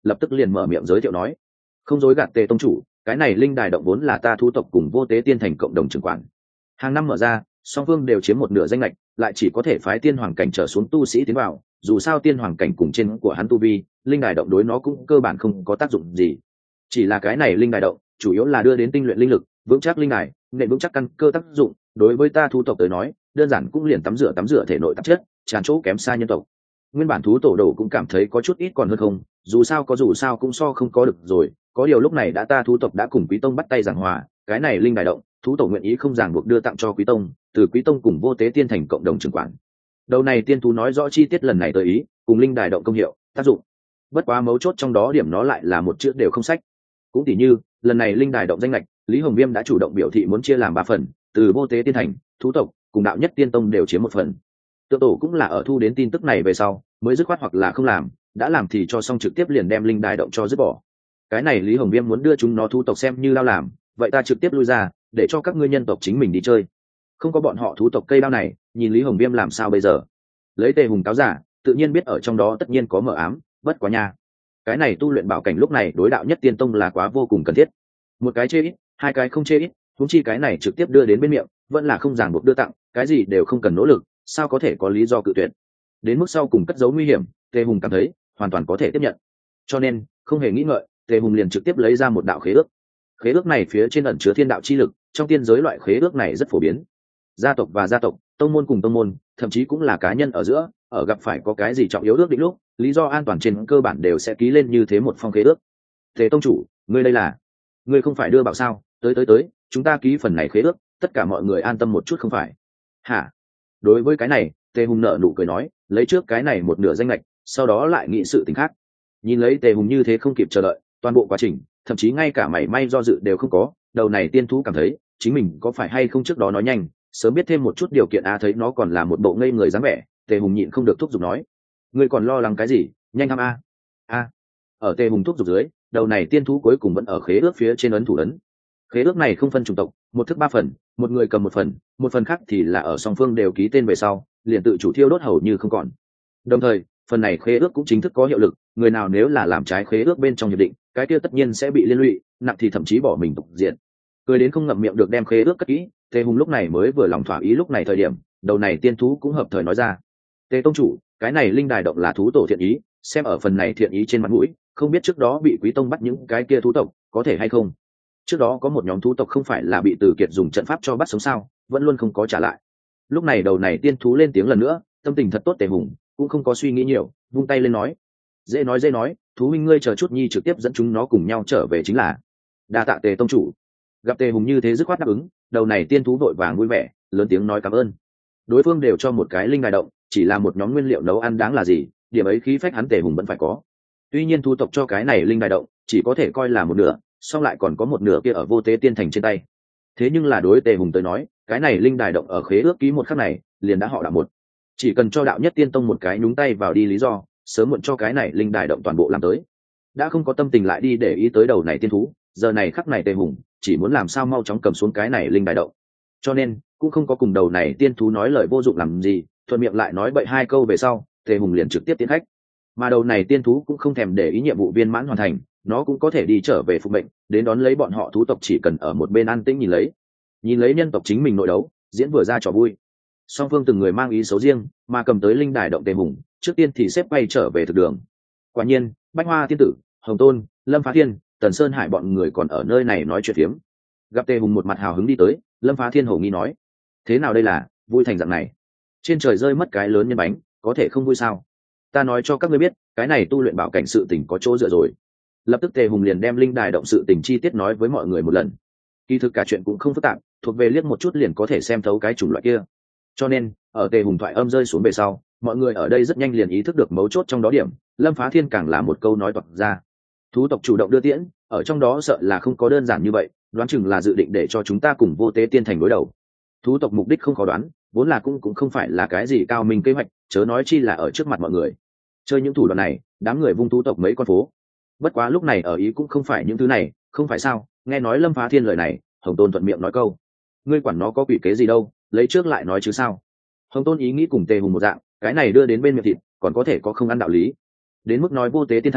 lập tức liền mở miệng giới thiệu nói: không dối gạt Tề tông chủ, cái này linh đài động vốn là ta thú tộc cùng Vô Tế Tiên thành cộng đồng trưởng quản, hàng năm mở ra, song phương đều chiếm một nửa danh lệch, lại chỉ có thể phái tiên hoàng cảnh trở xuống tu sĩ tiến vào, dù sao tiên hoàng cảnh cùng trên của hắn tu vi, linh đài động đối nó cũng cơ bản không có tác dụng gì. Chỉ là cái này linh đài động chủ yếu là đưa đến tinh luyện linh lực, vững chắc linh đài, nền vững chắc căn cơ tác dụng, đối với ta thú tộc tới nói, đơn giản cũng liền tắm rửa thể nội tạp chất, tràn chỗ kém xa nhân tộc. Nguyên bản thú tổ đồ cũng cảm thấy có chút ít còn hơn không, dù sao cũng so không có được rồi, có điều lúc này đã ta thú tộc đã cùng Quý tông bắt tay giảng hòa, cái này linh đài động, thú tổ nguyện ý không ràng buộc đưa tặng cho Quý tông, từ Quý tông cùng Vô Tế Tiên thành cộng đồng trưởng quản. Đầu này tiên thú nói rõ chi tiết lần này tới ý, cùng linh đài động công hiệu, tác dụng. Bất quá mấu chốt trong đó điểm nó lại là một chữ đều không sách. Cũng tỉ như, lần này linh đài động danh lệch, Lý Hồng Viêm đã chủ động biểu thị muốn chia làm 3 phần, từ Vô Tế Tiên thành, thú tộc cùng đạo nhất tiên tông đều chiếm 1 phần. Tự tổ cũng là ở thu đến tin tức này về sau, mới dứt khoát hoặc là không làm, đã làm thì cho xong trực tiếp liền đem linh đài động cho dứt bỏ. Cái này Lý Hồng Viêm muốn đưa chúng nó thú tộc xem như lao làm, vậy ta trực tiếp lui ra, để cho các ngươi nhân tộc chính mình đi chơi. Không có bọn họ thú tộc cây đao này, nhìn Lý Hồng Viêm làm sao bây giờ? Lấy Tề Hùng cáo giả, tự nhiên biết ở trong đó tất nhiên có mờ ám, bất quá nha. Cái này tu luyện bảo cảnh lúc này đối đạo nhất tiên tông là quá vô cùng cần thiết. Một cái chê ít, 2 cái không chê ít, huống chi cái này trực tiếp đưa đến bên miệng, vẫn là không ràng buộc đưa tặng, cái gì đều không cần nỗ lực, sao có thể có lý do cự tuyệt. Đến mức sau cùng cất giấu nguy hiểm, Tề Hùng cảm thấy hoàn toàn có thể tiếp nhận. Cho nên, không hề nghĩ ngợi, Tề Hùng liền trực tiếp lấy ra một đạo khế ước. Khế ước này phía trên ẩn chứa thiên đạo chi lực, trong tiên giới loại khế ước này rất phổ biến. Gia tộc và gia tộc, tông môn cùng tông môn, thậm chí cũng là cá nhân ở giữa, ở gặp phải có cái gì trọng yếu ước định lúc, lý do an toàn trên cơ bản đều sẽ ký lên như thế một phong khế ước. Tề tông chủ, ngươi đây là, ngươi không phải đưa bảo sao? Tới, chúng ta ký phần này khế ước, tất cả mọi người an tâm một chút không phải? Hả? Đối với cái này, Tề Hùng nở nụ cười nói, lấy trước cái này một nửa danh lệch, sau đó lại nghĩ sự tình khác. Nhìn lấy Tề Hùng như thế không kịp chờ đợi, toàn bộ quá trình, thậm chí ngay cả mảy may do dự đều không có, đầu này tiên thú cảm thấy, chính mình có phải hay không trước đó nói nhanh, sớm biết thêm một chút điều kiện thấy nó còn là một bộ ngây người dáng vẻ, Tề Hùng nhịn không được thúc giục nói, ngươi còn lo lắng cái gì, nhanh tham a. Ở Tề Hùng thúc giục dưới, đầu này tiên thú cuối cùng vẫn ở khế ước phía trên ấn thủ ấn. Khế ước này không phân chủng tộc, 1 thức 3 phần, một người cầm 1 phần khác thì là ở song phương đều ký tên về sau, liền tự chủ thiêu đốt hầu như không còn. Đồng thời, phần này khế ước cũng chính thức có hiệu lực, người nào nếu là làm trái khế ước bên trong hiệp định, cái kia tất nhiên sẽ bị liên lụy, nặng thì thậm chí bỏ mình tục diện. Cười đến không ngậm miệng được đem khế ước cất kỹ, Tề Hùng lúc này mới vừa lòng thỏa ý. Lúc này thời điểm, đầu này tiên thú cũng hợp thời nói ra, Tề tông chủ, cái này linh đài động là thú tổ thiện ý, xem ở phần này thiện ý trên mặt mũi, không biết trước đó bị Quý tông bắt những cái kia thú tộc, có thể hay không? Trước đó có một nhóm thú tộc không phải là bị Từ Kiệt dùng trận pháp cho bắt sống sao, vẫn luôn không có trả lại. Lúc này đầu này tiên thú lên tiếng lần nữa, tâm tình thật tốt. Tề Hùng cũng không có suy nghĩ nhiều, vung tay lên nói, dễ nói, thú huynh ngươi chờ chút nhi trực tiếp dẫn chúng nó cùng nhau trở về chính là. Đa tạ Tề tông chủ. Gặp Tề Hùng như thế dứt khoát đáp ứng, đầu này tiên thú vội vàng vui vẻ, lớn tiếng nói cảm ơn. Đối phương đều cho một cái linh đài động, chỉ là một nhóm nguyên liệu nấu ăn đáng là gì, điểm ấy khí phách hắn Tề Hùng vẫn phải có. Tuy nhiên thú tộc cho cái này linh đài động chỉ có thể coi là một nửa, song lại còn có một nửa kia ở Vô Tế Tiên thành trên tay. Thế nhưng là đối Tề Hùng tới nói, cái này linh đài động ở khế ước ký một khắc này, liền đã họ đạo một. Chỉ cần cho đạo nhất tiên tông một cái nhúng tay vào đi lý do, sớm muộn cho cái này linh đài động toàn bộ làm tới. Đã không có tâm tình lại đi để ý tới đầu này tiên thú, giờ này khắc này Tề Hùng chỉ muốn làm sao mau chóng cầm xuống cái này linh đài động. Cho nên, cũng không có cùng đầu này tiên thú nói lời vô dụng làm gì, thuận miệng lại nói bậy 2 câu về sau, Tề Hùng liền trực tiếp tiến khách. Mà đầu này tiên thú cũng không thèm để ý nhiệm vụ viên mãn hoàn thành, nó cũng có thể đi trở về phục mệnh, đến đón lấy bọn họ thú tộc chỉ cần ở một bên an tĩnh nhìn lấy nhân tộc chính mình nội đấu, diễn vừa ra trò vui. Song phương từng người mang ý xấu riêng, mà cầm tới linh đài động Tề Hùng, trước tiên thì xếp quay trở về thực đường. Quả nhiên, Bách Hoa tiên tử, Hồng Tôn, Lâm Phá Thiên, Tần Sơn Hải bọn người còn ở nơi này nói chuyện phiếm. Gặp Tề Hùng một mặt hào hứng đi tới, Lâm Phá Thiên hổ nghi nói, thế nào đây là vui thành dạng này? Trên trời rơi mất cái lớn nhân bánh, có thể không vui sao? Ta nói cho các ngươi biết, cái này tu luyện bảo cảnh sự tình có chỗ dựa rồi. Lập tức Tề Hùng liền đem linh đài động sự tình chi tiết nói với mọi người một lần. Kỳ thực cả chuyện cũng không phức tạp, thuộc về liếc một chút liền có thể xem thấu cái chủng loại kia. Cho nên, ở Tề Hùng thoại âm rơi xuống về sau, mọi người ở đây rất nhanh liền ý thức được mấu chốt trong đó điểm. Lâm Phá Thiên càng là một câu nói toạc ra, thú tộc chủ động đưa tiễn, ở trong đó sợ là không có đơn giản như vậy, đoán chừng là dự định để cho chúng ta cùng Vô Tế Tiên thành đối đầu. Thú tộc mục đích không khó đoán, vốn là cũng không phải là cái gì cao minh kế hoạch, chớ nói chi là ở trước mặt mọi người chơi những thủ đoạn này, đám người vung thú tộc mấy con phố. Bất quá lúc này ở ý cũng không phải những thứ này, không phải sao? Nghe nói Lâm Phá Thiên lời này, Hồng Tôn thuận miệng nói câu, ngươi quản nó có quỷ kế gì đâu, lấy trước lại nói chứ sao? Hồng Tôn ý nghĩ cùng Tề Hùng một dạng, cái này đưa đến bên miệng thịt, còn có thể có không ăn đạo lý. Đến mức nói Vô Tế Tiên thành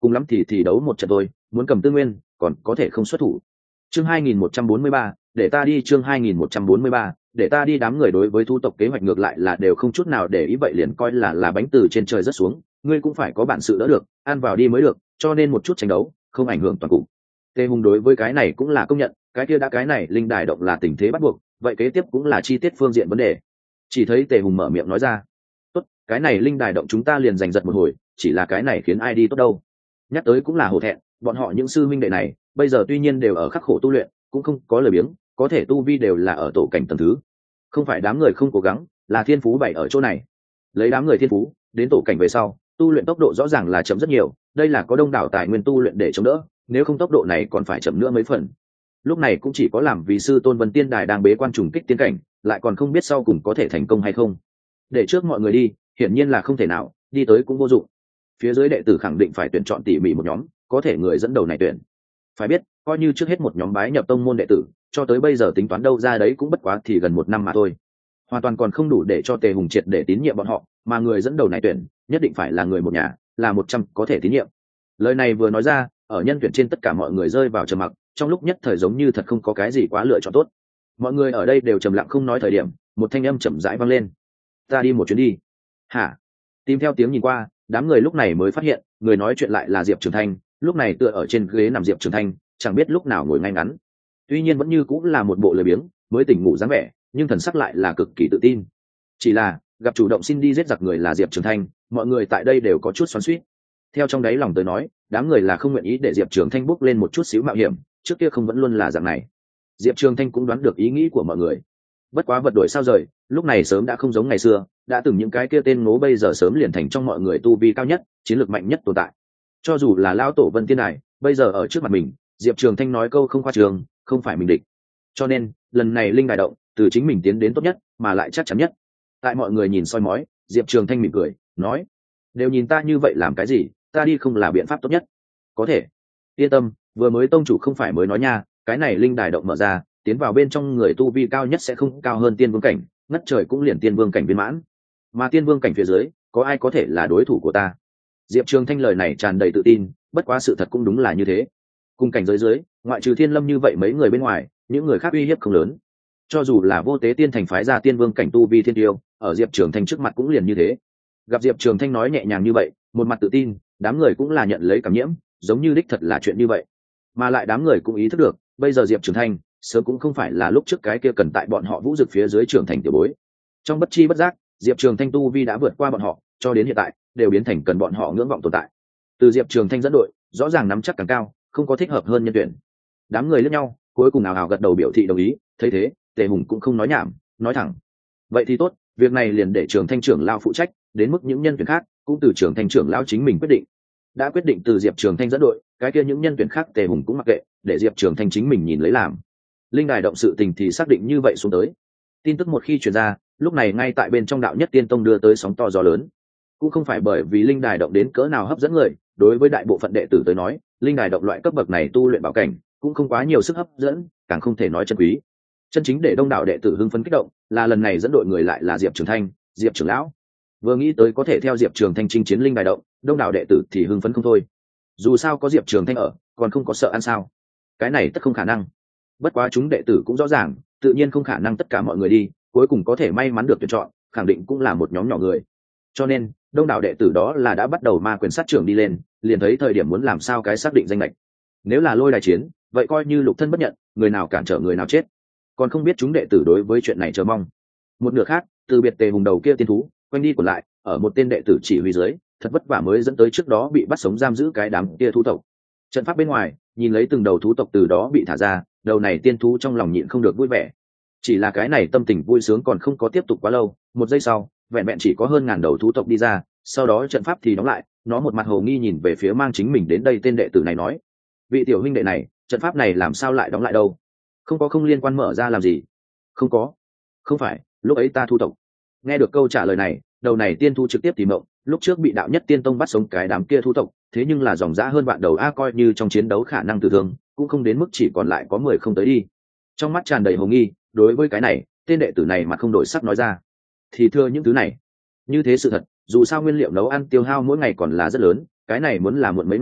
cùng lắm thì đấu một trận thôi, muốn cầm tư nguyên còn có thể không xuất thủ. Chương 2143, để ta đi. Chương 2143, để ta đi. Đám người đối với thu tộc kế hoạch ngược lại là đều không chút nào để ý, vậy liền coi là bánh từ trên trời rớt xuống, ngươi cũng phải có bản sự đỡ được, ăn vào đi mới được, cho nên một chút tranh đấu không ảnh hưởng toàn cục. Tề Hùng đối với cái này cũng là công nhận, cái kia đã cái này linh đài động là tình thế bắt buộc, vậy kế tiếp cũng là chi tiết phương diện vấn đề. Chỉ thấy Tề Hùng mở miệng nói ra, tốt, cái này linh đài động chúng ta liền giành giật một hồi, chỉ là cái này khiến ai đi tốt đâu. Nhắc tới cũng là hổ thẹn, bọn họ những sư minh đệ này bây giờ tuy nhiên đều ở khắc khổ tu luyện, cũng không có lời biếng, có thể tu vi đều là ở tổ cảnh tầng thứ, không phải đám người không cố gắng, là thiên phú bày ở chỗ này. Lấy đám người thiên phú đến tổ cảnh về sau, tu luyện tốc độ rõ ràng là chậm rất nhiều, đây là có đông đảo tài nguyên tu luyện để chống đỡ, nếu không tốc độ này còn phải chậm nữa mấy phần. Lúc này cũng chỉ có làm vì sư tôn Vân Tiên Đài đang bế quan trùng kích tiên cảnh, lại còn không biết sau cùng có thể thành công hay không. Để trước mọi người đi, hiển nhiên là không thể nào, đi tới cũng vô dụng. Phía dưới đệ tử khẳng định phải tuyển chọn tỉ mỉ một nhóm, có thể người dẫn đầu này tuyển. Phải biết, coi như trước hết một nhóm bái nhập tông môn đệ tử, cho tới bây giờ tính toán đâu ra đấy cũng bất quá thì gần một năm mà thôi. Hoàn toàn còn không đủ để cho Tề Hùng triệt để tín nhiệm bọn họ, mà người dẫn đầu này tuyển, nhất định phải là người một nhà, là 100 có thể tín nhiệm. Lời này vừa nói ra, ở nhân tuyển trên tất cả mọi người rơi vào trầm mặc, trong lúc nhất thời giống như thật không có cái gì quá lựa chọn tốt. Mọi người ở đây đều trầm lặng không nói thời điểm, một thanh âm chậm rãi vang lên. Ta đi một chuyến đi. Hả? Tìm theo tiếng nhìn qua, đám người lúc này mới phát hiện, người nói chuyện lại là Diệp Trường Thanh, lúc này tựa ở trên ghế nằm Diệp Trường Thanh, chẳng biết lúc nào ngồi ngay ngắn. Tuy nhiên vẫn như cũng là một bộ lười biếng, mới tỉnh ngủ dáng vẻ, nhưng thần sắc lại là cực kỳ tự tin. Chỉ là, gặp chủ động xin đi giết giặc người là Diệp Trường Thanh, mọi người tại đây đều có chút xoắn xuýt. Theo trong đáy lòng tới nói, đám người là không nguyện ý để Diệp Trường Thanh bước lên một chút xíu mạo hiểm, trước kia không vẫn luôn là dạng này. Diệp Trường Thanh cũng đoán được ý nghĩ của mọi người. Bất quá vật đổi sao rời, lúc này sớm đã không giống ngày xưa, đã từng những cái kia tên ngố bây giờ sớm liền thành trong mọi người tu vi cao nhất, chiến lược mạnh nhất tồn tại. Cho dù là lão tổ Vân Tiên này, bây giờ ở trước mặt mình, Diệp Trường Thanh nói câu không khoa trương, không phải mình địch. Cho nên, lần này linh đài động, từ chính mình tiến đến tốt nhất, mà lại chắc chắn nhất. Tại mọi người nhìn soi mói, Diệp Trường Thanh mỉm cười, nói: "Đều nhìn ta như vậy làm cái gì, ta đi không là biện pháp tốt nhất." "Có thể. Yên tâm, vừa mới tông chủ không phải mới nói nha, cái này linh đài động mở ra, tiến vào bên trong người tu vi cao nhất sẽ không cao hơn tiên vương cảnh, ngất trời cũng liền tiên vương cảnh viên mãn. Mà tiên vương cảnh phía dưới, có ai có thể là đối thủ của ta?" Diệp Trường Thanh lời này tràn đầy tự tin, bất quá sự thật cũng đúng là như thế. Cùng cảnh giới dưới, ngoại trừ Thiên Lâm như vậy mấy người bên ngoài, những người khác uy hiếp không lớn. Cho dù là Vô Tế Tiên Thành phái ra tiên vương cảnh tu vi thiên tiêu, ở Diệp Trường Thanh trước mặt cũng liền như thế. Gặp Diệp Trường Thanh nói nhẹ nhàng như vậy, một mặt tự tin, đám người cũng là nhận lấy cảm nhiễm, giống như đích thật là chuyện như vậy. Mà lại đám người cũng ý thức được, bây giờ Diệp Trường Thanh sớm cũng không phải là lúc trước cái kia cần tại bọn họ vũ dực phía dưới trưởng thành tiểu bối. Trong bất chi bất giác, Diệp Trường Thanh tu vi đã vượt qua bọn họ, cho đến hiện tại đều biến thành cần bọn họ ngưỡng vọng tồn tại. Từ Diệp Trường Thanh dẫn đội, rõ ràng nắm chắc càng cao, không có thích hợp hơn nhân tuyển. Đám người liếc nhau, cuối cùng ào ào gật đầu biểu thị đồng ý. Thấy thế, Tề Hùng cũng không nói nhảm, nói thẳng: "Vậy thì tốt, việc này liền để Trường Thanh trưởng lão phụ trách, đến mức những nhân tuyển khác cũng từ Trường Thanh trưởng lão chính mình quyết định." Đã quyết định từ Diệp Trường Thanh dẫn đội, cái kia những nhân tuyển khác Tề Hùng cũng mặc kệ, để Diệp Trường Thanh chính mình nhìn lấy làm. Linh đài động sự tình thì xác định như vậy xuống tới. Tin tức một khi truyền ra, lúc này ngay tại bên trong đạo nhất tiên tông đưa tới sóng to gió lớn. Cũng không phải bởi vì linh đài động đến cỡ nào hấp dẫn người, đối với đại bộ phận đệ tử tới nói, linh đài động loại cấp bậc này tu luyện bảo cảnh cũng không quá nhiều sức hấp dẫn, càng không thể nói chân quý. Chân chính để đông đảo đệ tử hưng phấn kích động, là lần này dẫn đội người lại là Diệp Trường Thanh, Diệp trưởng lão. Vừa nghĩ tới có thể theo Diệp Trường Thanh chinh chiến linh đài động, đông đảo đệ tử thì hưng phấn không thôi. Dù sao có Diệp Trường Thanh ở, còn không có sợ ăn sao? Cái này tất không khả năng. Bất quá chúng đệ tử cũng rõ ràng, tự nhiên không khả năng tất cả mọi người đi, cuối cùng có thể may mắn được tuyển chọn, khẳng định cũng là một nhóm nhỏ người. Cho nên, đông đảo đệ tử đó là đã bắt đầu ma quyền sát trưởng đi lên, liền thấy thời điểm muốn làm sao cái xác định danh lệch. Nếu là lôi đài chiến, vậy coi như lục thân bất nhận, người nào cản trở người nào chết. Còn không biết chúng đệ tử đối với chuyện này chờ mong. Một nửa khác, từ biệt Tề Hùng đầu kia tiên thú, quanh đi còn lại, ở một tên đệ tử chỉ huy dưới, thật vất vả mới dẫn tới trước đó bị bắt sống giam giữ cái đám kia thú tộc. Trận pháp bên ngoài, nhìn lấy từng đầu thú tộc từ đó bị thả ra, đầu này tiên thú trong lòng nhịn không được vui vẻ. Chỉ là cái này tâm tình vui sướng còn không có tiếp tục quá lâu, một giây sau, vẹn vẹn chỉ có hơn ngàn đầu thú tộc đi ra, sau đó trận pháp thì đóng lại. Nó một mặt hồ nghi nhìn về phía mang chính mình đến đây tên đệ tử này nói: "Vị tiểu huynh đệ này, trận pháp này làm sao lại đóng lại đâu? Không liên quan mở ra làm gì?" "Không có. Không phải, lúc ấy ta thu tộc." Nghe được câu trả lời này, đầu này tiên thu trực tiếp tìm mộng, lúc trước bị đạo nhất tiên tông bắt sống cái đám kia thu tộc, thế nhưng là dòng dã hơn vạn đầu, coi như trong chiến đấu khả năng tử thương, cũng không đến mức chỉ còn lại có 10 không tới đi. Trong mắt tràn đầy hồ nghi, đối với cái này, tên đệ tử này mặt không đổi sắc nói ra: "Thì thưa những thứ này, như thế sự thật, dù sao nguyên liệu nấu ăn tiêu hao mỗi ngày còn là rất lớn, cái này muốn là muộn mấy ngày,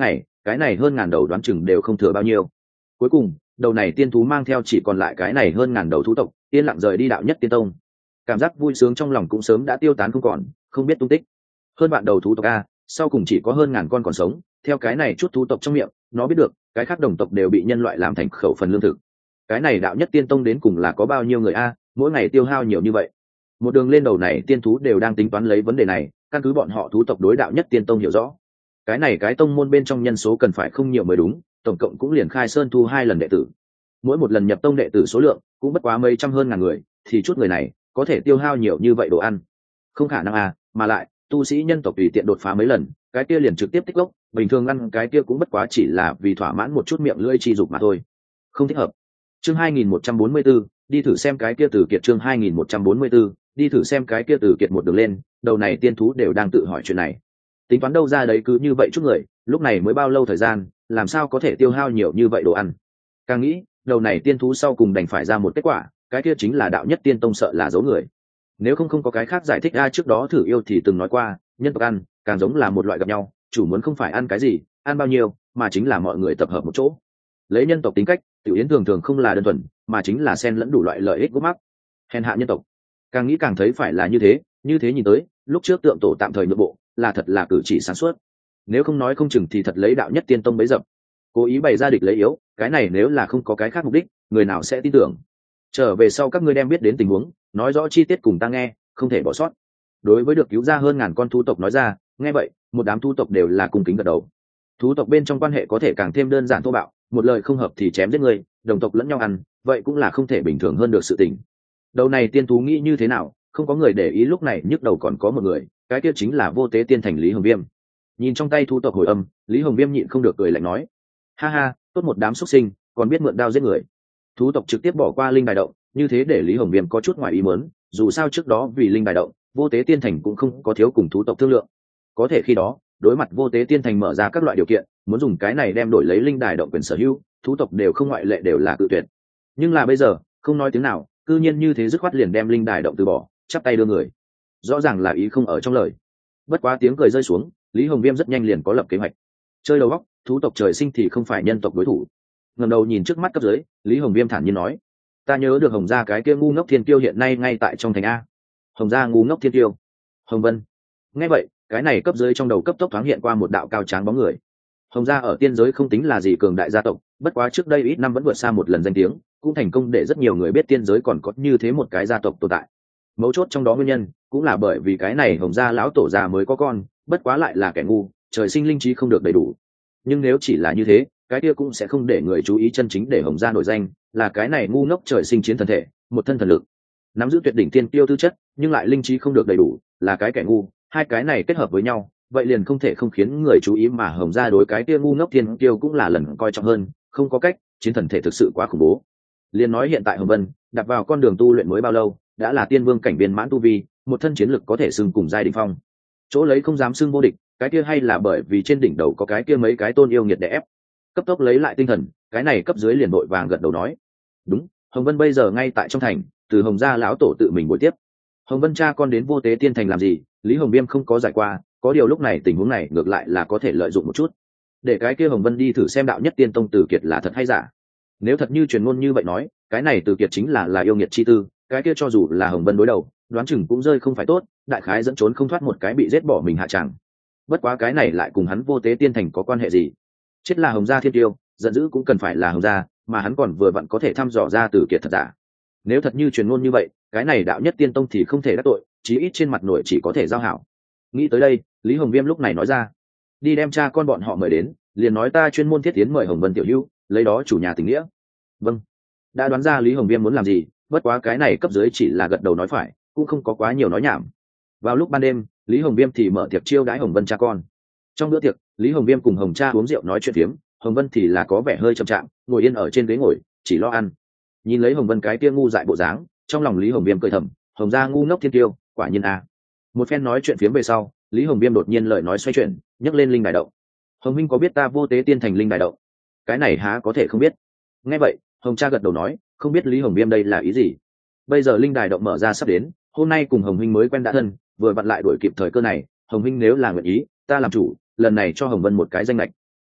cái này hơn ngàn đầu đoán chừng đều không thừa bao nhiêu. Cuối cùng đầu này tiên thú mang theo chỉ còn lại cái này hơn ngàn đầu thú tộc, yên lặng rời đi đạo nhất tiên tông. Cảm giác vui sướng trong lòng cũng sớm đã tiêu tán không còn, không biết tung tích. Hơn vạn đầu thú tộc a, sau cùng chỉ có hơn ngàn con còn sống. Theo cái này chút thú tộc trong miệng, nó biết được cái khác đồng tộc đều bị nhân loại làm thành khẩu phần lương thực. Cái này đạo nhất tiên tông đến cùng là có bao nhiêu người a, mỗi ngày tiêu hao nhiều như vậy. Một đường lên đầu này tiên thú đều đang tính toán lấy vấn đề này, căn cứ bọn họ thú tộc đối đạo nhất tiên tông hiểu rõ. Cái này cái tông môn bên trong nhân số cần phải không nhiều mới đúng, tổng cộng cũng liền khai sơn thu 2 lần đệ tử. Mỗi một lần nhập tông đệ tử số lượng cũng bất quá mấy trăm hơn ngàn người, thì chút người này có thể tiêu hao nhiều như vậy đồ ăn. Không khả năng à, mà lại tu sĩ nhân tộc tùy tiện đột phá mấy lần, cái kia liền trực tiếp tích gốc, bình thường ăn cái kia cũng bất quá chỉ là vì thỏa mãn một chút miệng lưỡi chi dục mà thôi. Không thích hợp. Chương 2144, đi thử xem cái kia từ kiệt. Chương 2144, đi thử xem cái kia từ kiệt. Một đường lên, đầu này tiên thú đều đang tự hỏi chuyện này. Tính toán đâu ra đấy cứ như vậy chút người, lúc này mới bao lâu thời gian, làm sao có thể tiêu hao nhiều như vậy đồ ăn. Càng nghĩ, đầu này tiên thú sau cùng đành phải ra một kết quả, cái kia chính là đạo nhất tiên tông sợ là giấu người. Nếu không có cái khác giải thích. Trước đó thử yêu thì từng nói qua, nhân tộc ăn càng giống là một loại gặp nhau, chủ muốn không phải ăn cái gì, ăn bao nhiêu, mà chính là mọi người tập hợp một chỗ. Lấy nhân tộc tính cách, tiểu yến thường thường không là đơn thuần, mà chính là xen lẫn đủ loại lợi ích gốc mắc. Hèn hạ nhân tộc. Càng nghĩ càng thấy phải là như thế nhìn tới, lúc trước tượng tổ tạm thời nhượng bộ, là thật là cử chỉ sáng suốt. Nếu không nói không chừng thì thật lấy đạo nhất tiên tông bấy dập, cố ý bày ra địch lấy yếu, cái này nếu là không có cái khác mục đích, người nào sẽ tin tưởng. Trở về sau các ngươi đem biết đến tình huống, nói rõ chi tiết cùng ta nghe, không thể bỏ sót. Đối với được cứu ra hơn ngàn con thú tộc nói ra, nghe vậy, một đám thú tộc đều là cung kính gật đầu. Thú tộc bên trong quan hệ có thể càng thêm đơn giản thô bạo, một lời không hợp thì chém giết người, đồng tộc lẫn nhau ăn, vậy cũng là không thể bình thường hơn được sự tình. Đầu này tiên thú nghĩ như thế nào, không có người để ý. Lúc này nhức đầu còn có một người, cái kia chính là vô tế tiên thành Lý Hồng Viêm. Nhìn trong tay thú tộc hồi âm, Lý Hồng Viêm nhịn không được cười lạnh nói: ha ha, tốt một đám xuất sinh, còn biết mượn đao giết người. Thú tộc trực tiếp bỏ qua linh đài động, như thế để Lý Hồng Viêm có chút ngoài ý muốn, dù sao trước đó vì linh đài động, vô tế tiên thành cũng không có thiếu cùng thú tộc thương lượng. Có thể khi đó, đối mặt vô tế tiên thành mở ra các loại điều kiện, muốn dùng cái này đem đổi lấy linh đài động quyền sở hữu, thú tộc đều không ngoại lệ đều là cự tuyệt. Nhưng là bây giờ, không nói tiếng nào, cư nhiên như thế dứt khoát liền đem linh đài động từ bỏ, chắp tay đưa người. Rõ ràng là ý không ở trong lời. Bất quá tiếng cười rơi xuống, Lý Hồng Viêm rất nhanh liền có lập kế hoạch. Chơi đầu óc, thú tộc trời sinh thì không phải nhân tộc đối thủ. Ngẩng đầu nhìn trước mắt cấp dưới, Lý Hồng Viêm thản nhiên nói: ta nhớ được Hồng gia cái kia ngu ngốc thiên tiêu hiện nay ngay tại trong thành a. Hồng gia ngu ngốc thiên tiêu? Hồng Vân. Nghe vậy, cái này cấp dưới trong đầu cấp tốc thoáng hiện qua một đạo cao tráng bóng người. Hồng gia ở tiên giới không tính là gì cường đại gia tộc, bất quá trước đây ít năm vẫn vượt xa một lần danh tiếng, cũng thành công để rất nhiều người biết tiên giới còn có như thế một cái gia tộc tồn tại. Mấu chốt trong đó nguyên nhân cũng là bởi vì cái này Hồng gia lão tổ già mới có con, bất quá lại là kẻ ngu, trời sinh linh trí không được đầy đủ. Nhưng nếu chỉ là như thế, cái kia cũng sẽ không để người chú ý. Chân chính để Hồng gia nổi danh là cái này ngu ngốc trời sinh chiến thần thể, một thân thần lực, nắm giữ tuyệt đỉnh tiên tiêu tư chất, nhưng lại linh trí không được đầy đủ, là cái kẻ ngu. Hai cái này kết hợp với nhau, vậy liền không thể không khiến người chú ý. Mà Hồng gia đối cái kia ngu ngốc thiên tiêu cũng là lần coi trọng hơn, không có cách, chiến thần thể thực sự quá khủng bố. Liền nói hiện tại Hồng Vân đặt vào con đường tu luyện mới bao lâu, đã là tiên vương cảnh viên mãn tu vi, một thân chiến lực có thể xưng cùng giai đỉnh phong. Chỗ lấy không dám xưng vô địch, cái kia hay là bởi vì trên đỉnh đầu có cái kia mấy cái tôn yêu nghiệt đè ép. Cấp tốc lấy lại tinh thần, cái này cấp dưới liền vội vàng gật đầu nói: đúng, Hồng Vân bây giờ ngay tại trong thành, từ Hồng gia lão tổ tự mình buổi tiếp. Hồng Vân cha con đến vô tế tiên thành làm gì, Lý Hồng Viêm không có giải qua, có điều lúc này tình huống này ngược lại là có thể lợi dụng một chút, để cái kia Hồng Vân đi thử xem đạo nhất tiên tông Từ Kiệt là thật hay giả. Nếu thật như truyền ngôn như vậy nói, cái này Từ Kiệt chính là yêu nghiệt chi tư, cái kia cho dù là Hồng Vân đối đầu, đoán chừng cũng rơi không phải tốt, đại khái dẫn trốn không thoát một cái bị giết bỏ mình hạ tràng. Bất quá cái này lại cùng hắn vô tế tiên thành có quan hệ gì? Chết là Hồng gia thiên tiêu, giận dữ cũng cần phải là Hồng gia, mà hắn còn vừa vặn có thể thăm dò ra Từ Kiệt thật giả. Nếu thật như truyền ngôn như vậy, cái này đạo nhất tiên tông thì không thể đắc tội, chí ít trên mặt nổi chỉ có thể giao hảo. Nghĩ tới đây, Lý Hồng Viêm lúc này nói ra: đi đem cha con bọn họ mời đến, liền nói ta chuyên môn thiết tiến mời Hồng Vân tiểu hữu, lấy đó chủ nhà tình nghĩa. Vâng. Đã đoán ra Lý Hồng Viêm muốn làm gì, bất quá cái này cấp dưới chỉ là gật đầu nói phải, cũng không có quá nhiều nói nhảm. Vào lúc ban đêm, Lý Hồng Viêm thì mở tiệc chiêu đãi Hồng Vân cha con. Trong bữa tiệc, Lý Hồng Viêm cùng Hồng cha uống rượu nói chuyện phiếm, Hồng Vân thì là có vẻ hơi chậm chạp, ngồi yên ở trên ghế ngồi, chỉ lo ăn. Nhìn lấy Hồng Vân cái kia ngu dại bộ dáng, trong lòng Lý Hồng Viêm cười thầm, Hồng gia ngu ngốc thiên tiêu, quả nhiên a. Một phen nói chuyện phiếm về sau, Lý Hồng Viêm đột nhiên lời nói xoay chuyển, nhấc lên linh đài động. Hồng huynh có biết ta vô tế tiên thành linh đài động? Cái này há có thể không biết. Nghe vậy, Hồng cha gật đầu nói, không biết Lý Hồng Viêm đây là ý gì. Bây giờ linh đài động mở ra sắp đến, hôm nay cùng Hồng huynh mới quen đã thân, vừa vặn lại đuổi kịp thời cơ này, Hồng huynh nếu là nguyện ý, ta làm chủ, lần này cho Hồng Vân một cái danh lệch.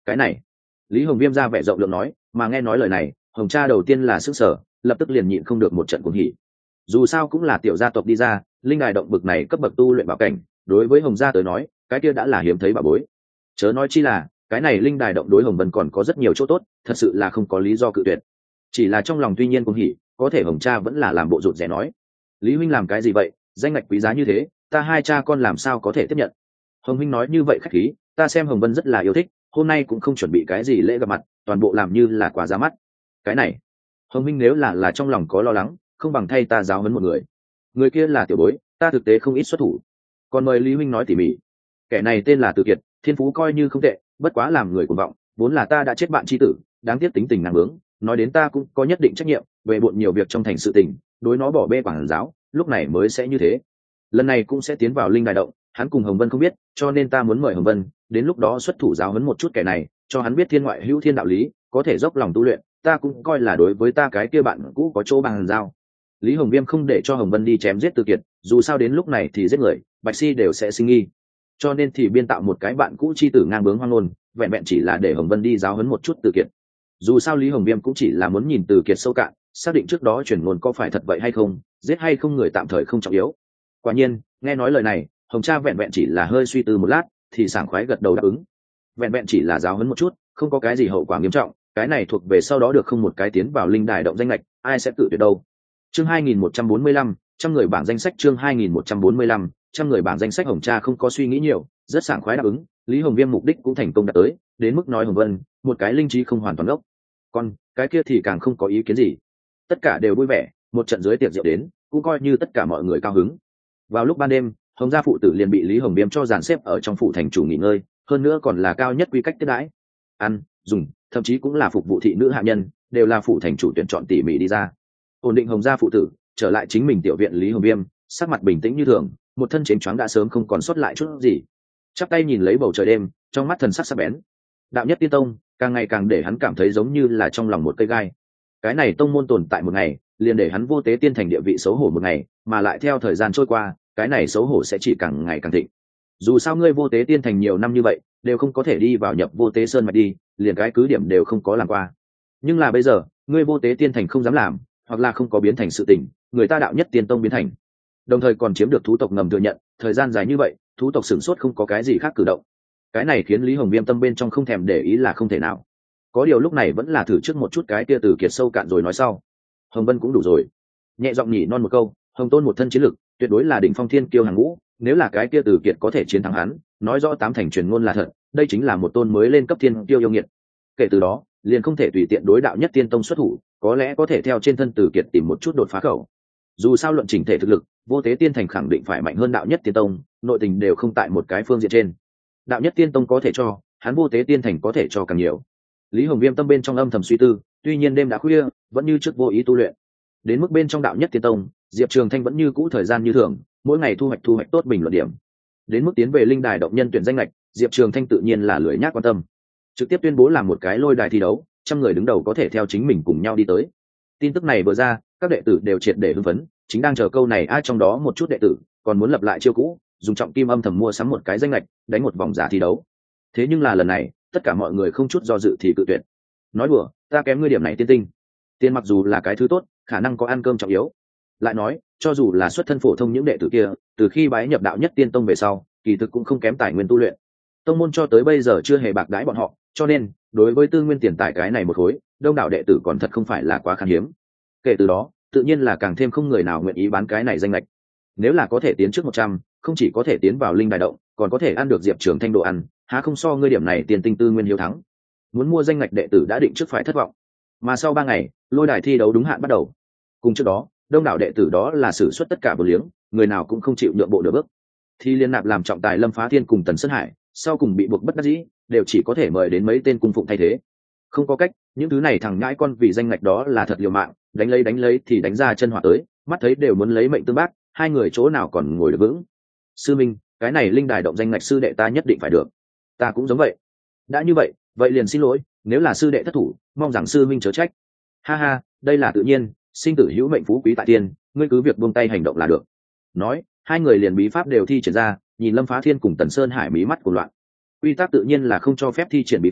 Cái này, Lý Hồng Viêm ra vẻ rộng lượng nói, mà nghe nói lời này, Hồng Cha đầu tiên là sức sở, lập tức liền nhịn không được một trận cuồng hỉ. Dù sao cũng là tiểu gia tộc đi ra, linh đài động bực này cấp bậc tu luyện bảo cảnh, đối với Hồng gia tới nói, cái kia đã là hiếm thấy bảo bối. Chớ nói chi là, cái này linh đài động đối Hồng Vân còn có rất nhiều chỗ tốt, thật sự là không có lý do cự tuyệt. Chỉ là trong lòng tuy nhiên cuồng hỉ, có thể Hồng Cha vẫn là làm bộ rụt rè nói, Lý huynh làm cái gì vậy, danh ngạch quý giá như thế, ta hai cha con làm sao có thể tiếp nhận. Hồng huynh nói như vậy khách khí, ta xem Hồng Vân rất là yêu thích, hôm nay cũng không chuẩn bị cái gì lễ gặp mặt, toàn bộ làm như là quà ra mắt. Cái này, Hồng huynh nếu là trong lòng có lo lắng, không bằng thay ta giáo huấn một người kia là tiểu bối, ta thực tế không ít xuất thủ. Còn mời Lý huynh nói tỉ mỉ. Kẻ này tên là Từ Kiệt, thiên phú coi như không tệ, bất quá làm người cuồng vọng, vốn là ta đã chết bạn chi tử, đáng tiếc tính tình năng bướng, nói đến ta cũng có nhất định trách nhiệm, về bộn nhiều việc trong thành sự tình, đối nó bỏ bê quảng giáo, lúc này mới sẽ như thế. Lần này cũng sẽ tiến vào linh đài động, hắn cùng Hồng Vân không biết, cho nên ta muốn mời Hồng Vân, đến lúc đó xuất thủ giáo huấn một chút kẻ này, cho hắn biết thiên ngoại hữu thiên đạo lý, có thể dốc lòng tu luyện, ta cũng coi là đối với ta cái kia bạn cũ có chỗ bằng giao. Lý Hồng Viêm không để cho Hồng Vân đi chém giết Từ Kiệt, dù sao đến lúc này thì giết người, Bạch Si đều sẽ sinh nghi, cho nên thì biên tạo một cái bạn cũ chi tử ngang bướng hoang ngôn, vẹn vẹn chỉ là để Hồng Vân đi giáo huấn một chút Từ Kiệt. Dù sao Lý Hồng Viêm cũng chỉ là muốn nhìn Từ Kiệt sâu cạn, xác định trước đó truyền ngôn có phải thật vậy hay không, giết hay không người tạm thời không trọng yếu. Quả nhiên, nghe nói lời này, Hồng Cha vẹn vẹn chỉ là hơi suy tư một lát, thì sảng khoái gật đầu đáp ứng. Vẹn vẹn chỉ là giáo huấn một chút, không có cái gì hậu quả nghiêm trọng, cái này thuộc về sau đó được không một cái tiến vào linh đài động danh lệch, ai sẽ tự tuyệt đâu. Chương 2145, trăm người bảng danh sách chương 2145, trăm người bảng danh sách Hồng Cha không có suy nghĩ nhiều, rất sảng khoái đáp ứng, Lý Hồng Viêm mục đích cũng thành công đạt tới, đến mức nói Hồng Vân, một cái linh trí không hoàn toàn ốc. Còn cái kia thì càng không có ý kiến gì. Tất cả đều vui vẻ, một trận dưới tiệc rượu đến, cũng coi như tất cả mọi người cao hứng. Vào lúc ban đêm, Hồng gia phụ tử liền bị Lý Hồng Viêm cho dàn xếp ở trong phủ thành chủ nghỉ ngơi, hơn nữa còn là cao nhất quy cách tiếp đãi. Ăn, dùng, thậm chí cũng là phục vụ thị nữ hạ nhân, đều là phủ thành chủ tuyển chọn tỉ mỉ đi ra. Ổn định Hồng gia phụ tử, trở lại chính mình tiểu viện Lý Hồng Viêm, sắc mặt bình tĩnh như thường, một thân chén choáng đã sớm không còn sót lại chút gì. Chắp tay nhìn lấy bầu trời đêm, trong mắt thần sắc sắc bén. Đạo nhất tiên tông, càng ngày càng để hắn cảm thấy giống như là trong lòng một cây gai. Cái này tông môn tồn tại một ngày, liền để hắn vô tế tiên thành địa vị xấu hổ một ngày, mà lại theo thời gian trôi qua, cái này xấu hổ sẽ chỉ càng ngày càng thịnh. Dù sao ngươi vô tế tiên thành nhiều năm như vậy, đều không có thể đi vào nhập vô tế sơn mạch đi, liền cái cứ điểm đều không có làm qua. Nhưng là bây giờ, ngươi vô tế tiên thành không dám làm, hoặc là không có biến thành sự tình, người ta đạo nhất tiên tông biến thành. Đồng thời còn chiếm được thú tộc ngầm thừa nhận, thời gian dài như vậy, thú tộc sửng sốt không có cái gì khác cử động. Cái này khiến Lý Hồng Viêm tâm bên trong không thèm để ý là không thể nào. Có điều lúc này vẫn là thử trước một chút cái kia Từ Kiệt sâu cạn rồi nói sau. Hồng Vân cũng đủ rồi. Nhẹ giọng nhỉ non một câu, Hồng Tôn một thân chiến lực, tuyệt đối là đỉnh phong thiên kiêu hàng ngũ, nếu là cái kia Từ Kiệt có thể chiến thắng hắn, nói rõ tám thành truyền ngôn là thật, đây chính là một tôn mới lên cấp thiên kiêu yêu nghiệt. Kể từ đó, liền không thể tùy tiện đối đạo nhất tiên tông xuất thủ, có lẽ có thể theo trên thân Từ Kiệt tìm một chút đột phá khẩu. Dù sao luận chỉnh thể thực lực, vô tế tiên thành khẳng định phải mạnh hơn đạo nhất tiên tông, nội tình đều không tại một cái phương diện trên. Đạo nhất tiên tông có thể cho, hắn vô tế tiên thành có thể cho càng nhiều. Lý Hồng Viêm tâm bên trong âm thầm suy tư, tuy nhiên đêm đã khuya, vẫn như trước vô ý tu luyện. Đến mức bên trong đạo nhất tiên tông, Diệp Trường Thanh vẫn như cũ thời gian như thường, mỗi ngày thu hoạch tốt bình luận điểm. Đến mức tiến về linh đài động nhân tuyển danh lệch, Diệp Trường Thanh tự nhiên là lười nhác quan tâm, trực tiếp tuyên bố làm một cái lôi đài thi đấu, trăm người đứng đầu có thể theo chính mình cùng nhau đi tới. Tin tức này vừa ra, các đệ tử đều triệt để hưng phấn, chính đang chờ câu này ai trong đó một chút đệ tử còn muốn lập lại chiêu cũ, dùng trọng kim âm thầm mua sắm một cái danh lệch, đánh một vòng giả thi đấu. Thế nhưng là lần này, tất cả mọi người không chút do dự thì cự tuyệt. Nói đùa, ta kém ngươi điểm này tiên tinh. Tiền mặc dù là cái thứ tốt, khả năng có ăn cơm trọng yếu. Lại nói, cho dù là xuất thân phổ thông những đệ tử kia, từ khi bái nhập đạo nhất tiên tông về sau, kỳ thực cũng không kém tài nguyên tu luyện. Tông môn cho tới bây giờ chưa hề bạc đãi bọn họ, cho nên, đối với tư nguyên tiền tài cái này một khối, đông đảo đệ tử còn thật không phải là quá khan hiếm. Kể từ đó, tự nhiên là càng thêm không người nào nguyện ý bán cái này danh lệch. Nếu là có thể tiến trước 100, không chỉ có thể tiến vào linh đài động, còn có thể ăn được Diệp Trường Thanh đồ ăn, há không so ngươi điểm này tiền tinh tư nguyên hiếu thắng. Muốn mua danh ngạch đệ tử đã định trước phải thất vọng. Mà sau 3 ngày, lôi đài thi đấu đúng hạn bắt đầu. Cùng trước đó, đông đảo đệ tử đó là sử xuất tất cả vô liếng, người nào cũng không chịu nhượng bộ nửa bước. Thi liên nạp làm trọng tài Lâm Phá Thiên cùng Tần Sơn Hải, sau cùng bị buộc bất đắc dĩ, đều chỉ có thể mời đến mấy tên cung phụng thay thế. Không có cách, những thứ này thằng nhãi con vì danh ngạch đó là thật liều mạng, đánh lấy thì đánh ra chân hỏa tới, mắt thấy đều muốn lấy mệnh tương bác, hai người chỗ nào còn ngồi được vững. Sư Minh, cái này linh đài động danh ngạch sư đệ ta nhất định phải được. Ta cũng giống vậy. Đã như vậy, vậy liền xin lỗi, nếu là sư đệ thất thủ, mong rằng sư Minh chớ trách. Ha ha, đây là tự nhiên, sinh tử hữu mệnh phú quý tại tiên, ngươi cứ việc buông tay hành động là được. Nói, hai người liền bí pháp đều thi triển ra, nhìn Lâm Phá Thiên cùng Tần Sơn Hải mí mắt của loạn. Quy tắc tự nhiên là không cho phép thi triển bí pháp,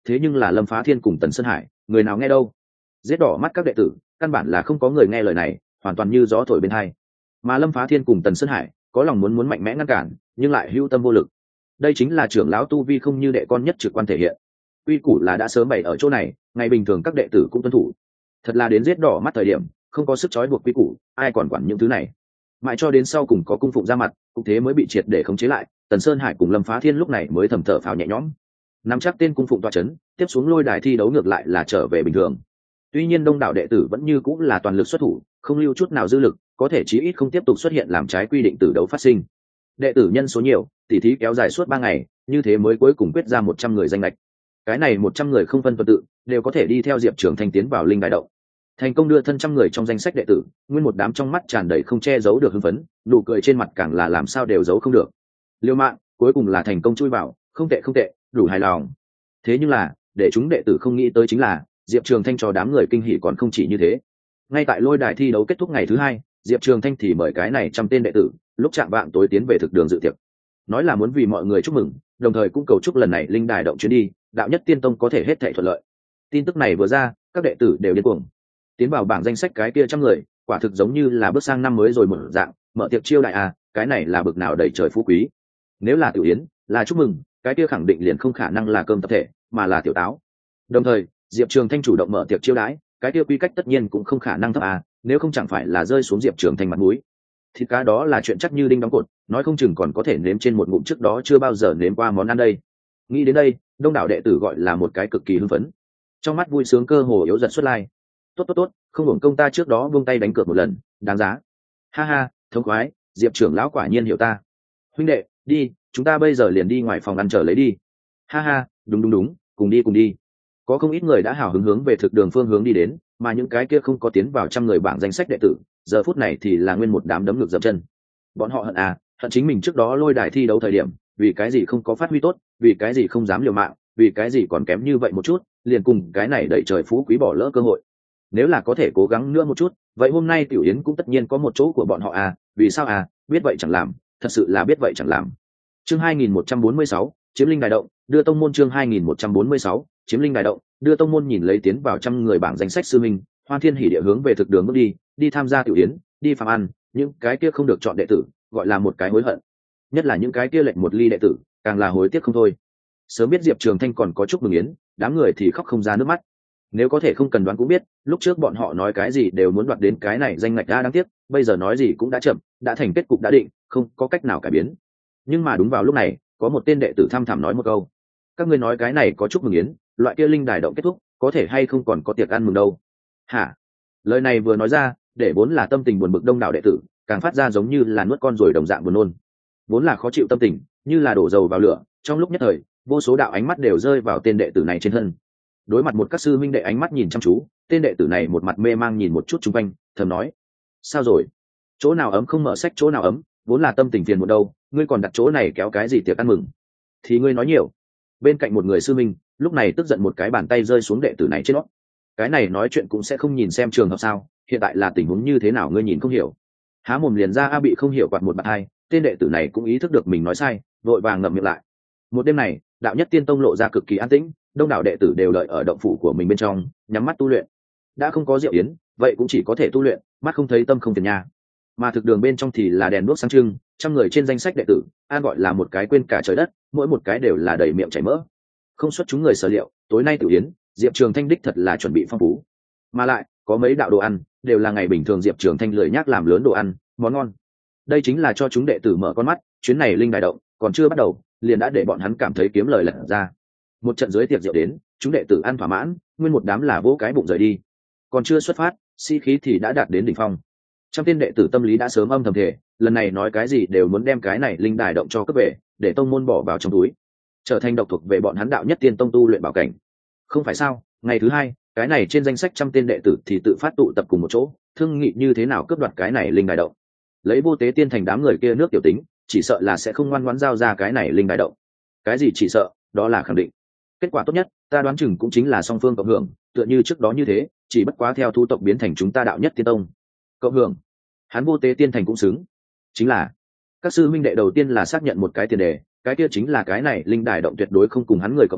thế nhưng là Lâm Phá Thiên cùng Tần Sơn Hải, người nào nghe đâu. Giết đỏ mắt các đệ tử, căn bản là không có người nghe lời này, hoàn toàn như gió thổi bên tai. Mà Lâm Phá Thiên cùng Tần Sơn Hải có lòng muốn mạnh mẽ ngăn cản, nhưng lại hữu tâm vô lực. Đây chính là trưởng lão tu vi không như đệ con nhất trực quan thể hiện. Quy củ là đã sớm bày ở chỗ này, ngày bình thường các đệ tử cũng tuân thủ. Thật là đến giết đỏ mắt thời điểm, không có sức trói buộc quy củ, ai còn quản những thứ này. Mãi cho đến sau cùng có cung phụng ra mặt, cũng thế mới bị triệt để khống chế lại. Tần Sơn Hải cùng Lâm Phá Thiên lúc này mới thầm thở phào nhẹ nhõm. Nắm chắc tên cung phụng tọa chấn, tiếp xuống lôi đài thi đấu ngược lại là trở về bình thường. Tuy nhiên đông đảo đệ tử vẫn như cũng là toàn lực xuất thủ, không lưu chút nào dư lực, có thể chí ít không tiếp tục xuất hiện làm trái quy định tử đấu phát sinh. Đệ tử nhân số nhiều, tỉ thí kéo dài suốt 3 ngày, như thế mới cuối cùng quyết ra 100 người danh lệch. Cái này 100 người không phân tuần tự, đều có thể đi theo Diệp Trường Thanh tiến vào linh đại động. Thành công đưa thân trăm người trong danh sách đệ tử, nguyên một đám trong mắt tràn đầy không che giấu được hưng phấn, nụ cười trên mặt càng là làm sao đều giấu không được. Liêu mạng, cuối cùng là thành công chui vào, không tệ, đủ hài lòng. Thế nhưng là, để chúng đệ tử không nghĩ tới chính là, Diệp Trường Thanh cho đám người kinh hỉ còn không chỉ như thế. Ngay tại lôi đài thi đấu kết thúc ngày thứ 2, Diệp Trường Thanh thì mời cái này 100 tên đệ tử, lúc chạm vạng tối tiến về thực đường dự tiệc. Nói là muốn vì mọi người chúc mừng, đồng thời cũng cầu chúc lần này linh đài động chuyến đi, đạo nhất tiên tông có thể hết thảy thuận lợi. Tin tức này vừa ra, các đệ tử đều điên cuồng. Tiến vào bảng danh sách cái kia 100 người, quả thực giống như là bước sang năm mới rồi mở dạng, mở tiệc chiêu đại à, cái này là bực nào đầy trời phú quý. Nếu là tiểu yến, là chúc mừng, cái kia khẳng định liền không khả năng là cơm tập thể, mà là tiểu táo. Đồng thời, Diệp Trường Thanh chủ động mở tiệc chiêu đãi, cái kia quy cách tất nhiên cũng không khả năng thấp à, nếu không chẳng phải là rơi xuống Diệp Trường Thanh mặt mũi. Thịt cá đó là chuyện chắc như đinh đóng cột, nói không chừng còn có thể nếm trên một ngụm trước đó chưa bao giờ nếm qua món ăn đây. Nghĩ đến đây, đông đảo đệ tử gọi là một cái cực kỳ hưng phấn. Trong mắt vui sướng cơ hồ yếu dần xuất lai. Tốt, không hưởng công ta trước đó buông tay đánh cược một lần, đáng giá. Ha ha, thống khoái, Diệp trưởng lão quả nhiên hiểu ta. Huynh đệ, đi, chúng ta bây giờ liền đi ngoài phòng ăn chờ lấy đi. Ha ha, đúng, cùng đi. Có không ít người đã hào hứng hướng về thực đường phương hướng đi đến, mà những cái kia không có tiến vào 100 người bảng danh sách đệ tử, giờ phút này thì là nguyên một đám đấm ngược dậm chân. Bọn họ hận chính mình trước đó lôi đài thi đấu thời điểm, vì cái gì không có phát huy tốt, vì cái gì không dám liều mạng, vì cái gì còn kém như vậy một chút, liền cùng cái này đẩy trời phú quý bỏ lỡ cơ hội. Nếu là có thể cố gắng nữa một chút, vậy hôm nay tiểu yến cũng tất nhiên có một chỗ của bọn họ vì sao biết vậy chẳng làm, thật sự là biết vậy chẳng làm. Chương 2146, chiếm linh đài động, đưa tông môn. Chương 2146, chiếm linh đài động, đưa tông môn. Nhìn lấy tiến vào 100 người bảng danh sách sư minh, Hoan Thiên hỉ địa hướng về thực đường bước đi tham gia tiểu yến, đi phàm ăn, những cái kia không được chọn đệ tử, gọi là một cái hối hận. Nhất là những cái kia lệnh một ly đệ tử, càng là hối tiếc không thôi. Sớm biết Diệp Trường Thanh còn có chúc mừng yến, đám người thì khóc không ra nước mắt. Nếu có thể không cần đoán cũng biết, lúc trước bọn họ nói cái gì đều muốn đoạt đến cái này danh ngạch đáng tiếc, bây giờ nói gì cũng đã chậm, đã thành kết cục đã định, không có cách nào cải biến. Nhưng mà đúng vào lúc này, có một tên đệ tử thăm thẳm nói một câu: các ngươi nói cái này có chúc mừng yến, loại kia linh đài động kết thúc, có thể hay không còn có tiệc ăn mừng đâu? Hả? Lời này vừa nói ra, để vốn là tâm tình buồn bực đông đảo đệ tử, càng phát ra giống như là nuốt con ruồi đồng dạng buồn nôn. Vốn là khó chịu tâm tình, như là đổ dầu vào lửa, trong lúc nhất thời, vô số đạo ánh mắt đều rơi vào tên đệ tử này trên thân. Đối mặt một các sư minh đệ ánh mắt nhìn chăm chú, tên đệ tử này một mặt mê mang nhìn một chút xung quanh, thầm nói: sao rồi? Chỗ nào ấm không mở sách chỗ nào ấm, vốn là tâm tình phiền một đâu, ngươi còn đặt chỗ này kéo cái gì tiệc ăn mừng? Thì ngươi nói nhiều. Bên cạnh một người sư minh, lúc này tức giận một cái bàn tay rơi xuống đệ tử này trên nó. Cái này nói chuyện cũng sẽ không nhìn xem trường hợp sao? Hiện tại là tình huống như thế nào ngươi nhìn không hiểu? Há mồm liền ra bị không hiểu quạt một bạt hai, tên đệ tử này cũng ý thức được mình nói sai, vội vàng ngậm miệng lại. Một đêm này, đạo nhất tiên tông lộ ra cực kỳ an tĩnh, đông đảo đệ tử đều đợi ở động phủ của mình bên trong, nhắm mắt tu luyện. Đã không có rượu yến, vậy cũng chỉ có thể tu luyện, mắt không thấy tâm không phiền nha. Mà thực đường bên trong thì là đèn đuốc sáng trưng, 100 người trên danh sách đệ tử, an gọi là một cái quên cả trời đất, mỗi một cái đều là đầy miệng chảy mỡ. Không xuất chúng người sở liệu, tối nay tiểu yến, Diệp Trường Thanh đích thật là chuẩn bị phong phú. Mà lại, có mấy đạo đồ ăn, đều là ngày bình thường Diệp Trường Thanh lười nhác làm lớn đồ ăn, món ngon. Đây chính là cho chúng đệ tử mở con mắt, chuyến này linh đài động, còn chưa bắt đầu, liền đã để bọn hắn cảm thấy kiếm lời lật ra. Một trận dưới tiệc rượu đến, chúng đệ tử ăn thỏa mãn, nguyên một đám là vỗ cái bụng rời đi. Còn chưa xuất phát, sĩ khí thì đã đạt đến đỉnh phong. Trong tiên đệ tử tâm lý đã sớm âm thầm thể, lần này nói cái gì đều muốn đem cái này linh đài động cho cấp về, để tông môn bỏ vào trong túi, trở thành độc thuộc về bọn hắn đạo nhất tiên tông tu luyện bảo cảnh. Không phải sao? Ngày thứ 2, cái này trên danh sách 100 tên đệ tử thì tự phát tụ tập cùng một chỗ, thương nghị như thế nào cướp đoạt cái này linh đài động. Lấy Vô Tế Tiên thành đám người kia nước tiểu tính, chỉ sợ là sẽ không ngoan ngoãn giao ra cái này linh đài động. Cái gì chỉ sợ, đó là khẳng định. Kết quả tốt nhất, ta đoán chừng cũng chính là song phương cộng hưởng, tựa như trước đó như thế, chỉ bất quá theo thu tộc biến thành chúng ta đạo nhất tiên tông. Cộng hưởng, hắn Vô Tế Tiên thành cũng xứng. Chính là các sư minh đệ đầu tiên là xác nhận một cái tiền đề, cái kia chính là cái này linh đài động tuyệt đối không cùng hắn người cộng hưởng,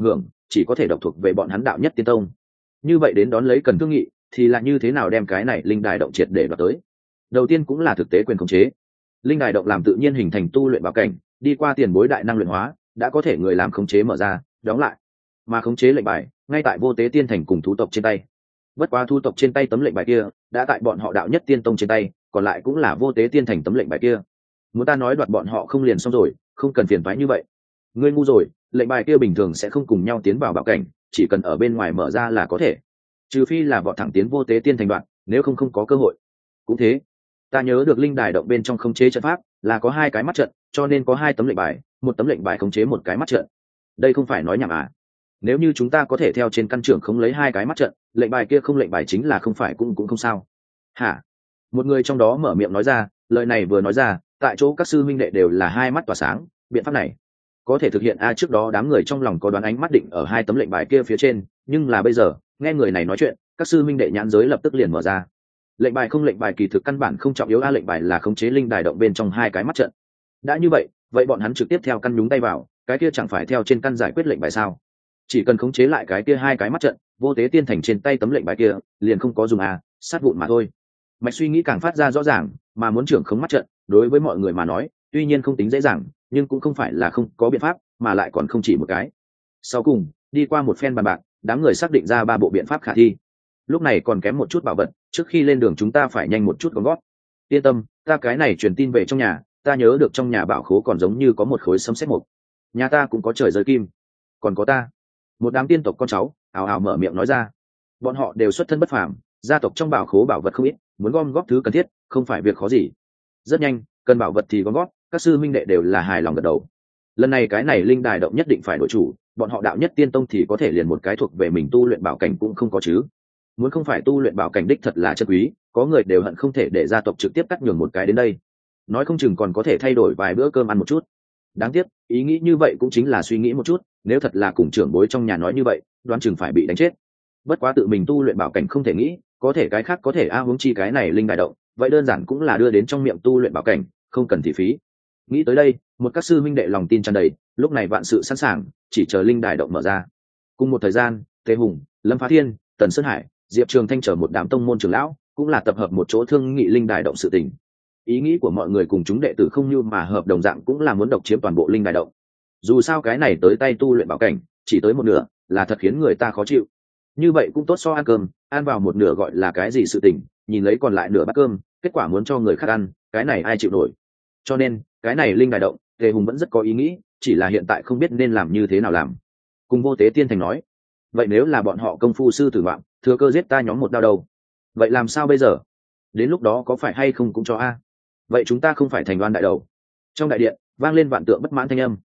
chỉ có thể độc thuộc về bọn hắn đạo nhất tiên tông. Như vậy đến đón lấy cần thương nghị thì là như thế nào đem cái này linh đài động triệt để đoạt tới. Đầu tiên cũng là thực tế quyền khống chế. Linh đài động làm tự nhiên hình thành tu luyện bảo cảnh, đi qua tiền bối đại năng luyện hóa, đã có thể người làm khống chế mở ra, đóng lại. Mà khống chế lệnh bài ngay tại Vô Tế Tiên Thành cùng thú tộc trên tay. Bất quá thú tộc trên tay tấm lệnh bài kia đã tại bọn họ đạo nhất tiên tông trên tay, còn lại cũng là Vô Tế Tiên Thành tấm lệnh bài kia. Muốn ta nói đoạt bọn họ không liền xong rồi, không cần phiền toái như vậy. Ngươi ngu rồi, lệnh bài kia bình thường sẽ không cùng nhau tiến vào bảo cảnh, chỉ cần ở bên ngoài mở ra là có thể. Trừ phi là vọt thẳng tiến Vô Tế Tiên Thành đoạn, nếu không có cơ hội. Cũng thế, ta nhớ được linh đài động bên trong khống chế trận pháp là có 2 cái mắt trận, cho nên có 2 tấm lệnh bài, một tấm lệnh bài khống chế một cái mắt trận. Đây không phải nói nhảm à? Nếu như chúng ta có thể theo trên căn trưởng khống lấy 2 cái mắt trận, lệnh bài kia không lệnh bài chính là không phải cũng không sao. Hả? Một người trong đó mở miệng nói ra, lời này vừa nói ra, tại chỗ các sư minh đệ đều là 2 mắt tỏa sáng, biện pháp này có thể thực hiện a. Trước đó đám người trong lòng có đoán ánh mắt định ở 2 tấm lệnh bài kia phía trên, nhưng là bây giờ nghe người này nói chuyện, các sư minh đệ nhãn giới lập tức liền mở ra. Lệnh bài không lệnh bài kỳ thực căn bản không trọng yếu a, lệnh bài là khống chế linh đài động bên trong 2 cái mắt trận. Đã như vậy bọn hắn trực tiếp theo căn nhúng tay vào, cái kia chẳng phải theo trên căn giải quyết lệnh bài sao? Chỉ cần khống chế lại cái kia 2 cái mắt trận, Vô Tế Tiên Thành trên tay tấm lệnh bài kia liền không có dùng a, sát vụn mà thôi. Mạch suy nghĩ càng phát ra rõ ràng, mà muốn trưởng khống mắt trận đối với mọi người mà nói tuy nhiên không tính dễ dàng, nhưng cũng không phải là không có biện pháp, mà lại còn không chỉ một cái. Sau cùng đi qua một phen bàn bạc, đám người xác định ra 3 bộ biện pháp khả thi. Lúc này còn kém một chút bảo vật, trước khi lên đường chúng ta phải nhanh một chút gom gót. Yên tâm, ta cái này truyền tin về trong nhà, ta nhớ được trong nhà bảo khố còn giống như có một khối sấm sét mục. Nhà ta cũng có trời rơi kim, còn có ta. Một đám tiên tộc con cháu ào ào mở miệng nói ra. Bọn họ đều xuất thân bất phàm, gia tộc trong bảo khố bảo vật không ít, muốn gom góp thứ cần thiết không phải việc khó gì. Rất nhanh, cần bảo vật thì gom góp, các sư minh đệ đều là hài lòng gật đầu. Lần này cái này linh đài động nhất định phải đổi chủ, bọn họ đạo nhất tiên tông thì có thể liền một cái thuộc về mình tu luyện bảo cảnh cũng không có chứ. Muốn không phải tu luyện bảo cảnh đích thật là chân quý, có người đều hận không thể để gia tộc trực tiếp cắt nhường một cái đến đây, nói không chừng còn có thể thay đổi vài bữa cơm ăn một chút. Đáng tiếc ý nghĩ như vậy cũng chính là suy nghĩ một chút, nếu thật là cùng trưởng bối trong nhà nói như vậy, đoán chừng phải bị đánh chết. Bất quá tự mình tu luyện bảo cảnh không thể nghĩ, có thể cái khác có thể huống chi cái này linh đài động, vậy đơn giản cũng là đưa đến trong miệng tu luyện bảo cảnh, không cần thị phí. Nghĩ tới đây, một các sư minh đệ lòng tin tràn đầy, lúc này vạn sự sẵn sàng, chỉ chờ linh đài động mở ra. Cùng một thời gian, Tề Hùng, Lâm Phá Thiên, Tần Sơn Hải, Diệp Trường Thanh chở một đám tông môn trưởng lão cũng là tập hợp một chỗ thương nghị linh đài động sự tình. Ý nghĩ của mọi người cùng chúng đệ tử không như mà hợp đồng dạng, cũng là muốn độc chiếm toàn bộ linh đài động. Dù sao cái này tới tay tu luyện bảo cảnh chỉ tới một nửa, là thật khiến người ta khó chịu. Như vậy cũng tốt so ăn cơm, ăn vào một nửa gọi là cái gì sự tình, nhìn lấy còn lại nửa bát cơm, kết quả muốn cho người khác ăn, cái này ai chịu nổi. Cho nên cái này linh đài động, Tề Hùng vẫn rất có ý nghĩ, chỉ là hiện tại không biết nên làm như thế nào làm. Cùng Vô Tế Tiên Thành nói, vậy nếu là bọn họ công phu sư tử ngoạm, thừa cơ giết ta nhóm một đao đầu, vậy làm sao bây giờ? Đến lúc đó có phải hay không cũng cho a? Vậy chúng ta không phải thành đoan đại đầu? Trong đại điện vang lên vạn tượng bất mãn thanh âm.